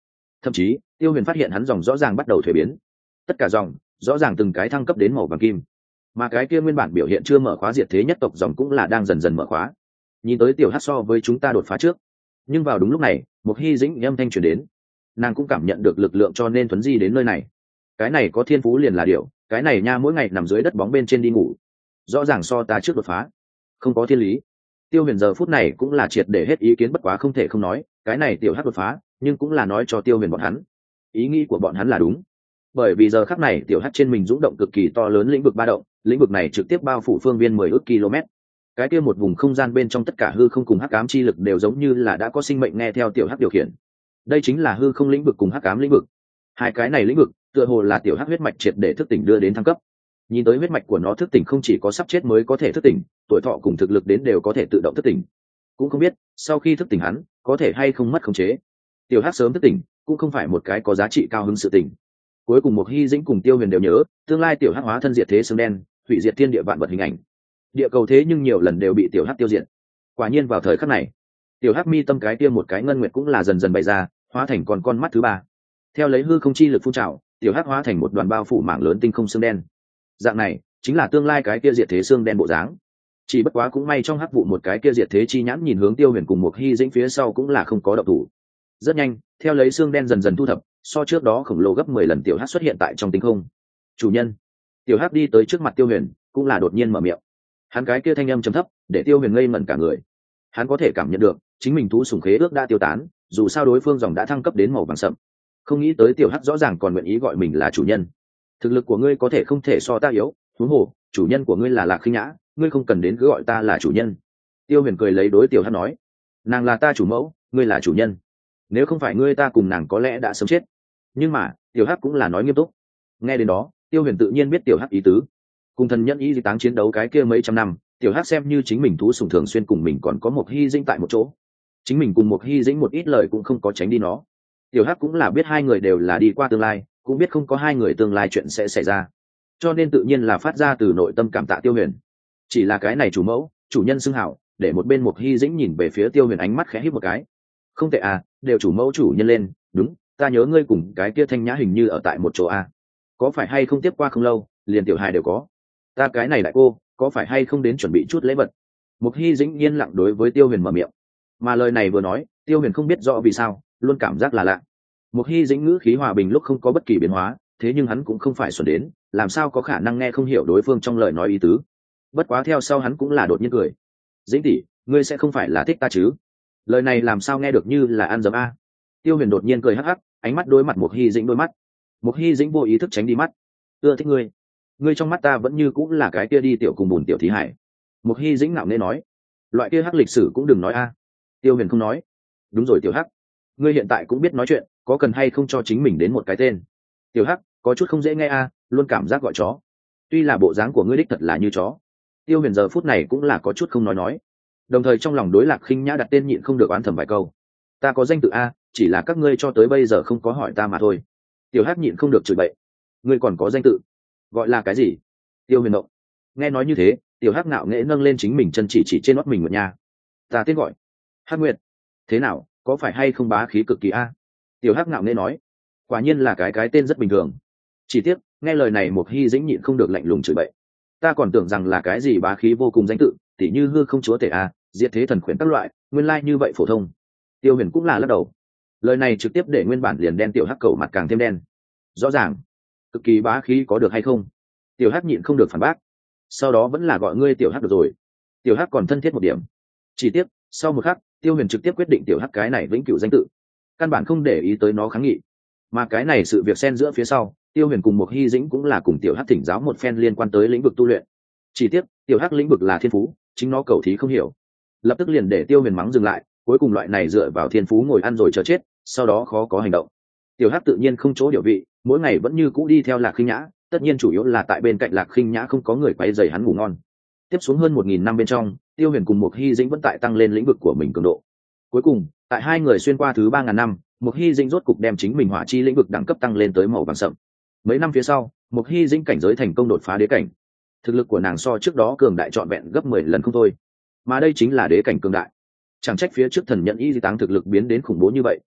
Thậm chí Tiêu Huyền phát hiện hắn dòng rõ ràng bắt đầu thuế biến, tất cả dòng rõ ràng từng cái thăng cấp đến màu vàng kim, mà cái kia nguyên bản biểu hiện chưa mở khóa diệt thế nhất tộc dòng cũng là đang dần dần mở khóa. Nhìn tới tiểu hắc so với chúng ta đột phá trước. Nhưng vào đúng lúc này một hy dĩnh âm thanh truyền đến, nàng cũng cảm nhận được lực lượng cho nên thuấn di đến nơi này. Cái này có thiên phú liền là điều, cái này nha mỗi ngày nằm dưới đất bóng bên trên đi ngủ, rõ ràng so ta trước đột phá, không có thiên lý. Tiêu Huyền giờ phút này cũng là triệt để hết ý kiến, bất quá không thể không nói cái này tiểu hắc đột phá, nhưng cũng là nói cho Tiêu Huyền bọn hắn ý nghĩ của bọn hắn là đúng, bởi vì giờ khắc này tiểu hắc trên mình dũng động cực kỳ to lớn lĩnh vực ba động, lĩnh vực này trực tiếp bao phủ phương viên 10 ức km. Cái kia một vùng không gian bên trong tất cả hư không cùng hắc ám chi lực đều giống như là đã có sinh mệnh nghe theo tiểu hắc điều khiển. Đây chính là hư không lĩnh vực cùng hắc ám lĩnh vực, hai cái này lĩnh vực tựa hồ là tiểu hắc huyết mạch triệt để thức tỉnh đưa đến thăng cấp. Nhìn tới huyết mạch của nó thức tỉnh không chỉ có sắp chết mới có thể thức tỉnh, tuổi thọ cùng thực lực đến đều có thể tự động thức tỉnh. Cũng không biết sau khi thức tỉnh hắn có thể hay không mất khống chế. Tiểu hắc sớm thức tỉnh cũng không phải một cái có giá trị cao hứng sự tình. Cuối cùng một hy dĩnh cùng Tiêu Huyền đều nhớ tương lai tiểu hắc hóa thân diệt thế xương đen, hủy diệt thiên địa vạn vật hình ảnh. Địa cầu thế nhưng nhiều lần đều bị tiểu hắc tiêu diệt. Quả nhiên vào thời khắc này tiểu hắc mi tâm cái kia một cái ngân nguyệt cũng là dần dần bày ra, hóa thành con mắt thứ ba. Theo lấy hư không chi lực phun trào, tiểu hắc hóa thành một đoàn bao phủ mảng lớn tinh không xương đen. Dạng này chính là tương lai cái kia diệt thế xương đen bộ dáng. Chỉ bất quá cũng may trong hắc vụ một cái kia diệt thế chi nhãn nhìn hướng Tiêu Huyền cùng một hy dĩnh phía sau cũng là không có động thủ. Rất nhanh theo lấy xương đen dần dần thu thập, so trước đó khổng lồ gấp 10 lần tiểu hắc xuất hiện tại trong tinh không. Chủ nhân. Tiểu hắc đi tới trước mặt Tiêu Huyền cũng là đột nhiên mở miệng. Hắn cái kia thanh âm trầm thấp để Tiêu Huyền ngây ngẩn cả người. Hắn có thể cảm nhận được chính mình thú sủng khế ước đã tiêu tán, dù sao đối phương dòng đã thăng cấp đến màu vàng sậm. Không nghĩ tới tiểu hắc rõ ràng còn nguyện ý gọi mình là chủ nhân. Thực lực của ngươi có thể không thể so ta yếu, huống hồ chủ nhân của ngươi là Lạc Khinh Nhã, ngươi không cần đến cứ gọi ta là chủ nhân. Tiêu Huyền cười lấy đối tiểu hắc nói, nàng là ta chủ mẫu, ngươi là chủ nhân, nếu không phải ngươi ta cùng nàng có lẽ đã sớm chết. Nhưng mà tiểu hắc cũng là nói nghiêm túc. Nghe đến đó Tiêu Huyền tự nhiên biết tiểu hắc ý tứ. Cùng thần nhân y di táng chiến đấu cái kia mấy trăm năm, tiểu hắc xem như chính mình thú sủng thường xuyên cùng mình còn có một hy dĩnh tại một chỗ, chính mình cùng một hy dĩnh một ít lời cũng không có tránh đi nó. Tiểu hắc cũng là biết hai người đều là đi qua tương lai, cũng biết không có hai người tương lai chuyện sẽ xảy ra, cho nên tự nhiên là phát ra từ nội tâm cảm tạ Tiêu Huyền. Chỉ là cái này chủ mẫu chủ nhân xưng hảo để một bên một hy dĩnh nhìn về phía Tiêu Huyền ánh mắt khẽ híp một cái. Không tệ à, đều chủ mẫu chủ nhân lên, đúng, ta nhớ ngươi cùng cái kia Thanh Nhã hình như ở tại một chỗ à. Có phải hay không tiếp qua không lâu liền tiểu hài đều có, ta cái này đại cô có phải hay không đến chuẩn bị chút lễ vật. Một hy dĩnh yên lặng đối với Tiêu Huyền mở miệng, mà lời này vừa nói Tiêu Huyền không biết rõ vì sao luôn cảm giác là lạ. Một hy dĩnh ngữ khí hòa bình lúc không có bất kỳ biến hóa, thế nhưng hắn cũng không phải xuẩn đến làm sao có khả năng nghe không hiểu đối phương trong lời nói ý tứ. Bất quá theo sau hắn cũng là đột nhiên cười. Dĩnh tỷ, ngươi sẽ không phải là thích ta chứ? Lời này làm sao nghe được như là ăn dấm a. Tiêu Huyền đột nhiên cười hắc hắc, ánh mắt đối mặt một hy dĩnh đôi mắt. Một hy dĩnh vô ý thức tránh đi mắt. Ưa thích ngươi, ngươi trong mắt ta vẫn như cũng là cái kia đi tiểu cùng bùn tiểu thí hải. Một hy dĩnh ngạo nghễ nói. Loại kia hắc lịch sử cũng đừng nói a. Tiêu Huyền không nói. Đúng rồi tiểu hắc, ngươi hiện tại cũng biết nói chuyện, có cần hay không cho chính mình đến một cái tên? Tiểu hắc có chút không dễ nghe a, luôn cảm giác gọi chó. Tuy là bộ dáng của ngươi đích thật là như chó. Tiêu Huyền giờ phút này cũng là có chút không nói, đồng thời trong lòng đối Lạc Khinh Nhã đặt tên nhịn không được oán thầm vài câu. Ta có danh tự a, chỉ là các ngươi cho tới bây giờ không có hỏi ta mà thôi. Tiểu hắc nhịn không được chửi bậy. Ngươi còn có danh tự? Gọi là cái gì? Tiêu Huyền động. Nghe nói như thế tiểu hắc ngạo nghễ nâng lên chính mình chân chỉ trên nót mình Nguyệt Nha. Ta tên gọi Hắc Nguyệt. Thế nào, có phải hay không bá khí cực kỳ a? Tiểu hắc ngạo nghễ nói. Quả nhiên là cái tên rất bình thường. Chỉ tiếc nghe lời này một hy dĩnh nhịn không được lạnh lùng chửi bậy. Ta còn tưởng rằng là cái gì bá khí vô cùng danh tự, tỉ như hư không chúa tể a, diệt thế thần khuyển các loại, nguyên lai như vậy phổ thông. Tiêu Huyền cũng là lắc đầu. Lời này trực tiếp để nguyên bản liền đen tiểu hắc cầu mặt càng thêm đen. Rõ ràng cực kỳ bá khí có được hay không? Tiểu hắc nhịn không được phản bác. Sau đó vẫn là gọi ngươi tiểu hắc được rồi. Tiểu hắc còn thân thiết một điểm. Chỉ tiếc sau một khắc Tiêu Huyền trực tiếp quyết định tiểu hắc cái này vĩnh cửu danh tự, căn bản không để ý tới nó kháng nghị. Mà cái này sự việc xen giữa phía sau, Tiêu Huyền cùng một hy dĩnh cũng là cùng tiểu hắc thỉnh giáo một phen liên quan tới lĩnh vực tu luyện. Chỉ tiếc tiểu hắc lĩnh vực là thiên phú, chính nó cầu thí không hiểu, lập tức liền để Tiêu Huyền mắng dừng lại. Cuối cùng loại này dựa vào thiên phú ngồi ăn rồi chờ chết, sau đó khó có hành động. Tiểu hắc tự nhiên không chỗ điều vị, mỗi ngày vẫn như cũ đi theo Lạc Khinh Nhã, tất nhiên chủ yếu là tại bên cạnh Lạc Khinh Nhã không có người quấy rầy hắn ngủ ngon. Tiếp xuống hơn 1000 năm bên trong, Tiêu Huyền cùng một hy dĩnh vẫn tại tăng lên lĩnh vực của mình cường độ. Cuối cùng tại hai người xuyên qua thứ 3000 năm, một hy dĩnh rốt cục đem chính mình hỏa chi lĩnh vực đẳng cấp tăng lên tới màu vàng sậm. Mấy năm phía sau một hy dĩnh cảnh giới thành công đột phá đế cảnh. Thực lực của nàng so trước đó cường đại trọn vẹn gấp 10 lần không thôi, mà đây chính là đế cảnh cường đại. Chẳng trách phía trước thần nhận y di táng thực lực biến đến khủng bố như vậy,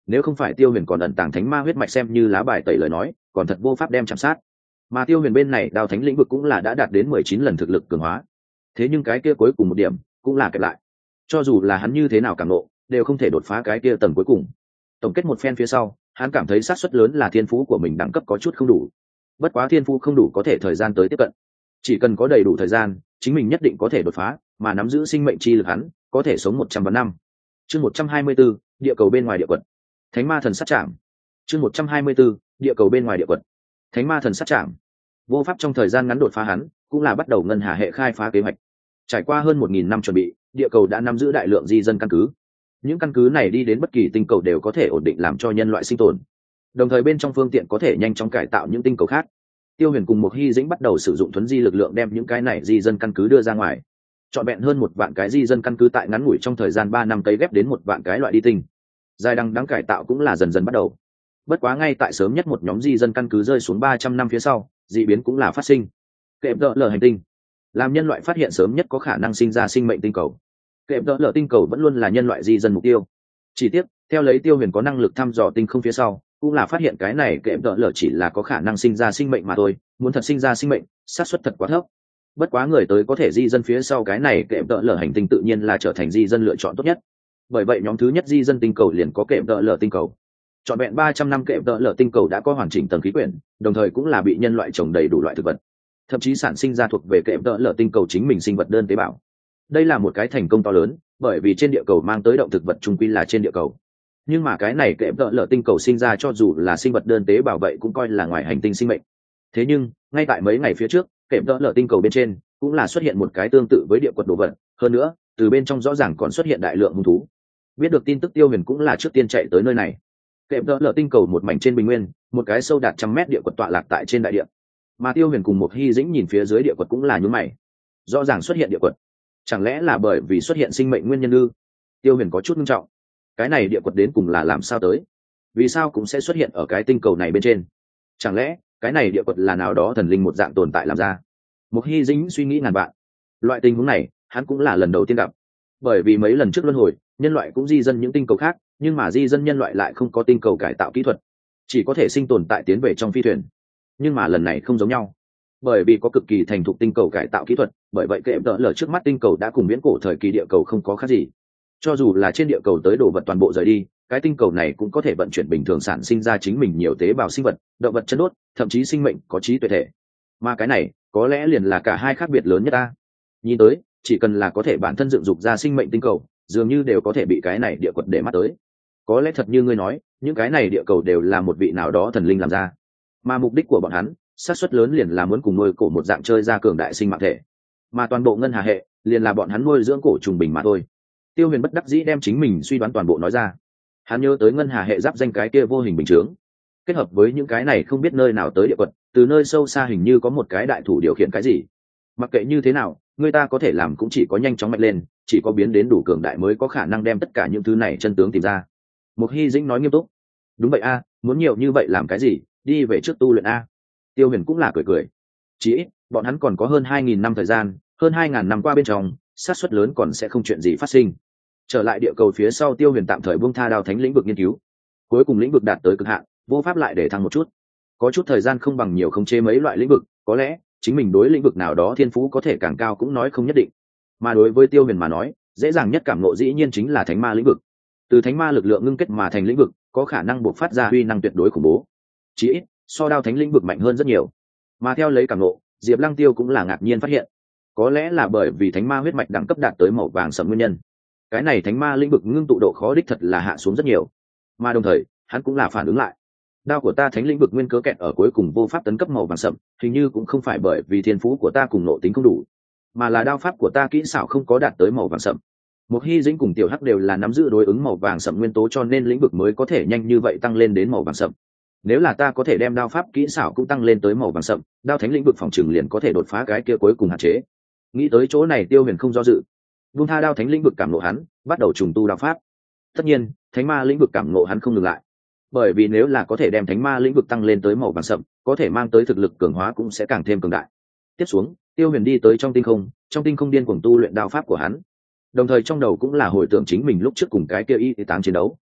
nếu không phải Tiêu Huyền còn ẩn tàng thánh ma huyết mạch xem như lá bài tẩy lời nói, còn thật vô pháp đem chạm sát. Mà Tiêu Huyền bên này đao thánh lĩnh vực cũng là đã đạt đến 19 lần thực lực cường hóa. Thế nhưng cái kia cuối cùng một điểm cũng là kẹp lại. Cho dù là hắn như thế nào càng nộ, đều không thể đột phá cái kia tầng cuối cùng. Tổng kết một phen phía sau, hắn cảm thấy xác suất lớn là thiên phú của mình đẳng cấp có chút không đủ. Bất quá thiên phú không đủ có thể thời gian tới tiếp cận. Chỉ cần có đầy đủ thời gian, chính mình nhất định có thể đột phá, mà nắm giữ sinh mệnh chi lực hắn, có thể sống 100 vạn năm. Chương 124, địa cầu bên ngoài địa quật. Thánh ma thần sát trảm. Chương 124, địa cầu bên ngoài địa quật. Thánh ma thần sát trảm. Vô pháp trong thời gian ngắn đột phá hắn, cũng là bắt đầu ngân hà hệ khai phá kế hoạch. Trải qua hơn 1000 năm chuẩn bị, địa cầu đã nắm giữ đại lượng di dân căn cứ. Những căn cứ này đi đến bất kỳ tinh cầu đều có thể ổn định làm cho nhân loại sinh tồn. Đồng thời bên trong phương tiện có thể nhanh chóng cải tạo những tinh cầu khác. Tiêu Huyền cùng một Hy Dĩnh bắt đầu sử dụng thuấn di lực lượng đem những cái này di dân căn cứ đưa ra ngoài. Chọn vẹn hơn 1 vạn cái di dân căn cứ tại ngắn ngủi trong thời gian 3 năm cấy ghép đến 1 vạn cái loại đi tinh. Dài đằng đẵng cải tạo cũng là dần dần bắt đầu. Bất quá ngay tại sớm nhất một nhóm di dân căn cứ rơi xuống 300 năm phía sau, dị biến cũng là phát sinh. Kệm đỡ lở hành tinh, làm nhân loại phát hiện sớm nhất có khả năng sinh ra sinh mệnh tinh cầu. Kệm đỡ lở tinh cầu vẫn luôn là nhân loại di dân mục tiêu. Chỉ tiếc, theo lấy Tiêu Huyền có năng lực thăm dò tinh không phía sau, cũng là phát hiện cái này kệm đỡ lở chỉ là có khả năng sinh ra sinh mệnh mà thôi, muốn thật sinh ra sinh mệnh, xác suất thật quá thấp. Bất quá người tới có thể di dân phía sau cái này kệm đỡ lở hành tinh tự nhiên là trở thành di dân lựa chọn tốt nhất. Bởi vậy nhóm thứ nhất di dân tinh cầu liền có kệm đỡ lở tinh cầu. Trọn vẹn 300 năm kệm đỡ lở tinh cầu đã có hoàn chỉnh tầng khí quyển, đồng thời cũng là bị nhân loại trồng đầy đủ loại thực vật, thậm chí sản sinh ra thuộc về kệm đỡ lở tinh cầu chính mình sinh vật đơn tế bào. Đây là một cái thành công to lớn, bởi vì trên địa cầu mang tới động thực vật chung quy là trên địa cầu. Nhưng mà cái này kệm đỡ lở tinh cầu sinh ra cho dù là sinh vật đơn tế bào vậy cũng coi là ngoài hành tinh sinh mệnh. Thế nhưng ngay tại mấy ngày phía trước, kệm đỡ lở tinh cầu bên trên cũng là xuất hiện một cái tương tự với địa quật đồ vật, hơn nữa từ bên trong rõ ràng còn xuất hiện đại lượng hung thú. Biết được tin tức Tiêu Huyền cũng là trước tiên chạy tới nơi này. Kệm đỡ lở tinh cầu một mảnh trên bình nguyên, một cái sâu đạt 100 mét địa quật tọa lạc tại trên đại địa. Mà Tiêu Huyền cùng một Hy Dĩnh nhìn phía dưới địa quật cũng là nhướng mày. Rõ ràng xuất hiện địa quật, chẳng lẽ là bởi vì xuất hiện sinh mệnh nguyên nhân ư? Tiêu Huyền có chút nghiêm trọng. Cái này địa quật đến cùng là làm sao tới? Vì sao cũng sẽ xuất hiện ở cái tinh cầu này bên trên? Chẳng lẽ cái này địa quật là nào đó thần linh một dạng tồn tại làm ra? Một Hy Dĩnh suy nghĩ ngàn vạn. Loại tình huống này, hắn cũng là lần đầu tiên gặp. Bởi vì mấy lần trước luân hồi, nhân loại cũng di dân những tinh cầu khác, nhưng mà di dân nhân loại lại không có tinh cầu cải tạo kỹ thuật, chỉ có thể sinh tồn tại tiến về trong phi thuyền. Nhưng mà lần này không giống nhau, bởi vì có cực kỳ thành thục tinh cầu cải tạo kỹ thuật, bởi vậy kệm đỡ lở trước mắt tinh cầu đã cùng viễn cổ thời kỳ địa cầu không có khác gì. Cho dù là trên địa cầu tới đồ vật toàn bộ rời đi, cái tinh cầu này cũng có thể vận chuyển bình thường sản sinh ra chính mình nhiều tế bào sinh vật, động vật chân đốt, thậm chí sinh mệnh có trí tuệ thể. Mà cái này có lẽ liền là cả hai khác biệt lớn nhất ta. Nhìn tới, chỉ cần là có thể bản thân dựng dục ra sinh mệnh tinh cầu, dường như đều có thể bị cái này địa quật để mắt tới. Có lẽ thật như ngươi nói, những cái này địa cầu đều là một vị nào đó thần linh làm ra, mà mục đích của bọn hắn xác suất lớn liền là muốn cùng nuôi cổ một dạng chơi ra cường đại sinh mạng thể, mà toàn bộ ngân hà hệ liền là bọn hắn nuôi dưỡng cổ trùng bình mà thôi. Tiêu Huyền bất đắc dĩ đem chính mình suy đoán toàn bộ nói ra. Hắn nhớ tới ngân hà hệ giáp danh cái kia vô hình bình chướng, kết hợp với những cái này không biết nơi nào tới địa quật, từ nơi sâu xa hình như có một cái đại thủ điều khiển cái gì. Mặc kệ như thế nào, người ta có thể làm cũng chỉ có nhanh chóng mạnh lên, chỉ có biến đến đủ cường đại mới có khả năng đem tất cả những thứ này chân tướng tìm ra. Một Hy Dĩnh nói nghiêm túc. Đúng vậy a, muốn nhiều như vậy làm cái gì, đi về trước tu luyện a. Tiêu Huyền cũng là cười cười. Chỉ ít bọn hắn còn có hơn 2000 năm thời gian, hơn 2000 năm qua bên trong, xác suất lớn còn sẽ không chuyện gì phát sinh. Trở lại địa cầu phía sau, Tiêu Huyền tạm thời buông tha đao thánh lĩnh vực nghiên cứu. Cuối cùng lĩnh vực đạt tới cực hạn, vô pháp lại để thăng một chút. Có chút thời gian không bằng nhiều khống chế mấy loại lĩnh vực, có lẽ chính mình đối lĩnh vực nào đó thiên phú có thể càng cao cũng nói không nhất định. Mà đối với Tiêu Huyền mà nói, dễ dàng nhất cảm ngộ dĩ nhiên chính là thánh ma lĩnh vực. Từ thánh ma lực lượng ngưng kết mà thành lĩnh vực, có khả năng buộc phát ra uy năng tuyệt đối khủng bố. Chỉ ít, so đao thánh lĩnh vực mạnh hơn rất nhiều. Mà theo lấy cảm ngộ, Diệp Lăng Tiêu cũng là ngạc nhiên phát hiện, có lẽ là bởi vì thánh ma huyết mạch đẳng cấp đạt tới màu vàng sẫm nguyên nhân, cái này thánh ma lĩnh vực ngưng tụ độ khó đích thật là hạ xuống rất nhiều. Mà đồng thời, hắn cũng là phản ứng lại, đao của ta thánh lĩnh vực nguyên cớ kẹt ở cuối cùng vô pháp tấn cấp màu vàng sẫm, hình như cũng không phải bởi vì thiên phú của ta cùng nộ tính không đủ, mà là đao pháp của ta kỹ xảo không có đạt tới màu vàng sẫm. Một Hy Dĩnh cùng Tiểu Hắc đều là nắm giữ đối ứng màu vàng sẫm nguyên tố, cho nên lĩnh vực mới có thể nhanh như vậy tăng lên đến màu vàng sẫm. Nếu là ta có thể đem đao pháp kỹ xảo cũng tăng lên tới màu vàng sẫm, đao thánh lĩnh vực phòng trừng liền có thể đột phá cái kia cuối cùng hạn chế. Nghĩ tới chỗ này, Tiêu Huyền không do dự, buông tha đao thánh lĩnh vực cảm ngộ hắn, bắt đầu trùng tu đao pháp. Tất nhiên, thánh ma lĩnh vực cảm ngộ hắn không ngừng lại, bởi vì nếu là có thể đem thánh ma lĩnh vực tăng lên tới màu vàng sẫm, có thể mang tới thực lực cường hóa cũng sẽ càng thêm cường đại. Tiếp xuống, Tiêu Huyền đi tới trong tinh không điên cuồng tu luyện đao pháp của hắn, đồng thời trong đầu cũng là hồi tưởng chính mình lúc trước cùng cái kia y táng chiến đấu.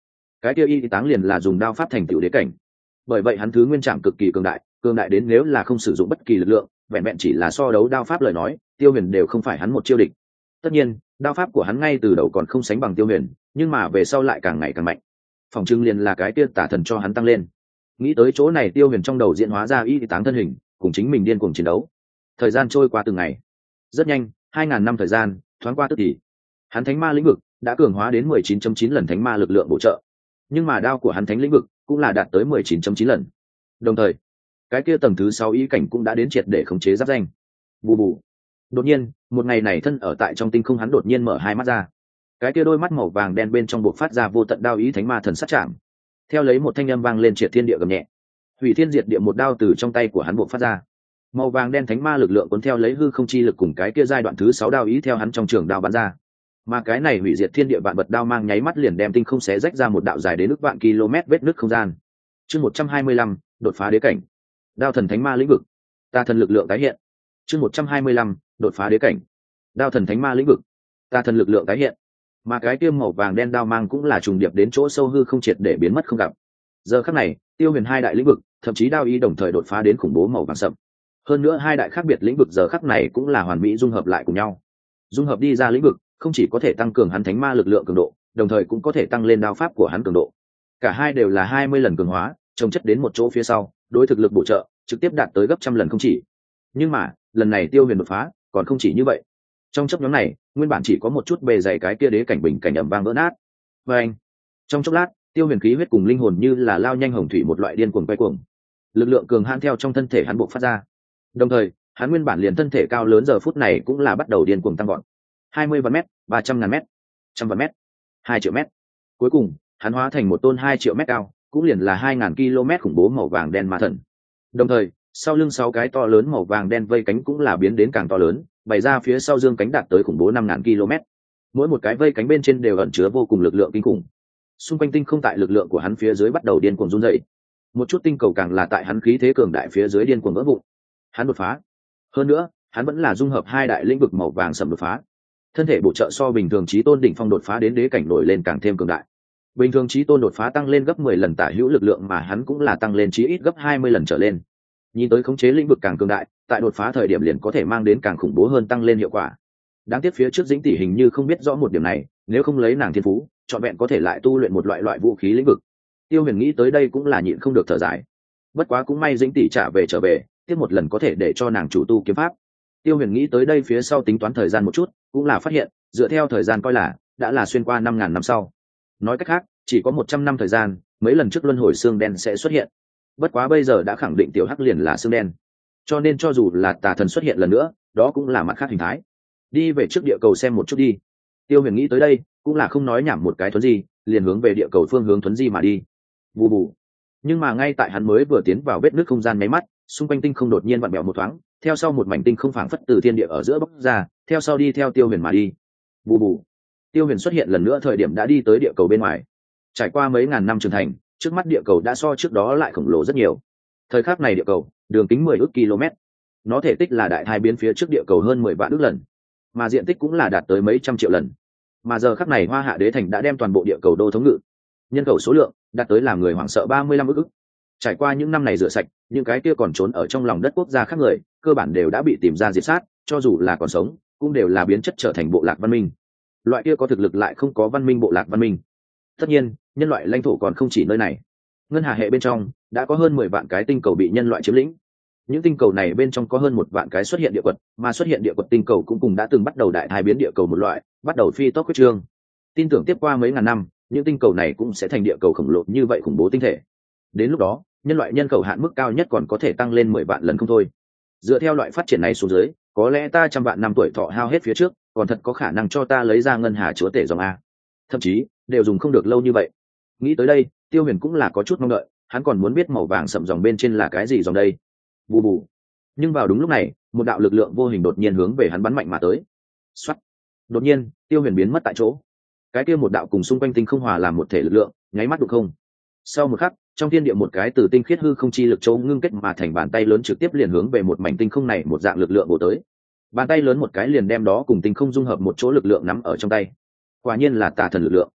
cái kia y táng liền là dùng đao pháp thành tựu đế cảnh, bởi vậy hắn thứ nguyên trạm cực kỳ cường đại đến nếu là không sử dụng bất kỳ lực lượng, vẹn vẹn chỉ là so đấu đao pháp lời nói, Tiêu Huyền đều không phải hắn một chiêu địch. Tất nhiên đao pháp của hắn ngay từ đầu còn không sánh bằng Tiêu Huyền, nhưng mà về sau lại càng ngày càng mạnh, phòng trưng liền là cái kia tả thần cho hắn tăng lên. Nghĩ tới chỗ này, Tiêu Huyền trong đầu diễn hóa ra y táng thân hình cùng chính mình điên cuồng chiến đấu. Thời gian trôi qua từng ngày, rất nhanh 2000 năm thời gian thoáng qua tức thì, hắn thánh ma lĩnh vực đã cường hóa đến 19.9 lần thánh ma lực lượng bổ trợ, nhưng mà đao của hắn thánh lĩnh vực cũng là đạt tới 19.9 lần. Đồng thời cái kia tầng thứ 6 ý cảnh cũng đã đến triệt để khống chế giáp danh. Bù bù. Đột nhiên một ngày này, thân ở tại trong tinh không hắn đột nhiên mở hai mắt ra, cái kia đôi mắt màu vàng đen bên trong buộc phát ra vô tận đao ý thánh ma thần sát chạm, theo lấy một thanh âm vang lên triệt thiên địa gầm nhẹ, hủy thiên diệt địa một đao từ trong tay của hắn buộc phát ra. Màu vàng đen thánh ma lực lượng cuốn theo lấy hư không chi lực cùng cái kia giai đoạn thứ 6 đao ý theo hắn trong trường đao bắn ra, mà cái này hủy diệt thiên địa vạn vật đao mang nháy mắt liền đem tinh không xé rách ra một đạo dài đến ức vạn km vết nứt không gian. Chương 125, đột phá đế cảnh. Đao thần thánh ma lĩnh vực, ta thần lực lượng tái hiện. Chương 125, đột phá đế cảnh. Đao thần thánh ma lĩnh vực, ta thần lực lượng tái hiện. Mà cái kia màu vàng đen đao mang cũng là trùng điệp đến chỗ sâu hư không triệt để biến mất không gặp. Giờ khắc này, Tiêu Huyền hai đại lĩnh vực, thậm chí đao ý đồng thời đột phá đến khủng bố màu vàng sậm. Hơn nữa hai đại khác biệt lĩnh vực giờ khắc này cũng là hoàn mỹ dung hợp lại cùng nhau. Dung hợp đi ra lĩnh vực, không chỉ có thể tăng cường hắn thánh ma lực lượng cường độ, đồng thời cũng có thể tăng lên đao pháp của hắn cường độ. Cả hai đều là 20 lần cường hóa, chồng chất đến một chỗ phía sau, đối thực lực bổ trợ trực tiếp đạt tới gấp trăm lần không chỉ. Nhưng mà lần này Tiêu Huyền đột phá còn không chỉ như vậy. Trong chốc nhóm này, nguyên bản chỉ có một chút bề dày cái kia đế cảnh bình cảnh ầm vang vỡ nát. Và anh, trong chốc lát, Tiêu Huyền khí huyết cùng linh hồn như là lao nhanh hồng thủy một loại điên cuồng quay cuồng, lực lượng cường hãn theo trong thân thể hắn bộc phát ra. Đồng thời hắn nguyên bản liền thân thể cao lớn giờ phút này cũng là bắt đầu điên cuồng tăng vọt. 20 vạn mét, 300.000 mét, 100 vạn mét, 2 triệu mét. Cuối cùng hắn hóa thành một tôn 2 triệu mét cao, cũng liền là 2000 km khủng bố màu vàng đen ma thần. Đồng thời sau lưng 6 cái to lớn màu vàng đen vây cánh cũng là biến đến càng to lớn, bày ra phía sau dương cánh đạt tới khủng bố 5000 km. Mỗi một cái vây cánh bên trên đều ẩn chứa vô cùng lực lượng kinh khủng. Xung quanh tinh không tại lực lượng của hắn phía dưới bắt đầu điên cuồng run dậy. Một chút tinh cầu càng là tại hắn khí thế cường đại phía dưới điên cuồng vỡ vụn. Hắn đột phá. Hơn nữa hắn vẫn là dung hợp hai đại lĩnh vực màu vàng sẫm đột phá. Thân thể bổ trợ so bình thường chí tôn đỉnh phong đột phá đến đế cảnh nổi lên càng thêm cường đại. Bình thường chí tôn đột phá tăng lên gấp 10 lần tả hữu lực lượng, mà hắn cũng là tăng lên chí ít gấp 20 lần trở lên. Nhìn tới khống chế lĩnh vực càng cường đại, tại đột phá thời điểm liền có thể mang đến càng khủng bố hơn tăng lên hiệu quả. Đáng tiếc phía trước Dĩnh tỷ hình như không biết rõ một điểm này, nếu không lấy nàng thiên phú, chọn vẹn có thể lại tu luyện một loại vũ khí lĩnh vực. Tiêu Huyền nghĩ tới đây cũng là nhịn không được thở dài. Bất quá cũng may Dĩnh tỷ trở về, tiếp một lần có thể để cho nàng chủ tu kiếm pháp. Tiêu Huyền nghĩ tới đây phía sau tính toán thời gian một chút, cũng là phát hiện, dựa theo thời gian coi là đã là xuyên qua 5000 năm sau. Nói cách khác, chỉ có 100 năm thời gian, mấy lần trước luân hồi xương đen sẽ xuất hiện. Bất quá bây giờ đã khẳng định tiểu hắc liền là xương đen, cho nên cho dù là tà thần xuất hiện lần nữa, đó cũng là mặt khác hình thái. Đi về trước địa cầu xem một chút đi. Tiêu Huyền nghĩ tới đây, cũng là không nói nhảm một cái thuấn di, liền hướng về địa cầu phương hướng thuấn di mà đi. Bù bù. Nhưng mà ngay tại hắn mới vừa tiến vào vết nứt không gian nháy mắt, xung quanh tinh không đột nhiên vặn vẹo một thoáng, theo sau một mảnh tinh không phảng phất từ thiên địa ở giữa bốc ra, theo sau đi theo Tiêu Huyền mà đi. Bù bù. Tiêu Huyền xuất hiện lần nữa thời điểm đã đi tới địa cầu bên ngoài. Trải qua mấy ngàn năm trưởng thành, trước mắt địa cầu đã so trước đó lại khổng lồ rất nhiều. Thời khắc này địa cầu, đường kính 10 ức km. Nó thể tích là đại thai biến phía trước địa cầu hơn 10 vạn ức lần, mà diện tích cũng là đạt tới mấy trăm triệu lần. Mà giờ khắc này Hoa Hạ Đế thành đã đem toàn bộ địa cầu đô thống ngự. Nhân khẩu số lượng đạt tới làm người hoảng sợ 35 ức. Trải qua những năm này rửa sạch, những cái kia còn trốn ở trong lòng đất quốc gia khác người, cơ bản đều đã bị tìm ra diệt sát, cho dù là còn sống, cũng đều là biến chất trở thành bộ lạc văn minh. Loại kia có thực lực lại không có văn minh bộ lạc văn minh. Tất nhiên, nhân loại lãnh thổ còn không chỉ nơi này. Ngân hà hệ bên trong đã có hơn 10 vạn cái tinh cầu bị nhân loại chiếm lĩnh. Những tinh cầu này bên trong có hơn 1 vạn cái xuất hiện địa quật, mà xuất hiện địa quật tinh cầu cũng cùng đã từng bắt đầu đại thai biến địa cầu một loại, bắt đầu phi tốc huyết trương. Tin tưởng tiếp qua mấy ngàn năm, những tinh cầu này cũng sẽ thành địa cầu khổng lồ như vậy khủng bố tinh thể. Đến lúc đó, nhân loại nhân khẩu hạn mức cao nhất còn có thể tăng lên 10 vạn lần không thôi. Dựa theo loại phát triển này xuống dưới, có lẽ ta 100 vạn năm tuổi thọ hao hết phía trước, còn thật có khả năng cho ta lấy ra ngân hà chúa tể dòng a. Thậm chí, đều dùng không được lâu như vậy. Nghĩ tới đây, Tiêu Huyền cũng là có chút mong đợi, hắn còn muốn biết màu vàng sậm dòng bên trên là cái gì dòng đây. Bù bù. Nhưng vào đúng lúc này, một đạo lực lượng vô hình đột nhiên hướng về hắn bắn mạnh mà tới. Soát. Đột nhiên, Tiêu Huyền biến mất tại chỗ. Cái kia một đạo cùng xung quanh tinh không hòa làm một thể lực lượng, nháy mắt đụng không. Sau một khắc, trong thiên địa một cái từ tinh khiết hư không chi lực châu ngưng kết mà thành bàn tay lớn trực tiếp liền hướng về một mảnh tinh không này một dạng lực lượng bổ tới. Bàn tay lớn một cái liền đem đó cùng tinh không dung hợp một chỗ lực lượng nắm ở trong tay. Quả nhiên là tà thần lực lượng.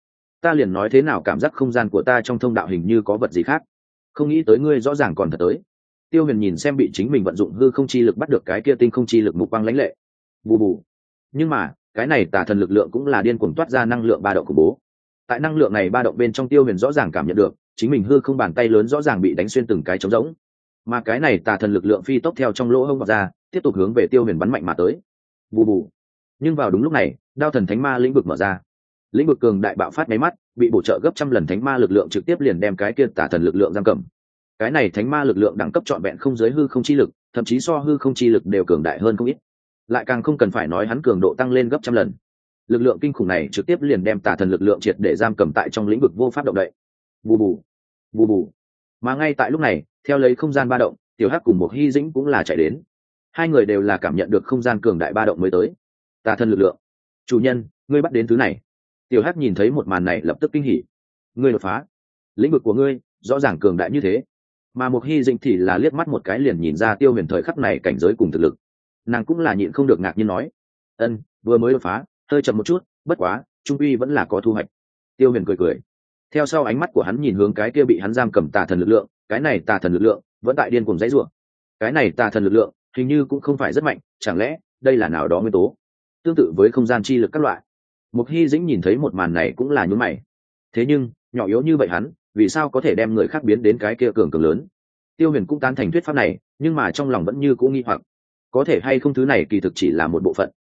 ta liền nói thế nào cảm giác không gian của ta trong thông đạo hình như có vật gì khác, không nghĩ tới ngươi rõ ràng còn thật tới. Tiêu Huyền nhìn xem bị chính mình vận dụng hư không chi lực bắt được cái kia tinh không chi lực mục quang lãnh lệ. Bù bù. Nhưng mà cái này tà thần lực lượng cũng là điên cuồng toát ra năng lượng ba động của bố. Tại năng lượng này ba động bên trong, Tiêu Huyền rõ ràng cảm nhận được chính mình hư không bàn tay lớn rõ ràng bị đánh xuyên từng cái trống rỗng, mà cái này tà thần lực lượng phi tốc theo trong lỗ hông vào ra, tiếp tục hướng về Tiêu Huyền bắn mạnh mà tới. Bù bù. Nhưng vào đúng lúc này, đao thần thánh ma lĩnh vực mở ra, lĩnh vực cường đại bạo phát máy mắt, bị bổ trợ gấp trăm lần thánh ma lực lượng trực tiếp liền đem cái kia tà thần lực lượng giam cầm. Cái này thánh ma lực lượng đẳng cấp trọn vẹn không giới hư không chi lực, thậm chí so hư không chi lực đều cường đại hơn không ít, lại càng không cần phải nói hắn cường độ tăng lên gấp trăm lần. Lực lượng kinh khủng này trực tiếp liền đem tà thần lực lượng triệt để giam cầm tại trong lĩnh vực vô pháp động đậy. Bù bù. Bù bù. Mà ngay tại lúc này, theo lấy không gian ba động, Tiểu Hắc cùng một Hy Dĩnh cũng là chạy đến. Hai người đều là cảm nhận được không gian cường đại ba động mới tới. Tà thần lực lượng. Chủ nhân, ngươi bắt đến thứ này. Tiểu Hắc nhìn thấy một màn này lập tức kinh hỉ. Ngươi đột phá. Lĩnh vực của ngươi rõ ràng cường đại như thế. Mà một Hy Dĩnh thì là liếc mắt một cái liền nhìn ra Tiêu Huyền thời khắc này cảnh giới cùng thực lực. Nàng cũng là nhịn không được ngạc nhiên nói: "Ân, vừa mới đột phá, hơi chậm một chút, bất quá, trung quy vẫn là có thu hoạch." Tiêu Huyền cười cười. Theo sau ánh mắt của hắn nhìn hướng cái kia bị hắn giam cầm tà thần lực lượng, cái này tà thần lực lượng vẫn tại điên cuồng dãy rủa. Cái này tà thần lực lượng hình như cũng không phải rất mạnh, chẳng lẽ đây là nào đó nguyên tố tương tự với không gian chi lực các loại. Mục Hy Dĩnh nhìn thấy một màn này cũng là nhướng mày. Thế nhưng nhỏ yếu như vậy hắn vì sao có thể đem người khác biến đến cái kia cường cường lớn? Tiêu Huyền cũng tán thành thuyết pháp này, nhưng mà trong lòng vẫn như cũ nghi hoặc, có thể hay không thứ này kỳ thực chỉ là một bộ phận,